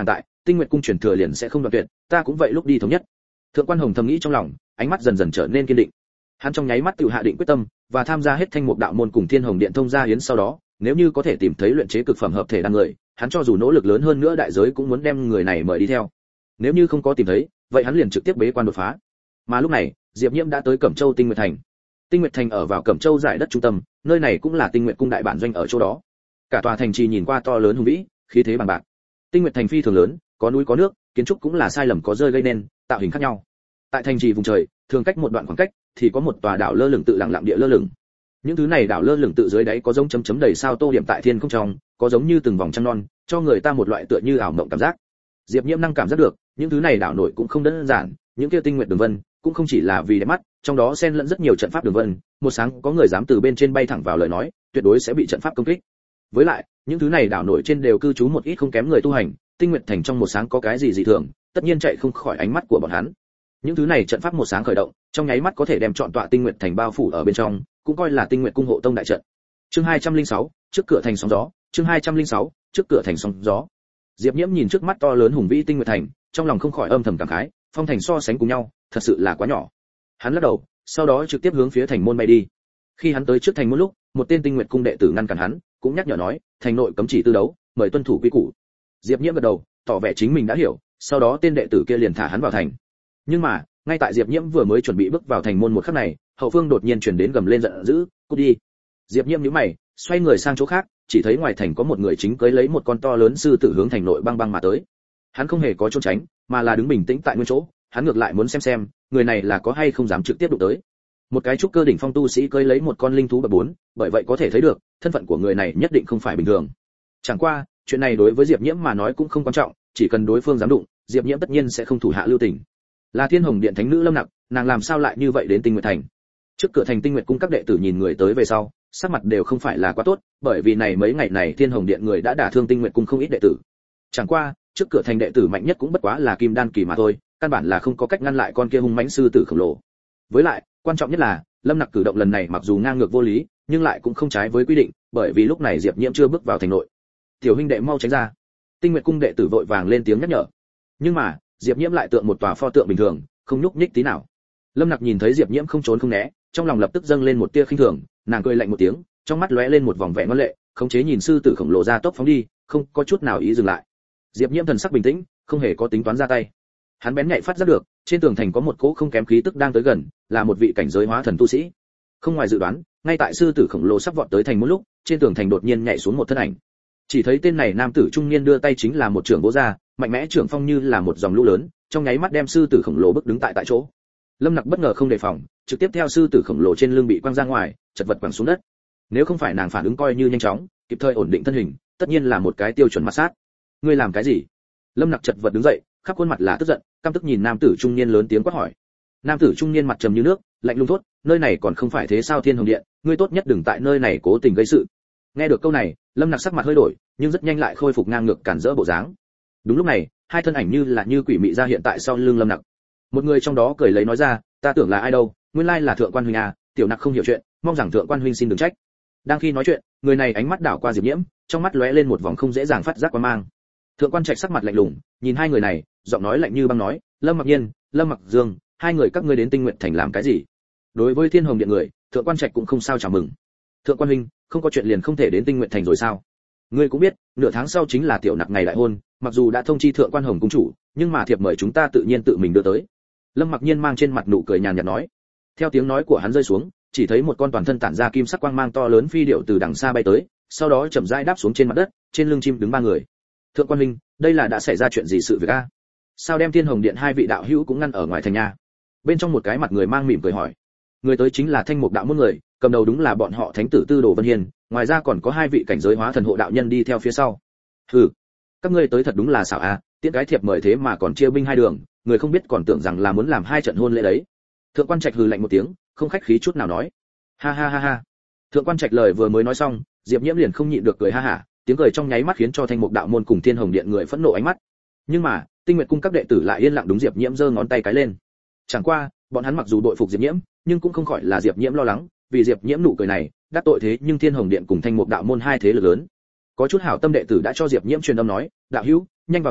Tinh Nguyệt cung truyền thừa liền sẽ không đoạn tuyệt, ta cũng vậy lúc đi thống nhất. Thượng quan Hồng thầm nghĩ trong lòng, ánh mắt dần dần trở nên kiên định. Hắn trong nháy mắt tự hạ định quyết tâm và tham gia hết Thanh Mục đạo môn cùng Thiên Hồng điện thông gia yến, sau đó, nếu như có thể tìm thấy luyện chế cực phẩm hợp thể đan người, hắn cho dù nỗ lực lớn hơn nữa đại giới cũng muốn đem người này mời đi theo. Nếu như không có tìm thấy, vậy hắn liền trực tiếp bế quan đột phá. Mà lúc này, Diệp Nhiễm đã tới Cẩm Châu Tinh Nguyệt thành. Tinh Nguyệt thành ở vào Cẩm Châu giải đất trung tâm, nơi này cũng là Tinh Nguyệt cung đại bản doanh ở chỗ đó. Cả tòa thành trì nhìn qua to lớn hùng vĩ, khí thế bằng bạc. Tinh Nguyệt thành phi thường lớn, có núi có nước, kiến trúc cũng là sai lầm có rơi gây nên, tạo hình khác nhau. Tại thành trì vùng trời, thường cách một đoạn khoảng cách thì có một tòa đảo lơ lửng tự lặng lặng địa lơ lửng. Những thứ này đảo lơ lửng tự dưới đáy có giống chấm chấm đầy sao tô điểm tại thiên không trong, có giống như từng vòng trăng non, cho người ta một loại tựa như ảo mộng cảm giác. Diệp Nhiễm năng cảm giác được, những thứ này đảo nổi cũng không đơn giản, những kia tinh nguyệt đường vân cũng không chỉ là vì đẹp mắt, trong đó xen lẫn rất nhiều trận pháp đường vân, một sáng có người dám từ bên trên bay thẳng vào lời nói, tuyệt đối sẽ bị trận pháp công kích. Với lại, những thứ này đảo nổi trên đều cư trú một ít không kém người tu hành, Tinh Nguyệt thành trong một sáng có cái gì dị thường, tất nhiên chạy không khỏi ánh mắt của bọn hắn. Những thứ này trận pháp một sáng khởi động, trong nháy mắt có thể đem trọn tọa Tinh Nguyệt thành bao phủ ở bên trong, cũng coi là Tinh Nguyệt cung hộ tông đại trận. Chương hai trăm lẻ sáu, trước cửa thành sóng gió, chương hai trăm lẻ sáu, trước cửa thành sóng gió. Diệp Nhiễm nhìn trước mắt to lớn hùng vĩ Tinh Nguyệt thành, trong lòng không khỏi âm thầm cảm khái, phong thành so sánh cùng nhau, thật sự là quá nhỏ. Hắn lắc đầu, sau đó trực tiếp hướng phía thành môn bay đi. Khi hắn tới trước thành môn lúc, một tên Tinh Nguyệt cung đệ tử ngăn cản hắn, cũng nhắc nhở nói, thành nội cấm chỉ tư đấu, mời tuân thủ quy củ. Diệp Nhiễm gật đầu, tỏ vẻ chính mình đã hiểu, sau đó tên đệ tử kia liền thả hắn vào thành. Nhưng mà, ngay tại Diệp Nhiễm vừa mới chuẩn bị bước vào thành môn một khắc này, hậu phương đột nhiên truyền đến gầm lên giận dữ, "Cút đi!" Diệp Nhiễm nhíu mày, xoay người sang chỗ khác, chỉ thấy ngoài thành có một người chính cưỡi lấy một con to lớn sư tử hướng thành nội băng băng mà tới. Hắn không hề có trốn tránh, mà là đứng bình tĩnh tại nguyên chỗ, hắn ngược lại muốn xem xem, người này là có hay không dám trực tiếp đụng tới. Một cái trúc cơ đỉnh phong tu sĩ cưỡi lấy một con linh thú bậc bốn, bởi vậy có thể thấy được, thân phận của người này nhất định không phải bình thường. Chẳng qua, chuyện này đối với Diệp Nhiễm mà nói cũng không quan trọng, chỉ cần đối phương dám đụng, Diệp Nhiễm tất nhiên sẽ không thủ hạ lưu tình. Là Thiên Hồng điện thánh nữ Lâm Nặc, nàng làm sao lại như vậy đến Tinh Nguyệt thành? Trước cửa thành Tinh Nguyệt cung các đệ tử nhìn người tới về sau, sắc mặt đều không phải là quá tốt, bởi vì này mấy ngày này Thiên Hồng điện người đã đả thương Tinh Nguyệt cung không ít đệ tử. Chẳng qua, trước cửa thành đệ tử mạnh nhất cũng bất quá là Kim Đan kỳ mà thôi, căn bản là không có cách ngăn lại con kia hung mãnh sư tử khổng lồ. Với lại, quan trọng nhất là, Lâm Nặc cử động lần này mặc dù ngang ngược vô lý, nhưng lại cũng không trái với quy định, bởi vì lúc này Diệp Nhiễm chưa bước vào thành nội. "Tiểu huynh đệ mau tránh ra." Tinh Nguyệt cung đệ tử vội vàng lên tiếng nhắc nhở. Nhưng mà, Diệp Nhiễm lại tượng một tòa pho tượng bình thường, không nhúc nhích tí nào. Lâm Nặc nhìn thấy Diệp Nhiễm không trốn không né, trong lòng lập tức dâng lên một tia khinh thường, nàng cười lạnh một tiếng, trong mắt lóe lên một vòng vẻ ngoan lệ, khống chế nhìn sư tử khổng lồ ra tốc phóng đi, không có chút nào ý dừng lại. Diệp Nhiễm thần sắc bình tĩnh, không hề có tính toán ra tay. Hắn bén nhạy phát giác được, trên tường thành có một cỗ không kém khí tức đang tới gần, là một vị cảnh giới hóa thần tu sĩ. Không ngoài dự đoán, ngay tại sư tử khổng lồ sắp vọt tới thành một lúc, trên tường thành đột nhiên nhảy xuống một thân ảnh. Chỉ thấy tên này nam tử trung niên đưa tay chính là một trường vỗ ra, mạnh mẽ trưởng phong như là một dòng lũ lớn, trong nháy mắt đem sư tử khổng lồ bức đứng tại tại chỗ. Lâm Nặc bất ngờ không đề phòng, trực tiếp theo sư tử khổng lồ trên lưng bị quăng ra ngoài, chật vật quẳng xuống đất. Nếu không phải nàng phản ứng coi như nhanh chóng, kịp thời ổn định thân hình, tất nhiên là một cái tiêu chuẩn mặt sát. "Ngươi làm cái gì?" Lâm Nặc chật vật đứng dậy, khắp khuôn mặt là tức giận, căm tức nhìn nam tử trung niên lớn tiếng quát hỏi. Nam tử trung niên mặt trầm như nước, lạnh lùng thốt, "Nơi này còn không phải thế sao Thiên Hồng điện, ngươi tốt nhất đừng tại nơi này cố tình gây sự." Nghe được câu này, Lâm Nặc sắc mặt hơi đổi, nhưng rất nhanh lại khôi phục ngang ngược cản rỡ bộ dáng. Đúng lúc này, hai thân ảnh như là như quỷ mị ra hiện tại sau lưng Lâm Nặc. Một người trong đó cười lấy nói ra, "Ta tưởng là ai đâu, nguyên lai là Thượng quan huynh à, tiểu Nặc không hiểu chuyện, mong rằng Thượng quan huynh xin đừng trách." Đang khi nói chuyện, người này ánh mắt đảo qua Diệp Nhiễm, trong mắt lóe lên một vòng không dễ dàng phát giác quan mang. Thượng quan Trạch sắc mặt lạnh lùng, nhìn hai người này, giọng nói lạnh như băng nói, "Lâm Mặc Nhiên, Lâm Mặc Dương, hai người các ngươi đến Tinh Nguyệt thành làm cái gì?" Đối với Thiên Hồng điện người, Thượng quan Trạch cũng không sao chào mừng. "Thượng quan huynh, không có chuyện liền không thể đến Tinh Nguyệt thành rồi sao? Ngươi cũng biết, nửa tháng sau chính là tiểu Nặc ngày đại hôn, mặc dù đã thông chi Thượng quan Hồng cung chủ, nhưng mà thiệp mời chúng ta tự nhiên tự mình đưa tới." Lâm Mặc Nhiên mang trên mặt nụ cười nhàn nhạt nói. Theo tiếng nói của hắn rơi xuống, chỉ thấy một con toàn thân tản ra kim sắc quang mang to lớn phi điệu từ đằng xa bay tới, sau đó chậm rãi đáp xuống trên mặt đất, trên lưng chim đứng ba người. "Thượng quan huynh, đây là đã xảy ra chuyện gì sự việc a? Sao đem Thiên Hồng điện hai vị đạo hữu cũng ngăn ở ngoài thành nhà?" Bên trong một cái mặt người mang mỉm cười hỏi. Người tới chính là Thanh Mục đạo môn người, cầm đầu đúng là bọn họ thánh tử Tư Đồ Vân Hiên, ngoài ra còn có hai vị cảnh giới hóa thần hộ đạo nhân đi theo phía sau. "Hừ, các ngươi tới thật đúng là xảo a, tiễn cái thiệp mời thế mà còn chia binh hai đường, người không biết còn tưởng rằng là muốn làm hai trận hôn lễ đấy." Thượng quan Trạch hừ lạnh một tiếng, không khách khí chút nào nói. "Ha ha ha ha." Thượng quan Trạch lời vừa mới nói xong, Diệp Nhiễm liền không nhịn được cười ha hả, tiếng cười trong nháy mắt khiến cho Thanh Mục đạo môn cùng Thiên Hồng điện người phẫn nộ ánh mắt. Nhưng mà, Tinh Nguyệt cung các đệ tử lại yên lặng đúng Diệp Nhiễm giơ ngón tay cái lên. Chẳng qua, bọn hắn mặc dù đội phục Diệp Nhiễm, nhưng cũng không khỏi là Diệp Nhiễm lo lắng, vì Diệp Nhiễm nụ cười này, đắc tội thế nhưng Thiên Hồng điện cùng Thanh Mục đạo môn hai thế lực lớn. Có chút hảo tâm đệ tử đã cho Diệp Nhiễm truyền âm nói, "Đạo hữu, nhanh vào thành,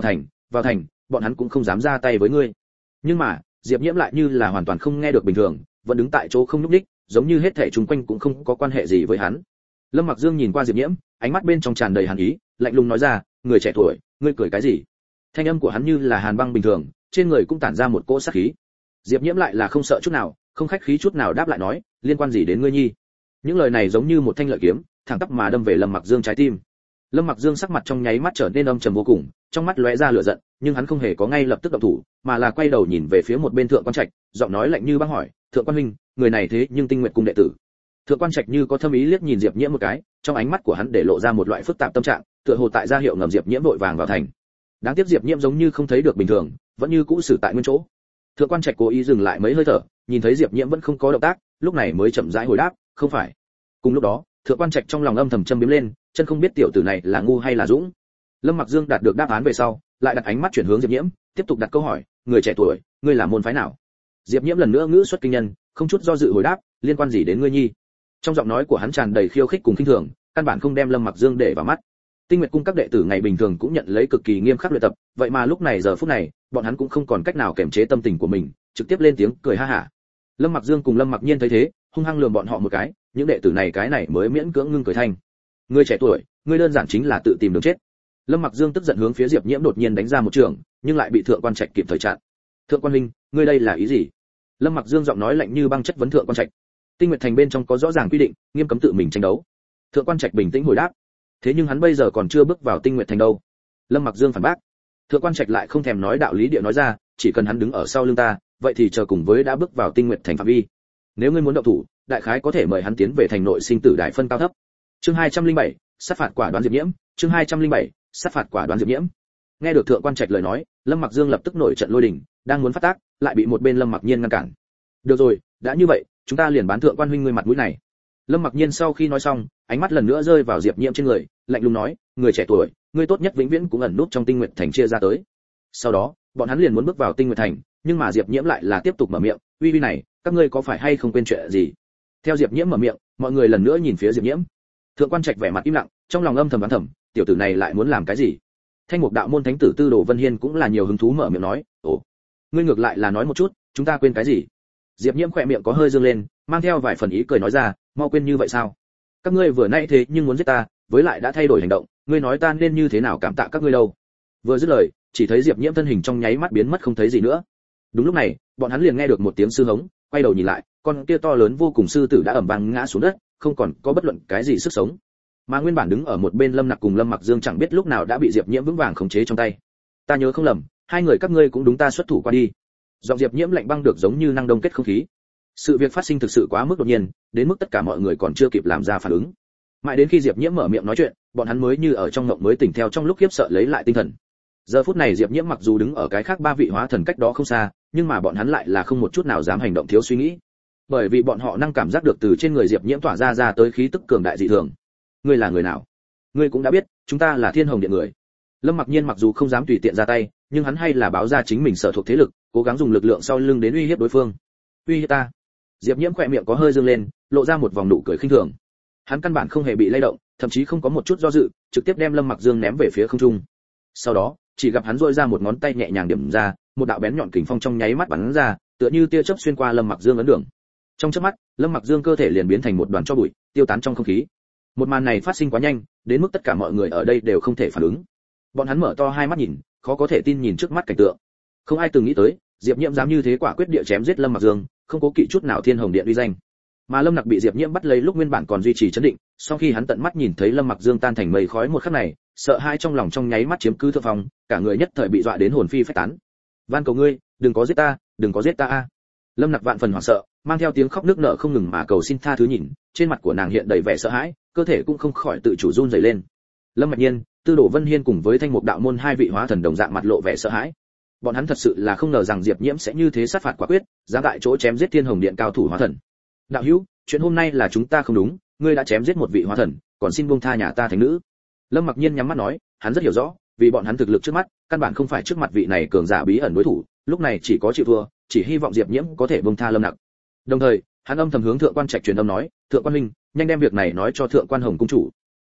vào thành bọn hắn cũng không dám ra tay với ngươi. Nhưng mà Diệp Nhiễm lại như là hoàn toàn không nghe được bình thường, vẫn đứng tại chỗ không nhúc nhích, giống như hết thảy chúng quanh cũng không có quan hệ gì với hắn. Lâm Mặc Dương nhìn qua Diệp Nhiễm, ánh mắt bên trong tràn đầy hàn ý, lạnh lùng nói ra, người trẻ tuổi, ngươi cười cái gì? Thanh âm của hắn như là hàn băng bình thường, trên người cũng tản ra một cỗ sát khí. Diệp Nhiễm lại là không sợ chút nào, không khách khí chút nào đáp lại nói, liên quan gì đến ngươi nhi? Những lời này giống như một thanh lợi kiếm, thẳng tắp mà đâm về Lâm Mặc Dương trái tim. Lâm Mặc Dương sắc mặt trong nháy mắt trở nên âm trầm vô cùng, trong mắt lóe ra lửa giận, nhưng hắn không hề có ngay lập tức động thủ, mà là quay đầu nhìn về phía một bên Thượng Quan Trạch, giọng nói lạnh như băng hỏi, "Thượng Quan huynh, người này thế nhưng Tinh Nguyệt cung đệ tử?" Thượng Quan Trạch như có thâm ý liếc nhìn Diệp Nhiễm một cái, trong ánh mắt của hắn để lộ ra một loại phức tạp tâm trạng, tựa hồ tại ra hiệu ngầm Diệp Nhiễm vội vàng vào thành. Đáng tiếc Diệp Nhiễm giống như không thấy được bình thường, vẫn như cũ xử tại nguyên chỗ. Thượng Quan Trạch cố ý dừng lại mấy hơi thở, nhìn thấy Diệp Nhiễm vẫn không có động tác, lúc này mới chậm rãi hồi đáp, "Không phải." Cùng lúc đó, Thượng Quan Trạch trong lòng âm thầm châm biếm lên, chân không biết tiểu tử này là ngu hay là dũng. Lâm Mặc Dương đạt được đáp án về sau, lại đặt ánh mắt chuyển hướng Diệp Nhiễm, tiếp tục đặt câu hỏi, "Người trẻ tuổi, ngươi là môn phái nào?" Diệp Nhiễm lần nữa ngữ xuất kinh nhân, không chút do dự hồi đáp, "Liên quan gì đến ngươi nhi?" Trong giọng nói của hắn tràn đầy khiêu khích cùng khinh thường, căn bản không đem Lâm Mặc Dương để vào mắt. Tinh Nguyệt cung các đệ tử ngày bình thường cũng nhận lấy cực kỳ nghiêm khắc luyện tập, vậy mà lúc này giờ phút này, bọn hắn cũng không còn cách nào kiềm chế tâm tình của mình, trực tiếp lên tiếng cười ha hả. Lâm Mặc Dương cùng Lâm Mặc Nhiên thấy thế, hung hăng lườm bọn họ một cái, những đệ tử này cái này mới miễn cưỡng ngưng cười thanh. "Ngươi trẻ tuổi, ngươi đơn giản chính là tự tìm đường chết." Lâm Mặc Dương tức giận hướng phía Diệp Nhiễm đột nhiên đánh ra một trường, nhưng lại bị Thượng Quan Trạch kịp thời chặn. "Thượng Quan huynh, ngươi đây là ý gì?" Lâm Mặc Dương giọng nói lạnh như băng chất vấn Thượng Quan Trạch. Tinh Nguyệt thành bên trong có rõ ràng quy định, nghiêm cấm tự mình tranh đấu. Thượng Quan Trạch bình tĩnh hồi đáp, "Thế nhưng hắn bây giờ còn chưa bước vào Tinh Nguyệt thành đâu." Lâm Mặc Dương phản bác. Thượng Quan Trạch lại không thèm nói đạo lý địa nói ra, "Chỉ cần hắn đứng ở sau lưng ta, vậy thì chờ cùng với đã bước vào Tinh Nguyệt thành phạm vi. Nếu ngươi muốn động thủ, đại khái có thể mời hắn tiến về thành nội sinh tử đại phân cao thấp." Chương hai trăm linh bảy, sát phạt quả đoán Diệp Nhiễm, chương hai trăm linh bảy, sát phạt quả đoán Diệp Nhiễm. Nghe được Thượng Quan Trạch lời nói, Lâm Mặc Dương lập tức nổi trận lôi đình, đang muốn phát tác, lại bị một bên Lâm Mặc Nhiên ngăn cản. "Được rồi, đã như vậy, chúng ta liền bán Thượng Quan huynh ngươi mặt mũi này." Lâm Mặc Nhiên sau khi nói xong, ánh mắt lần nữa rơi vào Diệp Nhiễm trên người, lạnh lùng nói, "Người trẻ tuổi, ngươi tốt nhất vĩnh viễn cũng ẩn núp trong Tinh Nguyệt thành chia ra tới." Sau đó, bọn hắn liền muốn bước vào Tinh Nguyệt thành, nhưng mà Diệp Nhiễm lại là tiếp tục mở miệng, "Uy uy này, các ngươi có phải hay không quên chuyện gì?" Theo Diệp Nhiễm mở miệng, mọi người lần nữa nhìn phía Diệp Nhiễm. Thượng Quan Trạch vẻ mặt im lặng, trong lòng âm thầm đoán thầm, tiểu tử này lại muốn làm cái gì? Thanh Mục đạo môn thánh tử Tư Đồ Vân Hiên cũng là nhiều hứng thú mở miệng nói, "Ồ, ngươi ngược lại là nói một chút, chúng ta quên cái gì?" Diệp Nhiễm khẽ miệng có hơi dương lên, mang theo vài phần ý cười nói ra, "Mau quên như vậy sao? Các ngươi vừa nãy thế nhưng muốn giết ta, với lại đã thay đổi hành động, ngươi nói ta nên như thế nào cảm tạ các ngươi đâu?" Vừa dứt lời, chỉ thấy Diệp Nhiễm thân hình trong nháy mắt biến mất không thấy gì nữa. Đúng lúc này, bọn hắn liền nghe được một tiếng sư hống, quay đầu nhìn lại, con kia to lớn vô cùng sư tử đã ầm vang ngã xuống đất, không còn có bất luận cái gì sức sống. Mà nguyên bản đứng ở một bên Lâm Nặc cùng Lâm Mặc Dương chẳng biết lúc nào đã bị Diệp Nhiễm vững vàng khống chế trong tay. "Ta nhớ không lầm, hai người các ngươi cũng đúng ta xuất thủ qua đi." Giọng Diệp Nhiễm lạnh băng được giống như năng đông kết không khí. Sự việc phát sinh thực sự quá mức đột nhiên, đến mức tất cả mọi người còn chưa kịp làm ra phản ứng. Mãi đến khi Diệp Nhiễm mở miệng nói chuyện, bọn hắn mới như ở trong mộng mới tỉnh theo trong lúc khiếp sợ lấy lại tinh thần. Giờ phút này Diệp Nhiễm mặc dù đứng ở cái khác ba vị hóa thần cách đó không xa, nhưng mà bọn hắn lại là không một chút nào dám hành động thiếu suy nghĩ, bởi vì bọn họ năng cảm giác được từ trên người Diệp Nhiễm tỏa ra ra tới khí tức cường đại dị thường. "Ngươi là người nào? Ngươi cũng đã biết, chúng ta là Thiên Hồng Điện người." Lâm Mặc Nhiên mặc dù không dám tùy tiện ra tay, nhưng hắn hay là báo ra chính mình sở thuộc thế lực, cố gắng dùng lực lượng sau lưng đến uy hiếp đối phương. "Uy hiếp ta?" Diệp Nhiễm khẽ miệng có hơi dương lên, lộ ra một vòng nụ cười khinh thường. Hắn căn bản không hề bị lay động, thậm chí không có một chút do dự, trực tiếp đem Lâm Mặc Dương ném về phía không trung. Sau đó, chỉ gặp hắn rỗi ra một ngón tay nhẹ nhàng điểm ra, một đạo bén nhọn kình phong trong nháy mắt bắn ra, tựa như tia chớp xuyên qua Lâm Mặc Dương ấn đường. Trong chớp mắt, Lâm Mặc Dương cơ thể liền biến thành một đoàn tro bụi, tiêu tán trong không khí. Một màn này phát sinh quá nhanh, đến mức tất cả mọi người ở đây đều không thể phản ứng. Bọn hắn mở to hai mắt nhìn, khó có thể tin nhìn trước mắt cảnh tượng. Không ai từng nghĩ tới, Diệp Nhiễm dám như thế quả quyết địa chém giết Lâm Mặc Dương, không cố kỵ chút nào Thiên Hồng Điện uy danh. Mà Lâm Nặc bị Diệp Nhiễm bắt lấy lúc nguyên bản còn duy trì trấn định, sau khi hắn tận mắt nhìn thấy Lâm Mặc Dương tan thành mây khói một khắc này, sợ hãi trong lòng trong nháy mắt chiếm cứ thượng phong, cả người nhất thời bị dọa đến hồn phi phách tán. "Van cầu ngươi, đừng có giết ta, đừng có giết ta a." Lâm Nặc vạn phần hoảng sợ, mang theo tiếng khóc nức nở không ngừng mà cầu xin tha thứ nhìn, trên mặt của nàng hiện đầy vẻ sợ hãi, cơ thể cũng không khỏi tự chủ run rẩy lên. Lâm Mặc Nhiên, Tư Đồ Vân Hiên cùng với Thanh Mục đạo môn hai vị hóa thần đồng dạng mặt lộ vẻ sợ hãi. Bọn hắn thật sự là không ngờ rằng Diệp Nhiễm sẽ như thế sát phạt quả quyết, dám tại chỗ chém giết Thiên Hồng Điện cao thủ hóa thần. "Đạo hữu, chuyện hôm nay là chúng ta không đúng, ngươi đã chém giết một vị hóa thần, còn xin buông tha nhà ta thánh nữ." Lâm Mặc Nhiên nhắm mắt nói, hắn rất hiểu rõ, vì bọn hắn thực lực trước mắt, căn bản không phải trước mặt vị này cường giả bí ẩn đối thủ, lúc này chỉ có chịu thua, chỉ hy vọng Diệp Nhiễm có thể buông tha Lâm Nặc. Đồng thời, hắn âm thầm hướng Thượng Quan Trạch truyền âm nói, "Thượng Quan huynh, nhanh đem việc này nói cho Thượng Quan Hồng cung chủ."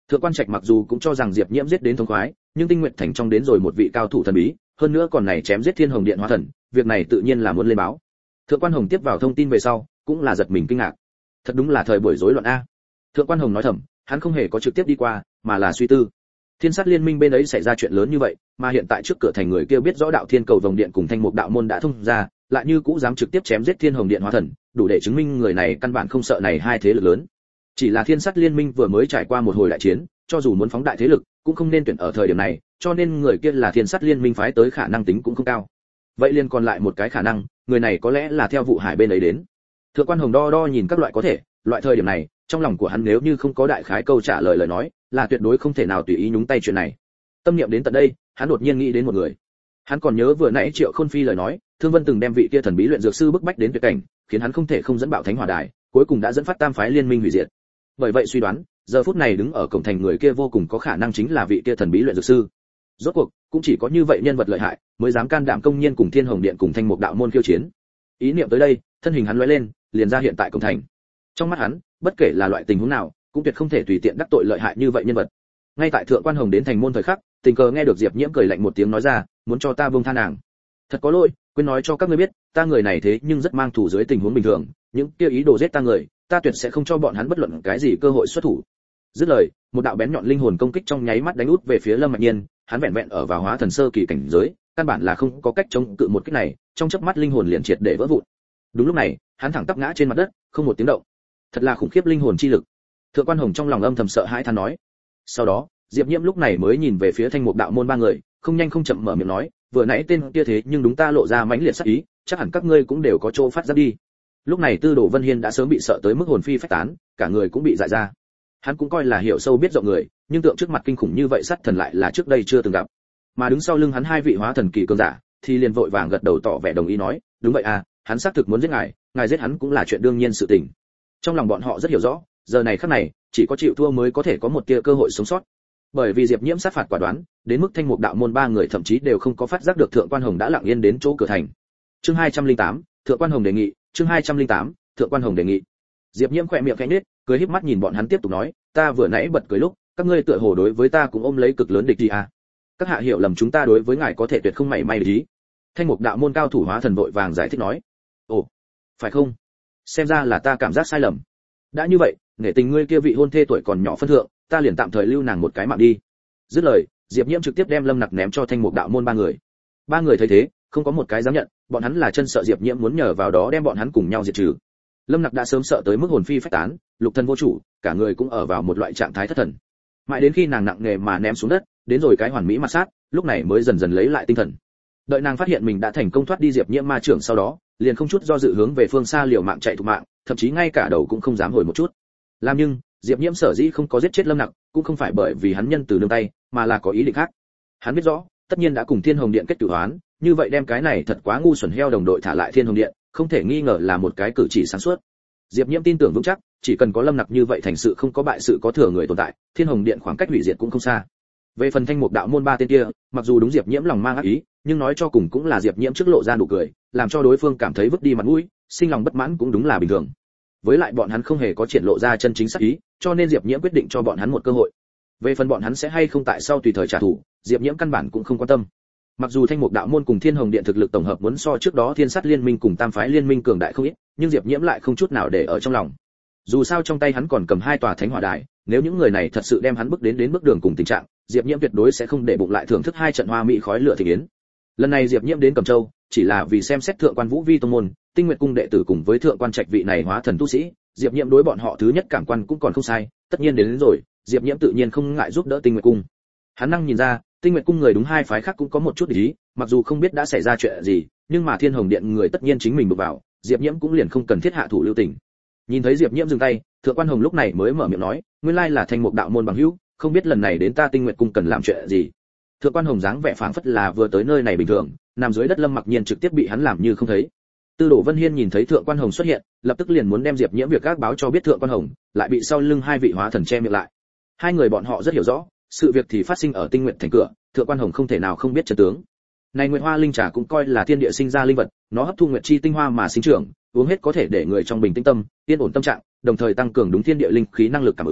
Thượng quan Trạch mặc dù cũng cho rằng Diệp Nhiễm giết đến thống khoái, nhưng Tinh Nguyệt Thành trong đến rồi một vị cao thủ thần bí, hơn nữa còn này chém giết Thiên Hồng Điện hóa thần, việc này tự nhiên là muốn lên báo. Thượng quan Hồng tiếp vào thông tin về sau, cũng là giật mình kinh ngạc. Thật đúng là thời buổi rối loạn a. Thượng quan Hồng nói thầm, hắn không hề có trực tiếp đi qua, mà là suy tư. Thiên sát liên minh bên ấy xảy ra chuyện lớn như vậy, mà hiện tại trước cửa thành người kia biết rõ đạo Thiên Cầu Vòng Điện cùng Thanh Mục Đạo môn đã thông ra, lại như cũ dám trực tiếp chém giết Thiên Hồng Điện hóa thần, đủ để chứng minh người này căn bản không sợ này hai thế lực lớn. Chỉ là Thiên sát liên minh vừa mới trải qua một hồi đại chiến, cho dù muốn phóng đại thế lực, cũng không nên tuyển ở thời điểm này, cho nên người kia là Thiên sát liên minh phái tới khả năng tính cũng không cao. Vậy liền còn lại một cái khả năng, người này có lẽ là theo vụ Hải bên ấy đến. Thượng quan Hồng đo đo nhìn các loại có thể, loại thời điểm này, trong lòng của hắn nếu như không có đại khái câu trả lời lời nói, là tuyệt đối không thể nào tùy ý nhúng tay chuyện này. Tâm niệm đến tận đây, hắn đột nhiên nghĩ đến một người. Hắn còn nhớ vừa nãy Triệu Khôn Phi lời nói, Thương Vân từng đem vị kia thần bí luyện dược sư bức bách đến tuyệt cảnh, khiến hắn không thể không dẫn bạo Thánh Hỏa Đài, cuối cùng đã dẫn phát Tam phái liên minh hủy diệt. Bởi vậy suy đoán, giờ phút này đứng ở cổng thành người kia vô cùng có khả năng chính là vị kia thần bí luyện dược sư. Rốt cuộc, cũng chỉ có như vậy nhân vật lợi hại, mới dám can đảm công nhiên cùng Thiên Hồng Điện cùng Thanh Mục Đạo môn khiêu chiến. Ý niệm tới đây, thân hình hắn lóe lên, liền ra hiện tại cổng thành. Trong mắt hắn, bất kể là loại tình huống nào, cũng tuyệt không thể tùy tiện đắc tội lợi hại như vậy nhân vật. Ngay tại Thượng quan Hồng đến thành môn thời khắc, tình cờ nghe được Diệp Nhiễm cười lạnh một tiếng nói ra, muốn cho ta buông tha nàng. Thật có lỗi, quên nói cho các ngươi biết, ta người này thế nhưng rất mang thủ dưới tình huống bình thường, những kia ý đồ giết ta người, ta tuyệt sẽ không cho bọn hắn bất luận cái gì cơ hội xuất thủ. Dứt lời, một đạo bén nhọn linh hồn công kích trong nháy mắt đánh út về phía Lâm Mạch Nhiên, hắn vẹn vẹn ở vào hóa thần sơ kỳ cảnh giới, căn bản là không có cách chống cự một kích này, trong chớp mắt linh hồn liền triệt để vỡ vụn. Đúng lúc này, hắn thẳng tắp ngã trên mặt đất, không một tiếng động. Thật là khủng khiếp linh hồn chi lực. Thượng quan Hồng trong lòng âm thầm sợ hãi than nói. Sau đó, Diệp Nhiễm lúc này mới nhìn về phía Thanh Mục Đạo môn ba người, không nhanh không chậm mở miệng nói, vừa nãy tên kia thế nhưng đúng ta lộ ra mãnh liệt sát ý, chắc hẳn các ngươi cũng đều có chỗ phát giác đi. Lúc này Tư Đồ Vân Hiên đã sớm bị sợ tới mức hồn phi phách tán, cả người cũng bị dại ra. Hắn cũng coi là hiểu sâu biết rộng người, nhưng tượng trước mặt kinh khủng như vậy sát thần lại là trước đây chưa từng gặp. Mà đứng sau lưng hắn hai vị hóa thần kỳ cường giả, thì liền vội vàng gật đầu tỏ vẻ đồng ý nói, đúng vậy à, hắn xác thực muốn giết ngài, ngài giết hắn cũng là chuyện đương nhiên sự tình. Trong lòng bọn họ rất hiểu rõ, giờ này khắc này, chỉ có chịu thua mới có thể có một tia cơ hội sống sót. Bởi vì Diệp Nhiễm sát phạt quả đoán, đến mức Thanh Mục Đạo môn ba người thậm chí đều không có phát giác được Thượng quan Hồng đã lặng yên đến chỗ cửa thành. Chương hai trăm lẻ tám, Thượng quan Hồng đề nghị, chương hai trăm lẻ tám, Thượng quan Hồng đề nghị. Diệp Nhiễm khẽ miệng khẽ nhếch, cười híp mắt nhìn bọn hắn tiếp tục nói, ta vừa nãy bật cười lúc, các ngươi tựa hồ đối với ta cũng ôm lấy cực lớn địch gì à? Các hạ hiểu lầm chúng ta đối với ngài có thể tuyệt không mảy may để ý. Thanh Mục Đạo môn cao thủ hóa thần vội vàng giải thích nói, ồ, phải không? Xem ra là ta cảm giác sai lầm. Đã như vậy, nể tình ngươi kia vị hôn thê tuổi còn nhỏ phân thượng, ta liền tạm thời lưu nàng một cái mạng đi. Dứt lời, Diệp Nhiễm trực tiếp đem Lâm Nặc ném cho Thanh Mục Đạo môn ba người. Ba người thấy thế, không có một cái dám nhận, bọn hắn là chân sợ Diệp Nhiễm muốn nhờ vào đó đem bọn hắn cùng nhau diệt trừ. Lâm Nặc đã sớm sợ tới mức hồn phi phách tán, lục thân vô chủ, cả người cũng ở vào một loại trạng thái thất thần. Mãi đến khi nàng nặng nề mà ném xuống đất, đến rồi cái hoàn mỹ mặt sát, lúc này mới dần dần lấy lại tinh thần. Đợi nàng phát hiện mình đã thành công thoát đi Diệp Nhiễm ma trưởng sau đó, liền không chút do dự hướng về phương xa liều mạng chạy thục mạng, thậm chí ngay cả đầu cũng không dám hồi một chút. Làm nhưng, Diệp Nhiễm sở dĩ không có giết chết Lâm Nặc, cũng không phải bởi vì hắn nhân từ nương tay, mà là có ý định khác. Hắn biết rõ, tất nhiên đã cùng Thiên Hồng Điện kết tử hoán, như vậy đem cái này thật quá ngu xuẩn heo đồng đội thả lại Thiên Hồng Điện, không thể nghi ngờ là một cái cử chỉ sáng suốt. Diệp Nhiễm tin tưởng vững chắc, chỉ cần có Lâm Nặc như vậy thành sự không có bại sự có thừa người tồn tại, Thiên Hồng Điện khoảng cách hủy diệt cũng không xa. Về phần Thanh Mục Đạo môn ba tên kia, mặc dù đúng Diệp Nhiễm lòng mang ác ý, nhưng nói cho cùng cũng là Diệp Nhiễm trước lộ ra nụ cười, làm cho đối phương cảm thấy vứt đi mặt mũi, sinh lòng bất mãn cũng đúng là bình thường. Với lại bọn hắn không hề có triển lộ ra chân chính sát ý, cho nên Diệp Nhiễm quyết định cho bọn hắn một cơ hội. Về phần bọn hắn sẽ hay không tại sau tùy thời trả thù, Diệp Nhiễm căn bản cũng không quan tâm. Mặc dù Thanh Mục Đạo môn cùng Thiên Hồng Điện thực lực tổng hợp muốn so trước đó Thiên Sát Liên minh cùng Tam phái liên minh cường đại không ít, nhưng Diệp Nhiễm lại không chút nào để ở trong lòng. Dù sao trong tay hắn còn cầm hai tòa Thánh Hỏa Đài, nếu những người này thật sự đem hắn bước đến đến bước đường cùng tình trạng, Diệp Nhiễm tuyệt đối sẽ không để bụng lại thưởng thức hai trận hoa mỹ khói lửa thịnh yến. Lần này Diệp Nhiễm đến Cẩm Châu, chỉ là vì xem xét Thượng quan Vũ Vi tông môn, Tinh Nguyệt cung đệ tử cùng với Thượng quan Trạch vị này hóa thần tu sĩ, Diệp Nhiễm đối bọn họ thứ nhất cảm quan cũng còn không sai, tất nhiên đến, đến rồi, Diệp Nhiễm tự nhiên không ngại giúp đỡ Tinh Nguyệt cung. Hắn năng nhìn ra, Tinh Nguyệt cung người đúng hai phái khác cũng có một chút ý, mặc dù không biết đã xảy ra chuyện gì, nhưng mà Thiên Hồng Điện người tất nhiên chính mình đụng vào, Diệp Nhiễm cũng liền không cần thiết hạ thủ lưu tình. Nhìn thấy Diệp Nhiễm dừng tay, Thượng quan Hồng lúc này mới mở miệng nói, nguyên lai là Thanh Mục Đạo môn bằng hữu, không biết lần này đến ta Tinh Nguyệt cung cần làm chuyện gì. Thượng quan Hồng dáng vẻ phảng phất là vừa tới nơi này bình thường, nằm dưới đất Lâm Mặc Nhiên trực tiếp bị hắn làm như không thấy. Tư Đồ Vân Hiên nhìn thấy Thượng quan Hồng xuất hiện, lập tức liền muốn đem Diệp Nhiễm việc gác báo cho biết Thượng quan Hồng, lại bị sau lưng hai vị hóa thần che miệng lại. Hai người bọn họ rất hiểu rõ, sự việc thì phát sinh ở Tinh Nguyệt thành cửa, Thượng quan Hồng không thể nào không biết chân tướng. Này Nguyệt Hoa linh trà cũng coi là thiên địa sinh ra linh vật, nó hấp thu nguyệt chi tinh hoa mà sinh trưởng, uống hết có thể để người trong bình tĩnh tâm, yên ổn tâm trạng, đồng thời tăng cường đúng thiên địa linh khí năng lực cảm ứng,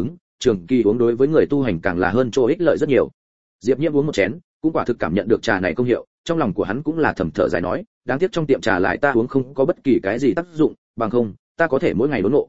trường kỳ uống đối với người tu hành càng là hơn chỗ ích lợi rất nhiều. Diệp Nhiễm uống một chén, cũng quả thực cảm nhận được trà này công hiệu, trong lòng của hắn cũng là thầm thở dài nói, đáng tiếc trong tiệm trà lại ta uống không có bất kỳ cái gì tác dụng, bằng không, ta có thể mỗi ngày đốn nộ.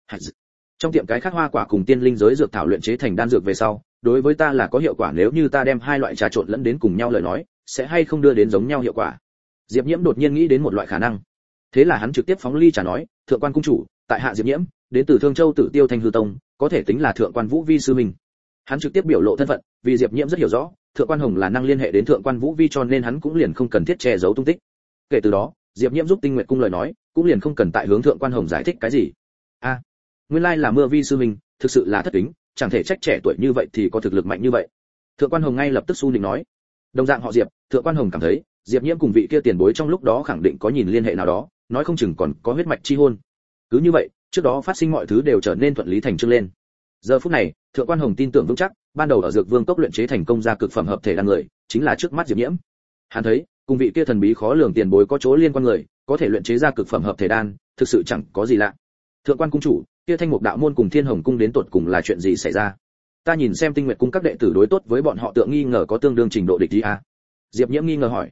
Trong tiệm cái khác hoa quả cùng tiên linh giới dược thảo luyện chế thành đan dược về sau, đối với ta là có hiệu quả, nếu như ta đem hai loại trà trộn lẫn đến cùng nhau lời nói, sẽ hay không đưa đến giống nhau hiệu quả. Diệp Nhiễm đột nhiên nghĩ đến một loại khả năng. Thế là hắn trực tiếp phóng ly trà nói, thượng quan cung chủ, tại hạ Diệp Nhiễm, đến từ Thương Châu Tử Tiêu Thanh Hư Tông, có thể tính là thượng quan Vũ Vi sư mình. Hắn trực tiếp biểu lộ thân phận, vì Diệp Nhiễm rất hiểu rõ, thượng quan Hồng là năng liên hệ đến thượng quan Vũ Vi, cho nên hắn cũng liền không cần thiết che giấu tung tích. Kể từ đó, Diệp Nhiễm giúp Tinh Nguyệt cung lời nói, cũng liền không cần tại hướng thượng quan Hồng giải thích cái gì. A, à, nguyên lai là Mưa Vi sư mình, thực sự là thất kính, chẳng thể trách trẻ tuổi như vậy thì có thực lực mạnh như vậy. Thượng quan Hồng ngay lập tức su nịnh nói. Đồng dạng họ Diệp, thượng quan Hồng cảm thấy, Diệp Nhiễm cùng vị kia tiền bối trong lúc đó khẳng định có nhìn liên hệ nào đó, nói không chừng còn có huyết mạch chi hôn. Cứ như vậy, trước đó phát sinh mọi thứ đều trở nên thuận lý thành chương lên. Giờ phút này, thượng quan Hồng tin tưởng vững chắc, ban đầu ở Dược Vương cốc luyện chế thành công ra cực phẩm hợp thể đan người, chính là trước mắt Diệp Nhiễm. Hắn thấy, cùng vị kia thần bí khó lường tiền bối có chỗ liên quan người, có thể luyện chế ra cực phẩm hợp thể đan, thực sự chẳng có gì lạ. Thượng quan cung chủ, kia Thanh Mục đạo môn cùng Thiên Hồng cung đến tột cùng là chuyện gì xảy ra? Ta nhìn xem Tinh Nguyệt cung các đệ tử đối tốt với bọn họ tượng nghi ngờ có tương đương trình độ địch ý a. Diệp Nhiễm nghi ngờ hỏi.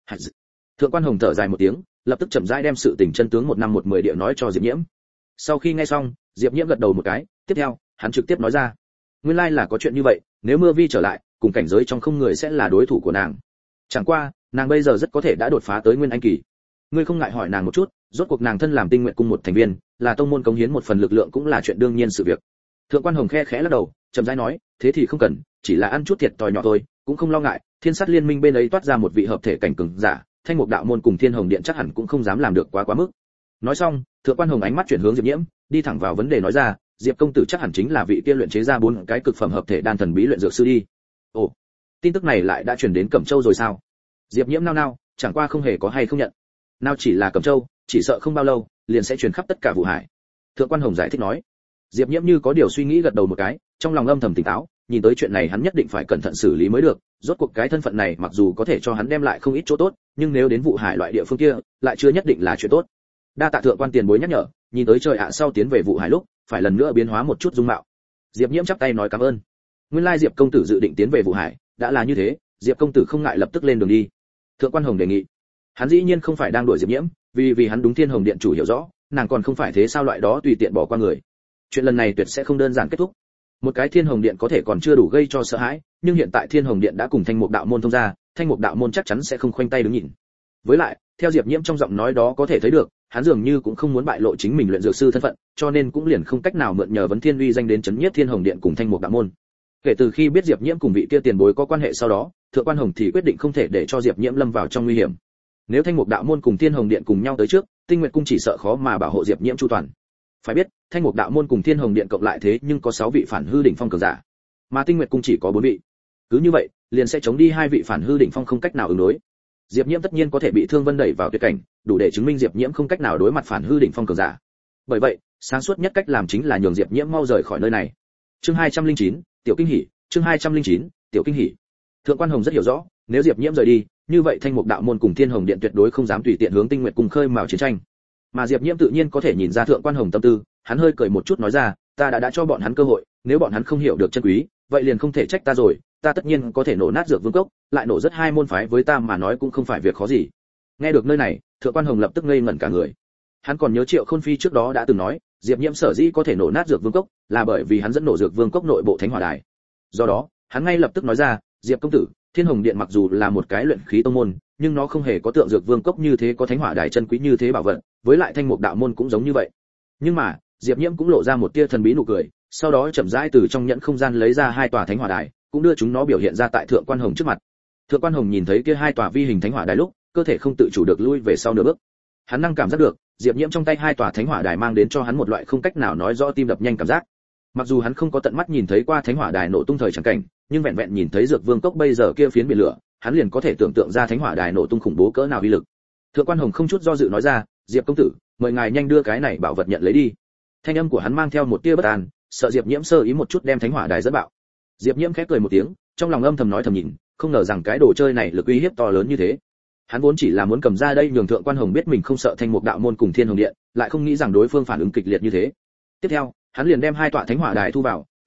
Thượng quan Hồng thở dài một tiếng, lập tức chậm rãi đem sự tình chân tướng một năm một mười địa nói cho Diệp Nhiễm. Sau khi nghe xong, Diệp Nhiễm gật đầu một cái, tiếp theo, hắn trực tiếp nói ra, nguyên lai là có chuyện như vậy, nếu Mưa Vi trở lại, cùng cảnh giới trong không người sẽ là đối thủ của nàng. Chẳng qua, nàng bây giờ rất có thể đã đột phá tới nguyên anh kỳ. Ngươi không ngại hỏi nàng một chút, rốt cuộc nàng thân làm Tinh Nguyệt cung một thành viên, là tông môn cống hiến một phần lực lượng cũng là chuyện đương nhiên sự việc. Thượng quan Hồng khe khẽ lắc đầu, chậm rãi nói, thế thì không cần, chỉ là ăn chút thiệt thòi nhỏ thôi, cũng không lo ngại, Thiên Sát Liên Minh bên ấy toát ra một vị hợp thể cảnh cường giả, Thanh Mục đạo môn cùng Thiên Hồng điện chắc hẳn cũng không dám làm được quá quá mức. Nói xong, thượng quan Hồng ánh mắt chuyển hướng Diệp Nhiễm, đi thẳng vào vấn đề nói ra, Diệp công tử chắc hẳn chính là vị kia luyện chế ra bốn cái cực phẩm hợp thể đan thần bí luyện dược sư đi. Ồ, tin tức này lại đã truyền đến Cẩm Châu rồi sao? Diệp Nhiễm nao nao, chẳng qua không hề có hay không nhận. Nào chỉ là Cẩm Châu, chỉ sợ không bao lâu, liền sẽ truyền khắp tất cả Vũ Hải. Thượng quan Hồng giải thích nói. Diệp Nhiễm như có điều suy nghĩ gật đầu một cái, trong lòng âm thầm tỉnh táo, nhìn tới chuyện này hắn nhất định phải cẩn thận xử lý mới được, rốt cuộc cái thân phận này mặc dù có thể cho hắn đem lại không ít chỗ tốt, nhưng nếu đến Vũ Hải loại địa phương kia, lại chưa nhất định là chuyện tốt. Đa tạ thượng quan tiền bối nhắc nhở, nhìn tới trời ạ sau tiến về Vũ Hải lúc, phải lần nữa biến hóa một chút dung mạo. Diệp Nhiễm chắp tay nói cảm ơn. Nguyên lai Diệp công tử dự định tiến về Vũ Hải, đã là như thế, Diệp công tử không ngại lập tức lên đường đi. Thượng quan Hồng đề nghị. Hắn dĩ nhiên không phải đang đuổi Diệp Nhiễm, vì vì hắn đúng Thiên Hồng điện chủ hiểu rõ, nàng còn không phải thế sao loại đó tùy tiện bỏ qua người. Chuyện lần này tuyệt sẽ không đơn giản kết thúc. Một cái Thiên Hồng điện có thể còn chưa đủ gây cho sợ hãi, nhưng hiện tại Thiên Hồng điện đã cùng Thanh Mục đạo môn thông ra, Thanh Mục đạo môn chắc chắn sẽ không khoanh tay đứng nhìn. Với lại, theo Diệp Nhiễm trong giọng nói đó có thể thấy được, hắn dường như cũng không muốn bại lộ chính mình luyện dược sư thân phận, cho nên cũng liền không cách nào mượn nhờ vấn thiên uy danh đến chấn nhiếp Thiên Hồng điện cùng Thanh Mục đạo môn. Kể từ khi biết Diệp Nhiễm cùng vị kia tiền bối có quan hệ sau đó, thượng quan Hồng thì quyết định không thể để cho Diệp Nhiễm lâm vào trong nguy hiểm. Nếu Thanh Mục đạo môn cùng Thiên Hồng điện cùng nhau tới trước, Tinh Nguyệt cung chỉ sợ khó mà bảo hộ Diệp Nhiễm chu toàn. Phải biết, Thanh Mục đạo môn cùng Thiên Hồng điện cộng lại thế nhưng có sáu vị phản hư đỉnh phong cường giả, mà Tinh Nguyệt cung chỉ có bốn vị. Cứ như vậy, liền sẽ chống đi hai vị phản hư đỉnh phong không cách nào ứng đối. Diệp Nhiễm tất nhiên có thể bị Thương Vân đẩy vào tuyệt cảnh, đủ để chứng minh Diệp Nhiễm không cách nào đối mặt phản hư đỉnh phong cường giả. Bởi vậy, sáng suốt nhất cách làm chính là nhường Diệp Nhiễm mau rời khỏi nơi này. Chương hai trăm lẻ chín, tiểu kinh hỉ, chương hai trăm lẻ chín, tiểu kinh hỉ. Thượng quan Hồng rất hiểu rõ, nếu Diệp Nhiễm rời đi, như vậy Thanh Mục đạo môn cùng Thiên Hồng điện tuyệt đối không dám tùy tiện hướng Tinh Nguyệt cung khơi mào chiến tranh. Mà Diệp Nhiễm tự nhiên có thể nhìn ra thượng quan Hồng tâm tư, hắn hơi cười một chút nói ra, ta đã đã cho bọn hắn cơ hội, nếu bọn hắn không hiểu được chân quý, vậy liền không thể trách ta rồi, ta tất nhiên có thể nổ nát Dược Vương cốc, lại nổ rất hai môn phái với ta mà nói cũng không phải việc khó gì. Nghe được nơi này, thượng quan Hồng lập tức ngây ngẩn cả người. Hắn còn nhớ Triệu Khôn Phi trước đó đã từng nói, Diệp Nhiễm sở dĩ có thể nổ nát Dược Vương cốc, là bởi vì hắn dẫn nổ Dược Vương cốc nội bộ Thánh Hỏa Đài. Do đó, hắn ngay lập tức nói ra, Diệp công tử, Thiên Hồng điện mặc dù là một cái luyện khí tông môn, nhưng nó không hề có tượng Dược Vương cốc như thế có Thánh Hỏa Đài chân quý như thế bảo vật, với lại Thanh Mục đạo môn cũng giống như vậy. Nhưng mà, Diệp Nhiễm cũng lộ ra một tia thần bí nụ cười, sau đó chậm rãi từ trong nhẫn không gian lấy ra hai tòa Thánh Hỏa Đài, cũng đưa chúng nó biểu hiện ra tại thượng quan Hồng trước mặt. Thượng quan Hồng nhìn thấy kia hai tòa vi hình Thánh Hỏa Đài lúc, cơ thể không tự chủ được lui về sau nửa bước. Hắn năng cảm giác được, Diệp Nhiễm trong tay hai tòa Thánh Hỏa Đài mang đến cho hắn một loại không cách nào nói rõ tim đập nhanh cảm giác. Mặc dù hắn không có tận mắt nhìn thấy qua Thánh Hỏa Đài nổ tung thời chẳng cảnh, nhưng vẹn vẹn nhìn thấy Dược Vương cốc bây giờ kia phiến biển lửa, hắn liền có thể tưởng tượng ra Thánh Hỏa Đài nổ tung khủng bố cỡ nào uy lực. Thượng quan Hồng không chút do dự nói ra, Diệp công tử, mời ngài nhanh đưa cái này bảo vật nhận lấy đi. Thanh âm của hắn mang theo một tia bất an, sợ Diệp Nhiễm sơ ý một chút đem Thánh Hỏa Đài dẫn bạo. Diệp Nhiễm khẽ cười một tiếng, trong lòng âm thầm nói thầm nhìn, không ngờ rằng cái đồ chơi này lực uy hiếp to lớn như thế. Hắn vốn chỉ là muốn cầm ra đây nhường thượng quan Hồng biết mình không sợ Thanh Mục đạo môn cùng Thiên Hồng điện, lại không nghĩ rằng đối phương phản ứng kịch liệt như thế. Tiếp theo, hắn liền đem hai tọa Thánh Hỏa Đài thu vào,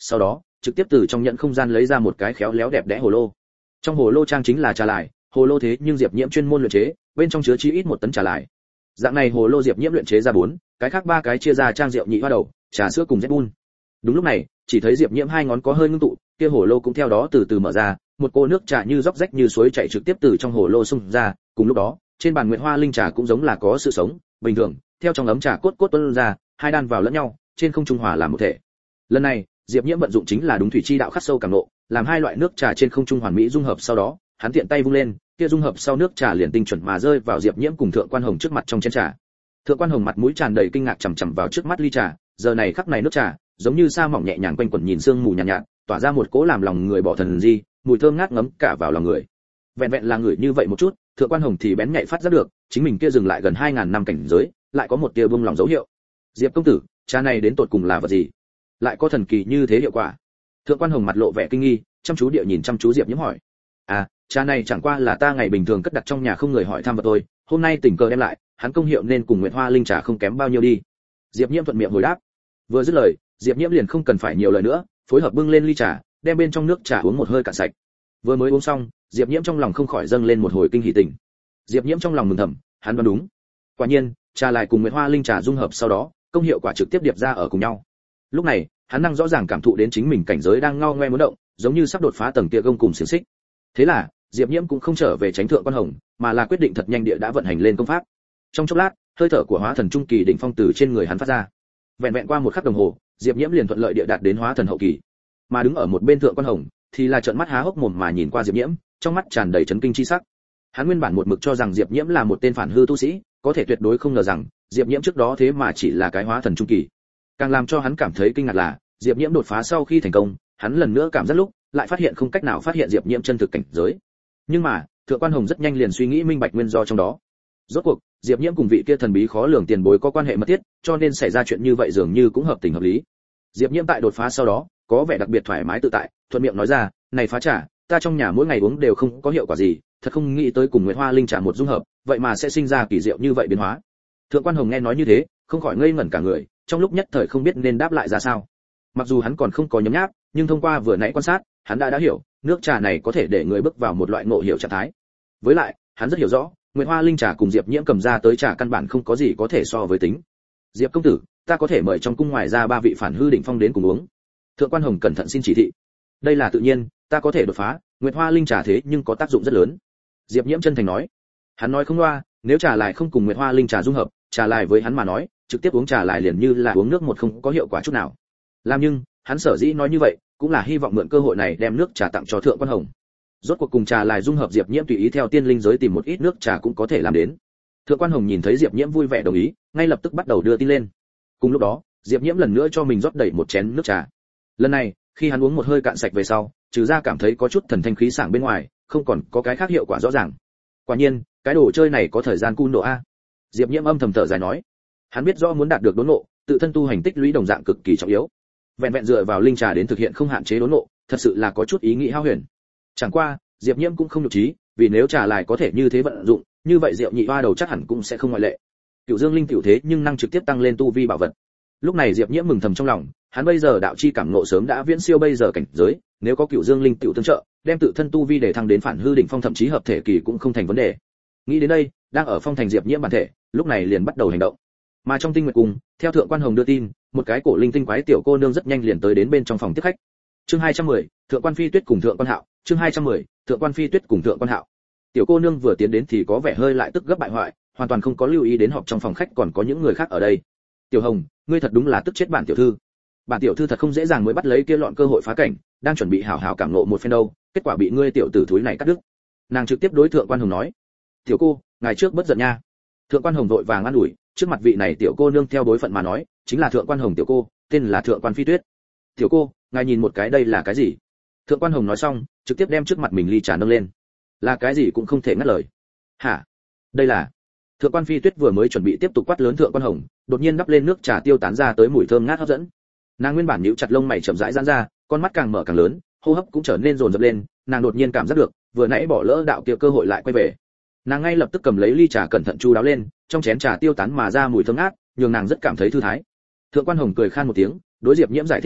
sau đó trực tiếp từ trong nhận không gian lấy ra một cái khéo léo đẹp đẽ hồ lô. Trong hồ lô trang chính là trà lại, hồ lô thế nhưng Diệp Nhiễm chuyên môn luyện chế, bên trong chứa chí ít một tấn trà lại. Dạng này hồ lô Diệp Nhiễm luyện chế ra bốn, cái khác ba cái chia ra trang rượu nhị hoa đầu, trà sữa cùng Red Bull. Đúng lúc này, chỉ thấy Diệp Nhiễm hai ngón có hơi ngưng tụ, kia hồ lô cũng theo đó từ từ mở ra, một cô nước trà như róc rách như suối chảy trực tiếp từ trong hồ lô xung ra, cùng lúc đó, trên bàn Nguyệt Hoa linh trà cũng giống là có sự sống, bình thường, theo trong ấm trà cốt cốt tuôn ra, hai đan vào lẫn nhau, trên không trung hòa làm một thể. Lần này, Diệp Nhiễm vận dụng chính là đúng thủy chi đạo khắc sâu cảm ngộ, làm hai loại nước trà trên không trung hoàn mỹ dung hợp sau đó, hắn tiện tay vung lên, kia dung hợp sau nước trà liền tinh chuẩn mà rơi vào Diệp Nhiễm cùng Thượng Quan Hồng trước mặt trong chén trà. Thượng Quan Hồng mặt mũi tràn đầy kinh ngạc chằm chằm vào trước mắt ly trà, giờ này khắc này nước trà, giống như sa mỏng nhẹ nhàng quanh quẩn nhìn sương mù nhàn nhạt, nhạt, tỏa ra một cỗ làm lòng người bỏ thần di, mùi thơm ngát ngấm cả vào lòng người. Vẹn vẹn là người như vậy một chút, Thượng Quan Hồng thì bén nhạy phát giác được, chính mình kia dừng lại gần hai ngàn năm cảnh giới, lại có một tia buông lòng dấu hiệu. Diệp công tử, trà này đến tột cùng là vật gì? Lại có thần kỳ như thế hiệu quả? Thượng Quan Hồng mặt lộ vẻ kinh nghi, chăm chú địa nhìn chăm chú Diệp Nhiễm hỏi. À, trà này chẳng qua là ta ngày bình thường cất đặt trong nhà không người hỏi thăm vật thôi, hôm nay tình cờ đem lại, hắn công hiệu nên cùng Nguyệt Hoa linh trà không kém bao nhiêu đi. Diệp Nhiễm thuận miệng hồi đáp. Vừa dứt lời, Diệp Nhiễm liền không cần phải nhiều lời nữa, phối hợp bưng lên ly trà, đem bên trong nước trà uống một hơi cạn sạch. Vừa mới uống xong, Diệp Nhiễm trong lòng không khỏi dâng lên một hồi kinh hỉ tình. Diệp Nhiễm trong lòng mừng thầm, hắn đoán đúng. Quả nhiên, trà lại cùng Nguyệt Hoa linh trà dung hợp sau đó, công hiệu quả trực tiếp điệp ra ở cùng nhau. Lúc này, hắn năng rõ ràng cảm thụ đến chính mình cảnh giới đang ngao ngoe muốn động, giống như sắp đột phá tầng kia gông cùng xiển xích. Thế là, Diệp Nhiễm cũng không trở về tránh Thượng Quan Hồng, mà là quyết định thật nhanh địa đã vận hành lên công pháp. Trong chốc lát, hơi thở của Hóa Thần trung kỳ đỉnh phong từ trên người hắn phát ra. Vẹn vẹn qua một khắc đồng hồ, Diệp Nhiễm liền thuận lợi địa đạt đến Hóa Thần hậu kỳ. Mà đứng ở một bên Thượng Quan Hồng, thì là trợn mắt há hốc mồm mà nhìn qua Diệp Nhiễm, trong mắt tràn đầy chấn kinh chi sắc. Hắn nguyên bản một mực cho rằng Diệp Nhiễm là một tên phản hư tu sĩ, có thể tuyệt đối không ngờ rằng, Diệp Nhiễm trước đó thế mà chỉ là cái Hóa Thần trung kỳ. Càng làm cho hắn cảm thấy kinh ngạc là, Diệp Nhiễm đột phá sau khi thành công, hắn lần nữa cảm giác lúc, lại phát hiện không cách nào phát hiện Diệp Nhiễm chân thực cảnh giới. Nhưng mà, Thượng Quan Hồng rất nhanh liền suy nghĩ minh bạch nguyên do trong đó. Rốt cuộc, Diệp Nhiễm cùng vị kia thần bí khó lường tiền bối có quan hệ mật thiết, cho nên xảy ra chuyện như vậy dường như cũng hợp tình hợp lý. Diệp Nhiễm tại đột phá sau đó, có vẻ đặc biệt thoải mái tự tại, thuận miệng nói ra, "Này phá trà, ta trong nhà mỗi ngày uống đều không có hiệu quả gì, thật không nghĩ tới cùng Nguyệt Hoa linh trà một dung hợp, vậy mà sẽ sinh ra kỳ diệu như vậy biến hóa." Thượng Quan Hồng nghe nói như thế, không khỏi ngây ngẩn cả người, trong lúc nhất thời không biết nên đáp lại ra sao. Mặc dù hắn còn không có nhấm nháp, nhưng thông qua vừa nãy quan sát, hắn đã đã hiểu, nước trà này có thể để người bước vào một loại ngộ hiểu trạng thái. Với lại, hắn rất hiểu rõ, Nguyệt Hoa linh trà cùng Diệp Nhiễm cầm ra tới trà căn bản không có gì có thể so với tính. "Diệp công tử, ta có thể mời trong cung ngoài ra ba vị phản hư đỉnh phong đến cùng uống." Thượng Quan Hồng cẩn thận xin chỉ thị. "Đây là tự nhiên, ta có thể đột phá, Nguyệt Hoa linh trà thế nhưng có tác dụng rất lớn." Diệp Nhiễm chân thành nói. Hắn nói không loa, nếu trà lại không cùng Nguyệt Hoa linh trà dung hợp, trà lại với hắn mà nói, trực tiếp uống trà lại liền như là uống nước một không có hiệu quả chút nào. Làm nhưng, hắn sở dĩ nói như vậy, cũng là hy vọng mượn cơ hội này đem nước trà tặng cho Thượng Quan Hồng. Rốt cuộc cùng trà lại dung hợp Diệp Nhiễm tùy ý theo tiên linh giới tìm một ít nước trà cũng có thể làm đến. Thượng Quan Hồng nhìn thấy Diệp Nhiễm vui vẻ đồng ý, ngay lập tức bắt đầu đưa tin lên. Cùng lúc đó, Diệp Nhiễm lần nữa cho mình rót đầy một chén nước trà. Lần này, khi hắn uống một hơi cạn sạch về sau, trừ ra cảm thấy có chút thần thanh khí sảng bên ngoài, không còn có cái khác hiệu quả rõ ràng. Quả nhiên, cái đồ chơi này có thời gian cun độ a. Diệp Nhiễm âm thầm thở dài nói. Hắn biết rõ muốn đạt được đốn ngộ, tự thân tu hành tích lũy đồng dạng cực kỳ trọng yếu. Vẹn vẹn dựa vào linh trà đến thực hiện không hạn chế đốn ngộ, thật sự là có chút ý nghĩ hao huyền. Chẳng qua, Diệp Nhiễm cũng không nhục trí, vì nếu trà lại có thể như thế vận dụng, như vậy rượu nhị hoa đầu chắc hẳn cũng sẽ không ngoại lệ. Cửu Dương linh tiểu thế nhưng năng trực tiếp tăng lên tu vi bảo vật. Lúc này Diệp Nhiễm mừng thầm trong lòng, hắn bây giờ đạo chi cảm ngộ sớm đã viễn siêu bây giờ cảnh giới, nếu có Cửu Dương linh tiểu tương trợ, đem tự thân tu vi để thăng đến phản hư đỉnh phong thậm chí hợp thể kỳ cũng không thành vấn đề. Nghĩ đến đây, đang ở phong thành Diệp Nhiễm bản thể, lúc này liền bắt đầu hành động. Mà trong Tinh Nguyệt Cung, theo Thượng Quan Hồng đưa tin, một cái cổ linh tinh quái tiểu cô nương rất nhanh liền tới đến bên trong phòng tiếp khách. Chương hai trăm mười, Thượng Quan Phi Tuyết cùng Thượng Quan Hạo, chương hai trăm mười, Thượng Quan Phi Tuyết cùng Thượng Quan Hạo. Tiểu cô nương vừa tiến đến thì có vẻ hơi lại tức gấp bại hoại, hoàn toàn không có lưu ý đến họp trong phòng khách còn có những người khác ở đây. "Tiểu Hồng, ngươi thật đúng là tức chết bản tiểu thư. Bản tiểu thư thật không dễ dàng mới bắt lấy kia lọn cơ hội phá cảnh, đang chuẩn bị hảo hảo cảm ngộ một phen đâu, kết quả bị ngươi tiểu tử thúi này cắt đứt." Nàng trực tiếp đối Thượng Quan Hồng nói. "Tiểu cô, ngài trước bất giận nha." Thượng Quan Hồng vội vàng an ủi, trước mặt vị này tiểu cô nương theo đối phận mà nói, chính là Thượng Quan Hồng tiểu cô, tên là Thượng Quan Phi Tuyết. "Tiểu cô, ngài nhìn một cái đây là cái gì?" Thượng Quan Hồng nói xong, trực tiếp đem trước mặt mình ly trà nâng lên. "Là cái gì cũng không thể ngắt lời." "Hả? Đây là..." Thượng Quan Phi Tuyết vừa mới chuẩn bị tiếp tục quát lớn Thượng Quan Hồng, đột nhiên đắp lên nước trà tiêu tán ra tới mùi thơm ngát hấp dẫn. Nàng nguyên bản nhíu chặt lông mày chậm rãi giãn ra, con mắt càng mở càng lớn, hô hấp cũng trở nên dồn dập lên, nàng đột nhiên cảm giác được, vừa nãy bỏ lỡ đạo kia cơ hội lại quay về. Nàng ngay lập tức cầm lấy ly trà cẩn thận chu đáo lên, trong chén trà tiêu tán mà ra mùi thơm ngát, nhường nàng rất cảm thấy thư thái. Thượng Quan Hồng cười khan một tiếng, đối Diệp Nhiễm giải thích nói,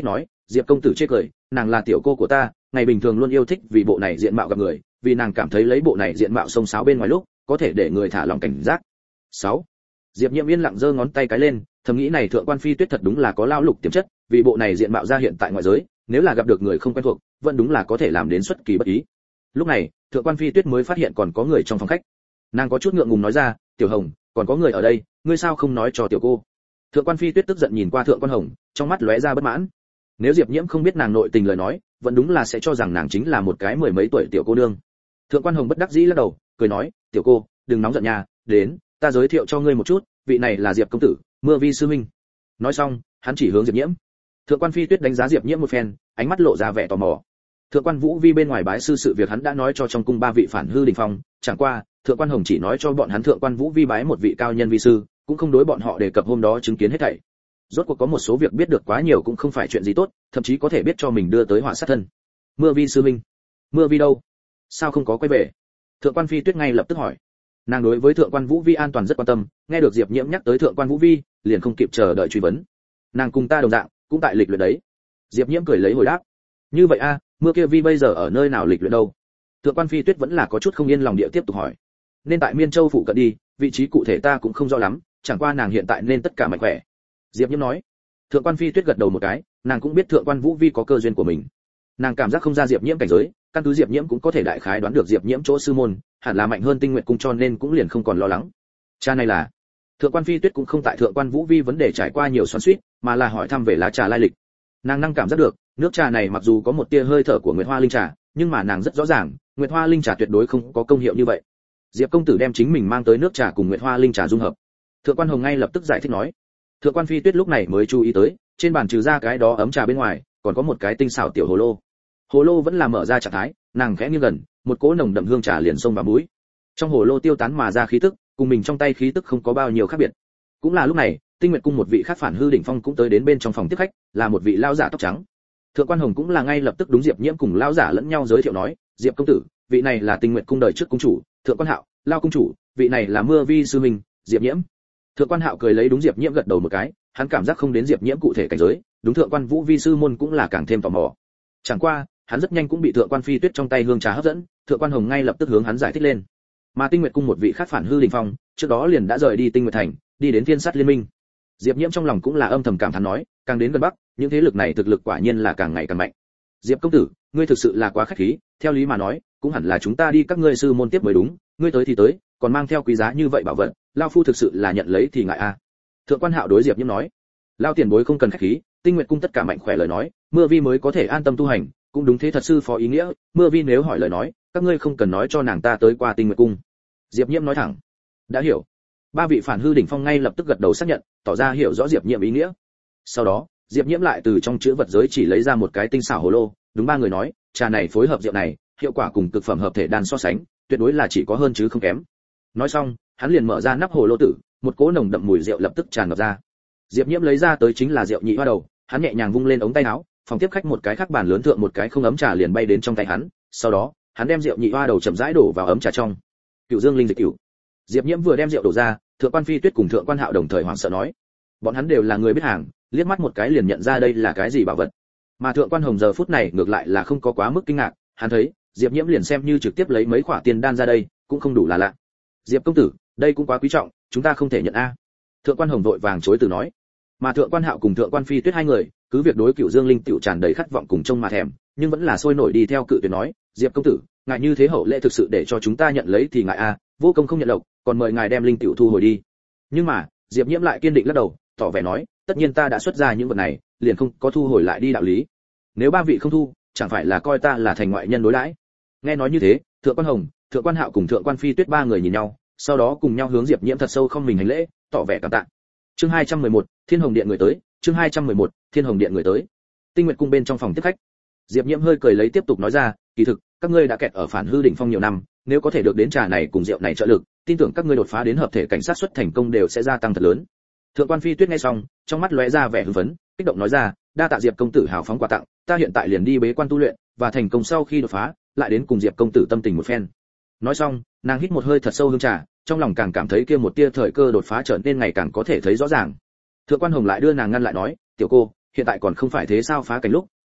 Diệp công tử chê cười, nàng là tiểu cô của ta, ngày bình thường luôn yêu thích vì bộ này diện mạo gặp người, vì nàng cảm thấy lấy bộ này diện mạo xông xáo bên ngoài lúc có thể để người thả lòng cảnh giác. Sáu. Diệp Nhiễm yên lặng giơ ngón tay cái lên, thầm nghĩ này thượng quan phi tuyết thật đúng là có lao lục tiềm chất, vì bộ này diện mạo ra hiện tại ngoại giới, nếu là gặp được người không quen thuộc, vẫn đúng là có thể làm đến xuất kỳ bất ý. Lúc này, thượng quan phi tuyết mới phát hiện còn có người trong phòng khách. Nàng có chút ngượng ngùng nói ra, "Tiểu Hồng, còn có người ở đây, ngươi sao không nói cho tiểu cô?" Thượng quan phi tuyết tức giận nhìn qua thượng quan Hồng, trong mắt lóe ra bất mãn. Nếu Diệp Nhiễm không biết nàng nội tình lời nói, vẫn đúng là sẽ cho rằng nàng chính là một cái mười mấy tuổi tiểu cô nương. Thượng quan Hồng bất đắc dĩ lắc đầu, cười nói, "Tiểu cô, đừng nóng giận nha, đến, ta giới thiệu cho ngươi một chút, vị này là Diệp công tử, Mưa Vi sư huynh." Nói xong, hắn chỉ hướng Diệp Nhiễm. Thượng quan phi tuyết đánh giá Diệp Nhiễm một phen, ánh mắt lộ ra vẻ tò mò. Thượng quan Vũ Vi bên ngoài bái sư sự việc hắn đã nói cho trong cung ba vị phản hư đình phong, chẳng qua, thượng quan Hồng chỉ nói cho bọn hắn thượng quan Vũ Vi bái một vị cao nhân vi sư, cũng không đối bọn họ đề cập hôm đó chứng kiến hết thảy. Rốt cuộc có một số việc biết được quá nhiều cũng không phải chuyện gì tốt, thậm chí có thể biết cho mình đưa tới họa sát thân. Mưa Vi sư huynh, Mưa Vi đâu? Sao không có quay về? Thượng quan phi tuyết ngay lập tức hỏi. Nàng đối với thượng quan Vũ Vi an toàn rất quan tâm, nghe được Diệp Nhiễm nhắc tới thượng quan Vũ Vi, liền không kịp chờ đợi truy vấn. Nàng cùng ta đồng dạng, cũng tại lịch luyện đấy. Diệp Nhiễm cười lấy hồi đáp. Như vậy a, Mưa kia Vi bây giờ ở nơi nào lịch luyện đâu? Thượng quan phi tuyết vẫn là có chút không yên lòng địa tiếp tục hỏi. Nên tại Miên Châu phụ cận đi, vị trí cụ thể ta cũng không rõ lắm, chẳng qua nàng hiện tại nên tất cả mạnh khỏe. Diệp Nhiễm nói. Thượng quan phi tuyết gật đầu một cái, nàng cũng biết thượng quan Vũ Vi có cơ duyên của mình. Nàng cảm giác không ra Diệp Nhiễm cảnh giới, căn cứ Diệp Nhiễm cũng có thể đại khái đoán được Diệp Nhiễm chỗ sư môn, hẳn là mạnh hơn Tinh Nguyệt cung cho nên cũng liền không còn lo lắng. Cha này là. Thượng quan phi tuyết cũng không tại thượng quan Vũ Vi vấn đề trải qua nhiều xoắn xuýt, mà là hỏi thăm về lá trà lai lịch. Nàng năng cảm giác được, nước trà này mặc dù có một tia hơi thở của Nguyệt Hoa linh trà, nhưng mà nàng rất rõ ràng, Nguyệt Hoa linh trà tuyệt đối không có công hiệu như vậy. Diệp công tử đem chính mình mang tới nước trà cùng Nguyệt Hoa linh trà dung hợp. Thượng quan Hồng ngay lập tức giải thích nói. Thượng quan phi tuyết lúc này mới chú ý tới, trên bàn trừ ra cái đó ấm trà bên ngoài, còn có một cái tinh xảo tiểu hồ lô. Hồ lô vẫn là mở ra trạng thái, nàng khẽ nghiêng gần, một cỗ nồng đậm hương trà liền xông vào mũi. Trong hồ lô tiêu tán mà ra khí tức, cùng mình trong tay khí tức không có bao nhiêu khác biệt. Cũng là lúc này, Tinh Nguyệt cung một vị khác phản hư đỉnh phong cũng tới đến bên trong phòng tiếp khách, là một vị lão giả tóc trắng. Thượng quan Hồng cũng là ngay lập tức đúng Diệp Nhiễm cùng lão giả lẫn nhau giới thiệu nói, "Diệp công tử, vị này là Tinh Nguyệt cung đời trước cung chủ, Thượng quan Hạo, Lão cung chủ, vị này là Mưa Vi sư huynh, Diệp Nhiễm." Thượng quan Hạo cười lấy đúng Diệp Nhiễm gật đầu một cái, hắn cảm giác không đến Diệp Nhiễm cụ thể cảnh giới, đúng thượng quan Vũ Vi sư môn cũng là càng thêm tò mò. Chẳng qua, hắn rất nhanh cũng bị thượng quan phi tuyết trong tay hương trà hấp dẫn, thượng quan Hồng ngay lập tức hướng hắn giải thích lên. Mà Tinh Nguyệt cung một vị khác phản hư đỉnh phong, trước đó liền đã rời đi Tinh Nguyệt thành, đi đến Thiên Sát liên minh. Diệp Nhiễm trong lòng cũng là âm thầm cảm thán nói, càng đến gần bắc, những thế lực này thực lực quả nhiên là càng ngày càng mạnh. Diệp công tử, ngươi thực sự là quá khách khí, theo lý mà nói, cũng hẳn là chúng ta đi các ngươi sư môn tiếp mới đúng, ngươi tới thì tới, còn mang theo quý giá như vậy bảo vật, lão phu thực sự là nhận lấy thì ngại a. Thượng quan Hạo đối Diệp Nhiễm nói, lão tiền bối không cần khách khí, Tinh Nguyệt cung tất cả mạnh khỏe lời nói, Mưa Vi mới có thể an tâm tu hành, cũng đúng thế thật sư phó ý nghĩa, Mưa Vi nếu hỏi lời nói, các ngươi không cần nói cho nàng ta tới qua Tinh Nguyệt cung. Diệp Nhiễm nói thẳng, đã hiểu. Ba vị phản hư đỉnh phong ngay lập tức gật đầu xác nhận, tỏ ra hiểu rõ Diệp Nhiễm ý nghĩa. Sau đó, Diệp Nhiễm lại từ trong chứa vật giới chỉ lấy ra một cái tinh xảo hồ lô, đúng ba người nói, trà này phối hợp rượu này, hiệu quả cùng cực phẩm hợp thể đan so sánh, tuyệt đối là chỉ có hơn chứ không kém. Nói xong, hắn liền mở ra nắp hồ lô tử, một cỗ nồng đậm mùi rượu lập tức tràn ngập ra. Diệp Nhiễm lấy ra tới chính là rượu nhị hoa đầu, hắn nhẹ nhàng vung lên ống tay áo, phòng tiếp khách một cái khác bàn lớn thượng một cái không ấm trà liền bay đến trong tay hắn, sau đó, hắn đem rượu nhị hoa đầu chậm rãi đổ vào ấm trà trong. Cửu Dương linh dịch cửu. Diệp Nhiễm vừa đem rượu đổ ra, thượng quan phi tuyết cùng thượng quan Hạo đồng thời hoảng sợ nói, bọn hắn đều là người biết hàng, liếc mắt một cái liền nhận ra đây là cái gì bảo vật. Mà thượng quan Hồng giờ phút này ngược lại là không có quá mức kinh ngạc, hắn thấy Diệp Nhiễm liền xem như trực tiếp lấy mấy khỏa tiền đan ra đây, cũng không đủ là lạ. Diệp công tử, đây cũng quá quý trọng, chúng ta không thể nhận a. Thượng quan Hồng vội vàng chối từ nói. Mà thượng quan Hạo cùng thượng quan phi tuyết hai người, cứ việc đối Cửu Dương linh tiểu tràn đầy khát vọng cùng trông mà thèm, nhưng vẫn là sôi nổi đi theo cự tuyệt nói, Diệp công tử, ngài như thế hậu lễ thực sự để cho chúng ta nhận lấy thì ngài a, vô công không nhận lộc, còn mời ngài đem linh tiểu thu hồi đi. Nhưng mà, Diệp Nhiễm lại kiên định lắc đầu, tỏ vẻ nói, tất nhiên ta đã xuất ra những vật này, liền không có thu hồi lại đi đạo lý. Nếu ba vị không thu, chẳng phải là coi ta là thành ngoại nhân đối đãi. Nghe nói như thế, thượng quan Hồng, thượng quan Hạo cùng thượng quan phi tuyết ba người nhìn nhau, sau đó cùng nhau hướng Diệp Nhiễm thật sâu không mình hành lễ, tỏ vẻ cảm tạ. Chương hai trăm mười một, Thiên Hồng điện người tới, chương hai trăm mười một, Thiên Hồng điện người tới. Tinh Nguyệt cung bên trong phòng tiếp khách. Diệp Nhiễm hơi cười lấy tiếp tục nói ra, kỳ thực, các ngươi đã kẹt ở phản hư đỉnh phong nhiều năm, nếu có thể được đến trà này cùng rượu này trợ lực, tin tưởng các ngươi đột phá đến hợp thể cảnh sát xuất thành công đều sẽ gia tăng thật lớn. Thượng quan phi tuyết nghe xong, trong mắt lóe ra vẻ hưng phấn, kích động nói ra, đa tạ Diệp công tử hào phóng quà tặng, ta hiện tại liền đi bế quan tu luyện, và thành công sau khi đột phá, lại đến cùng Diệp công tử tâm tình một phen. Nói xong, nàng hít một hơi thật sâu hương trà, trong lòng càng cảm thấy kia một tia thời cơ đột phá trở nên ngày càng có thể thấy rõ ràng. Thượng quan Hồng lại đưa nàng ngăn lại nói, tiểu cô, hiện tại còn không phải thế sao phá cảnh lúc,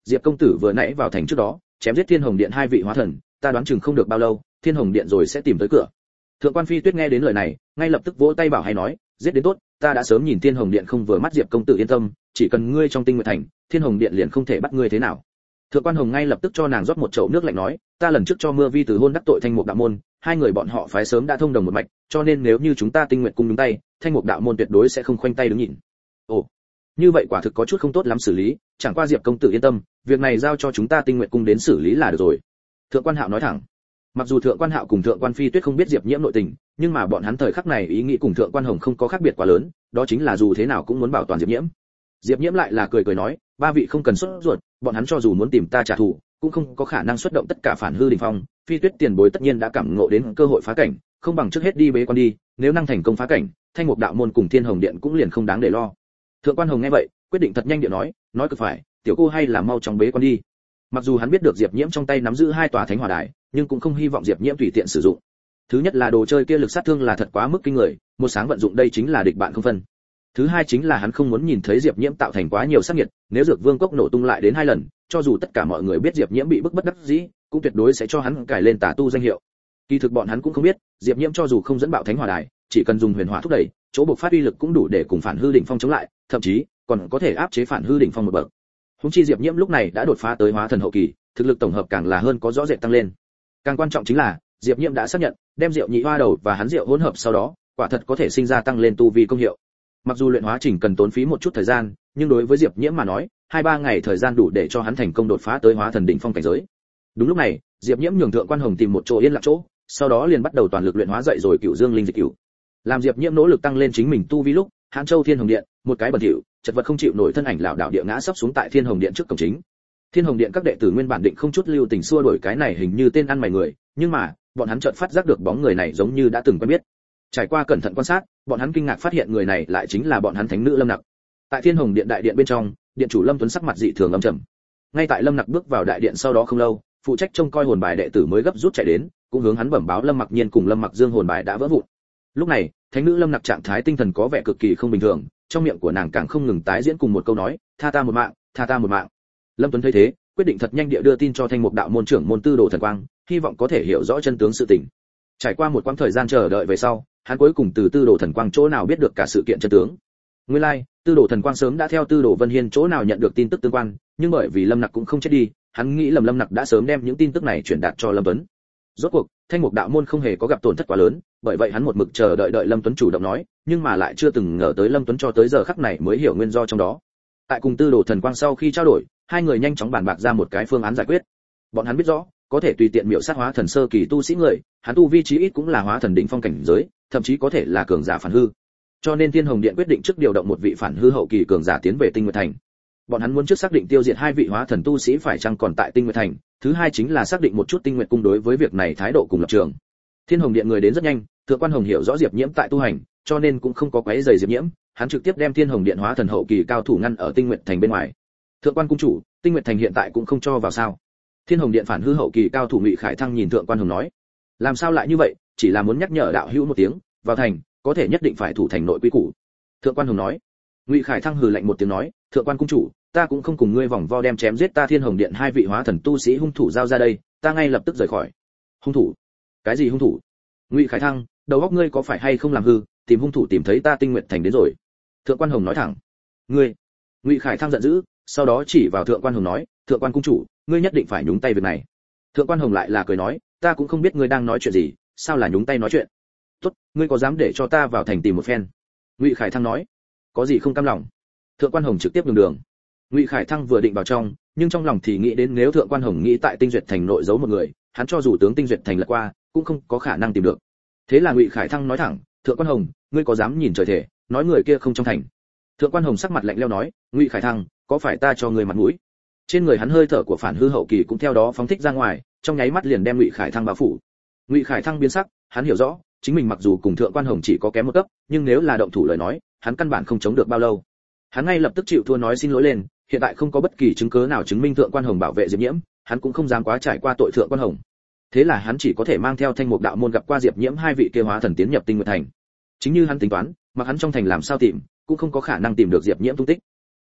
Diệp công tử vừa nãy vào thành trước đó chém giết Thiên Hồng Điện hai vị hóa thần, ta đoán chừng không được bao lâu Thiên Hồng Điện rồi sẽ tìm tới cửa. Thượng quan Phi Tuyết nghe đến lời này ngay lập tức vỗ tay bảo hay nói, giết đến tốt, ta đã sớm nhìn Thiên Hồng Điện không vừa mắt, Diệp công tử yên tâm, chỉ cần ngươi trong Tinh Nguyệt Thành, Thiên Hồng Điện liền không thể bắt ngươi thế nào. Thượng quan Hồng ngay lập tức cho nàng rót một chậu nước lạnh nói, ta lần trước cho Mưa Vi từ hôn đắc tội Thanh Mục đạo môn, hai người bọn họ phái sớm đã thông đồng một mạch, cho nên nếu như chúng ta Tinh Nguyệt cung nhúng tay, Thanh Mục đạo môn tuyệt đối sẽ không khoanh tay đứng nhìn. Ồ, như vậy quả thực có chút không tốt lắm xử lý, chẳng qua Diệp công tử yên tâm, việc này giao cho chúng ta Tinh Nguyệt cung đến xử lý là được rồi. Thượng quan Hạo nói thẳng. Mặc dù Thượng quan Hạo cùng Thượng quan Phi Tuyết không biết Diệp Nhiễm nội tình, nhưng mà bọn hắn thời khắc này ý nghĩ cùng Thượng quan Hồng không có khác biệt quá lớn, đó chính là dù thế nào cũng muốn bảo toàn Diệp Nhiễm. Diệp Nhiễm lại là cười cười nói, ba vị không cần sốt ruột, bọn hắn cho dù muốn tìm ta trả thù, cũng không có khả năng xuất động tất cả phản hư đỉnh phong, Phi Tuyết tiền bối tất nhiên đã cảm ngộ đến cơ hội phá cảnh, không bằng trước hết đi bế quan đi, nếu năng thành công phá cảnh, Thanh Mục đạo môn cùng Thiên Hồng Điện cũng liền không đáng để lo. Thượng quan Hồng nghe vậy, quyết định thật nhanh điện nói, nói cực phải, tiểu cô hay là mau chóng bế quan đi. Mặc dù hắn biết được Diệp Nhiễm trong tay nắm giữ hai tòa thánh hỏa đài, nhưng cũng không hy vọng Diệp Nhiễm tùy tiện sử dụng. Thứ nhất là đồ chơi kia lực sát thương là thật quá mức kinh người, một sáng vận dụng đây chính là địch bạn không phân. Thứ hai chính là hắn không muốn nhìn thấy Diệp Nhiễm tạo thành quá nhiều sát nhiệt, nếu Dược Vương cốc nổ tung lại đến hai lần, cho dù tất cả mọi người biết Diệp Nhiễm bị bức bất đắc dĩ, cũng tuyệt đối sẽ cho hắn cài lên tà tu danh hiệu. Kỳ thực bọn hắn cũng không biết, Diệp Nhiễm cho dù không dẫn bạo thánh hỏa đài, chỉ cần dùng huyền hỏa thúc đẩy, chỗ bộc phát uy lực cũng đủ để cùng phản hư đỉnh phong chống lại, thậm chí còn có thể áp chế phản hư đỉnh phong một bậc. Húng chi Diệp Nhiễm lúc này đã đột phá tới hóa thần hậu kỳ, thực lực tổng hợp càng là hơn có rõ rệt tăng lên. Càng quan trọng chính là, Diệp Nhiễm đã xác nhận, đem rượu nhị hoa đầu và hắn rượu hỗn hợp sau đó, quả thật có thể sinh ra tăng lên tu vi công hiệu. Mặc dù luyện hóa trình cần tốn phí một chút thời gian, nhưng đối với Diệp Nhiễm mà nói, hai ba ngày thời gian đủ để cho hắn thành công đột phá tới hóa thần đỉnh phong cảnh giới. Đúng lúc này, Diệp Nhiễm nhường Thượng quan Hồng tìm một chỗ yên lặng chỗ, sau đó liền bắt đầu toàn lực luyện hóa dậy rồi Cửu Dương Linh Dịch Cửu. Làm Diệp Nhiễm nỗ lực tăng lên chính mình tu vi lúc, Hán Châu Thiên Hồng Điện, một cái bẩn thỉu, chật vật không chịu nổi thân ảnh lảo đảo địa ngã sắp xuống tại Thiên Hồng Điện trước cổng chính. Thiên Hồng Điện các đệ tử nguyên bản định không chút lưu tình xua đuổi cái này hình như tên ăn mày người, nhưng mà, bọn hắn chợt phát giác được bóng người này giống như đã từng quen biết. Trải qua cẩn thận quan sát, bọn hắn kinh ngạc phát hiện người này lại chính là bọn hắn thánh nữ Lâm Nặc. Tại Thiên Hồng Điện đại điện bên trong, điện chủ Lâm Tuấn sắc mặt dị thường âm trầm. Ngay tại Lâm Nặc bước vào đại điện sau đó không lâu, phụ trách trông coi hồn bài đệ tử mới gấp rút chạy đến, cũng hướng hắn bẩm báo Lâm Mặc Nhiên cùng Lâm Mặc Dương hồn bài đã vỡ vụn. Lúc này, thánh nữ Lâm Nặc trạng thái tinh thần có vẻ cực kỳ không bình thường, trong miệng của nàng càng không ngừng tái diễn cùng một câu nói, tha ta một mạng, tha ta một mạng. Lâm Tuấn thấy thế, quyết định thật nhanh địa đưa tin cho Thanh Mục đạo môn trưởng môn Tư Đồ Thần Quang, hy vọng có thể hiểu rõ chân tướng sự tình. Trải qua một quãng thời gian chờ đợi về sau, hắn cuối cùng từ Tư Đồ Thần Quang chỗ nào biết được cả sự kiện chân tướng. Nguyên lai, like, Tư Đồ Thần Quang sớm đã theo Tư Đồ Vân Hiên chỗ nào nhận được tin tức tương quan, nhưng bởi vì Lâm Nặc cũng không chết đi, hắn nghĩ lầm Lâm Nặc đã sớm đem những tin tức này truyền đạt cho Lâm Tuấn. Rốt cuộc, Thanh Mục đạo môn không hề có gặp tổn thất quá lớn, bởi vậy hắn một mực chờ đợi đợi Lâm Tuấn chủ động nói, nhưng mà lại chưa từng ngờ tới Lâm Tuấn cho tới giờ khắc này mới hiểu nguyên do trong đó. Tại cùng Tư Đồ Thần Quang sau khi trao đổi, hai người nhanh chóng bàn bạc ra một cái phương án giải quyết. Bọn hắn biết rõ, có thể tùy tiện miểu sát hóa thần sơ kỳ tu sĩ người, hắn tu vi chí ít cũng là hóa thần đỉnh phong cảnh giới, thậm chí có thể là cường giả phản hư. Cho nên Thiên Hồng Điện quyết định trước điều động một vị phản hư hậu kỳ cường giả tiến về Tinh Nguyệt Thành. Bọn hắn muốn trước xác định tiêu diệt hai vị hóa thần tu sĩ phải chăng còn tại Tinh Nguyệt Thành, thứ hai chính là xác định một chút Tinh Nguyệt cung đối với việc này thái độ cùng lập trường. Thiên Hồng Điện người đến rất nhanh, Thượng quan Hồng hiểu rõ Diệp Nhiễm tại tu hành, cho nên cũng không có quấy rầy Diệp Nhiễm, hắn trực tiếp đem Thiên Hồng Điện hóa thần hậu kỳ cao thủ ngăn ở Tinh Nguyệt Thành bên ngoài. Thượng quan cung chủ, Tinh Nguyệt Thành hiện tại cũng không cho vào sao? Thiên Hồng Điện phản hư hậu kỳ cao thủ Ngụy Khải Thăng nhìn Thượng quan Hồng nói, làm sao lại như vậy, chỉ là muốn nhắc nhở đạo hữu một tiếng, vào thành, có thể nhất định phải thủ thành nội quy củ. Thượng quan Hồng nói. Ngụy Khải Thăng hừ lạnh một tiếng nói, Thượng quan cung chủ, ta cũng không cùng ngươi vòng vo đem chém giết ta Thiên Hồng Điện hai vị hóa thần tu sĩ hung thủ giao ra đây, ta ngay lập tức rời khỏi. Hung thủ? Cái gì hung thủ? Ngụy Khải Thăng, đầu óc ngươi có phải hay không làm hư, tìm hung thủ tìm thấy ta Tinh Nguyệt Thành đến rồi. Thượng quan Hồng nói thẳng. Ngươi? Ngụy Khải Thăng giận dữ, sau đó chỉ vào Thượng quan Hồng nói, Thượng quan cung chủ, ngươi nhất định phải nhúng tay việc này. Thượng quan Hồng lại là cười nói, ta cũng không biết ngươi đang nói chuyện gì, sao là nhúng tay nói chuyện? Tốt, ngươi có dám để cho ta vào thành tìm một phen? Ngụy Khải Thăng nói. Có gì không cam lòng? Thượng quan Hồng trực tiếp đường đường. Ngụy Khải Thăng vừa định vào trong, nhưng trong lòng thì nghĩ đến nếu Thượng quan Hồng nghĩ tại Tinh Duyệt Thành nội giấu một người, hắn cho dù tướng Tinh Duyệt Thành lật qua, cũng không có khả năng tìm được. Thế là Ngụy Khải Thăng nói thẳng, Thượng quan Hồng, ngươi có dám nhìn trời thể, nói người kia không trong thành? Thượng quan Hồng sắc mặt lạnh lẽo nói, Ngụy Khải Thăng, có phải ta cho ngươi mặt mũi? Trên người hắn hơi thở của phản hư hậu kỳ cũng theo đó phóng thích ra ngoài, trong nháy mắt liền đem Ngụy Khải Thăng bao phủ. Ngụy Khải Thăng biến sắc, hắn hiểu rõ, chính mình mặc dù cùng Thượng quan Hồng chỉ có kém một cấp, nhưng nếu là động thủ lời nói, hắn căn bản không chống được bao lâu. Hắn ngay lập tức chịu thua nói xin lỗi lên, hiện tại không có bất kỳ chứng cứ nào chứng minh Thượng quan Hồng bảo vệ Diệp Nhiễm, hắn cũng không dám quá trải qua tội Thượng quan Hồng. Thế là hắn chỉ có thể mang theo Thanh Mục đạo môn gặp qua Diệp Nhiễm hai vị kia hóa thần tiến nhập Tinh Nguyệt Thành. Chính như hắn tính toán, mặc hắn trong thành làm sao tìm, cũng không có khả năng tìm được Diệp Nhiễm tung tích.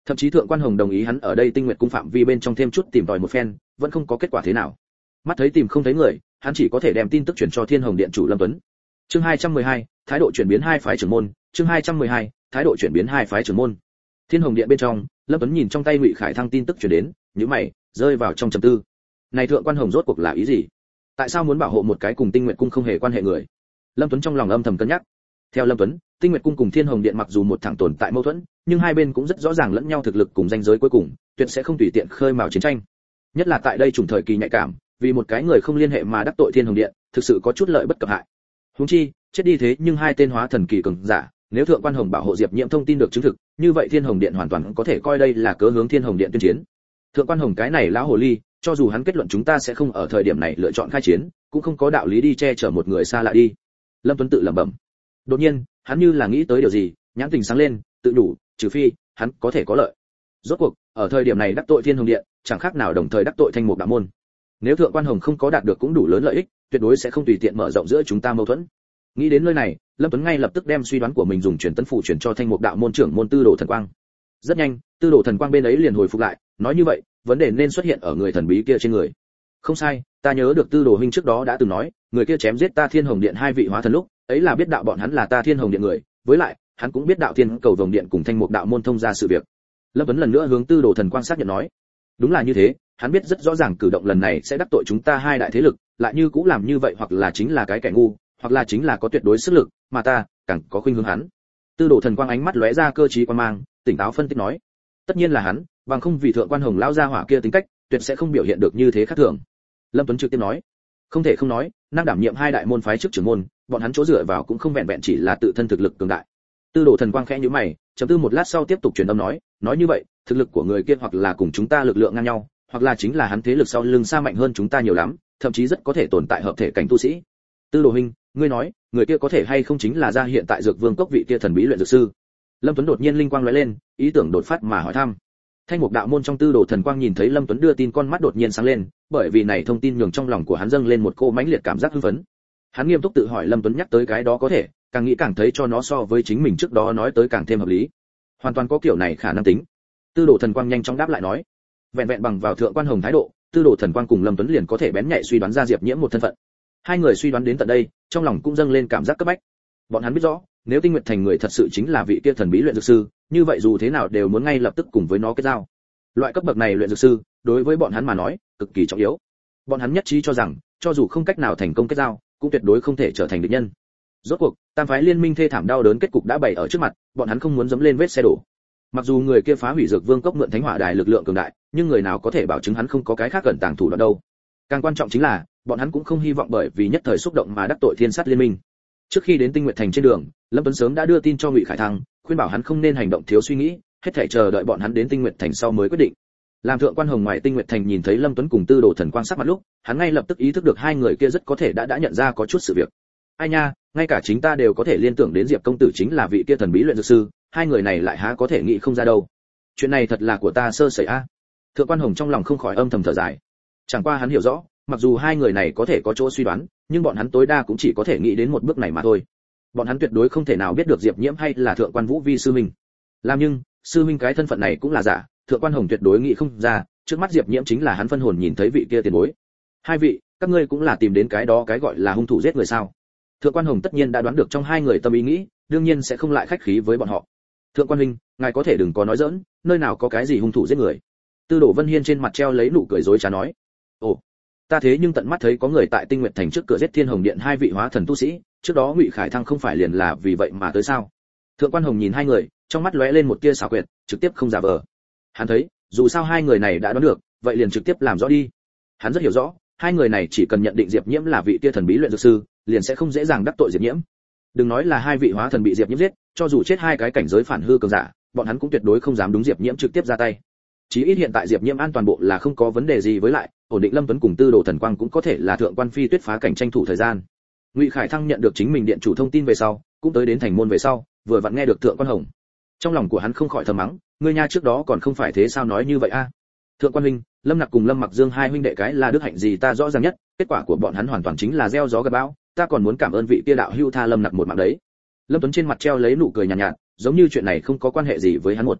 Thậm chí thượng quan hồng đồng ý hắn ở đây tinh nguyệt cung phạm vi bên trong thêm chút tìm tòi một phen, vẫn không có kết quả thế nào. Mắt thấy tìm không thấy người, hắn chỉ có thể đem tin tức chuyển cho Thiên Hồng điện chủ Lâm Tuấn. Chương hai trăm mười hai, thái độ chuyển biến hai phái trưởng môn. Chương hai trăm mười hai, thái độ chuyển biến hai phái trưởng môn. Thiên Hồng điện bên trong, Lâm Tuấn nhìn trong tay Ngụy Khải Thăng tin tức truyền đến, nhíu mày, rơi vào trong trầm tư. Này thượng quan hồng rốt cuộc là ý gì? Tại sao muốn bảo hộ một cái cùng Tinh Nguyệt cung không hề quan hệ người? Lâm Tuấn trong lòng âm thầm cân nhắc. Theo Lâm Tuấn, Tinh Nguyệt cung cùng Thiên Hồng điện mặc dù một thẳng tồn tại mâu thuẫn, nhưng hai bên cũng rất rõ ràng lẫn nhau thực lực cùng danh giới cuối cùng, tuyệt sẽ không tùy tiện khơi mào chiến tranh. Nhất là tại đây trùng thời kỳ nhạy cảm, vì một cái người không liên hệ mà đắc tội Thiên Hồng điện, thực sự có chút lợi bất cập hại. Huống chi, chết đi thế nhưng hai tên hóa thần kỳ cường giả, nếu thượng quan hồng bảo hộ Diệp Nhiễm thông tin được chứng thực, như vậy Thiên Hồng điện hoàn toàn có thể coi đây là cớ hướng Thiên Hồng điện tuyên chiến. Thượng quan hồng cái này lão hồ ly, cho dù hắn kết luận chúng ta sẽ không ở thời điểm này lựa chọn khai chiến, cũng không có đạo lý đi che chở một người xa lạ đi. Lâm Tuấn tự lẩm bẩm. Đột nhiên, hắn như là nghĩ tới điều gì, nhãn tình sáng lên, tự đủ, trừ phi hắn có thể có lợi. Rốt cuộc, ở thời điểm này đắc tội Thiên Hồng điện, chẳng khác nào đồng thời đắc tội Thanh Mục đạo môn. Nếu thượng quan hồng không có đạt được cũng đủ lớn lợi ích, tuyệt đối sẽ không tùy tiện mở rộng giữa chúng ta mâu thuẫn. Nghĩ đến nơi này, Lâm Tuấn ngay lập tức đem suy đoán của mình dùng truyền tấn phụ truyền cho Thanh Mục đạo môn trưởng môn Tư Đồ Thần Quang. Rất nhanh, Tư Đồ Thần Quang bên ấy liền hồi phục lại, nói như vậy, vấn đề nên xuất hiện ở người thần bí kia trên người. Không sai, ta nhớ được Tư Đồ huynh trước đó đã từng nói, người kia chém giết ta Thiên Hồng điện hai vị hóa thần lúc, ấy là biết đạo bọn hắn là ta Thiên Hồng điện người, với lại, hắn cũng biết đạo Thiên Cầu Vồng điện cùng Thanh Mục đạo môn thông ra sự việc. Lâm Tuấn lần nữa hướng Tư Đồ Thần Quang xác nhận nói, đúng là như thế, hắn biết rất rõ ràng cử động lần này sẽ đắc tội chúng ta hai đại thế lực, lại như cũng làm như vậy hoặc là chính là cái kẻ ngu, hoặc là chính là có tuyệt đối sức lực, mà ta càng có khuynh hướng hắn. Tư Đồ Thần Quang ánh mắt lóe ra cơ trí quan mang, tỉnh táo phân tích nói, tất nhiên là hắn, bằng không vì thượng quan hồng lão gia hỏa kia tính cách, tuyệt sẽ không biểu hiện được như thế khác thường. Lâm Tuấn trực tiếp nói, không thể không nói, năng đảm nhiệm hai đại môn phái trước trưởng môn, bọn hắn chỗ dựa vào cũng không vẹn vẹn chỉ là tự thân thực lực cường đại. Tư Đồ Thần Quang khẽ nhíu mày, trầm tư một lát sau tiếp tục truyền âm nói, nói như vậy, thực lực của người kia hoặc là cùng chúng ta lực lượng ngang nhau, hoặc là chính là hắn thế lực sau lưng xa mạnh hơn chúng ta nhiều lắm, thậm chí rất có thể tồn tại hợp thể cảnh tu sĩ. Tư Đồ huynh, ngươi nói, người kia có thể hay không chính là ra hiện tại Dược Vương cốc vị kia thần bí luyện dược sư? Lâm Tuấn đột nhiên linh quang lóe lên, ý tưởng đột phát mà hỏi thăm. Thanh Mục đạo môn trong Tư Đồ Thần Quang nhìn thấy Lâm Tuấn đưa tin, con mắt đột nhiên sáng lên, bởi vì này thông tin nhường trong lòng của hắn dâng lên một cô mãnh liệt cảm giác hưng phấn. Hắn nghiêm túc tự hỏi Lâm Tuấn nhắc tới cái đó có thể, càng nghĩ càng thấy cho nó so với chính mình trước đó nói tới càng thêm hợp lý. Hoàn toàn có kiểu này khả năng tính. Tư Đồ Thần Quang nhanh chóng đáp lại nói, vẹn vẹn bằng vào thượng quan hồng thái độ, Tư Đồ Thần Quang cùng Lâm Tuấn liền có thể bén nhạy suy đoán ra Diệp Nhiễm một thân phận. Hai người suy đoán đến tận đây, trong lòng cũng dâng lên cảm giác cấp bách. Bọn hắn biết rõ, nếu Tinh Nguyệt Thành người thật sự chính là vị kia thần bí luyện dược sư, như vậy dù thế nào đều muốn ngay lập tức cùng với nó kết giao. Loại cấp bậc này luyện dược sư, đối với bọn hắn mà nói, cực kỳ trọng yếu. Bọn hắn nhất trí cho rằng, cho dù không cách nào thành công kết giao, cũng tuyệt đối không thể trở thành địch nhân. Rốt cuộc, tam phái liên minh thê thảm đau đớn kết cục đã bày ở trước mặt, bọn hắn không muốn dẫm lên vết xe đổ. Mặc dù người kia phá hủy Dược Vương cốc mượn Thánh Hỏa đài lực lượng cường đại, nhưng người nào có thể bảo chứng hắn không có cái khác gần tàng thủ đoạn đâu. Càng quan trọng chính là, bọn hắn cũng không hy vọng bởi vì nhất thời xúc động mà đắc tội Thiên Sát liên minh. Trước khi đến Tinh Nguyệt Thành trên đường, Lâm Tuấn sớm đã đưa tin cho Ngụy Khải Thăng, khuyên bảo hắn không nên hành động thiếu suy nghĩ, hết thảy chờ đợi bọn hắn đến Tinh Nguyệt Thành sau mới quyết định. Làm thượng quan hồng ngoài Tinh Nguyệt Thành nhìn thấy Lâm Tuấn cùng Tư Đồ Thần Quang sắc mặt lúc, hắn ngay lập tức ý thức được hai người kia rất có thể đã đã nhận ra có chút sự việc. Ai nha, ngay cả chính ta đều có thể liên tưởng đến Diệp công tử chính là vị kia thần bí luyện dược sư, hai người này lại há có thể nghĩ không ra đâu. Chuyện này thật là của ta sơ sẩy a. Thượng quan hồng trong lòng không khỏi âm thầm thở dài. Chẳng qua hắn hiểu rõ, mặc dù hai người này có thể có chỗ suy đoán, nhưng bọn hắn tối đa cũng chỉ có thể nghĩ đến một bước này mà thôi. Bọn hắn tuyệt đối không thể nào biết được Diệp Nhiễm hay là thượng quan Vũ Vi sư minh. Làm nhưng, sư minh cái thân phận này cũng là giả, thượng quan hồng tuyệt đối nghĩ không ra, trước mắt Diệp Nhiễm chính là hắn phân hồn nhìn thấy vị kia tiền bối. Hai vị, các ngươi cũng là tìm đến cái đó cái gọi là hung thủ giết người sao? Thượng quan hồng tất nhiên đã đoán được trong hai người tâm ý nghĩ, đương nhiên sẽ không lại khách khí với bọn họ. Thượng quan huynh, ngài có thể đừng có nói giỡn, nơi nào có cái gì hung thủ giết người? Tư Đồ Vân Hiên trên mặt treo lấy nụ cười dối trá nói. Ồ, ta thế nhưng tận mắt thấy có người tại Tinh Nguyệt Thành trước cửa giết Thiên Hồng điện hai vị hóa thần tu sĩ, trước đó Ngụy Khải Thăng không phải liền là vì vậy mà tới sao? Thượng quan hồng nhìn hai người, trong mắt lóe lên một tia xảo quyệt, trực tiếp không giả vờ. Hắn thấy, dù sao hai người này đã đoán được, vậy liền trực tiếp làm rõ đi. Hắn rất hiểu rõ, hai người này chỉ cần nhận định Diệp Nhiễm là vị tia thần bí luyện dược sư, liền sẽ không dễ dàng đắc tội Diệp Nhiễm. Đừng nói là hai vị hóa thần bị Diệp Nhiễm giết, cho dù chết hai cái cảnh giới phản hư cường giả, bọn hắn cũng tuyệt đối không dám đúng Diệp Nhiễm trực tiếp ra tay. Chí ít hiện tại Diệp Nhiễm an toàn bộ là không có vấn đề gì, với lại, ổn định Lâm Tuấn cùng Tư Đồ Thần Quang cũng có thể là thượng quan phi tuyết phá cảnh tranh thủ thời gian. Ngụy Khải Thăng nhận được chính mình điện chủ thông tin về sau, cũng tới đến thành môn về sau, vừa vặn nghe được thượng quan hồng. Trong lòng của hắn không khỏi thầm mắng, ngươi nha trước đó còn không phải thế sao nói như vậy a? Thượng quan huynh, Lâm Nặc cùng Lâm Mặc Dương hai huynh đệ cái là đức hạnh gì ta rõ ràng nhất, kết quả của bọn hắn hoàn toàn chính là gieo gió gặt bão, ta còn muốn cảm ơn vị kia đạo hữu tha Lâm Nặc một mạng đấy. Lâm Tuấn trên mặt treo lấy nụ cười nhàn nhạt, nhạt, giống như chuyện này không có quan hệ gì với hắn một.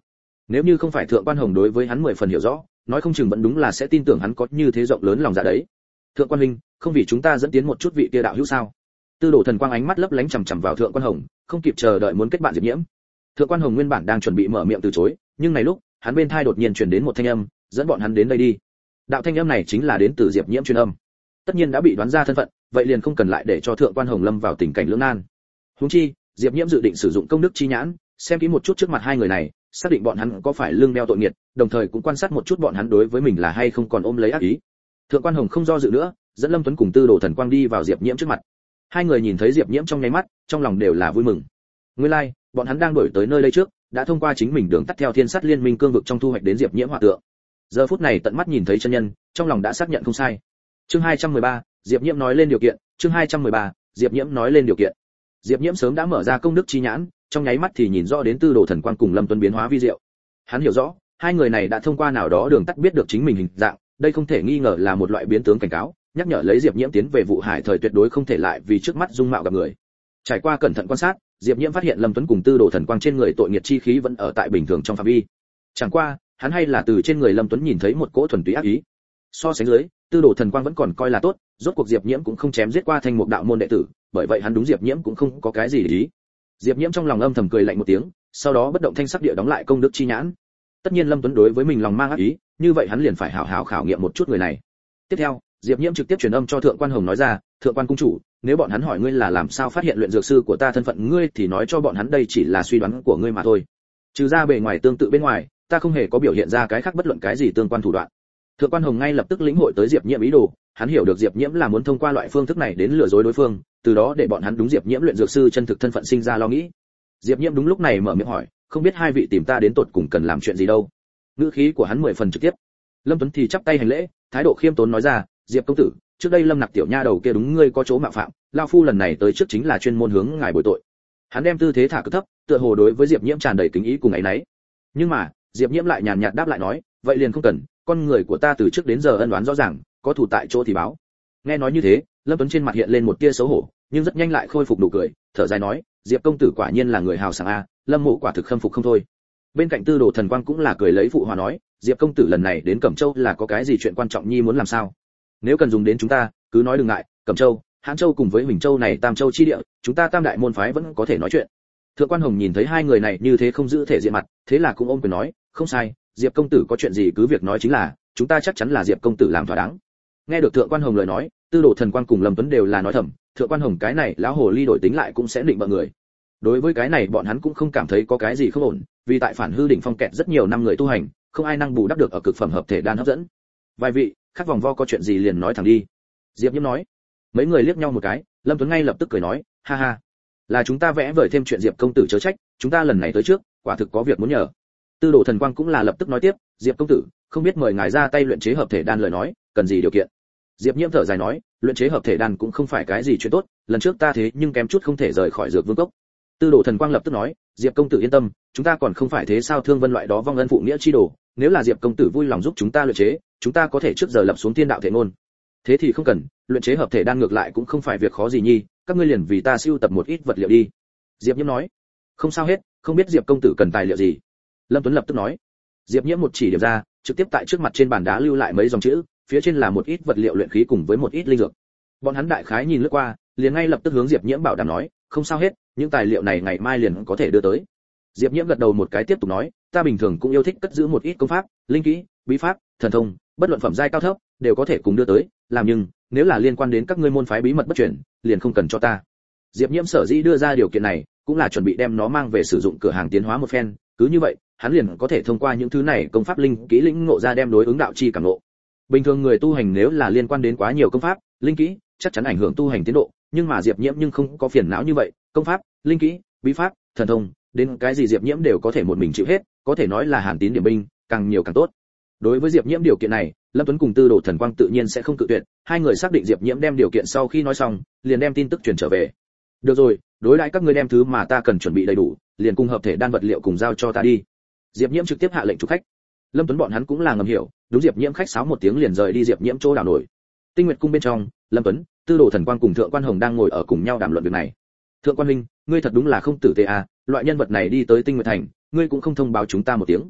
Nếu như không phải thượng quan hồng đối với hắn mười phần hiểu rõ, nói không chừng vẫn đúng là sẽ tin tưởng hắn có như thế rộng lớn lòng dạ đấy. Thượng quan huynh, không vì chúng ta dẫn tiến một chút vị kia đạo hữu sao? Tư Đồ Thần Quang ánh mắt lấp lánh chằm chằm vào thượng quan hồng, không kịp chờ đợi muốn kết bạn Diệp Nhiễm. Thượng quan hồng nguyên bản đang chuẩn bị mở miệng từ chối, nhưng này lúc, hắn bên tai đột nhiên truyền đến một thanh âm, dẫn bọn hắn đến đây đi. Đạo thanh âm này chính là đến từ Diệp Nhiễm truyền âm. Tất nhiên đã bị đoán ra thân phận, vậy liền không cần lại để cho thượng quan hồng lâm vào tình cảnh lưỡng nan. Huống chi, Diệp Nhiễm dự định sử dụng công đức chi nhãn, xem kỹ một chút trước mặt hai người này, xác định bọn hắn có phải lương đeo tội nghiệt, đồng thời cũng quan sát một chút bọn hắn đối với mình là hay không còn ôm lấy ác ý. Thượng quan hồng không do dự nữa, dẫn Lâm Tuấn cùng Tư Đồ Thần Quang đi vào Diệp Nhiễm trước mặt. Hai người nhìn thấy Diệp Nhiễm trong nháy mắt, trong lòng đều là vui mừng. Nguyên lai, like, bọn hắn đang đuổi tới nơi đây trước, đã thông qua chính mình đường tắt theo Thiên Sát Liên Minh cương vực trong thu hoạch đến Diệp Nhiễm hỏa tượng. Giờ phút này tận mắt nhìn thấy chân nhân, trong lòng đã xác nhận không sai. Chương hai trăm mười ba, Diệp Nhiễm nói lên điều kiện, chương hai trăm mười ba, Diệp Nhiễm nói lên điều kiện. Diệp Nhiễm sớm đã mở ra công đức chi nhãn, trong nháy mắt thì nhìn rõ đến Tư Đồ Thần Quang cùng Lâm Tuấn biến hóa vi diệu. Hắn hiểu rõ, hai người này đã thông qua nào đó đường tắt biết được chính mình hình dạng, đây không thể nghi ngờ là một loại biến tướng cảnh cáo, nhắc nhở lấy Diệp Nhiễm tiến về vụ hải thời tuyệt đối không thể lại vì trước mắt dung mạo gặp người. Trải qua cẩn thận quan sát, Diệp Nhiễm phát hiện Lâm Tuấn cùng Tư Đồ Thần Quang trên người tội nghiệt chi khí vẫn ở tại bình thường trong phạm vi. Chẳng qua, hắn hay là từ trên người Lâm Tuấn nhìn thấy một cỗ thuần túy ác ý. So sánh dưới, Tư Đồ Thần Quang vẫn còn coi là tốt, rốt cuộc Diệp Nhiễm cũng không chém giết qua Thanh Mục đạo môn đệ tử, bởi vậy hắn đúng Diệp Nhiễm cũng không có cái gì để ý. Diệp Nhiễm trong lòng âm thầm cười lạnh một tiếng, sau đó bất động thanh sắc địa đóng lại công đức chi nhãn. Tất nhiên Lâm Tuấn đối với mình lòng mang ác ý, như vậy hắn liền phải hảo hảo khảo nghiệm một chút người này. Tiếp theo, Diệp Nhiễm trực tiếp truyền âm cho Thượng quan Hồng nói ra, "Thượng quan cung chủ, nếu bọn hắn hỏi ngươi là làm sao phát hiện luyện dược sư của ta thân phận ngươi thì nói cho bọn hắn đây chỉ là suy đoán của ngươi mà thôi. Trừ ra bề ngoài tương tự bên ngoài, ta không hề có biểu hiện ra cái khác bất luận cái gì tương quan thủ đoạn." Thượng quan Hồng ngay lập tức lĩnh hội tới Diệp Nhiễm ý đồ, hắn hiểu được Diệp Nhiễm là muốn thông qua loại phương thức này đến lừa dối đối phương, từ đó để bọn hắn đúng Diệp Nhiễm luyện dược sư chân thực thân phận sinh ra lo nghĩ. Diệp Nhiễm đúng lúc này mở miệng hỏi, "Không biết hai vị tìm ta đến tột cùng cần làm chuyện gì đâu?" Ngữ khí của hắn mười phần trực tiếp. Lâm Tuấn thì chắp tay hành lễ, thái độ khiêm tốn nói ra, "Diệp công tử, trước đây Lâm Nặc tiểu nha đầu kia đúng ngươi có chỗ mạo phạm, lão phu lần này tới trước chính là chuyên môn hướng ngài bồi tội." Hắn đem tư thế thả cực thấp, tựa hồ đối với Diệp Nhiễm tràn đầy kính ý cùng áy náy. Nhưng mà, Diệp Nhiễm lại nhàn nhạt đáp lại nói, "Vậy liền không cần, con người của ta từ trước đến giờ ân oán rõ ràng, có thù tại chỗ thì báo." Nghe nói như thế, Lâm Tuấn trên mặt hiện lên một tia xấu hổ, nhưng rất nhanh lại khôi phục nụ cười, thở dài nói, "Diệp công tử quả nhiên là người hào sảng a, Lâm mộ quả thực khâm phục không thôi." Bên cạnh Tư Đồ Thần Quang cũng là cười lấy phụ hòa nói, "Diệp công tử lần này đến Cẩm Châu là có cái gì chuyện quan trọng nhi muốn làm sao? Nếu cần dùng đến chúng ta, cứ nói đừng ngại, Cẩm Châu, Hán Châu cùng với Huỳnh Châu này Tam Châu chi địa, chúng ta Tam đại môn phái vẫn có thể nói chuyện." Thượng quan Hồng nhìn thấy hai người này như thế không giữ thể diện mặt, thế là cũng ôm quyền nói, "Không sai, Diệp công tử có chuyện gì cứ việc nói chính là, chúng ta chắc chắn là Diệp công tử làm thỏa đáng." Nghe được Thượng quan Hồng lời nói, Tư Đồ Thần Quang cùng Lâm Tuấn đều là nói thầm, Thượng quan Hồng cái này lão hồ ly đổi tính lại cũng sẽ định bợ người. Đối với cái này bọn hắn cũng không cảm thấy có cái gì không ổn, vì tại Phản Hư đỉnh phong kẹt rất nhiều năm người tu hành, không ai năng bù đắp được ở cực phẩm hợp thể đan hấp dẫn. Vài vị, khác vòng vo có chuyện gì liền nói thẳng đi." Diệp Nhiễm nói. Mấy người liếc nhau một cái, Lâm Tuấn ngay lập tức cười nói, "Ha ha, là chúng ta vẽ vời thêm chuyện Diệp công tử chớ trách, chúng ta lần này tới trước, quả thực có việc muốn nhờ." Tư Đồ Thần Quang cũng là lập tức nói tiếp, "Diệp công tử, không biết mời ngài ra tay luyện chế hợp thể đan lời nói, cần gì điều kiện?" Diệp Nhiễm thở dài nói, "Luyện chế hợp thể đan cũng không phải cái gì chuyện tốt, lần trước ta thế nhưng kém chút không thể rời khỏi dược vương cốc." Tư Đồ Thần Quang lập tức nói, "Diệp công tử yên tâm, chúng ta còn không phải thế sao Thương Vân loại đó vong ân phụ nghĩa chi đồ, nếu là Diệp công tử vui lòng giúp chúng ta luyện chế, chúng ta có thể trước giờ lập xuống thiên đạo thể ngôn. Thế thì không cần, luyện chế hợp thể đan ngược lại cũng không phải việc khó gì nhi, các ngươi liền vì ta sưu tập một ít vật liệu đi." Diệp Nhiễm nói. "Không sao hết, không biết Diệp công tử cần tài liệu gì?" Lâm Tuấn lập tức nói. Diệp Nhiễm một chỉ điểm ra, trực tiếp tại trước mặt trên bàn đá lưu lại mấy dòng chữ, phía trên là một ít vật liệu luyện khí cùng với một ít linh dược. Bọn hắn đại khái nhìn lướt qua, liền ngay lập tức hướng Diệp Nhiễm bảo đảm nói, "Không sao hết, những tài liệu này ngày mai liền có thể đưa tới." Diệp Nhiễm gật đầu một cái tiếp tục nói, "Ta bình thường cũng yêu thích cất giữ một ít công pháp, linh kỹ, bí pháp, thần thông, bất luận phẩm giai cao thấp, đều có thể cùng đưa tới, làm nhưng nếu là liên quan đến các ngươi môn phái bí mật bất truyền, liền không cần cho ta." Diệp Nhiễm sở dĩ đưa ra điều kiện này, cũng là chuẩn bị đem nó mang về sử dụng cửa hàng tiến hóa một phen, cứ như vậy, hắn liền có thể thông qua những thứ này công pháp linh kỹ lĩnh ngộ ra đem đối ứng đạo chi cảm ngộ. Bình thường người tu hành nếu là liên quan đến quá nhiều công pháp, linh kỹ, chắc chắn ảnh hưởng tu hành tiến độ, nhưng mà Diệp Nhiễm nhưng không có phiền não như vậy, công pháp, linh kỹ, bí pháp, thần thông, đến cái gì Diệp Nhiễm đều có thể một mình chịu hết, có thể nói là hàn tín điểm binh, càng nhiều càng tốt. Đối với Diệp Nhiễm điều kiện này, Lâm Tuấn cùng Tư Đồ Thần Quang tự nhiên sẽ không cự tuyệt, hai người xác định Diệp Nhiễm đem điều kiện sau khi nói xong, liền đem tin tức truyền trở về. "Được rồi, đối đãi các ngươi đem thứ mà ta cần chuẩn bị đầy đủ, liền cùng hợp thể đan vật liệu cùng giao cho ta đi." Diệp Nhiễm trực tiếp hạ lệnh chúc khách. Lâm Tuấn bọn hắn cũng là ngầm hiểu, đúng Diệp Nhiễm khách sáo một tiếng liền rời đi Diệp Nhiễm chỗ đảo nổi. Tinh Nguyệt cung bên trong, Lâm Tuấn, Tư Đồ Thần Quang cùng Thượng quan Hồng đang ngồi ở cùng nhau đàm luận việc này. "Thượng quan huynh, ngươi thật đúng là không tử tế à, loại nhân vật này đi tới Tinh Nguyệt thành, ngươi cũng không thông báo chúng ta một tiếng."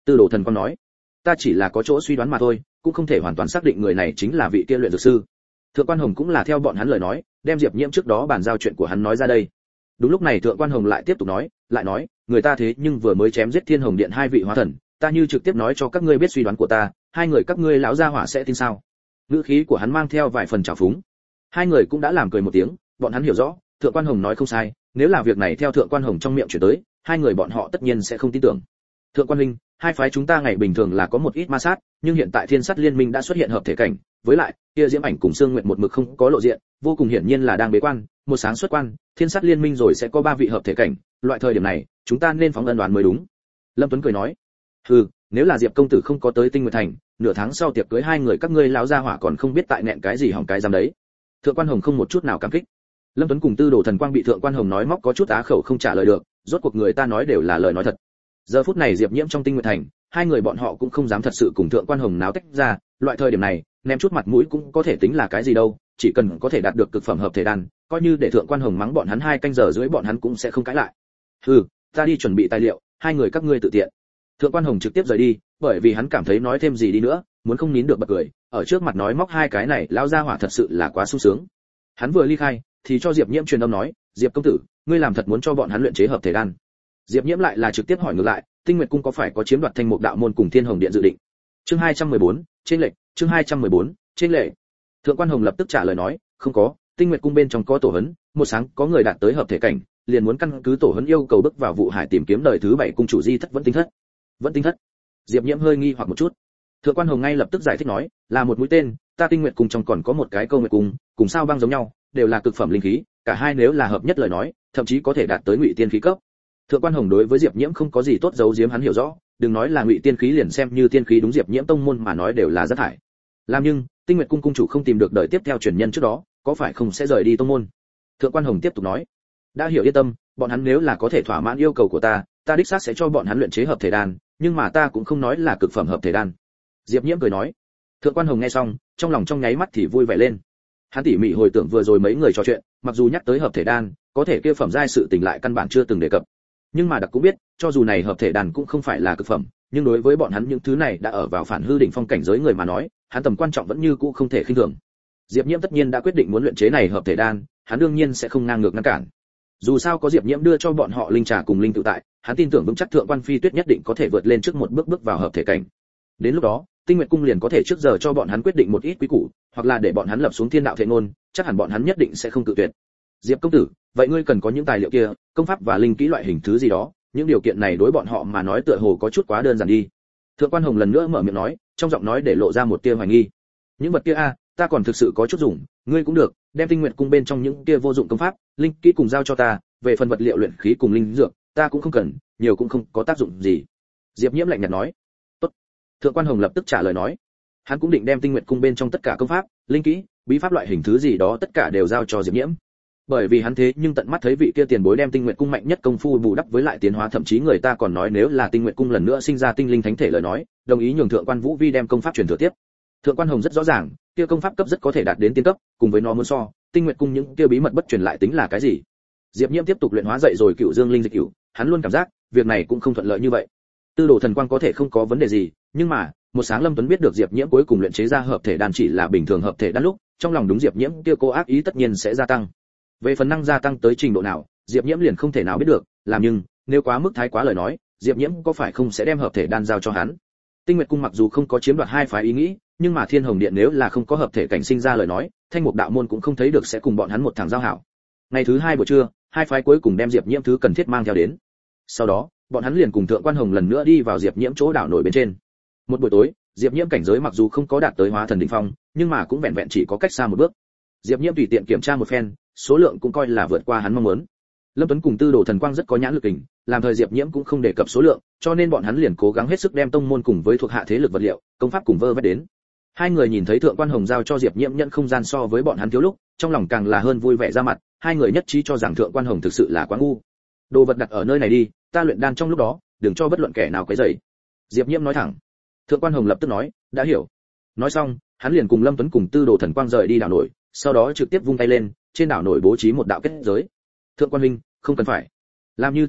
Tư Đồ Thần Quang nói, ta chỉ là có chỗ suy đoán mà thôi, cũng không thể hoàn toàn xác định người này chính là vị kia luyện dược sư. Thượng Quan Hồng cũng là theo bọn hắn lời nói, đem Diệp Nhiễm trước đó bàn giao chuyện của hắn nói ra đây. Đúng lúc này Thượng Quan Hồng lại tiếp tục nói, lại nói, người ta thế nhưng vừa mới chém giết Thiên Hồng Điện hai vị hóa thần, ta như trực tiếp nói cho các ngươi biết suy đoán của ta, hai người các ngươi lão gia hỏa sẽ tin sao? Ngữ khí của hắn mang theo vài phần trào phúng. Hai người cũng đã làm cười một tiếng, bọn hắn hiểu rõ, Thượng Quan Hồng nói không sai, nếu là việc này theo Thượng Quan Hồng trong miệng chuyển tới, hai người bọn họ tất nhiên sẽ không tin tưởng. Thượng Quan huynh, hai phái chúng ta ngày bình thường là có một ít ma sát, nhưng hiện tại Thiên Sắt Liên Minh đã xuất hiện hợp thể cảnh, với lại, kia Diễm Ảnh cùng Sương Nguyệt một mực không có lộ diện, vô cùng hiển nhiên là đang bế quan, một sáng xuất quan, Thiên Sắt Liên Minh rồi sẽ có ba vị hợp thể cảnh, loại thời điểm này, chúng ta nên phóng ân đoán mới đúng. Lâm Tuấn cười nói, hừ, nếu là Diệp công tử không có tới Tinh Nguyệt Thành, nửa tháng sau tiệc cưới hai người các ngươi lão gia hỏa còn không biết tại nẹn cái gì hỏng cái dám đấy. Thượng Quan Hồng không một chút nào cảm kích. Lâm Tuấn cùng Tư Đồ Thần Quang bị Thượng Quan Hồng nói móc có chút á khẩu không trả lời được, rốt cuộc người ta nói đều là lời nói thật. Giờ phút này Diệp Nhiễm trong Tinh Nguyệt Thành, hai người bọn họ cũng không dám thật sự cùng Thượng Quan Hồng náo tách ra, loại thời điểm này, ném chút mặt mũi cũng có thể tính là cái gì đâu, chỉ cần có thể đạt được cực phẩm hợp thể đan, coi như để Thượng Quan Hồng mắng bọn hắn hai canh giờ dưới bọn hắn cũng sẽ không cãi lại. Hừ, ta đi chuẩn bị tài liệu, hai người các ngươi tự tiện. Thượng Quan Hồng trực tiếp rời đi, bởi vì hắn cảm thấy nói thêm gì đi nữa, muốn không nín được bật cười, ở trước mặt nói móc hai cái này lão gia hỏa thật sự là quá sung sướng. Hắn vừa ly khai, thì cho Diệp Nhiễm truyền âm nói, Diệp công tử, ngươi làm thật muốn cho bọn hắn luyện chế hợp thể đan? Diệp Nhiễm lại là trực tiếp hỏi ngược lại, Tinh Nguyệt cung có phải có chiếm đoạt Thanh Mục đạo môn cùng Thiên Hồng điện dự định? Chương hai trăm mười bốn, trên lệnh, chương hai trăm mười bốn, trên lệnh. Thượng Quan Hồng lập tức trả lời nói, không có, Tinh Nguyệt cung bên trong có tổ huấn, một sáng có người đạt tới hợp thể cảnh, liền muốn căn cứ tổ huấn yêu cầu bước vào vụ hải tìm kiếm đời thứ bảy cung chủ di thất vẫn tinh thất. Vẫn tinh thất? Diệp Nhiễm hơi nghi hoặc một chút. Thượng Quan Hồng ngay lập tức giải thích nói, là một mũi tên, ta Tinh Nguyệt cung trong còn có một cái Câu Nguyệt cung, cùng sao băng giống nhau, đều là cực phẩm linh khí, cả hai nếu là hợp nhất lời nói, thậm chí có thể đạt tới ngụy tiên khí cấp. Thượng Quan Hồng đối với Diệp Nhiễm không có gì tốt giấu giếm hắn hiểu rõ, đừng nói là ngụy tiên khí liền xem như tiên khí đúng Diệp Nhiễm tông môn mà nói đều là rất thải. Làm nhưng, Tinh Nguyệt cung cung chủ không tìm được đời tiếp theo truyền nhân trước đó, có phải không sẽ rời đi tông môn? Thượng Quan Hồng tiếp tục nói, đã hiểu yên tâm, bọn hắn nếu là có thể thỏa mãn yêu cầu của ta, ta đích xác sẽ cho bọn hắn luyện chế hợp thể đan, nhưng mà ta cũng không nói là cực phẩm hợp thể đan. Diệp Nhiễm cười nói. Thượng Quan Hồng nghe xong, trong lòng trong nháy mắt thì vui vẻ lên. Hắn tỉ mỉ hồi tưởng vừa rồi mấy người trò chuyện, mặc dù nhắc tới hợp thể đan, có thể kia phẩm giai sự tình lại căn bản chưa từng đề cập. Nhưng mà đặc cũng biết, cho dù này hợp thể đan cũng không phải là cực phẩm, nhưng đối với bọn hắn những thứ này đã ở vào phản hư đỉnh phong cảnh giới người mà nói, hắn tầm quan trọng vẫn như cũ không thể khinh thường. Diệp Nhiễm tất nhiên đã quyết định muốn luyện chế này hợp thể đan, hắn đương nhiên sẽ không ngang ngược ngăn cản. Dù sao có Diệp Nhiễm đưa cho bọn họ linh trà cùng linh tự tại, hắn tin tưởng vững chắc Thượng Quan Phi Tuyết nhất định có thể vượt lên trước một bước bước vào hợp thể cảnh. Đến lúc đó, Tinh Nguyệt cung liền có thể trước giờ cho bọn hắn quyết định một ít quý củ, hoặc là để bọn hắn lập xuống thiên đạo thệ ngôn, chắc hẳn bọn hắn nhất định sẽ không cự tuyệt. Diệp công tử, vậy ngươi cần có những tài liệu kia, công pháp và linh kỹ loại hình thứ gì đó, những điều kiện này đối bọn họ mà nói tựa hồ có chút quá đơn giản đi. Thượng Quan Hồng lần nữa mở miệng nói, trong giọng nói để lộ ra một tia hoài nghi. Những vật kia a, ta còn thực sự có chút dùng, ngươi cũng được, đem Tinh Nguyệt cung bên trong những kia vô dụng công pháp, linh kỹ cùng giao cho ta, về phần vật liệu luyện khí cùng linh dược, ta cũng không cần, nhiều cũng không có tác dụng gì. Diệp Nhiễm lạnh nhạt nói. Tốt. Thượng Quan Hồng lập tức trả lời nói. Hắn cũng định đem Tinh Nguyệt cung bên trong tất cả công pháp, linh kỹ, bí pháp loại hình thứ gì đó tất cả đều giao cho Diệp Nhiễm. Bởi vì hắn thế nhưng tận mắt thấy vị kia tiền bối đem Tinh Nguyệt cung mạnh nhất công phu bù đắp với lại tiến hóa, thậm chí người ta còn nói nếu là Tinh Nguyệt cung lần nữa sinh ra tinh linh thánh thể lời nói, đồng ý nhường Thượng Quan Vũ Vi đem công pháp truyền thừa tiếp. Thượng Quan Hồng rất rõ ràng, kia công pháp cấp rất có thể đạt đến tiên cấp, cùng với nó muốn so, Tinh Nguyệt cung những kia bí mật bất truyền lại tính là cái gì? Diệp Nhiễm tiếp tục luyện hóa dậy rồi Cựu Dương linh dịch cửu, hắn luôn cảm giác, việc này cũng không thuận lợi như vậy. Tư Đồ Thần Quang có thể không có vấn đề gì, nhưng mà, một sáng Lâm Tuấn biết được Diệp Nhiễm cuối cùng luyện chế ra hợp thể đan chỉ là bình thường hợp thể đan lúc, trong lòng đúng Diệp Nhiễm kia cô ác ý tất nhiên sẽ gia tăng. Về phần năng gia tăng tới trình độ nào, Diệp Nhiễm liền không thể nào biết được, làm nhưng, nếu quá mức thái quá lời nói, Diệp Nhiễm có phải không sẽ đem hợp thể đan giao cho hắn. Tinh Nguyệt cung mặc dù không có chiếm đoạt hai phái ý nghĩ, nhưng mà Thiên Hồng điện nếu là không có hợp thể cảnh sinh ra lời nói, Thanh Mục đạo môn cũng không thấy được sẽ cùng bọn hắn một thằng giao hảo. Ngày thứ hai buổi trưa, hai phái cuối cùng đem Diệp Nhiễm thứ cần thiết mang theo đến. Sau đó, bọn hắn liền cùng Thượng Quan Hồng lần nữa đi vào Diệp Nhiễm chỗ đảo nổi bên trên. Một buổi tối, Diệp Nhiễm cảnh giới mặc dù không có đạt tới hóa thần đỉnh phong, nhưng mà cũng vẹn vẹn chỉ có cách xa một bước. Diệp Nhiễm tùy tiện kiểm tra một phen, số lượng cũng coi là vượt qua hắn mong muốn. Lâm Tuấn cùng Tư Đồ Thần Quang rất có nhãn lực kình, làm thời Diệp Nhiễm cũng không đề cập số lượng, cho nên bọn hắn liền cố gắng hết sức đem tông môn cùng với thuộc hạ thế lực vật liệu, công pháp cùng vơ vét đến. Hai người nhìn thấy Thượng Quan Hồng giao cho Diệp Nhiễm nhận không gian so với bọn hắn thiếu lúc, trong lòng càng là hơn vui vẻ ra mặt, hai người nhất trí cho rằng Thượng Quan Hồng thực sự là quá ngu. Đồ vật đặt ở nơi này đi, ta luyện đan trong lúc đó, đừng cho bất luận kẻ nào quấy rầy. Diệp Nhiễm nói thẳng. Thượng Quan Hồng lập tức nói, đã hiểu. Nói xong, hắn liền cùng Lâm Tuấn cùng Tư Đồ Thần Quang rời đi đảo nổi, sau đó trực tiếp vung tay lên, trên đảo nổi bố trí một đạo kết giới. Thượng Quan huynh, không cần phải làm như thế đi,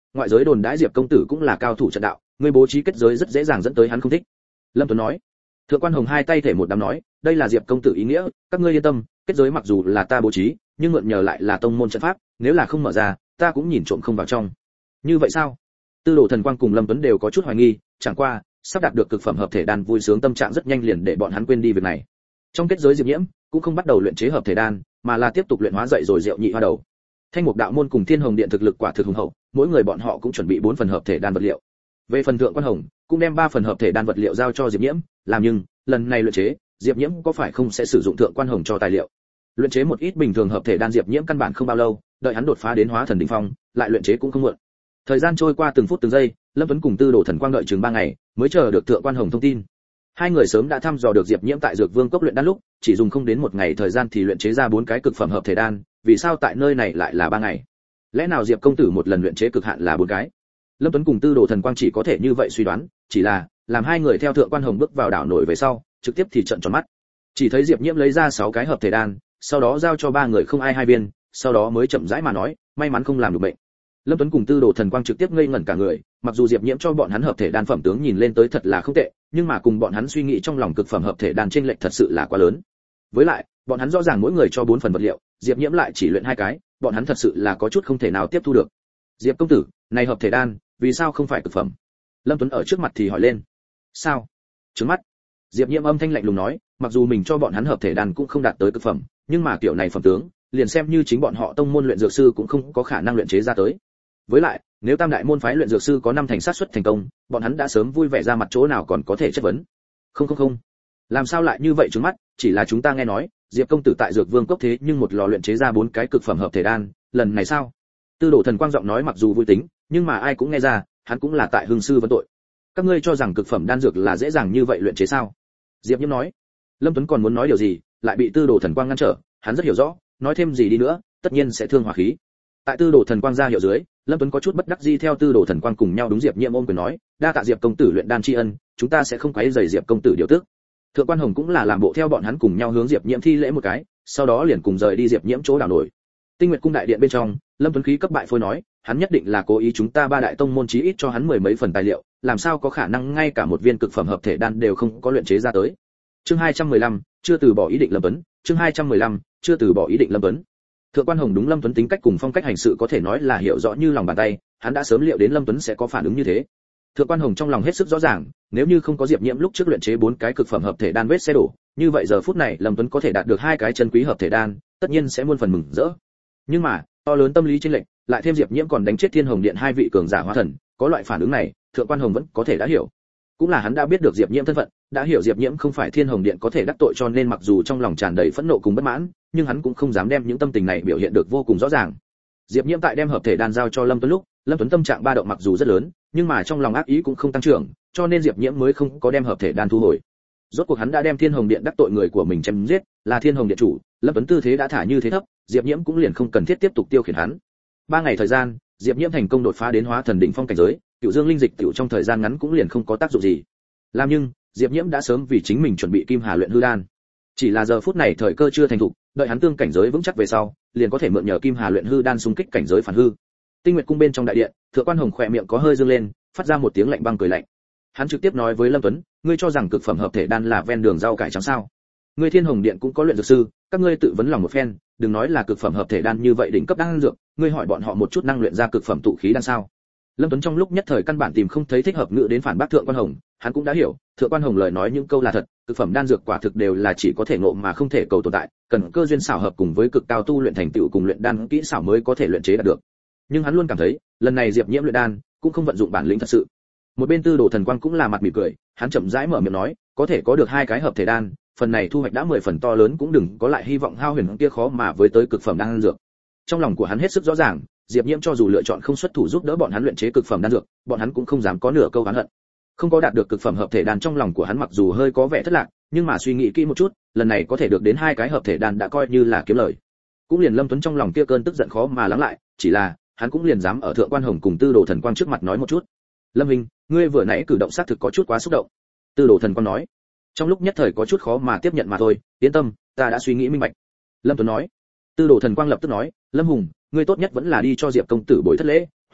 ngoại giới đồn đãi Diệp công tử cũng là cao thủ trận đạo, ngươi bố trí kết giới rất dễ dàng dẫn tới hắn không thích. Lâm Tuấn nói. Thượng quan Hồng hai tay thể một đám nói, đây là Diệp công tử ý nghĩa, các ngươi yên tâm, kết giới mặc dù là ta bố trí, nhưng mượn nhờ lại là tông môn trận pháp, nếu là không mở ra, ta cũng nhìn trộm không vào trong. Như vậy sao? Tư Đồ Thần Quang cùng Lâm Tuấn đều có chút hoài nghi, chẳng qua, sắp đạt được cực phẩm hợp thể đan vui sướng tâm trạng rất nhanh liền để bọn hắn quên đi việc này. Trong kết giới Diệp Nhiễm cũng không bắt đầu luyện chế hợp thể đan, mà là tiếp tục luyện hóa dậy rồi rượu nhị hoa đầu. Thanh Mục đạo môn cùng Thiên Hồng điện thực lực quả thực hùng hậu, mỗi người bọn họ cũng chuẩn bị bốn phần hợp thể đan vật liệu. Về phần Thượng quan Hồng, cũng đem ba phần hợp thể đan vật liệu giao cho Diệp Nhiễm, làm nhưng, lần này luyện chế, Diệp Nhiễm có phải không sẽ sử dụng Thượng quan Hồng cho tài liệu. Luyện chế một ít bình thường hợp thể đan Diệp Nhiễm căn bản không bao lâu, đợi hắn đột phá đến hóa thần đỉnh phong, lại luyện chế cũng không muộn. Thời gian trôi qua từng phút từng giây, Lâm Tuấn cùng Tư Đồ Thần Quang đợi chừng ba ngày, mới chờ được Thượng quan Hồng thông tin. Hai người sớm đã thăm dò được Diệp Nhiễm tại Dược Vương cốc luyện đan lúc, chỉ dùng không đến một ngày thời gian thì luyện chế ra bốn cái cực phẩm hợp thể đan, vì sao tại nơi này lại là ba ngày? Lẽ nào Diệp công tử một lần luyện chế cực hạn là bốn cái? Lâm Tuấn cùng Tư Đồ Thần Quang chỉ có thể như vậy suy đoán, chỉ là làm hai người theo Thượng quan Hồng bước vào đảo nổi về sau, trực tiếp thì trợn tròn mắt. Chỉ thấy Diệp Nhiễm lấy ra sáu cái hợp thể đan, sau đó giao cho ba người không ai hai viên, sau đó mới chậm rãi mà nói, may mắn không làm được bệnh. Lâm Tuấn cùng Tư Đồ Thần Quang trực tiếp ngây ngẩn cả người, mặc dù Diệp Nhiễm cho bọn hắn hợp thể đan phẩm tướng nhìn lên tới thật là không tệ, nhưng mà cùng bọn hắn suy nghĩ trong lòng cực phẩm hợp thể đan chênh lệch thật sự là quá lớn. Với lại, bọn hắn rõ ràng mỗi người cho bốn phần vật liệu, Diệp Nhiễm lại chỉ luyện hai cái, bọn hắn thật sự là có chút không thể nào tiếp thu được. Diệp công tử, này hợp thể đan, vì sao không phải cực phẩm? Lâm Tuấn ở trước mặt thì hỏi lên. Sao? Trừng mắt. Diệp Nhiễm âm thanh lạnh lùng nói, mặc dù mình cho bọn hắn hợp thể đan cũng không đạt tới cực phẩm, nhưng mà kiểu này phẩm tướng, liền xem như chính bọn họ tông môn luyện dược sư cũng không có khả năng luyện chế ra tới. Với lại, nếu tam đại môn phái luyện dược sư có năm thành sát suất thành công, bọn hắn đã sớm vui vẻ ra mặt chỗ nào còn có thể chất vấn. Không không không, làm sao lại như vậy trừng mắt, chỉ là chúng ta nghe nói, Diệp công tử tại Dược Vương cốc thế nhưng một lò luyện chế ra bốn cái cực phẩm hợp thể đan, lần này sao? Tư Đồ Thần Quang giọng nói mặc dù vui tính, nhưng mà ai cũng nghe ra, hắn cũng là tại hưng sư vấn tội. Các ngươi cho rằng cực phẩm đan dược là dễ dàng như vậy luyện chế sao? Diệp Nhiễm nói. Lâm Tuấn còn muốn nói điều gì, lại bị Tư Đồ Thần Quang ngăn trở, hắn rất hiểu rõ, nói thêm gì đi nữa, tất nhiên sẽ thương hòa khí. Tại Tư Đồ Thần Quang ra hiệu dưới, Lâm Tuấn có chút bất đắc dĩ theo Tư Đồ Thần Quang cùng nhau đúng Diệp Nhiễm ôm quyền nói, đa tạ Diệp công tử luyện đan tri ân, chúng ta sẽ không quấy rầy Diệp công tử điều tức. Thượng quan Hồng cũng là làm bộ theo bọn hắn cùng nhau hướng Diệp Nhiễm thi lễ một cái, sau đó liền cùng rời đi Diệp Nhiễm chỗ đảo nổi. Tinh Nguyệt cung đại điện bên trong, Lâm Tuấn khí cấp bại phôi nói, hắn nhất định là cố ý chúng ta ba đại tông môn chí ít cho hắn mười mấy phần tài liệu, làm sao có khả năng ngay cả một viên cực phẩm hợp thể đan đều không có luyện chế ra tới. Chương hai trăm mười lăm, chưa từ bỏ ý định Lâm Tuấn, chương hai trăm mười lăm, chưa từ bỏ ý định Lâm Tuấn. Thượng quan Hồng đúng Lâm Tuấn tính cách cùng phong cách hành sự có thể nói là hiểu rõ như lòng bàn tay, hắn đã sớm liệu đến Lâm Tuấn sẽ có phản ứng như thế. Thượng quan Hồng trong lòng hết sức rõ ràng, nếu như không có Diệp Nhiễm lúc trước luyện chế bốn cái cực phẩm hợp thể đan vết xe đổ, như vậy giờ phút này Lâm Tuấn có thể đạt được hai cái chân quý hợp thể đan, tất nhiên sẽ muôn phần mừng rỡ. Nhưng mà, to lớn tâm lý chênh lệch, lại thêm Diệp Nhiễm còn đánh chết Thiên Hồng điện hai vị cường giả hóa thần, có loại phản ứng này, Thượng quan Hồng vẫn có thể đã hiểu. Cũng là hắn đã biết được Diệp Nhiễm thân phận, đã hiểu Diệp Nhiễm không phải Thiên Hồng điện có thể đắc tội, cho nên mặc dù trong lòng tràn đầy phẫn nộ cùng bất mãn, nhưng hắn cũng không dám đem những tâm tình này biểu hiện được vô cùng rõ ràng. Diệp Nhiễm tại đem hợp thể đan giao cho Lâm Tuấn lúc, Lâm Tuấn tâm trạng ba động mặc dù rất lớn, nhưng mà trong lòng ác ý cũng không tăng trưởng, cho nên Diệp Nhiễm mới không có đem hợp thể đan thu hồi. Rốt cuộc hắn đã đem Thiên Hồng điện đắc tội người của mình chém giết, là Thiên Hồng điện chủ, Lâm Tuấn tư thế đã thả như thế thấp, Diệp Nhiễm cũng liền không cần thiết tiếp tục tiêu khiển hắn. Ba ngày thời gian, Diệp Nhiễm thành công đột phá đến hóa thần đỉnh phong cảnh giới, Cửu Dương linh dịch tiểu trong thời gian ngắn cũng liền không có tác dụng gì. Làm nhưng, Diệp Nhiễm đã sớm vì chính mình chuẩn bị Kim Hà luyện hư đan. Chỉ là giờ phút này thời cơ chưa thành thục, đợi hắn tương cảnh giới vững chắc về sau, liền có thể mượn nhờ Kim Hà luyện hư đan xung kích cảnh giới phản hư. Tinh Nguyệt cung bên trong đại điện, Thượng quan Hồng khỏe miệng có hơi dương lên, phát ra một tiếng lạnh băng cười lạnh. Hắn trực tiếp nói với Lâm Tuấn, ngươi cho rằng cực phẩm hợp thể đan là ven đường rau cải trắng sao? Ngươi Thiên Hồng điện cũng có luyện dược sư, các ngươi tự vấn lòng một phen, đừng nói là cực phẩm hợp thể đan như vậy đỉnh cấp đan dược, ngươi hỏi bọn họ một chút năng luyện ra cực phẩm tụ khí đan sao? Lâm Tuấn trong lúc nhất thời căn bản tìm không thấy thích hợp ngữ đến phản bác Thượng quan Hồng, hắn cũng đã hiểu, Thượng quan Hồng lời nói những câu là thật, cực phẩm đan dược quả thực đều là chỉ có thể ngộ mà không thể cầu tồn tại, cần cơ duyên xảo hợp cùng với cực cao tu luyện thành tựu cùng luyện đan kỹ xảo mới có thể luyện chế đạt được. Nhưng hắn luôn cảm thấy, lần này Diệp Nhiễm luyện đan cũng không vận dụng bản lĩnh thật sự. Một bên Tư Đồ Thần Quang cũng là mặt mỉm cười, hắn chậm rãi mở miệng nói, có thể có được hai cái hợp thể đan, phần này thu hoạch đã mười phần to lớn, cũng đừng có lại hy vọng hao huyền kia khó mà với tới cực phẩm đan dược. Trong lòng của hắn hết sức rõ ràng, Diệp Nhiễm cho dù lựa chọn không xuất thủ giúp đỡ bọn hắn luyện chế cực phẩm đan dược, bọn hắn cũng không dám có nửa câu oán hận. Không có đạt được cực phẩm hợp thể đan, trong lòng của hắn mặc dù hơi có vẻ thất lạc, nhưng mà suy nghĩ kỹ một chút, lần này có thể được đến hai cái hợp thể đan đã coi như là kiếm lời. Cũng liền Lâm Tuấn trong lòng kia cơn tức giận khó mà lắng lại, chỉ là hắn cũng liền dám ở Thượng quan Hồng cùng Tư Đồ Thần Quang trước mặt nói một chút. Lâm Minh, ngươi vừa nãy cử động xác thực có chút quá xúc động. Tư Đồ Thần Quang nói. Trong lúc nhất thời có chút khó mà tiếp nhận mà thôi, yên tâm, ta đã suy nghĩ minh bạch. Lâm Tuấn nói. Tư Đồ Thần Quang lập tức nói, Lâm Hùng, ngươi tốt nhất vẫn là đi cho Diệp công tử bồi thất lễ,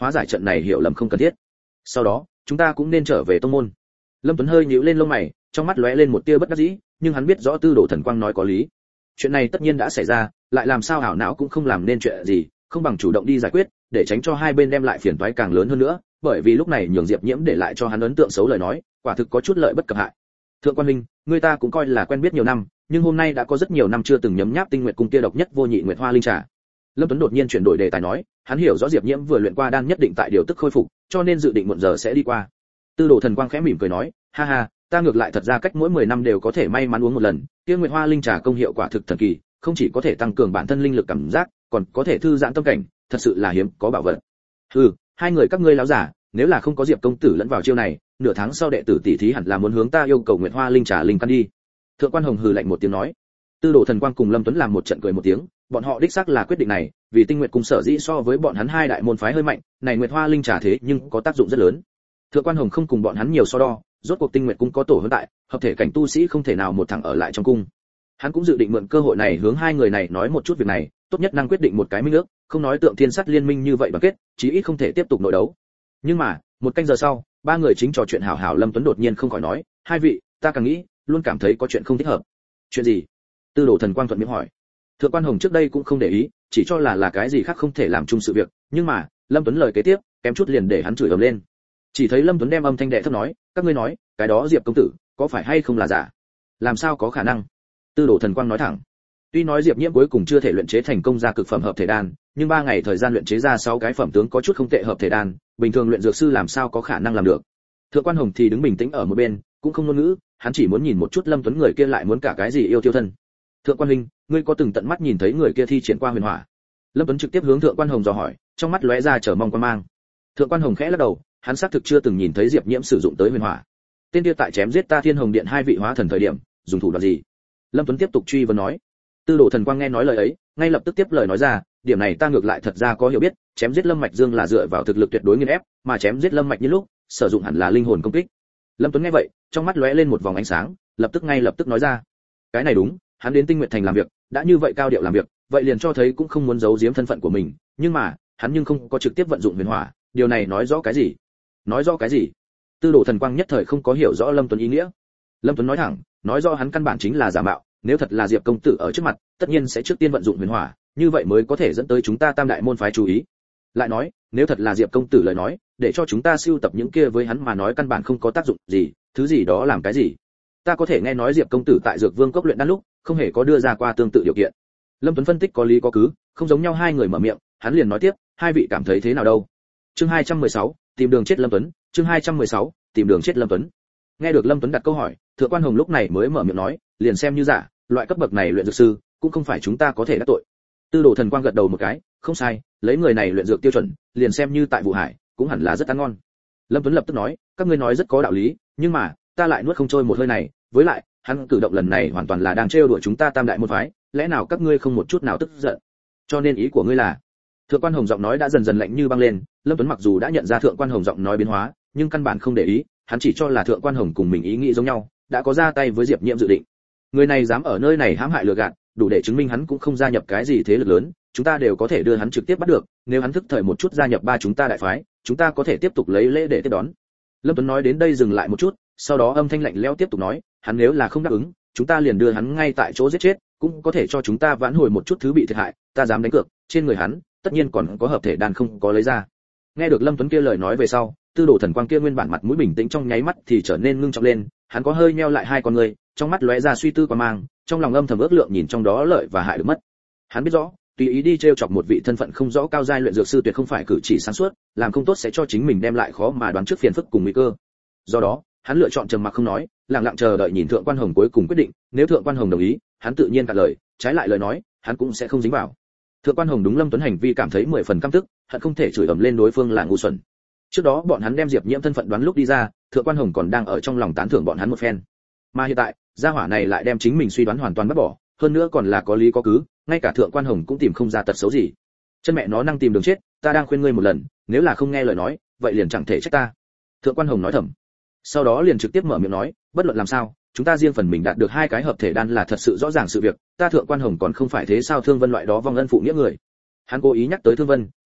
hóa giải trận này hiểu lầm không cần thiết. Sau đó chúng ta cũng nên trở về tông môn. Lâm Tuấn hơi nhíu lên lông mày, trong mắt lóe lên một tia bất đắc dĩ, nhưng hắn biết rõ Tư Đồ Thần Quang nói có lý. Chuyện này tất nhiên đã xảy ra, lại làm sao ảo não cũng không làm nên chuyện gì, không bằng chủ động đi giải quyết, để tránh cho hai bên đem lại phiền toái càng lớn hơn nữa, bởi vì lúc này nhường Diệp Nhiễm để lại cho hắn ấn tượng xấu lời nói, quả thực có chút lợi bất cập hại. Thượng quan huynh, người ta cũng coi là quen biết nhiều năm, nhưng hôm nay đã có rất nhiều năm chưa từng nhấm nháp Tinh Nguyệt cung kia độc nhất vô nhị Nguyệt Hoa linh trà. Lâm Tuấn đột nhiên chuyển đổi đề tài nói, hắn hiểu rõ Diệp Nhiễm vừa luyện qua đan nhất định tại điều tức khôi phục, cho nên dự định muộn giờ sẽ đi qua. Tư Đồ Thần Quang khẽ mỉm cười nói, ha ha, ta ngược lại thật ra cách mỗi mười năm đều có thể may mắn uống một lần, kia Nguyệt Hoa linh trà công hiệu quả thực thần kỳ, không chỉ có thể tăng cường bản thân linh lực cảm giác, còn có thể thư giãn tâm cảnh, thật sự là hiếm có bảo vật. Hừ, hai người các ngươi láo giả, nếu là không có Diệp công tử lẫn vào chiêu này, nửa tháng sau đệ tử tỷ thí hẳn là muốn hướng ta yêu cầu Nguyệt Hoa linh trà linh căn đi. Thượng quan Hồng hừ lạnh một tiếng nói. Tư Đồ Thần Quang cùng Lâm Tuấn làm một trận cười một tiếng, bọn họ đích xác là quyết định này, vì Tinh Nguyệt cung sở dĩ so với bọn hắn hai đại môn phái hơi mạnh, này Nguyệt Hoa linh trà thế nhưng có tác dụng rất lớn. Thượng quan Hồng không cùng bọn hắn nhiều so đo, rốt cuộc Tinh Nguyệt cung có tổ hơn tại, hợp thể cảnh tu sĩ không thể nào một thằng ở lại trong cung. Hắn cũng dự định mượn cơ hội này hướng hai người này nói một chút việc này, tốt nhất năng quyết định một cái minh ước, không nói Tượng Thiên Sắt liên minh như vậy bằng kết, chí ít không thể tiếp tục nội đấu. Nhưng mà, một canh giờ sau, ba người chính trò chuyện hào hào, Lâm Tuấn đột nhiên không khỏi nói, hai vị, ta càng nghĩ, luôn cảm thấy có chuyện không thích hợp. Chuyện gì? Tư Đồ Thần Quang thuận miệng hỏi. Thượng quan Hồng trước đây cũng không để ý, chỉ cho là là cái gì khác không thể làm chung sự việc, nhưng mà, Lâm Tuấn lời kế tiếp, kém chút liền để hắn chửi ầm lên. Chỉ thấy Lâm Tuấn đem âm thanh đệ thấp nói, các ngươi nói, cái đó Diệp công tử, có phải hay không là giả? Làm sao có khả năng? Tư Đồ Thần Quang nói thẳng. Tuy nói Diệp Nhiễm cuối cùng chưa thể luyện chế thành công ra cực phẩm hợp thể đan, nhưng ba ngày thời gian luyện chế ra sáu cái phẩm tướng có chút không tệ hợp thể đan, bình thường luyện dược sư làm sao có khả năng làm được. Thượng quan Hồng thì đứng bình tĩnh ở một bên, cũng không ngôn ngữ, hắn chỉ muốn nhìn một chút Lâm Tuấn người kia lại muốn cả cái gì yêu tiêu thân. Thượng quan huynh, ngươi có từng tận mắt nhìn thấy người kia thi triển qua huyền hỏa? Lâm Tuấn trực tiếp hướng Thượng quan Hồng dò hỏi, trong mắt lóe ra chờ mong quan mang. Thượng quan Hồng khẽ lắc đầu, hắn xác thực chưa từng nhìn thấy Diệp Nhiễm sử dụng tới huyền hỏa. Tên kia tại chém giết ta Thiên Hồng Điện hai vị hóa thần thời điểm, dùng thủ đoạn gì? Lâm Tuấn tiếp tục truy vấn nói. Tư Đồ Thần Quang nghe nói lời ấy, ngay lập tức tiếp lời nói ra, điểm này ta ngược lại thật ra có hiểu biết, chém giết Lâm Mạch Dương là dựa vào thực lực tuyệt đối nghiền ép, mà chém giết Lâm Mạch Như lúc, sử dụng hẳn là linh hồn công kích. Lâm Tuấn nghe vậy, trong mắt lóe lên một vòng ánh sáng, lập tức ngay lập tức nói ra, cái này đúng, hắn đến Tinh Nguyệt Thành làm việc, đã như vậy cao điệu làm việc, vậy liền cho thấy cũng không muốn giấu giếm thân phận của mình, nhưng mà, hắn nhưng không có trực tiếp vận dụng huyền hỏa, điều này nói rõ cái gì? Nói rõ cái gì? Tư Đồ Thần Quang nhất thời không có hiểu rõ Lâm Tuấn ý nghĩa. Lâm Tuấn nói thẳng, nói rõ hắn căn bản chính là giả mạo, nếu thật là Diệp công tử ở trước mặt, tất nhiên sẽ trước tiên vận dụng huyền hỏa, như vậy mới có thể dẫn tới chúng ta Tam đại môn phái chú ý. Lại nói, nếu thật là Diệp công tử lời nói, để cho chúng ta siêu tập những kia với hắn mà nói căn bản không có tác dụng gì, thứ gì đó làm cái gì? Ta có thể nghe nói Diệp công tử tại Dược Vương cốc luyện đan lúc, không hề có đưa ra qua tương tự điều kiện. Lâm Tuấn phân tích có lý có cứ, không giống nhau hai người mở miệng, hắn liền nói tiếp, hai vị cảm thấy thế nào đâu? Chương hai trăm mười sáu, tìm đường chết Lâm Tuấn, chương hai trăm mười sáu, tìm đường chết Lâm Tuấn. Nghe được Lâm Tuấn đặt câu hỏi, Thượng quan Hồng lúc này mới mở miệng nói, liền xem như giả, loại cấp bậc này luyện dược sư, cũng không phải chúng ta có thể đắc tội. Tư Đồ Thần Quang gật đầu một cái, không sai, lấy người này luyện dược tiêu chuẩn, liền xem như tại Vũ Hải, cũng hẳn là rất ăn ngon. Lâm Tuấn lập tức nói, các ngươi nói rất có đạo lý, nhưng mà, ta lại nuốt không trôi một hơi này, với lại, hắn cử động lần này hoàn toàn là đang trêu đùa chúng ta Tam đại môn phái, lẽ nào các ngươi không một chút nào tức giận? Cho nên ý của ngươi là? Thượng quan Hồng giọng nói đã dần dần lạnh như băng lên, Lâm Tuấn mặc dù đã nhận ra Thượng quan Hồng giọng nói biến hóa, nhưng căn bản không để ý, hắn chỉ cho là Thượng quan Hồng cùng mình ý nghĩ giống nhau, đã có ra tay với Diệp Nhiễm dự định. Người này dám ở nơi này hãm hại lừa gạt, đủ để chứng minh hắn cũng không gia nhập cái gì thế lực lớn, chúng ta đều có thể đưa hắn trực tiếp bắt được, nếu hắn thức thời một chút gia nhập ba chúng ta đại phái, chúng ta có thể tiếp tục lấy lễ để tiếp đón. Lâm Tuấn nói đến đây dừng lại một chút, sau đó âm thanh lạnh lẽo tiếp tục nói, hắn nếu là không đáp ứng, chúng ta liền đưa hắn ngay tại chỗ giết chết, cũng có thể cho chúng ta vãn hồi một chút thứ bị thiệt hại, ta dám đánh cược, trên người hắn, tất nhiên còn có hợp thể đan không có lấy ra. Nghe được Lâm Tuấn kia lời nói về sau, Tư Đồ Thần Quang kia nguyên bản mặt mũi bình tĩnh trong nháy mắt thì trở nên ngưng trọng lên, hắn có hơi nheo lại hai con người, trong mắt lóe ra suy tư qua mang, trong lòng âm thầm ước lượng nhìn trong đó lợi và hại được mất. Hắn biết rõ, tùy ý đi trêu chọc một vị thân phận không rõ cao giai luyện dược sư tuyệt không phải cử chỉ sáng suốt, làm không tốt sẽ cho chính mình đem lại khó mà đoán trước phiền phức cùng nguy cơ. Do đó, hắn lựa chọn trầm mặc không nói, lặng lặng chờ đợi nhìn Thượng quan Hồng cuối cùng quyết định, nếu Thượng quan Hồng đồng ý, hắn tự nhiên cả lời, trái lại lời nói, hắn cũng sẽ không dính vào. Thượng quan Hồng đúng Lâm Tuấn hành vi cảm thấy mười phần căm tức, hận không thể chửi ầm lên đối phương là ngu xuẩn. Trước đó bọn hắn đem Diệp Nhiễm thân phận đoán lúc đi ra, Thượng quan Hồng còn đang ở trong lòng tán thưởng bọn hắn một phen. Mà hiện tại, gia hỏa này lại đem chính mình suy đoán hoàn toàn bắt bỏ, hơn nữa còn là có lý có cứ, ngay cả Thượng quan Hồng cũng tìm không ra tật xấu gì. Chân mẹ nó năng tìm đường chết, ta đang khuyên ngươi một lần, nếu là không nghe lời nói, vậy liền chẳng thể trách ta. Thượng quan Hồng nói thầm. Sau đó liền trực tiếp mở miệng nói, bất luận làm sao, chúng ta riêng phần mình đạt được hai cái hợp thể đan là thật sự rõ ràng sự việc, ta Thượng quan Hồng còn không phải thế sao Thương Vân loại đó vong ân phụ nghĩa người. Hắn cố ý nhắc tới Thương Vân,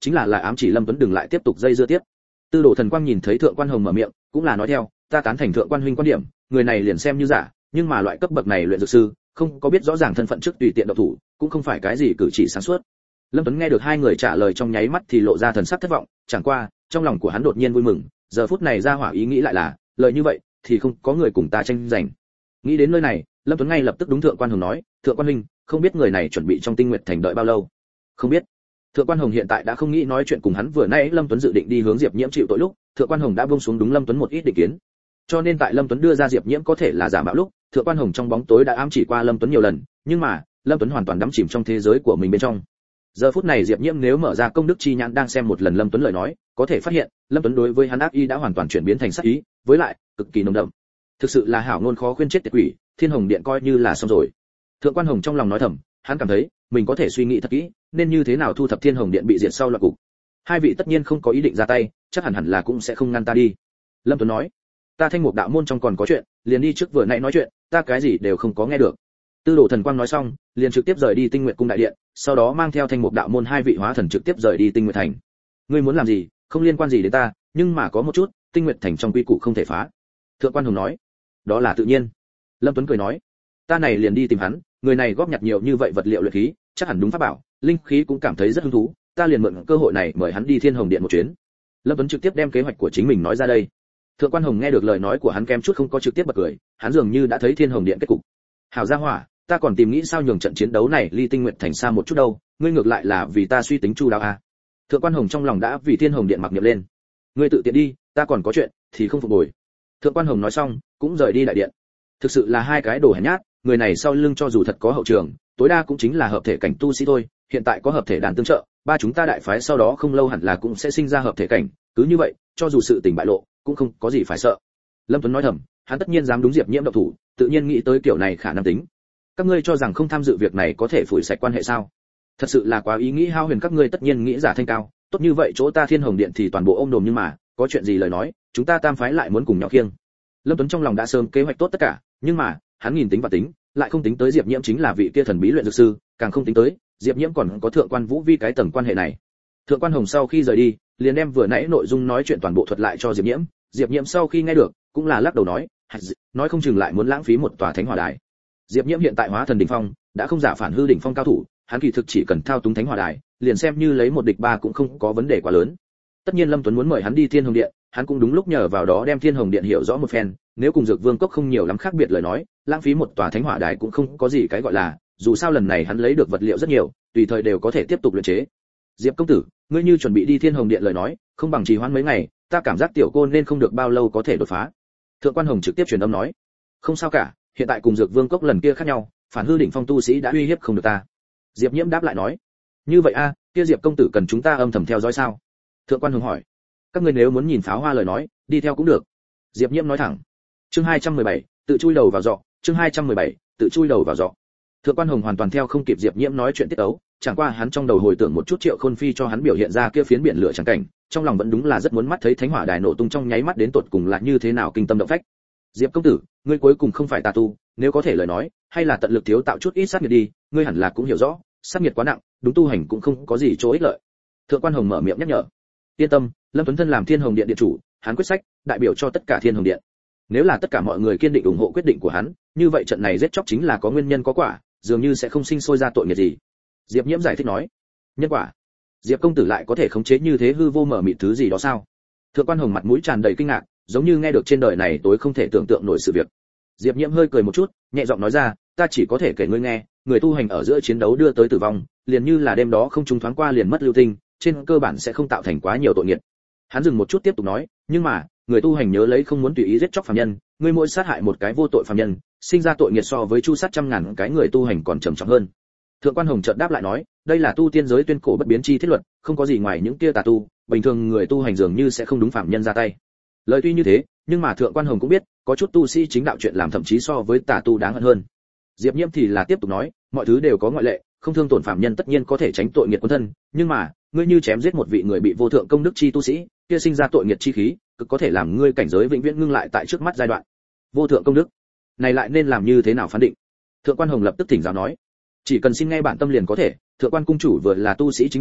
chính là lại ám chỉ Lâm Tuấn đừng lại tiếp tục dây dưa tiếp. Tư Đồ Thần Quang nhìn thấy Thượng Quan Hồng mở miệng, cũng là nói theo, ta tán thành Thượng Quan huynh quan điểm, người này liền xem như giả, nhưng mà loại cấp bậc này luyện dược sư, không có biết rõ ràng thân phận trước tùy tiện động thủ, cũng không phải cái gì cử chỉ sáng suốt. Lâm Tuấn nghe được hai người trả lời trong nháy mắt thì lộ ra thần sắc thất vọng, chẳng qua, trong lòng của hắn đột nhiên vui mừng, giờ phút này ra hỏa ý nghĩ lại là, lời như vậy thì không có người cùng ta tranh giành. Nghĩ đến nơi này, Lâm Tuấn ngay lập tức đúng Thượng Quan Hồng nói, Thượng Quan huynh, không biết người này chuẩn bị trong Tinh Nguyệt Thành đợi bao lâu? Không biết. Thượng Quan Hồng hiện tại đã không nghĩ nói chuyện cùng hắn, vừa nãy Lâm Tuấn dự định đi hướng Diệp Nhiễm chịu tội lúc, Thượng Quan Hồng đã buông xuống đúng Lâm Tuấn một ít định kiến. Cho nên tại Lâm Tuấn đưa ra Diệp Nhiễm có thể là giả mạo lúc, Thượng Quan Hồng trong bóng tối đã ám chỉ qua Lâm Tuấn nhiều lần, nhưng mà, Lâm Tuấn hoàn toàn đắm chìm trong thế giới của mình bên trong. Giờ phút này Diệp Nhiễm nếu mở ra công đức chi nhãn đang xem một lần Lâm Tuấn lời nói, có thể phát hiện, Lâm Tuấn đối với hắn ác ý đã hoàn toàn chuyển biến thành sát ý, với lại, cực kỳ nồng đậm. Thực sự là hảo ngôn khó khuyên chết tiệt quỷ, Thiên Hồng Điện coi như là xong rồi. Thượng Quan Hồng trong lòng nói thầm, hắn cảm thấy, mình có thể suy nghĩ thật kỹ, nên như thế nào thu thập Thiên Hồng Điện bị diệt sau loạn cục. Hai vị tất nhiên không có ý định ra tay, chắc hẳn hẳn là cũng sẽ không ngăn ta đi. Lâm Tuấn nói, ta Thanh Mục đạo môn trong còn có chuyện, liền đi trước vừa nãy nói chuyện, ta cái gì đều không có nghe được. Tư Đồ Thần Quang nói xong, liền trực tiếp rời đi Tinh Nguyệt cung đại điện, sau đó mang theo Thanh Mục đạo môn hai vị hóa thần trực tiếp rời đi Tinh Nguyệt thành. Ngươi muốn làm gì, không liên quan gì đến ta, nhưng mà có một chút, Tinh Nguyệt thành trong quy củ không thể phá. Thượng Quan Hồng nói, đó là tự nhiên. Lâm Tuấn cười nói, ta này liền đi tìm hắn, người này góp nhặt nhiều như vậy vật liệu luyện khí, chắc hẳn đúng pháp bảo, linh khí cũng cảm thấy rất hứng thú, ta liền mượn cơ hội này mời hắn đi Thiên Hồng Điện một chuyến. Lâm Tuấn trực tiếp đem kế hoạch của chính mình nói ra đây. Thượng Quan Hồng nghe được lời nói của hắn kem chút không có trực tiếp bật cười, hắn dường như đã thấy Thiên Hồng Điện kết cục. Hảo gia hỏa, ta còn tìm nghĩ sao nhường trận chiến đấu này ly Tinh Nguyệt thành xa một chút đâu, ngươi ngược lại là vì ta suy tính chu đáo à? Thượng Quan Hồng trong lòng đã vì Thiên Hồng Điện mặc niệm lên. Ngươi tự tiện đi, ta còn có chuyện thì không phục hồi. Thượng Quan Hồng nói xong, cũng rời đi đại điện. Thực sự là hai cái đồ hèn nhát, người này sau lưng cho dù thật có hậu trường, tối đa cũng chính là hợp thể cảnh tu sĩ thôi, hiện tại có hợp thể đàn tương trợ, ba chúng ta đại phái sau đó không lâu hẳn là cũng sẽ sinh ra hợp thể cảnh, cứ như vậy, cho dù sự tình bại lộ, cũng không có gì phải sợ. Lâm Tuấn nói thầm, hắn tất nhiên dám đúng Diệp Nhiễm độc thủ, tự nhiên nghĩ tới kiểu này khả năng tính. Các ngươi cho rằng không tham dự việc này có thể phủi sạch quan hệ sao? Thật sự là quá ý nghĩ hao huyền, các ngươi tất nhiên nghĩ giả thanh cao, tốt như vậy chỗ ta Thiên Hồng Điện thì toàn bộ ôm đồm, nhưng mà, có chuyện gì lời nói, chúng ta tam phái lại muốn cùng nhau khiêng. Lâm Tuấn trong lòng đã sớm kế hoạch tốt tất cả, nhưng mà, hắn nhìn tính và tính, lại không tính tới Diệp Nhiễm chính là vị kia thần bí luyện dược sư, càng không tính tới, Diệp Nhiễm còn có Thượng Quan Vũ Vi cái tầng quan hệ này. Thượng Quan Hồng sau khi rời đi, liền đem vừa nãy nội dung nói chuyện toàn bộ thuật lại cho Diệp Nhiễm, Diệp Nhiễm sau khi nghe được, cũng là lắc đầu nói, nói không chừng lại muốn lãng phí một tòa thánh hỏa đài. Diệp Nhiễm hiện tại hóa thần đỉnh phong, đã không giả phản hư đỉnh phong cao thủ, hắn kỳ thực chỉ cần thao túng thánh hỏa đài, liền xem như lấy một địch ba cũng không có vấn đề quá lớn. Tất nhiên Lâm Tuấn muốn mời hắn đi Thiên Hồng Điện, hắn cũng đúng lúc nhờ vào đó đem Thiên Hồng Điện hiểu rõ một phen, nếu cùng Dược Vương cốc không nhiều lắm khác biệt lời nói, lãng phí một tòa thánh hỏa đài cũng không có gì cái gọi là, dù sao lần này hắn lấy được vật liệu rất nhiều, tùy thời đều có thể tiếp tục luyện chế. Diệp công tử, ngươi như chuẩn bị đi Thiên Hồng Điện lời nói, không bằng trì hoãn mấy ngày, ta cảm giác tiểu cô nên không được bao lâu có thể đột phá. Thượng Quan Hồng trực tiếp truyền âm nói, không sao cả, hiện tại cùng Dược Vương cốc lần kia khác nhau, phản hư đỉnh phong tu sĩ đã uy hiếp không được ta. Diệp Nhiễm đáp lại nói, như vậy a, kia Diệp công tử cần chúng ta âm thầm theo dõi sao? Thượng Quan Hồng hỏi, các ngươi nếu muốn nhìn pháo hoa lời nói, đi theo cũng được. Diệp Nhiễm nói thẳng. Chương hai trăm mười bảy, tự chui đầu vào giọ, chương hai trăm mười bảy, tự chui đầu vào giọ. Thượng Quan Hồng hoàn toàn theo không kịp Diệp Nhiễm nói chuyện tiết tấu, chẳng qua hắn trong đầu hồi tưởng một chút Triệu Khôn Phi cho hắn biểu hiện ra kia phiến biển lửa chẳng cảnh, trong lòng vẫn đúng là rất muốn mắt thấy thánh hỏa đài nổ tung trong nháy mắt đến tột cùng là như thế nào kinh tâm động phách. Diệp công tử, ngươi cuối cùng không phải tà tu, nếu có thể lời nói, hay là tận lực thiếu tạo chút ít sát nghiệt đi, ngươi hẳn là cũng hiểu rõ, sát nghiệt quá nặng, đúng tu hành cũng không có gì chỗ ích lợi. Thượng Quan Hồng mở miệng nhắc nhở. Yên tâm, Lâm Tuấn thân làm Thiên Hồng Điện điện chủ, hắn quyết sách, đại biểu cho tất cả Thiên Hồng Điện. Nếu là tất cả mọi người kiên định ủng hộ quyết định của hắn, như vậy trận này giết chóc chính là có nguyên nhân có quả, dường như sẽ không sinh sôi ra tội nghiệp gì. Diệp Nhiễm giải thích nói. Nhân quả? Diệp công tử lại có thể khống chế như thế hư vô mở mịt thứ gì đó sao? Thượng Quan Hồng mặt mũi tràn đầy kinh ngạc, giống như nghe được trên đời này tối không thể tưởng tượng nổi sự việc. Diệp Nhiễm hơi cười một chút, nhẹ giọng nói ra, ta chỉ có thể kể ngươi nghe, người tu hành ở giữa chiến đấu đưa tới tử vong, liền như là đêm đó không trùng thoáng qua liền mất lưu tinh, trên cơ bản sẽ không tạo thành quá nhiều tội nghiệp. Hắn dừng một chút tiếp tục nói, nhưng mà, người tu hành nhớ lấy không muốn tùy ý giết chóc phàm nhân, ngươi mỗi sát hại một cái vô tội phàm nhân, sinh ra tội nghiệp so với chu sát trăm ngàn cái người tu hành còn trầm trọng hơn. Thượng Quan Hồng chợt đáp lại nói, đây là tu tiên giới tuyên cổ bất biến chi thiết luật, không có gì ngoài những kia tà tu, bình thường người tu hành dường như sẽ không đúng phàm nhân ra tay. Lời tuy như thế, nhưng mà Thượng Quan Hồng cũng biết, có chút tu sĩ chính đạo chuyện làm thậm chí so với tà tu đáng hận hơn. Diệp Nhiễm thì là tiếp tục nói, mọi thứ đều có ngoại lệ, không thương tổn phàm nhân tất nhiên có thể tránh tội nghiệp quân thân, nhưng mà, ngươi như chém giết một vị người bị vô thượng công đức chi tu sĩ, kia sinh ra tội nghiệp chi khí, cực có thể làm ngươi cảnh giới vĩnh viễn ngưng lại tại trước mắt giai đoạn. Vô thượng công đức, này lại nên làm như thế nào phán định? Thượng Quan Hồng lập tức thỉnh giáo nói, chỉ cần xin nghe bản tâm liền có thể, Thượng Quan cung chủ vừa là tu sĩ chính đạo,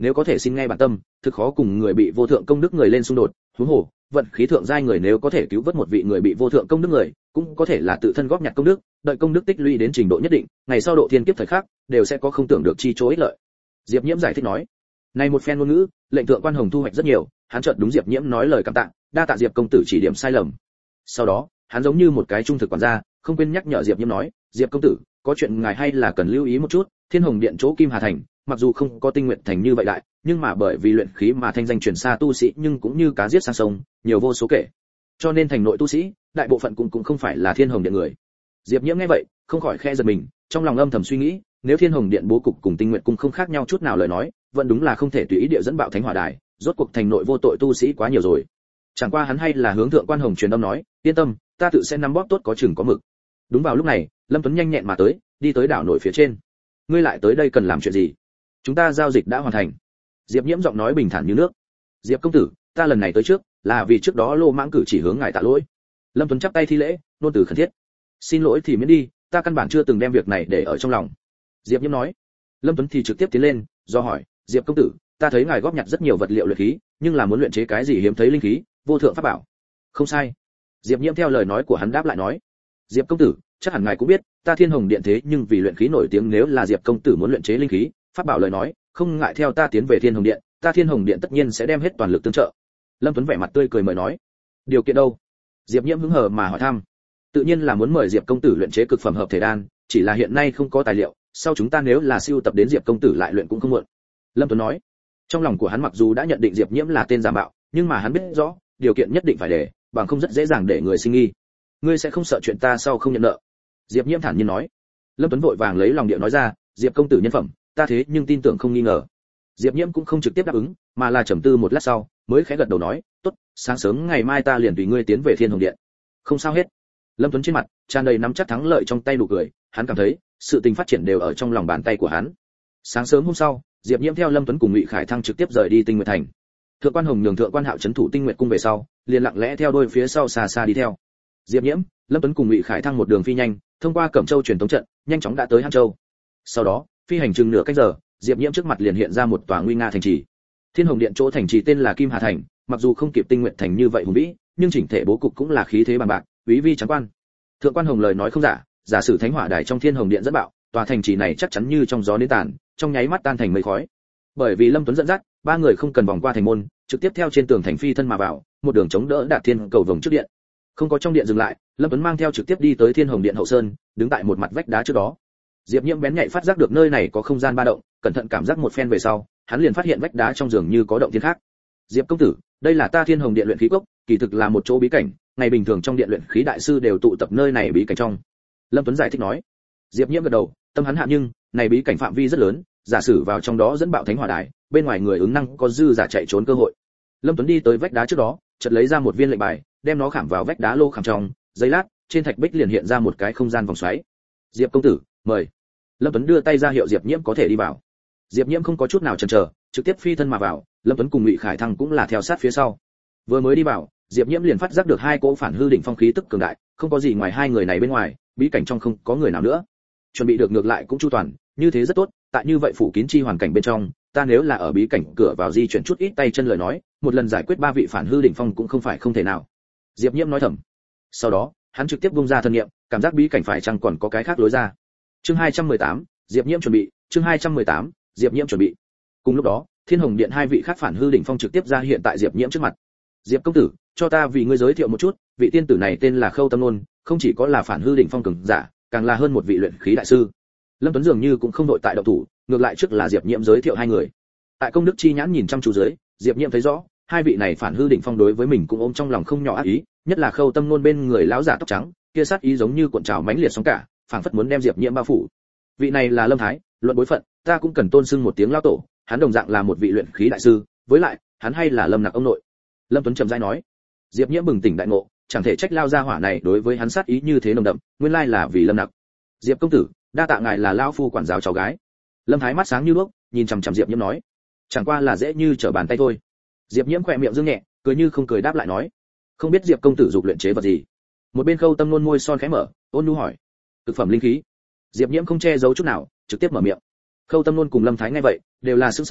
nếu có thể xin nghe bản tâm, thực khó cùng người bị vô thượng công đức người lên xung đột, huống hồ, vận khí thượng giai người nếu có thể cứu vớt một vị người bị vô thượng công đức người, cũng có thể là tự thân góp nhặt công đức, đợi công đức tích lũy đến trình độ nhất định, ngày sau độ thiên kiếp thời khắc, đều sẽ có không tưởng được chi chỗ ích lợi. Diệp Nhiễm giải thích nói. Này một phen ngôn ngữ, lệnh thượng quan Hồng thu hoạch rất nhiều, hắn chợt đúng Diệp Nhiễm nói lời cảm tạ, đa tạ Diệp công tử chỉ điểm sai lầm. Sau đó, hắn giống như một cái trung thực quản gia, không quên nhắc nhở Diệp Nhiễm nói, Diệp công tử, có chuyện ngài hay là cần lưu ý một chút, Thiên Hồng Điện chỗ Kim Hà thành, mặc dù không có Tinh Nguyệt thành như vậy đại, nhưng mà bởi vì luyện khí mà thanh danh truyền xa tu sĩ nhưng cũng như cá giết sang sông, nhiều vô số kể. Cho nên thành nội tu sĩ, đại bộ phận cũng cũng không phải là Thiên Hồng Điện người. Diệp Nhiễm nghe vậy, không khỏi khẽ giật mình, trong lòng âm thầm suy nghĩ, nếu Thiên Hồng Điện bố cục cùng Tinh Nguyệt cung không khác nhau chút nào lời nói, vẫn đúng là không thể tùy ý địa dẫn bạo thánh hỏa đài, rốt cuộc thành nội vô tội tu sĩ quá nhiều rồi. Chẳng qua hắn hay là hướng thượng quan Hồng truyền âm nói, yên tâm, ta tự sẽ nắm bóp tốt có chừng có mực. Đúng vào lúc này, Lâm Tuấn nhanh nhẹn mà tới, đi tới đảo nổi phía trên. Ngươi lại tới đây cần làm chuyện gì? Chúng ta giao dịch đã hoàn thành. Diệp Nhiễm giọng nói bình thản như nước. Diệp công tử, ta lần này tới trước, là vì trước đó lô mãng cử chỉ hướng ngài tạ lỗi. Lâm Tuấn chắp tay thi lễ, nôn từ khẩn thiết. Xin lỗi thì miễn đi, ta căn bản chưa từng đem việc này để ở trong lòng. Diệp Nhiễm nói. Lâm Tuấn thì trực tiếp tiến lên, do hỏi, Diệp công tử, ta thấy ngài góp nhặt rất nhiều vật liệu luyện khí, nhưng là muốn luyện chế cái gì hiếm thấy linh khí, vô thượng pháp bảo. Không sai. Diệp Nhiễm theo lời nói của hắn đáp lại nói. Diệp công tử, chắc hẳn ngài cũng biết, ta Thiên Hồng Điện thế nhưng vì luyện khí nổi tiếng, nếu là Diệp công tử muốn luyện chế linh khí, pháp bảo lời nói, không ngại theo ta tiến về Thiên Hồng Điện, ta Thiên Hồng Điện tất nhiên sẽ đem hết toàn lực tương trợ. Lâm Tuấn vẻ mặt tươi cười mời nói. Điều kiện đâu? Diệp Nhiễm hứng hờ mà hỏi thăm. Tự nhiên là muốn mời Diệp công tử luyện chế cực phẩm hợp thể đan, chỉ là hiện nay không có tài liệu, sau chúng ta nếu là siêu tập đến Diệp công tử lại luyện cũng không muộn. Lâm Tuấn nói. Trong lòng của hắn mặc dù đã nhận định Diệp Nhiễm là tên giả mạo, nhưng mà hắn biết rõ, điều kiện nhất định phải để, bằng không rất dễ dàng để người sinh nghi. Ngươi sẽ không sợ chuyện ta sau không nhận nợ? Diệp Nhiễm thản nhiên nói. Lâm Tuấn vội vàng lấy lòng điệu nói ra, Diệp công tử nhân phẩm, ta thế nhưng tin tưởng không nghi ngờ. Diệp Nhiễm cũng không trực tiếp đáp ứng, mà là trầm tư một lát sau, mới khẽ gật đầu nói, tốt, sáng sớm ngày mai ta liền tùy ngươi tiến về Thiên Hồng Điện. Không sao hết. Lâm Tuấn trên mặt tràn đầy nắm chắc thắng lợi trong tay nụ cười, hắn cảm thấy sự tình phát triển đều ở trong lòng bàn tay của hắn. Sáng sớm hôm sau, Diệp Nhiễm theo Lâm Tuấn cùng Ngụy Khải Thăng trực tiếp rời đi Tinh Nguyệt thành. Thượng quan Hồng nhường thượng quan Hạo trấn thủ Tinh Nguyệt cung về sau, liền lặng lẽ theo đôi phía sau xa xa đi theo. Diệp Nhiễm, Lâm Tuấn cùng Ngụy Khải Thăng một đường phi nhanh, thông qua Cẩm Châu truyền tống trận, nhanh chóng đã tới Hàn Châu. Sau đó, phi hành chừng nửa canh giờ, Diệp Nhiễm trước mặt liền hiện ra một tòa nguy nga thành trì. Thiên Hồng Điện chỗ thành trì tên là Kim Hà thành, mặc dù không kịp Tinh Nguyệt thành như vậy hùng vĩ, nhưng chỉnh thể bố cục cũng là khí thế bằng bạc, quý vi trắng quan. Thượng quan Hồng lời nói không giả, giả sử thánh hỏa đài trong Thiên Hồng Điện dẫn bạo, tòa thành trì này chắc chắn như trong gió nến tàn, trong nháy mắt tan thành mây khói. Bởi vì Lâm Tuấn dẫn dắt, ba người không cần vòng qua thành môn, trực tiếp theo trên tường thành phi thân mà vào, một đường chống đỡ đạt thiên cầu vồng trước điện. Không có trong điện dừng lại, Lâm Tuấn mang theo trực tiếp đi tới Thiên Hồng Điện hậu sơn, đứng tại một mặt vách đá trước đó. Diệp Nhiễm bén nhạy phát giác được nơi này có không gian ba động, cẩn thận cảm giác một phen về sau, hắn liền phát hiện vách đá trong giường như có động thiên khác. Diệp công tử, đây là ta Thiên Hồng Điện luyện khí cốc, kỳ thực là một chỗ bí cảnh, ngày bình thường trong điện luyện khí đại sư đều tụ tập nơi này bí cảnh trong. Lâm Tuấn giải thích nói. Diệp Nhiễm gật đầu, tâm hắn hạ nhưng, này bí cảnh phạm vi rất lớn, giả sử vào trong đó dẫn bạo thánh hỏa đài, bên ngoài người ứng năng có dư giả chạy trốn cơ hội. Lâm Tuấn đi tới vách đá trước đó, chợt lấy ra một viên lệnh bài, đem nó khảm vào vách đá lô khảm trong, giây lát, trên thạch bích liền hiện ra một cái không gian vòng xoáy. Diệp công tử, mời. Lâm Tuấn đưa tay ra hiệu Diệp Nhiễm có thể đi vào. Diệp Nhiễm không có chút nào chần chờ, trực tiếp phi thân mà vào, Lâm Tuấn cùng Ngụy Khải Thăng cũng là theo sát phía sau. Vừa mới đi vào, Diệp Nhiễm liền phát giác được hai cỗ phản hư đỉnh phong khí tức cường đại, không có gì ngoài hai người này bên ngoài, bí cảnh trong không có người nào nữa. Chuẩn bị được ngược lại cũng chu toàn, như thế rất tốt, tại như vậy phủ kín chi hoàn cảnh bên trong, ta nếu là ở bí cảnh cửa vào di chuyển chút ít tay chân lời nói, một lần giải quyết ba vị phản hư đỉnh phong cũng không phải không thể nào. Diệp Nhiễm nói thầm. Sau đó, hắn trực tiếp bung ra thân niệm, cảm giác bí cảnh phải chăng còn có cái khác lối ra. Chương hai trăm mười tám, Diệp Nhiễm chuẩn bị, chương hai trăm mười tám, Diệp Nhiễm chuẩn bị. Cùng lúc đó, Thiên Hồng Điện hai vị khác phản hư đỉnh phong trực tiếp ra hiện tại Diệp Nhiễm trước mặt. Diệp công tử, cho ta vì ngươi giới thiệu một chút, vị tiên tử này tên là Khâu Tâm Nôn, không chỉ có là phản hư đỉnh phong cường giả, càng là hơn một vị luyện khí đại sư. Lâm Tuấn dường như cũng không đội tại động thủ, ngược lại trước là Diệp Nhiễm giới thiệu hai người. Tại công đức chi nhãn nhìn chăm chú dưới, Diệp Nhiễm thấy rõ, hai vị này phản hư đỉnh phong đối với mình cũng ôm trong lòng không nhỏ ác ý, nhất là Khâu Tâm Nôn bên người lão giả tóc trắng, kia sát ý giống như cuộn trào mãnh liệt sóng cả, phảng phất muốn đem Diệp Nhiễm bao phủ. Vị này là Lâm Thái, luận bối phận, ta cũng cần tôn xưng một tiếng lão tổ, hắn đồng dạng là một vị luyện khí đại sư, với lại, hắn hay là Lâm Nặc ông nội. Lâm Tuấn trầm rãi nói. Diệp Nhiễm bừng tỉnh đại ngộ, chẳng thể trách lao ra hỏa này đối với hắn sát ý như thế nồng đậm, nguyên lai là vì Lâm Nặc. Diệp công tử, đa tạ ngài là lão phu quản giáo cháu gái. Lâm Thái mắt sáng như đuốc, nhìn chằm chằm Diệp Nhiễm nói, chẳng qua là dễ như trở bàn tay thôi. Diệp Nhiễm khỏe miệng dương nhẹ, cười như không cười đáp lại nói, không biết Diệp công tử dục luyện chế vật gì. Một bên Khâu Tâm Nôn môi son khẽ mở, ôn nhu hỏi, thực phẩm linh khí. Diệp Nhiễm không che giấu chút nào, trực tiếp mở miệng. Khâu Tâm Nôn cùng Lâm Thái nghe vậy, đều là sửng sở,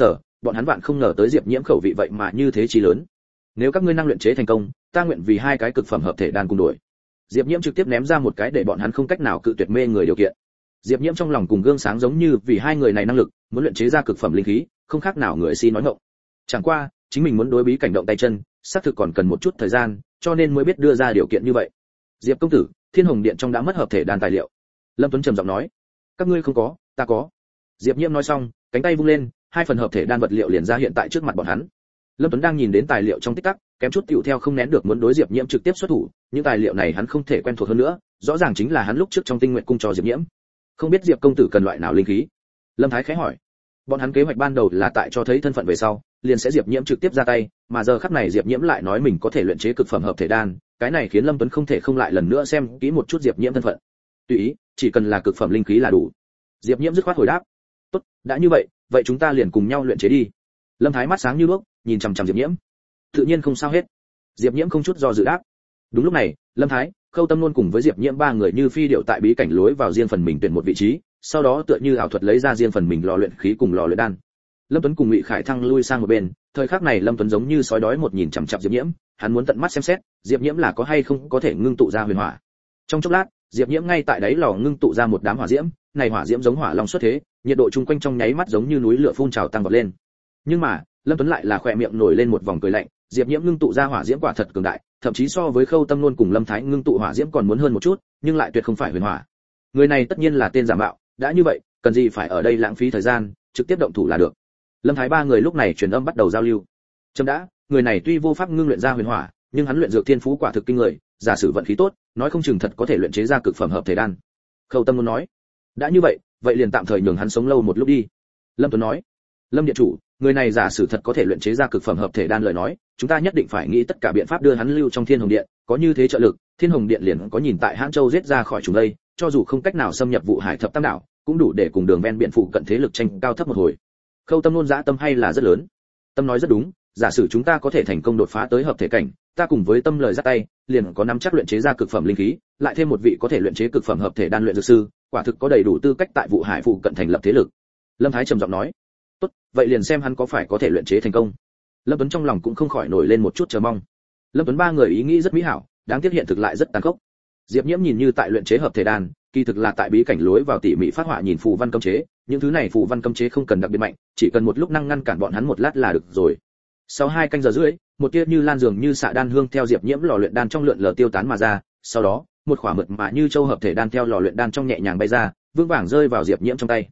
bọn hắn vạn không ngờ tới Diệp Nhiễm khẩu vị vậy mà như thế chí lớn. Nếu các ngươi năng luyện chế thành công, ta nguyện vì hai cái cực phẩm hợp thể đan cùng đổi. Diệp Nhiễm trực tiếp ném ra một cái để bọn hắn không cách nào cự tuyệt mê người điều kiện. Diệp Nhiễm trong lòng cùng gương sáng giống như vì hai người này năng lực, muốn luyện chế ra cực phẩm linh khí, không khác nào người si nói ngọng. Chẳng qua, chính mình muốn đối bí cảnh động tay chân, xác thực còn cần một chút thời gian, cho nên mới biết đưa ra điều kiện như vậy. Diệp công tử, Thiên Hồng Điện trong đã mất hợp thể đan tài liệu. Lâm Tuấn trầm giọng nói, các ngươi không có, ta có. Diệp Nhiễm nói xong, cánh tay vung lên, hai phần hợp thể đan vật liệu liền ra hiện tại trước mặt bọn hắn. Lâm Tuấn đang nhìn đến tài liệu trong tích tắc, kém chút tiểu theo không nén được muốn đối Diệp Nhiễm trực tiếp xuất thủ, những tài liệu này hắn không thể quen thuộc hơn nữa, rõ ràng chính là hắn lúc trước trong Tinh Nguyệt cung cho Diệp Nhiễm. Không biết Diệp công tử cần loại nào linh khí? Lâm Thái khẽ hỏi. Bọn hắn kế hoạch ban đầu là tại cho thấy thân phận về sau, liền sẽ Diệp Nhiễm trực tiếp ra tay, mà giờ khắc này Diệp Nhiễm lại nói mình có thể luyện chế cực phẩm hợp thể đan, cái này khiến Lâm Tuấn không thể không lại lần nữa xem kỹ một chút Diệp Nhiễm thân phận. Tùy ý, chỉ cần là cực phẩm linh khí là đủ. Diệp Nhiễm dứt khoát hồi đáp. Tốt, đã như vậy, vậy chúng ta liền cùng nhau luyện chế đi. Lâm Thái mắt sáng như đuốc, nhìn chằm chằm Diệp Nhiễm. Tự nhiên không sao hết. Diệp Nhiễm không chút do dự đáp. Đúng lúc này, Lâm Thái, Khâu Tâm Nôn cùng với Diệp Nhiễm ba người như phi điệu tại bí cảnh lối vào riêng phần mình tuyển một vị trí, sau đó tựa như ảo thuật lấy ra riêng phần mình lò luyện khí cùng lò luyện đan. Lâm Tuấn cùng Ngụy Khải Thăng lui sang một bên, thời khắc này Lâm Tuấn giống như sói đói một nhìn chằm chằm Diệp Nhiễm, hắn muốn tận mắt xem xét, Diệp Nhiễm là có hay không có thể ngưng tụ ra huyền hỏa. Trong chốc lát, Diệp Nhiễm ngay tại đáy lò ngưng tụ ra một đám hỏa diễm, này hỏa diễm giống hỏa long xuất thế, nhiệt độ chung quanh trong nháy mắt giống như núi lửa phun trào tăng vọt lên. Nhưng mà, Lâm Tuấn lại là khỏe miệng nổi lên một vòng cười lạnh, Diệp Nhiễm ngưng tụ ra hỏa diễm quả thật cường đại, thậm chí so với Khâu Tâm Nôn cùng Lâm Thái ngưng tụ hỏa diễm còn muốn hơn một chút, nhưng lại tuyệt không phải huyền hỏa. Người này tất nhiên là tên giả mạo, đã như vậy, cần gì phải ở đây lãng phí thời gian, trực tiếp động thủ là được. Lâm Thái ba người lúc này truyền âm bắt đầu giao lưu. Chấm đã, người này tuy vô pháp ngưng luyện ra huyền hỏa, nhưng hắn luyện dược thiên phú quả thực kinh người, giả sử vận khí tốt, nói không chừng thật có thể luyện chế ra cực phẩm hợp thể đan. Khâu Tâm Nôn nói, đã như vậy, vậy liền tạm thời nhường hắn sống lâu một lúc đi. Lâm Tuấn nói, Lâm điện chủ, người này giả sử thật có thể luyện chế ra cực phẩm hợp thể đan lời nói, chúng ta nhất định phải nghĩ tất cả biện pháp đưa hắn lưu trong Thiên Hồng Điện, có như thế trợ lực, Thiên Hồng Điện liền có nhìn tại Hãn Châu giết ra khỏi chúng đây, cho dù không cách nào xâm nhập Vụ Hải thập tam đảo, cũng đủ để cùng đường ven biển phụ cận thế lực tranh cao thấp một hồi. Khâu Tâm Nôn dã tâm hay là rất lớn. Tâm nói rất đúng, giả sử chúng ta có thể thành công đột phá tới hợp thể cảnh, ta cùng với Tâm lời dắt tay, liền có nắm chắc luyện chế ra cực phẩm linh khí, lại thêm một vị có thể luyện chế cực phẩm hợp thể đan luyện dược sư, quả thực có đầy đủ tư cách tại Vụ Hải phụ cận thành lập thế lực. Lâm Thái trầm giọng nói, tốt, vậy liền xem hắn có phải có thể luyện chế thành công. Lâm Tuấn trong lòng cũng không khỏi nổi lên một chút chờ mong. Lâm Tuấn ba người ý nghĩ rất mỹ hảo, đáng tiếc hiện thực lại rất tàn khốc. Diệp Nhiễm nhìn như tại luyện chế hợp thể đan, kỳ thực là tại bí cảnh lối vào tỉ mỉ phát họa nhìn phù văn cấm chế, những thứ này phù văn cấm chế không cần đặc biệt mạnh, chỉ cần một lúc năng ngăn cản bọn hắn một lát là được rồi. Sau hai canh giờ rưỡi, một tia như lan dường như xạ đan hương theo Diệp Nhiễm lò luyện đan trong lượn lờ tiêu tán mà ra, sau đó, một khỏa mượt mà như châu hợp thể đan theo lò luyện đan trong nhẹ nhàng bay ra, vững vàng rơi vào Diệp Nhiễm trong tay.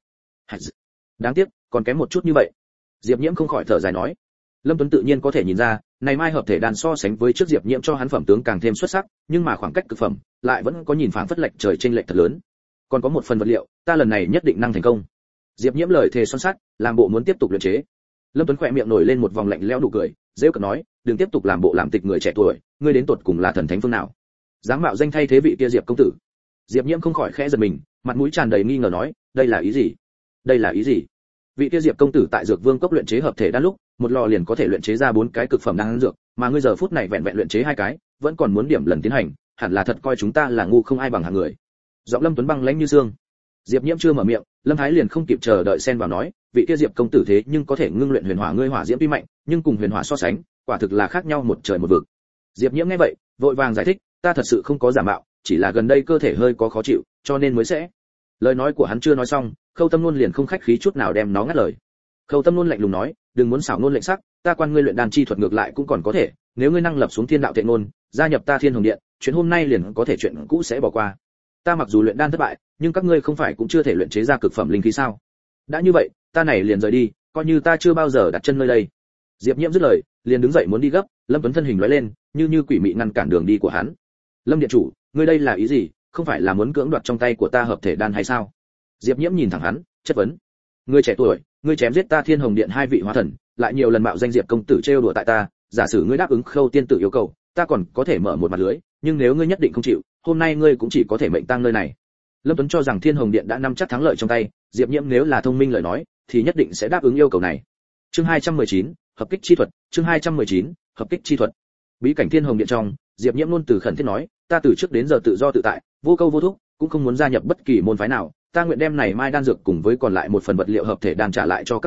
Đáng tiếc, còn kém một chút như vậy. Diệp Nhiễm không khỏi thở dài nói. Lâm Tuấn tự nhiên có thể nhìn ra, này mai hợp thể đan so sánh với trước Diệp Nhiễm cho hắn phẩm tướng càng thêm xuất sắc, nhưng mà khoảng cách cực phẩm, lại vẫn có nhìn phảng phất lệch trời chênh lệch thật lớn. Còn có một phần vật liệu, ta lần này nhất định năng thành công. Diệp Nhiễm lời thề son sắt, làm bộ muốn tiếp tục luyện chế. Lâm Tuấn khỏe miệng nổi lên một vòng lạnh lẽo nụ cười, giễu cợt nói, đừng tiếp tục làm bộ làm tịch người trẻ tuổi, ngươi đến tột cùng là thần thánh phương nào? Dám mạo danh thay thế vị kia Diệp công tử. Diệp Nhiễm không khỏi khẽ giật mình, mặt mũi tràn đầy nghi ngờ nói, đây là ý gì? Đây là ý gì? Vị kia Diệp công tử tại Dược Vương cốc luyện chế hợp thể đan lúc, một lò liền có thể luyện chế ra bốn cái cực phẩm đan dược, mà ngươi giờ phút này vẹn vẹn luyện chế hai cái, vẫn còn muốn điểm lần tiến hành, hẳn là thật coi chúng ta là ngu không ai bằng hạng người. Giọng Lâm Tuấn băng lãnh như xương. Diệp Nhiễm chưa mở miệng, Lâm Thái liền không kịp chờ đợi xen vào nói, vị kia Diệp công tử thế nhưng có thể ngưng luyện huyền hỏa, ngươi hỏa diễm tuy mạnh, nhưng cùng huyền hỏa so sánh, quả thực là khác nhau một trời một vực. Diệp Nhiễm nghe vậy, vội vàng giải thích, ta thật sự không có giả mạo, chỉ là gần đây cơ thể hơi có khó chịu, cho nên mới sẽ. Lời nói của hắn chưa nói xong, Khâu Tâm Nôn liền không khách khí chút nào đem nó ngắt lời. Khâu Tâm Nôn lạnh lùng nói, đừng muốn xảo ngôn lệnh sắc, ta quan ngươi luyện đan chi thuật ngược lại cũng còn có thể, nếu ngươi năng lập xuống thiên đạo thệ ngôn, gia nhập ta Thiên Hồng Điện, chuyện hôm nay liền có thể chuyện cũ sẽ bỏ qua. Ta mặc dù luyện đan thất bại, nhưng các ngươi không phải cũng chưa thể luyện chế ra cực phẩm linh khí sao? Đã như vậy, ta này liền rời đi, coi như ta chưa bao giờ đặt chân nơi đây. Diệp Nhiễm dứt lời, liền đứng dậy muốn đi gấp, Lâm Tuấn thân hình lóe lên, như như quỷ mị ngăn cản đường đi của hắn. Lâm điện chủ, ngươi đây là ý gì? Không phải là muốn cưỡng đoạt trong tay của ta hợp thể đan hay sao? Diệp Nhiễm nhìn thẳng hắn, chất vấn. Ngươi trẻ tuổi, ngươi chém giết ta Thiên Hồng Điện hai vị hóa thần, lại nhiều lần mạo danh Diệp công tử trêu đùa tại ta, giả sử ngươi đáp ứng Khâu tiên tử yêu cầu, ta còn có thể mở một mặt lưới, nhưng nếu ngươi nhất định không chịu, hôm nay ngươi cũng chỉ có thể mệnh tang nơi này. Lâm Tuấn cho rằng Thiên Hồng Điện đã nắm chắc thắng lợi trong tay, Diệp Nhiễm nếu là thông minh lời nói, thì nhất định sẽ đáp ứng yêu cầu này. Chương hai trăm mười chín, hợp kích chi thuật, chương hai trăm mười chín, hợp kích chi thuật. Bí cảnh Thiên Hồng Điện trong, Diệp Nhiễm luôn từ khẩn thiết nói, ta từ trước đến giờ tự do tự tại, vô câu vô thúc, cũng không muốn gia nhập bất kỳ môn phái nào, ta nguyện đem này mai đan dược cùng với còn lại một phần vật liệu hợp thể đan trả lại cho các ngươi,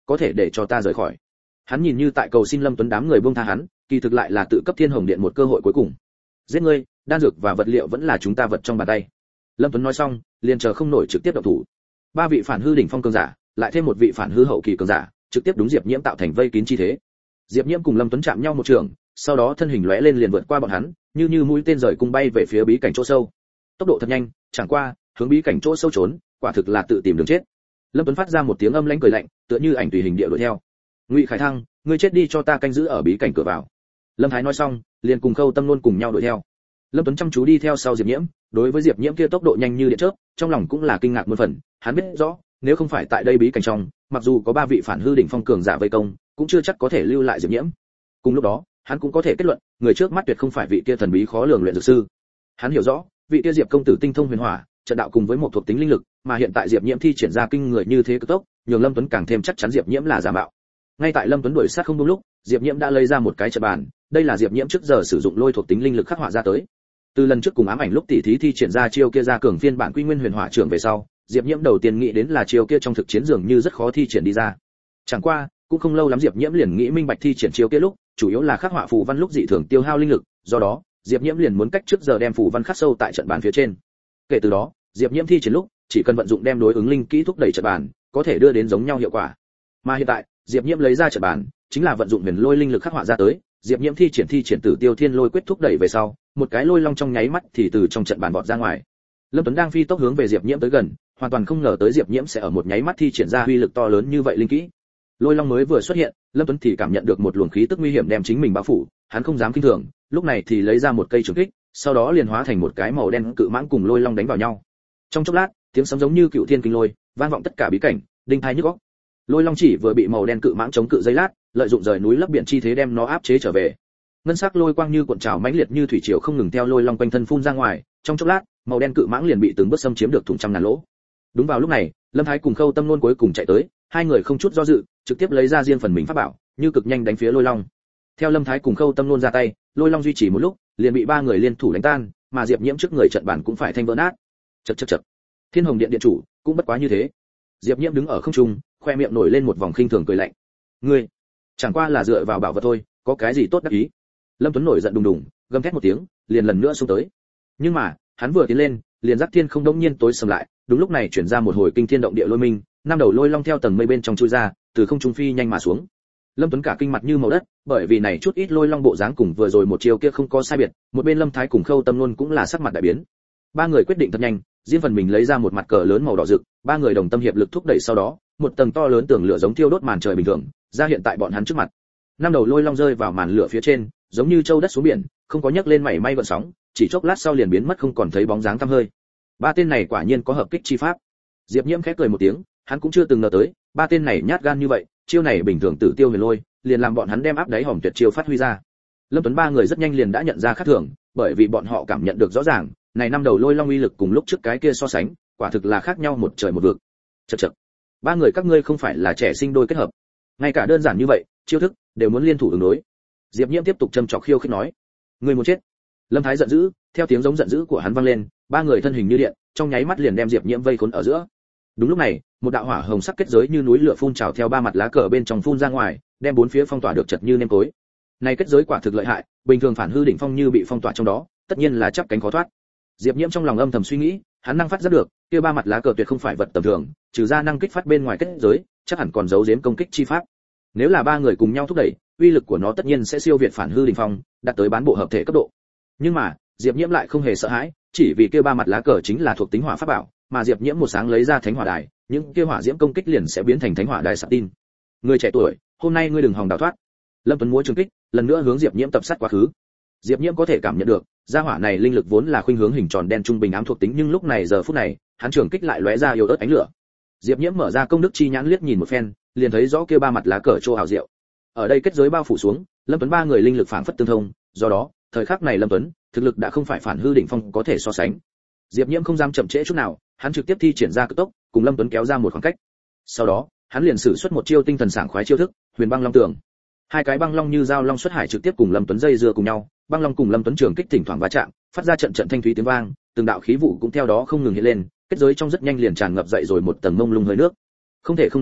có thể để cho ta rời khỏi. Hắn nhìn như tại cầu xin Lâm Tuấn đám người buông tha hắn, kỳ thực lại là tự cấp Thiên Hồng Điện một cơ hội cuối cùng. Giết ngươi, đan dược và vật liệu vẫn là chúng ta vật trong bàn tay. Lâm Tuấn nói xong, liền chờ không nổi trực tiếp động thủ. Ba vị phản hư đỉnh phong cường giả, lại thêm một vị phản hư hậu kỳ cường giả, trực tiếp đúng Diệp Nhiễm tạo thành vây kín chi thế. Diệp Nhiễm cùng Lâm Tuấn chạm nhau một trường, sau đó thân hình lóe lên liền vượt qua bọn hắn, như như mũi tên rời cung bay về phía bí cảnh chỗ sâu. Tốc độ thật nhanh, chẳng qua, hướng bí cảnh chỗ sâu trốn, quả thực là tự tìm đường chết. Lâm Tuấn phát ra một tiếng âm lãnh cười lạnh, tựa như ảnh tùy hình địa đuổi theo. Ngụy Khải Thăng, ngươi chết đi cho ta canh giữ ở bí cảnh cửa vào. Lâm Thái nói xong, liền cùng Khâu Tâm Nôn cùng nhau đuổi theo. Lâm Tuấn chăm chú đi theo sau Diệp Nhiễm, đối với Diệp Nhiễm kia tốc độ nhanh như điện chớp, trong lòng cũng là kinh ngạc muôn phần, hắn biết rõ, nếu không phải tại đây bí cảnh trong, mặc dù có ba vị phản hư đỉnh phong cường giả vây công, cũng chưa chắc có thể lưu lại Diệp Nhiễm. Cùng lúc đó, hắn cũng có thể kết luận, người trước mắt tuyệt không phải vị kia thần bí khó lường luyện dược sư. Hắn hiểu rõ, vị kia Diệp công tử tinh thông huyền hỏa, trận đạo cùng với một thuộc tính linh lực, mà hiện tại Diệp Nhiễm thi triển ra kinh người như thế cực tốc, nhường Lâm Tuấn càng thêm chắc chắn Diệp Nhiễm là giả mạo. Ngay tại Lâm Tuấn đuổi sát không đúng lúc, Diệp Nhiễm đã lấy ra một cái trận bàn, đây là Diệp Nhiễm trước giờ sử dụng lôi thuộc tính linh lực khắc họa ra tới. Từ lần trước cùng ám ảnh lúc tỉ thí thi triển ra chiêu kia ra cường phiên bản quy nguyên huyền hỏa trưởng về sau, Diệp Nhiễm đầu tiên nghĩ đến là chiêu kia trong thực chiến dường như rất khó thi triển đi ra. Chẳng qua, cũng không lâu lắm Diệp Nhiễm liền nghĩ minh bạch thi triển chiêu kia lúc, chủ yếu là khắc họa phù văn lúc dị thường tiêu hao linh lực, do đó, Diệp Nhiễm liền muốn cách trước giờ đem phù văn khắc sâu tại trận bàn phía trên. Kể từ đó, Diệp Nhiễm thi triển lúc, chỉ cần vận dụng đem đối ứng linh kỹ thúc đẩy trận bàn, có thể đưa đến giống nhau hiệu quả. Mà hiện tại, Diệp Nhiễm lấy ra trận bàn, chính là vận dụng huyền lôi linh lực khắc họa ra tới, Diệp Nhiễm thi triển thi triển Tử Tiêu Thiên Lôi quyết thúc đẩy về sau, một cái lôi long trong nháy mắt thì từ trong trận bàn vọt ra ngoài. Lâm Tuấn đang phi tốc hướng về Diệp Nhiễm tới gần, hoàn toàn không ngờ tới Diệp Nhiễm sẽ ở một nháy mắt thi triển ra uy lực to lớn như vậy linh kỹ. Lôi long mới vừa xuất hiện, Lâm Tuấn thì cảm nhận được một luồng khí tức nguy hiểm đem chính mình bao phủ, hắn không dám kinh thường, lúc này thì lấy ra một cây trường kích, sau đó liền hóa thành một cái màu đen cự mãng cùng lôi long đánh vào nhau. Trong chốc lát, tiếng sấm giống như cựu thiên kinh lôi, vang vọng tất cả bí cảnh, đinh tai nhức óc. Lôi long chỉ vừa bị màu đen cự mãng chống cự giây lát, lợi dụng rời núi lấp biển chi thế đem nó áp chế trở về. Ngân sắc lôi quang như cuộn trào mãnh liệt như thủy triều không ngừng theo lôi long quanh thân phun ra ngoài, trong chốc lát, màu đen cự mãng liền bị từng bước xâm chiếm được thủng trăm ngàn lỗ. Đúng vào lúc này, Lâm Thái cùng Khâu Tâm Nôn cuối cùng chạy tới, hai người không chút do dự, trực tiếp lấy ra riêng phần mình pháp bảo, như cực nhanh đánh phía lôi long. Theo Lâm Thái cùng Khâu Tâm Nôn ra tay, lôi long duy trì một lúc, liền bị ba người liên thủ đánh tan, mà Diệp Nhiễm trước người trận bản cũng phải thanh vỡ nát. Chậc chậc chậc. Thiên Hồng Điện điện chủ, cũng bất quá như thế. Diệp Nhiễm đứng ở không trung, khoe miệng nổi lên một vòng khinh thường cười lạnh. Ngươi, chẳng qua là dựa vào bảo vật thôi, có cái gì tốt đắc ý? Lâm Tuấn nổi giận đùng đùng, gầm thét một tiếng, liền lần nữa xông tới. Nhưng mà, hắn vừa tiến lên, liền giác thiên không đông nhiên tối sầm lại, đúng lúc này chuyển ra một hồi kinh thiên động địa lôi minh, năm đầu lôi long theo tầng mây bên trong chui ra, từ không trung phi nhanh mà xuống. Lâm Tuấn cả kinh mặt như màu đất, bởi vì này chút ít lôi long bộ dáng cùng vừa rồi một chiều kia không có sai biệt, một bên Lâm Thái cùng Khâu Tâm Nôn cũng là sắc mặt đại biến. Ba người quyết định thật nhanh, riêng phần mình lấy ra một mặt cờ lớn màu đỏ rực, ba người đồng tâm hiệp lực thúc đẩy sau đó, một tầng to lớn tường lửa giống thiêu đốt màn trời bình thường, ra hiện tại bọn hắn trước mặt. Năm đầu lôi long rơi vào màn lửa phía trên, giống như châu đất xuống biển, không có nhấc lên mảy may gợn sóng, chỉ chốc lát sau liền biến mất không còn thấy bóng dáng tăm hơi. Ba tên này quả nhiên có hợp kích chi pháp. Diệp Nhiễm khẽ cười một tiếng, hắn cũng chưa từng ngờ tới, ba tên này nhát gan như vậy, chiêu này bình thường Tử Tiêu Huyền Lôi, liền làm bọn hắn đem áp đáy hòm tuyệt chiêu phát huy ra. Lâm Tuấn ba người rất nhanh liền đã nhận ra khác thường, bởi vì bọn họ cảm nhận được rõ ràng, này năm đầu lôi long uy lực cùng lúc trước cái kia so sánh, quả thực là khác nhau một trời một vực. Chậc chậc, ba người các ngươi không phải là trẻ sinh đôi kết hợp, ngay cả đơn giản như vậy, chiêu thức đều muốn liên thủ ứng đối. Diệp Nhiễm tiếp tục châm chọc khiêu khích nói, ngươi muốn chết. Lâm Thái giận dữ, theo tiếng giống giận dữ của hắn vang lên, ba người thân hình như điện, trong nháy mắt liền đem Diệp Nhiễm vây khốn ở giữa. Đúng lúc này, một đạo hỏa hồng sắc kết giới như núi lửa phun trào theo ba mặt lá cờ bên trong phun ra ngoài, đem bốn phía phong tỏa được chật như nêm tối. Này kết giới quả thực lợi hại, bình thường phản hư đỉnh phong như bị phong tỏa trong đó, tất nhiên là chắp cánh khó thoát. Diệp Nhiễm trong lòng âm thầm suy nghĩ, hắn năng phát ra được, kia ba mặt lá cờ tuyệt không phải vật tầm thường, trừ ra năng kích phát bên ngoài kết giới, chắc hẳn còn giấu giếm công kích chi pháp. Nếu là ba người cùng nhau thúc đẩy, uy lực của nó tất nhiên sẽ siêu việt phản hư đỉnh phong, đạt tới bán bộ hợp thể cấp độ. Nhưng mà, Diệp Nhiễm lại không hề sợ hãi, chỉ vì kia ba mặt lá cờ chính là thuộc tính hỏa pháp bảo, mà Diệp Nhiễm một sáng lấy ra thánh hỏa đài, những kia hỏa diễm công kích liền sẽ biến thành thánh hỏa đài sạc tin. Người trẻ tuổi, hôm nay ngươi đừng hòng đào thoát. Lâm Tuấn múa trường kích, lần nữa hướng Diệp Nhiễm tập sát quá khứ. Diệp Nhiễm có thể cảm nhận được, gia hỏa này linh lực vốn là khuynh hướng hình tròn đen trung bình ám thuộc tính, nhưng lúc này giờ phút này, hắn trường kích lại lóe ra yếu ớt ánh lửa. Diệp Nhiễm mở ra công đức chi nhãn liếc nhìn một phen, liền thấy rõ kia ba mặt lá cờ trô hào diệu. Ở đây kết giới bao phủ xuống, Lâm Tuấn ba người linh lực phảng phất tương thông, do đó, thời khắc này Lâm Tuấn, thực lực đã không phải phản hư đỉnh phong có thể so sánh. Diệp Nhiễm không dám chậm trễ chút nào, hắn trực tiếp thi triển ra cực tốc, cùng Lâm Tuấn kéo ra một khoảng cách. Sau đó, hắn liền sử xuất một chiêu tinh thần sảng khoái chiêu thức, Huyền Băng Long Tường. Hai cái băng long như dao long xuất hải trực tiếp cùng Lâm Tuấn dây dưa cùng nhau, băng long cùng Lâm Tuấn trường kích thỉnh thoảng va chạm, phát ra trận trận thanh thúy tiếng vang, từng đạo khí vụ cũng theo đó không ngừng hiện lên, kết giới trong rất nhanh liền tràn ngập dậy rồi một tầng mông lung hơi nước. Không thể không nói,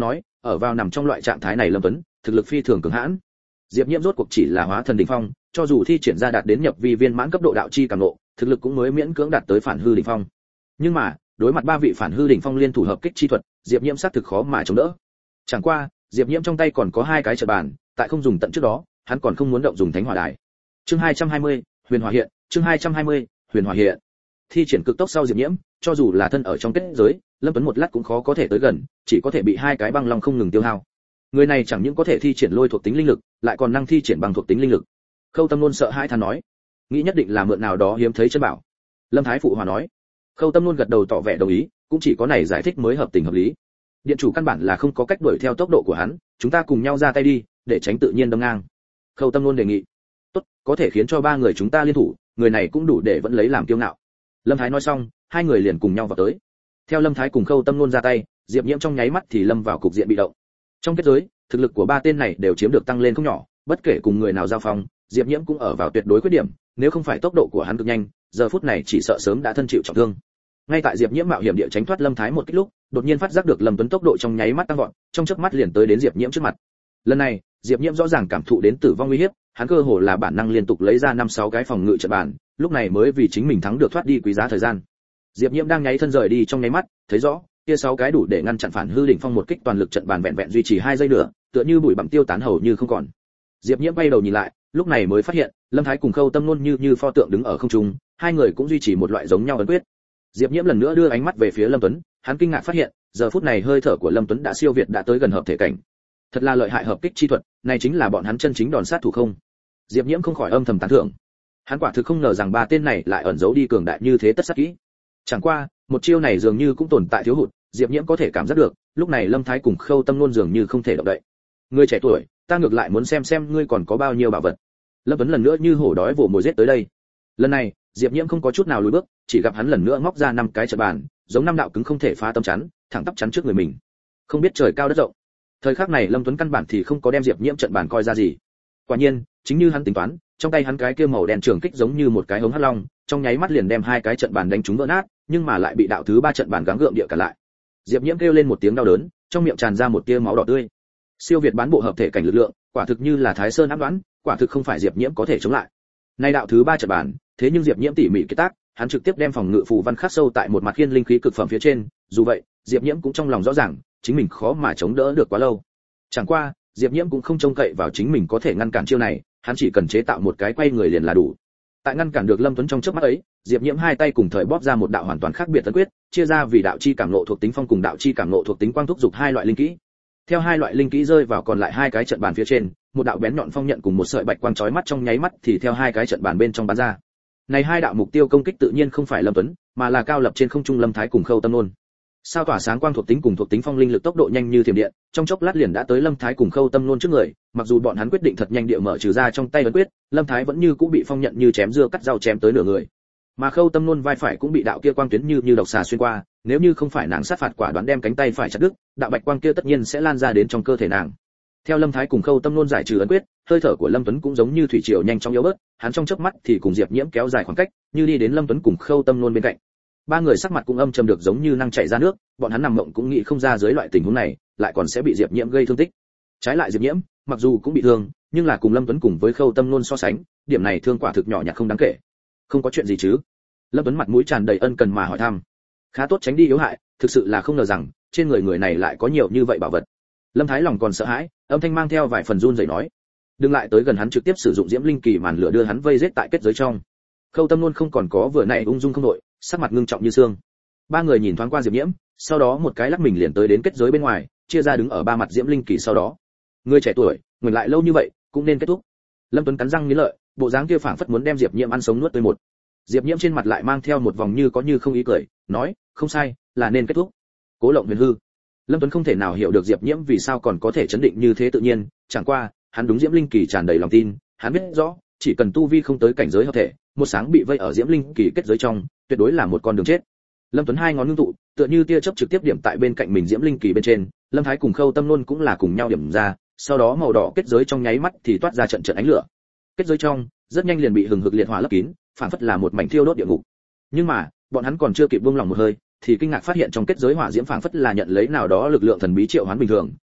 ở vào nằm trong loại trạng thái này Lâm Tuấn, thực lực phi thường cường hãn. Diệp Nhiễm rốt cuộc chỉ là hóa thần đỉnh phong, cho dù thi triển ra đạt đến nhập vi viên mãn cấp độ đạo chi cảm ngộ, thực lực cũng mới miễn cưỡng đạt tới phản hư đỉnh phong. Nhưng mà, đối mặt ba vị phản hư đỉnh phong liên thủ hợp kích chi thuật, Diệp Nhiễm xác thực khó mà chống đỡ. Chẳng qua, Diệp Nhiễm trong tay còn có hai cái trận bàn, tại không dùng tận trước đó, hắn còn không muốn động dùng thánh hỏa đài. Chương hai trăm hai mươi, Huyền Hỏa hiện, chương hai trăm hai mươi, Huyền Hỏa hiện. Thi triển cực tốc sau Diệp Nhiễm, cho dù là thân ở trong kết giới, Lâm Tuấn một lát cũng khó có thể tới gần, chỉ có thể bị hai cái băng long không ngừng tiêu hao. Người này chẳng những có thể thi triển lôi thuộc tính linh lực, lại còn năng thi triển bằng thuộc tính linh lực. Khâu Tâm Nôn sợ hãi than nói, nghĩ nhất định là mượn nào đó hiếm thấy chân bảo. Lâm Thái phụ hòa nói. Khâu Tâm Nôn gật đầu tỏ vẻ đồng ý, cũng chỉ có này giải thích mới hợp tình hợp lý. Điện chủ căn bản là không có cách đuổi theo tốc độ của hắn, chúng ta cùng nhau ra tay đi, để tránh tự nhiên đâm ngang. Khâu Tâm Nôn đề nghị. Tốt, có thể khiến cho ba người chúng ta liên thủ, người này cũng đủ để vẫn lấy làm kiêu ngạo. Lâm Thái nói xong, hai người liền cùng nhau vào tới. Theo Lâm Thái cùng Khâu Tâm Nôn ra tay, Diệp Nhiễm trong nháy mắt thì lâm vào cục diện bị động. Trong kết giới, thực lực của ba tên này đều chiếm được tăng lên không nhỏ, bất kể cùng người nào giao phong, Diệp Nhiễm cũng ở vào tuyệt đối khuyết điểm, nếu không phải tốc độ của hắn cực nhanh, giờ phút này chỉ sợ sớm đã thân chịu trọng thương. Ngay tại Diệp Nhiễm mạo hiểm địa tránh thoát Lâm Thái một kích lúc, đột nhiên phát giác được Lâm Tuấn tốc độ trong nháy mắt tăng vọt, trong chớp mắt liền tới đến Diệp Nhiễm trước mặt. Lần này, Diệp Nhiễm rõ ràng cảm thụ đến tử vong nguy hiểm, hắn cơ hồ là bản năng liên tục lấy ra năm sáu cái phòng ngự trận bàn, lúc này mới vì chính mình thắng được thoát đi quý giá thời gian. Diệp Nhiễm đang nháy thân rời đi trong nháy mắt, thấy rõ, kia sáu cái đủ để ngăn chặn phản hư đỉnh phong một kích toàn lực trận bàn vẹn vẹn duy trì hai giây nữa, tựa như bụi bặm tiêu tán hầu như không còn. Diệp Nhiễm bay đầu nhìn lại, lúc này mới phát hiện, Lâm Thái cùng Khâu Tâm Nôn như như pho tượng đứng ở không trung, hai người cũng duy trì một loại giống nhau ấn quyết. Diệp Nhiễm lần nữa đưa ánh mắt về phía Lâm Tuấn, hắn kinh ngạc phát hiện, giờ phút này hơi thở của Lâm Tuấn đã siêu việt đã tới gần hợp thể cảnh. Thật là lợi hại hợp kích chi thuật, này chính là bọn hắn chân chính đòn sát thủ không? Diệp Nhiễm không khỏi âm thầm tán thưởng. Hắn quả thực không ngờ rằng ba tên này lại ẩn giấu đi cường đại như thế tất sát kỹ. Chẳng qua, một chiêu này dường như cũng tồn tại thiếu hụt, Diệp Nhiễm có thể cảm giác được, lúc này Lâm Thái cùng Khâu Tâm Nôn dường như không thể động đậy. Ngươi trẻ tuổi, ta ngược lại muốn xem xem ngươi còn có bao nhiêu bảo vật. Lâm Tuấn lần nữa như hổ đói vồ mồi giết tới đây. Lần này, Diệp Nhiễm không có chút nào lùi bước, chỉ gặp hắn lần nữa móc ra năm cái trận bàn, giống năm đạo cứng không thể phá tâm chắn, thẳng tắp chắn trước người mình. Không biết trời cao đất rộng. Thời khắc này Lâm Tuấn căn bản thì không có đem Diệp Nhiễm trận bàn coi ra gì. Quả nhiên, chính như hắn tính toán, trong tay hắn cái kia màu đen trường kích giống như một cái hống hắc long, trong nháy mắt liền đem hai cái trận bàn đánh trúng vỡ nát, nhưng mà lại bị đạo thứ ba trận bàn gắng gượng địa cả lại. Diệp Nhiễm kêu lên một tiếng đau đớn, trong miệng tràn ra một tia máu đỏ tươi. Siêu việt bán bộ hợp thể cảnh lực lượng, quả thực như là Thái Sơn áp đoán, quả thực không phải Diệp Nhiễm có thể chống lại. Nay đạo thứ ba trận bàn, thế nhưng Diệp Nhiễm tỉ mỉ kết tác, hắn trực tiếp đem phòng ngự phù văn khắc sâu tại một mặt khiên linh khí cực phẩm phía trên, dù vậy, Diệp Nhiễm cũng trong lòng rõ ràng, chính mình khó mà chống đỡ được quá lâu. Chẳng qua, Diệp Nhiễm cũng không trông cậy vào chính mình có thể ngăn cản chiêu này, hắn chỉ cần chế tạo một cái quay người liền là đủ. Tại ngăn cản được Lâm Tuấn trong chớp mắt ấy, Diệp Nhiễm hai tay cùng thời bóp ra một đạo hoàn toàn khác biệt tấn quyết, chia ra vì đạo chi cảm ngộ thuộc tính phong cùng đạo chi cảm ngộ thuộc tính quang thúc dục hai loại linh kỹ. Theo hai loại linh kỹ rơi vào còn lại hai cái trận bàn phía trên, một đạo bén nhọn phong nhận cùng một sợi bạch quang chói mắt trong nháy mắt thì theo hai cái trận bàn bên trong bắn ra. Này hai đạo mục tiêu công kích tự nhiên không phải Lâm Tuấn, mà là cao lập trên không trung Lâm Thái cùng Khâu Tâm Nôn. Sao tỏa sáng quang thuộc tính cùng thuộc tính phong linh lực tốc độ nhanh như thiểm điện, trong chốc lát liền đã tới Lâm Thái cùng Khâu Tâm Nôn trước người, mặc dù bọn hắn quyết định thật nhanh địa mở trừ ra trong tay ấn quyết, Lâm Thái vẫn như cũng bị phong nhận như chém dưa cắt rau chém tới nửa người. Mà Khâu Tâm Nôn vai phải cũng bị đạo kia quang tuyến như như độc xà xuyên qua, nếu như không phải nàng sát phạt quả đoán đem cánh tay phải chặt đứt, đạo bạch quang kia tất nhiên sẽ lan ra đến trong cơ thể nàng. Theo Lâm Thái cùng Khâu Tâm Nôn giải trừ ấn quyết, hơi thở của Lâm Tuấn cũng giống như thủy triều nhanh chóng yếu bớt, hắn trong chớp mắt thì cùng Diệp Nhiễm kéo dài khoảng cách, như đi đến Lâm Tuấn cùng Khâu Tâm Nôn bên cạnh. Ba người sắc mặt cũng âm trầm được giống như năng chảy ra nước, bọn hắn nằm mộng cũng nghĩ không ra dưới loại tình huống này, lại còn sẽ bị Diệp Nhiễm gây thương tích. Trái lại Diệp Nhiễm, mặc dù cũng bị thương, nhưng là cùng Lâm Tuấn cùng với Khâu Tâm Nôn so sánh, điểm này thương quả thực nhỏ nhặt không đáng kể. Không có chuyện gì chứ? Lâm Tuấn mặt mũi tràn đầy ân cần mà hỏi thăm. Khá tốt tránh đi yếu hại, thực sự là không ngờ rằng trên người người này lại có nhiều như vậy bảo vật. Lâm Thái lòng còn sợ hãi, âm thanh mang theo vài phần run rẩy nói, đừng lại tới gần hắn, trực tiếp sử dụng diễm linh kỳ màn lửa đưa hắn vây giết tại kết giới trong. Khâu Tâm Nôn không còn có vừa nãy ung dung không đội, sắc mặt ngưng trọng như xương. Ba người nhìn thoáng qua Diệp Nhiễm, sau đó một cái lắc mình liền tới đến kết giới bên ngoài, chia ra đứng ở ba mặt diễm linh kỳ sau đó. Người trẻ tuổi, ngừng lại lâu như vậy, cũng nên kết thúc. Lâm Tuấn cắn răng nghiến lợi, bộ dáng kia phảng phất muốn đem Diệp Nhiễm ăn sống nuốt tươi một. Diệp Nhiễm trên mặt lại mang theo một vòng như có như không ý cười, nói, không sai, là nên kết thúc. Cố Lộng Huyền hư. Lâm Tuấn không thể nào hiểu được Diệp Nhiễm vì sao còn có thể chấn định như thế tự nhiên, chẳng qua, hắn đúng diễm linh kỳ tràn đầy lòng tin, hắn biết rõ, chỉ cần tu vi không tới cảnh giới hợp thể, một sáng bị vây ở diễm linh kỳ kết giới trong, tuyệt đối là một con đường chết. Lâm Tuấn hai ngón ngưng tụ, tựa như tia chớp trực tiếp điểm tại bên cạnh mình diễm linh kỳ bên trên, Lâm Thái cùng Khâu Tâm Nôn cũng là cùng nhau điểm ra, sau đó màu đỏ kết giới trong nháy mắt thì toát ra trận trận ánh lửa. Kết giới trong rất nhanh liền bị hừng hực liệt hỏa lấp kín, phản phất là một mảnh thiêu đốt địa ngục. Nhưng mà, bọn hắn còn chưa kịp buông lòng một hơi, thì kinh ngạc phát hiện trong kết giới hỏa diễm phảng phất là nhận lấy nào đó lực lượng thần bí triệu hoán bình thường,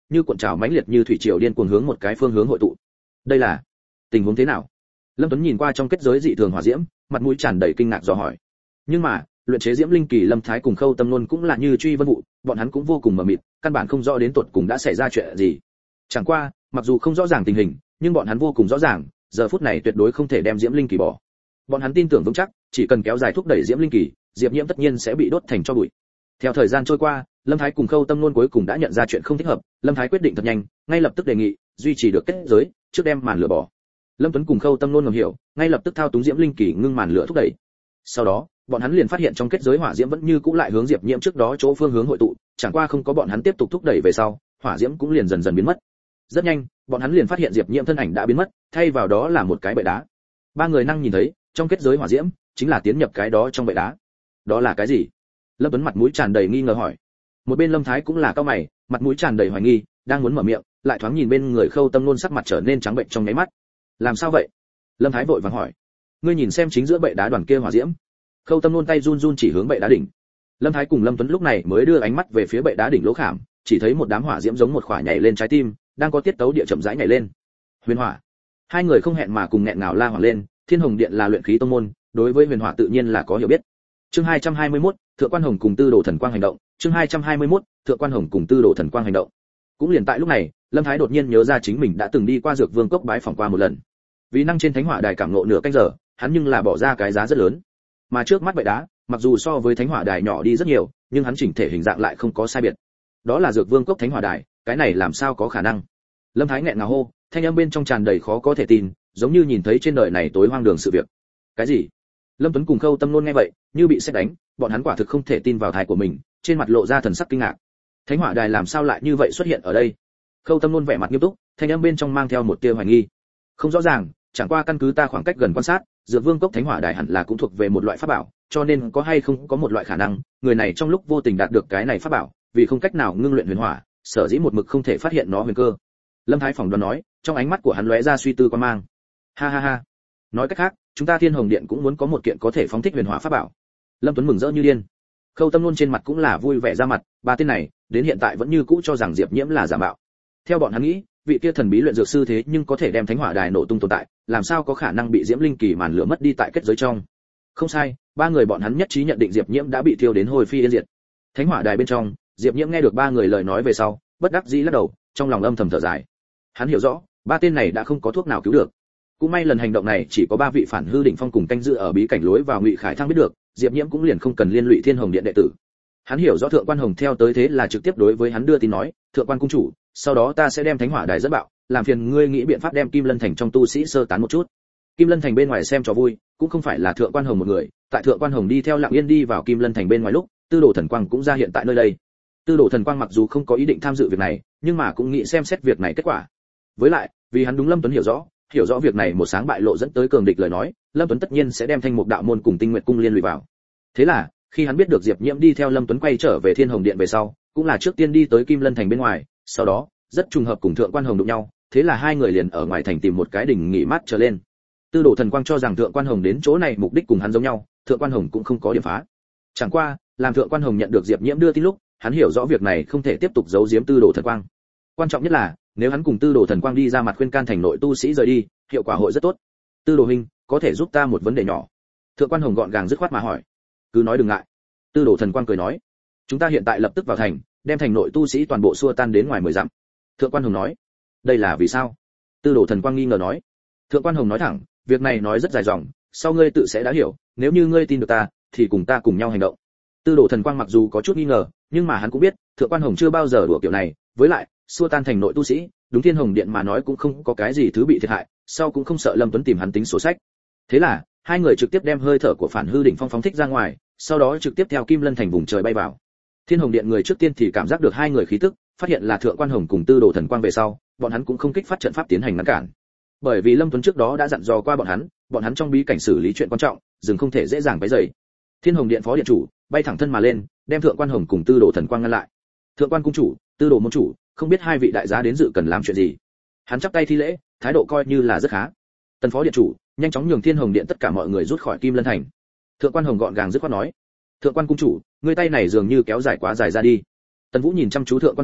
như cuộn trào mãnh liệt như thủy triều điên cuồng hướng một cái phương hướng hội tụ. Đây là tình huống thế nào? Lâm Tuấn nhìn qua trong kết giới dị thường hỏa diễm, mặt mũi tràn đầy kinh ngạc dò hỏi. Nhưng mà, luyện chế diễm linh kỳ Lâm Thái cùng Khâu Tâm Nôn cũng là như truy vân vụ, bọn hắn cũng vô cùng mờ mịt, căn bản không rõ đến tột cùng đã xảy ra chuyện gì. Chẳng qua, mặc dù không rõ ràng tình hình, nhưng bọn hắn vô cùng rõ ràng, giờ phút này tuyệt đối không thể đem diễm linh kỳ bỏ. Bọn hắn tin tưởng vững chắc, chỉ cần kéo dài thúc đẩy diễm linh kỳ, Diệp Nhiễm tất nhiên sẽ bị đốt thành tro bụi. Theo thời gian trôi qua, Lâm Thái cùng Khâu Tâm Nôn cuối cùng đã nhận ra chuyện không thích hợp, Lâm Thái quyết định thật nhanh, ngay lập tức đề nghị duy trì được kết giới, trước đem màn lửa bỏ. Lâm Tuấn cùng Khâu Tâm Nôn ngầm hiểu, ngay lập tức thao túng diễm linh kỳ ngưng màn lửa thúc đẩy. Sau đó, bọn hắn liền phát hiện trong kết giới hỏa diễm vẫn như cũ lại hướng Diệp Nhiễm trước đó chỗ phương hướng hội tụ, chẳng qua không có bọn hắn tiếp tục thúc đẩy về sau, hỏa diễm cũng liền dần dần biến mất. Rất nhanh, bọn hắn liền phát hiện Diệp Nhiễm thân ảnh đã biến mất, thay vào đó là một cái bệ đá. Ba người năng nhìn thấy, trong kết giới hỏa diễm chính là tiến nhập cái đó trong bệ đá. Đó là cái gì? Lâm Tuấn mặt mũi tràn đầy nghi ngờ hỏi. Một bên Lâm Thái cũng là cao mày, mặt mũi tràn đầy hoài nghi, đang muốn mở miệng, lại thoáng nhìn bên người Khâu Tâm Nôn sắc mặt trở nên trắng bệnh trong nháy mắt. Làm sao vậy? Lâm Thái vội vàng hỏi. Ngươi nhìn xem chính giữa bệ đá đoàn kia hỏa diễm. Khâu Tâm Nôn tay run run chỉ hướng bệ đá đỉnh. Lâm Thái cùng Lâm Tuấn lúc này mới đưa ánh mắt về phía bệ đá đỉnh lỗ khảm, chỉ thấy một đám hỏa diễm giống một khỏa nhảy lên trái tim, đang có tiết tấu địa chậm rãi nhảy lên. Huyền hỏa. Hai người không hẹn mà cùng nghẹn ngào la hoảng lên, Thiên Hồng Điện là luyện khí tông môn, đối với huyền hỏa tự nhiên là có hiểu biết. Chương hai trăm hai mươi mốt, Thượng Quan Hồng cùng Tư Đồ Thần Quang hành động. Chương hai trăm hai mươi mốt, Thượng Quan Hồng cùng Tư Đồ Thần Quang hành động. Cũng liền tại lúc này, Lâm Thái đột nhiên nhớ ra chính mình đã từng đi qua Dược Vương cốc bái phỏng qua một lần. Vì năng trên Thánh Hỏa Đài cảm ngộ nửa canh giờ, hắn nhưng là bỏ ra cái giá rất lớn. Mà trước mắt bệ đá, mặc dù so với Thánh Hỏa Đài nhỏ đi rất nhiều, nhưng hắn chỉnh thể hình dạng lại không có sai biệt. Đó là Dược Vương cốc Thánh Hỏa Đài, cái này làm sao có khả năng? Lâm Thái nghẹn ngào hô, thanh âm bên trong tràn đầy khó có thể tin, giống như nhìn thấy trên đời này tối hoang đường sự việc. Cái gì? Lâm Tuấn cùng Khâu Tâm Nôn nghe vậy, như bị sét đánh, bọn hắn quả thực không thể tin vào tai của mình, trên mặt lộ ra thần sắc kinh ngạc. Thánh Hỏa Đài làm sao lại như vậy xuất hiện ở đây? Khâu Tâm Nôn vẻ mặt nghiêm túc, thanh âm bên trong mang theo một tia hoài nghi. Không rõ ràng, chẳng qua căn cứ ta khoảng cách gần quan sát, Dược Vương cốc Thánh Hỏa Đài hẳn là cũng thuộc về một loại pháp bảo, cho nên có hay không có một loại khả năng, người này trong lúc vô tình đạt được cái này pháp bảo, vì không cách nào ngưng luyện huyền hỏa, sở dĩ một mực không thể phát hiện nó huyền cơ. Lâm Thái phỏng đoán nói, trong ánh mắt của hắn lóe ra suy tư quan mang. Ha ha ha. Nói cách khác, chúng ta Thiên Hồng Điện cũng muốn có một kiện có thể phóng thích huyền hỏa pháp bảo. Lâm Tuấn mừng rỡ như điên. Khâu Tâm Nôn trên mặt cũng là vui vẻ ra mặt, ba tên này, đến hiện tại vẫn như cũ cho rằng Diệp Nhiễm là giả mạo. Theo bọn hắn nghĩ, vị kia thần bí luyện dược sư thế nhưng có thể đem Thánh Hỏa Đài nổ tung tồn tại, làm sao có khả năng bị diễm linh kỳ màn lửa mất đi tại kết giới trong. Không sai, ba người bọn hắn nhất trí nhận định Diệp Nhiễm đã bị thiêu đến hồi phi yên diệt. Thánh Hỏa Đài bên trong, Diệp Nhiễm nghe được ba người lời nói về sau, bất đắc dĩ lắc đầu, trong lòng âm thầm thở dài. Hắn hiểu rõ, ba tên này đã không có thuốc nào cứu được. Cũng may lần hành động này chỉ có ba vị phản hư đỉnh phong cùng canh giữ ở bí cảnh lối vào Ngụy Khải Thăng biết được, Diệp Nhiễm cũng liền không cần liên lụy Thiên Hồng Điện đệ tử. Hắn hiểu rõ Thượng Quan Hồng theo tới thế là trực tiếp đối với hắn đưa tin nói, Thượng Quan cung chủ, sau đó ta sẽ đem Thánh Hỏa Đài dẫn bạo, làm phiền ngươi nghĩ biện pháp đem Kim Lân Thành trong tu sĩ sơ tán một chút. Kim Lân Thành bên ngoài xem trò vui, cũng không phải là Thượng Quan Hồng một người, tại Thượng Quan Hồng đi theo Lặng Yên đi vào Kim Lân Thành bên ngoài lúc, Tư Đồ Thần Quang cũng ra hiện tại nơi đây. Tư Đồ Thần Quang mặc dù không có ý định tham dự việc này, nhưng mà cũng nghĩ xem xét việc này kết quả. Với lại, vì hắn đúng Lâm Tuấn hiểu rõ, hiểu rõ việc này một sáng bại lộ dẫn tới cường địch lời nói, Lâm Tuấn tất nhiên sẽ đem Thanh Mục Đạo môn cùng Tinh Nguyệt cung liên lụy vào. Thế là, khi hắn biết được Diệp Nhiễm đi theo Lâm Tuấn quay trở về Thiên Hồng Điện về sau, cũng là trước tiên đi tới Kim Lân Thành bên ngoài, sau đó, rất trùng hợp cùng Thượng Quan Hồng đụng nhau, thế là hai người liền ở ngoài thành tìm một cái đỉnh nghỉ mát trở lên. Tư Đồ Thần Quang cho rằng Thượng Quan Hồng đến chỗ này mục đích cùng hắn giống nhau, Thượng Quan Hồng cũng không có điểm phá. Chẳng qua, làm Thượng Quan Hồng nhận được Diệp Nhiễm đưa tin lúc, hắn hiểu rõ việc này không thể tiếp tục giấu giếm Tư Đồ Thần Quang. Quan trọng nhất là, nếu hắn cùng Tư Đồ Thần Quang đi ra mặt khuyên can thành nội tu sĩ rời đi, hiệu quả hội rất tốt. Tư Đồ huynh, có thể giúp ta một vấn đề nhỏ? Thượng Quan Hồng gọn gàng dứt khoát mà hỏi. Cứ nói đừng ngại. Tư Đồ Thần Quang cười nói. Chúng ta hiện tại lập tức vào thành, đem thành nội tu sĩ toàn bộ xua tan đến ngoài mười dặm. Thượng Quan Hồng nói. Đây là vì sao? Tư Đồ Thần Quang nghi ngờ nói. Thượng Quan Hồng nói thẳng, việc này nói rất dài dòng, sau ngươi tự sẽ đã hiểu, nếu như ngươi tin được ta, thì cùng ta cùng nhau hành động. Tư Đồ Thần Quang mặc dù có chút nghi ngờ, nhưng mà hắn cũng biết, Thượng Quan Hồng chưa bao giờ đùa kiểu này, với lại, xua tan thành nội tu sĩ, đúng Thiên Hồng Điện mà nói cũng không có cái gì thứ bị thiệt hại, sau cũng không sợ Lâm Tuấn tìm hắn tính sổ sách. Thế là, hai người trực tiếp đem hơi thở của phản hư đỉnh phong phóng thích ra ngoài, sau đó trực tiếp theo Kim Lân Thành vùng trời bay vào. Thiên Hồng Điện người trước tiên thì cảm giác được hai người khí tức, phát hiện là Thượng Quan Hồng cùng Tư Đồ Thần Quang về sau, bọn hắn cũng không kích phát trận pháp tiến hành ngăn cản. Bởi vì Lâm Tuấn trước đó đã dặn dò qua bọn hắn, bọn hắn trong bí cảnh xử lý chuyện quan trọng, dừng không thể dễ dàng bấy dày. Thiên Hồng Điện phó điện chủ bay thẳng thân mà lên, đem Thượng Quan Hồng cùng Tư Đồ Thần Quang ngăn lại. Thượng Quan cung chủ, Tư Đồ môn chủ, không biết hai vị đại giá đến dự cần làm chuyện gì? Hắn chắp tay thi lễ, thái độ coi như là rất khá. Tần phó điện chủ nhanh chóng nhường Thiên Hồng Điện tất cả mọi người rút khỏi Kim Lân Thành. Thượng Quan Hồng gọn gàng dứt khoát nói. Thượng Quan cung chủ, ngươi tay này dường như kéo dài quá dài ra đi. Tần Vũ nhìn chăm chú Thượng Quan Hồng,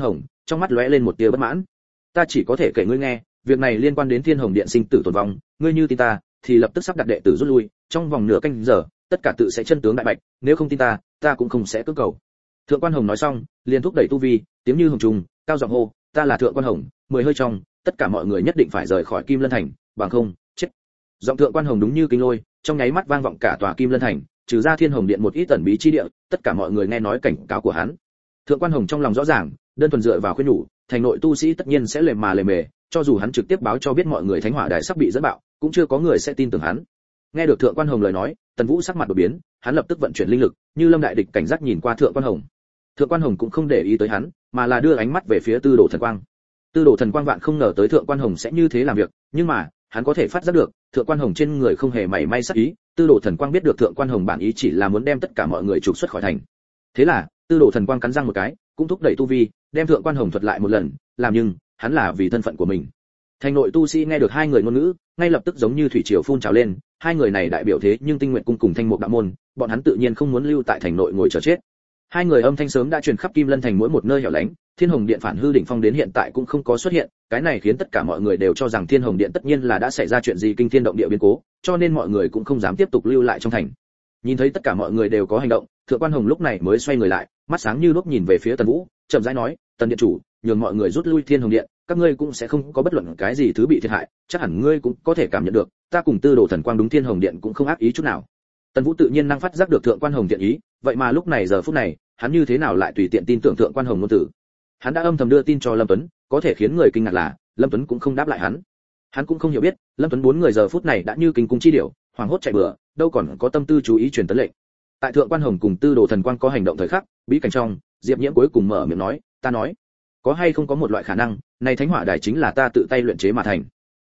trong mắt lóe lên một tia bất mãn. Ta chỉ có thể kể ngươi nghe, việc này liên quan đến Thiên Hồng Điện sinh tử tồn vong, ngươi như tin ta thì lập tức sắp đặt đệ tử rút lui, trong vòng nửa canh giờ tất cả tự sẽ chân tướng đại bạch, nếu không tin ta ta cũng không sẽ cưỡng cầu. Thượng Quan Hồng nói xong liền thúc đẩy tu vi, tiếng như hồng trùng, cao giọng hô, ta là Thượng Quan Hồng, mười hơi trong tất cả mọi người nhất định phải rời khỏi Kim Lân Thành, bằng không chết. Giọng Thượng Quan Hồng đúng như kinh lôi, trong nháy mắt vang vọng cả tòa Kim Lân Thành, trừ ra Thiên Hồng Điện một ít tẩn bí chi địa, tất cả mọi người nghe nói cảnh cáo của hắn. Thượng Quan Hồng trong lòng rõ ràng, đơn thuần dựa vào khuyên nhủ, thành nội tu sĩ tất nhiên sẽ lề mà lề mề, cho dù hắn trực tiếp báo cho biết mọi người Thánh Hỏa Đài sắp bị dẫn bạo, cũng chưa có người sẽ tin tưởng hắn. Nghe được Thượng Quan Hồng lời nói, Tần Vũ sắc mặt đổi biến, hắn lập tức vận chuyển linh lực, như lâm đại địch cảnh giác nhìn qua Thượng Quan Hồng. Thượng Quan Hồng cũng không để ý tới hắn, mà là đưa ánh mắt về phía Tư Đồ Thần Quang. Tư Đồ Thần Quang vạn không ngờ tới Thượng Quan Hồng sẽ như thế làm việc, nhưng mà hắn có thể phát giác được, Thượng Quan Hồng trên người không hề mảy may sát ý. Tư Đồ Thần Quang biết được Thượng Quan Hồng bản ý chỉ là muốn đem tất cả mọi người trục xuất khỏi thành. Thế là Tư Đồ Thần Quang cắn răng một cái, cũng thúc đẩy tu vi, đem Thượng Quan Hồng thuật lại một lần, làm nhưng hắn là vì thân phận của mình. Thành nội tu sĩ nghe được hai người ngôn ngữ, ngay lập tức giống như thủy triều phun trào lên, hai người này đại biểu thế nhưng Tinh Nguyện cung cùng Thanh Mục đạo môn, bọn hắn tự nhiên không muốn lưu tại thành nội ngồi chờ chết. Hai người âm thanh sớm đã truyền khắp Kim Lân thành mỗi một nơi hẻo lánh, Thiên Hồng Điện phản hư đỉnh phong đến hiện tại cũng không có xuất hiện, cái này khiến tất cả mọi người đều cho rằng Thiên Hồng Điện tất nhiên là đã xảy ra chuyện gì kinh thiên động địa biến cố, cho nên mọi người cũng không dám tiếp tục lưu lại trong thành. Nhìn thấy tất cả mọi người đều có hành động, Thượng Quan Hồng lúc này mới xoay người lại, mắt sáng như đuốc nhìn về phía Tần Vũ, chậm rãi nói, "Tần điện chủ, nhường mọi người rút lui Thiên Hồng Điện, các ngươi cũng sẽ không có bất luận cái gì thứ bị thiệt hại, chắc hẳn ngươi cũng có thể cảm nhận được, ta cùng Tư Đồ Thần Quang đúng Thiên Hồng Điện cũng không ác ý chút nào." Tần Vũ tự nhiên năng phát giác được Thượng Quan Hồng thiện ý, vậy mà lúc này giờ phút này, hắn như thế nào lại tùy tiện tin tưởng Thượng Quan Hồng ngôn tử. Hắn đã âm thầm đưa tin cho Lâm Tuấn, có thể khiến người kinh ngạc là, Lâm Tuấn cũng không đáp lại hắn. Hắn cũng không hiểu biết, Lâm Tuấn bốn người giờ phút này đã như kinh cung chi điểu, hoảng hốt chạy bừa, đâu còn có tâm tư chú ý truyền tấn lệnh. Tại Thượng Quan Hồng cùng Tư Đồ Thần Quang có hành động thời khắc, bí cảnh trong, Diệp Nhiễm cuối cùng mở miệng nói, "Ta nói, có hay không có một loại khả năng, này Thánh Hỏa Đài chính là ta tự tay luyện chế mà thành."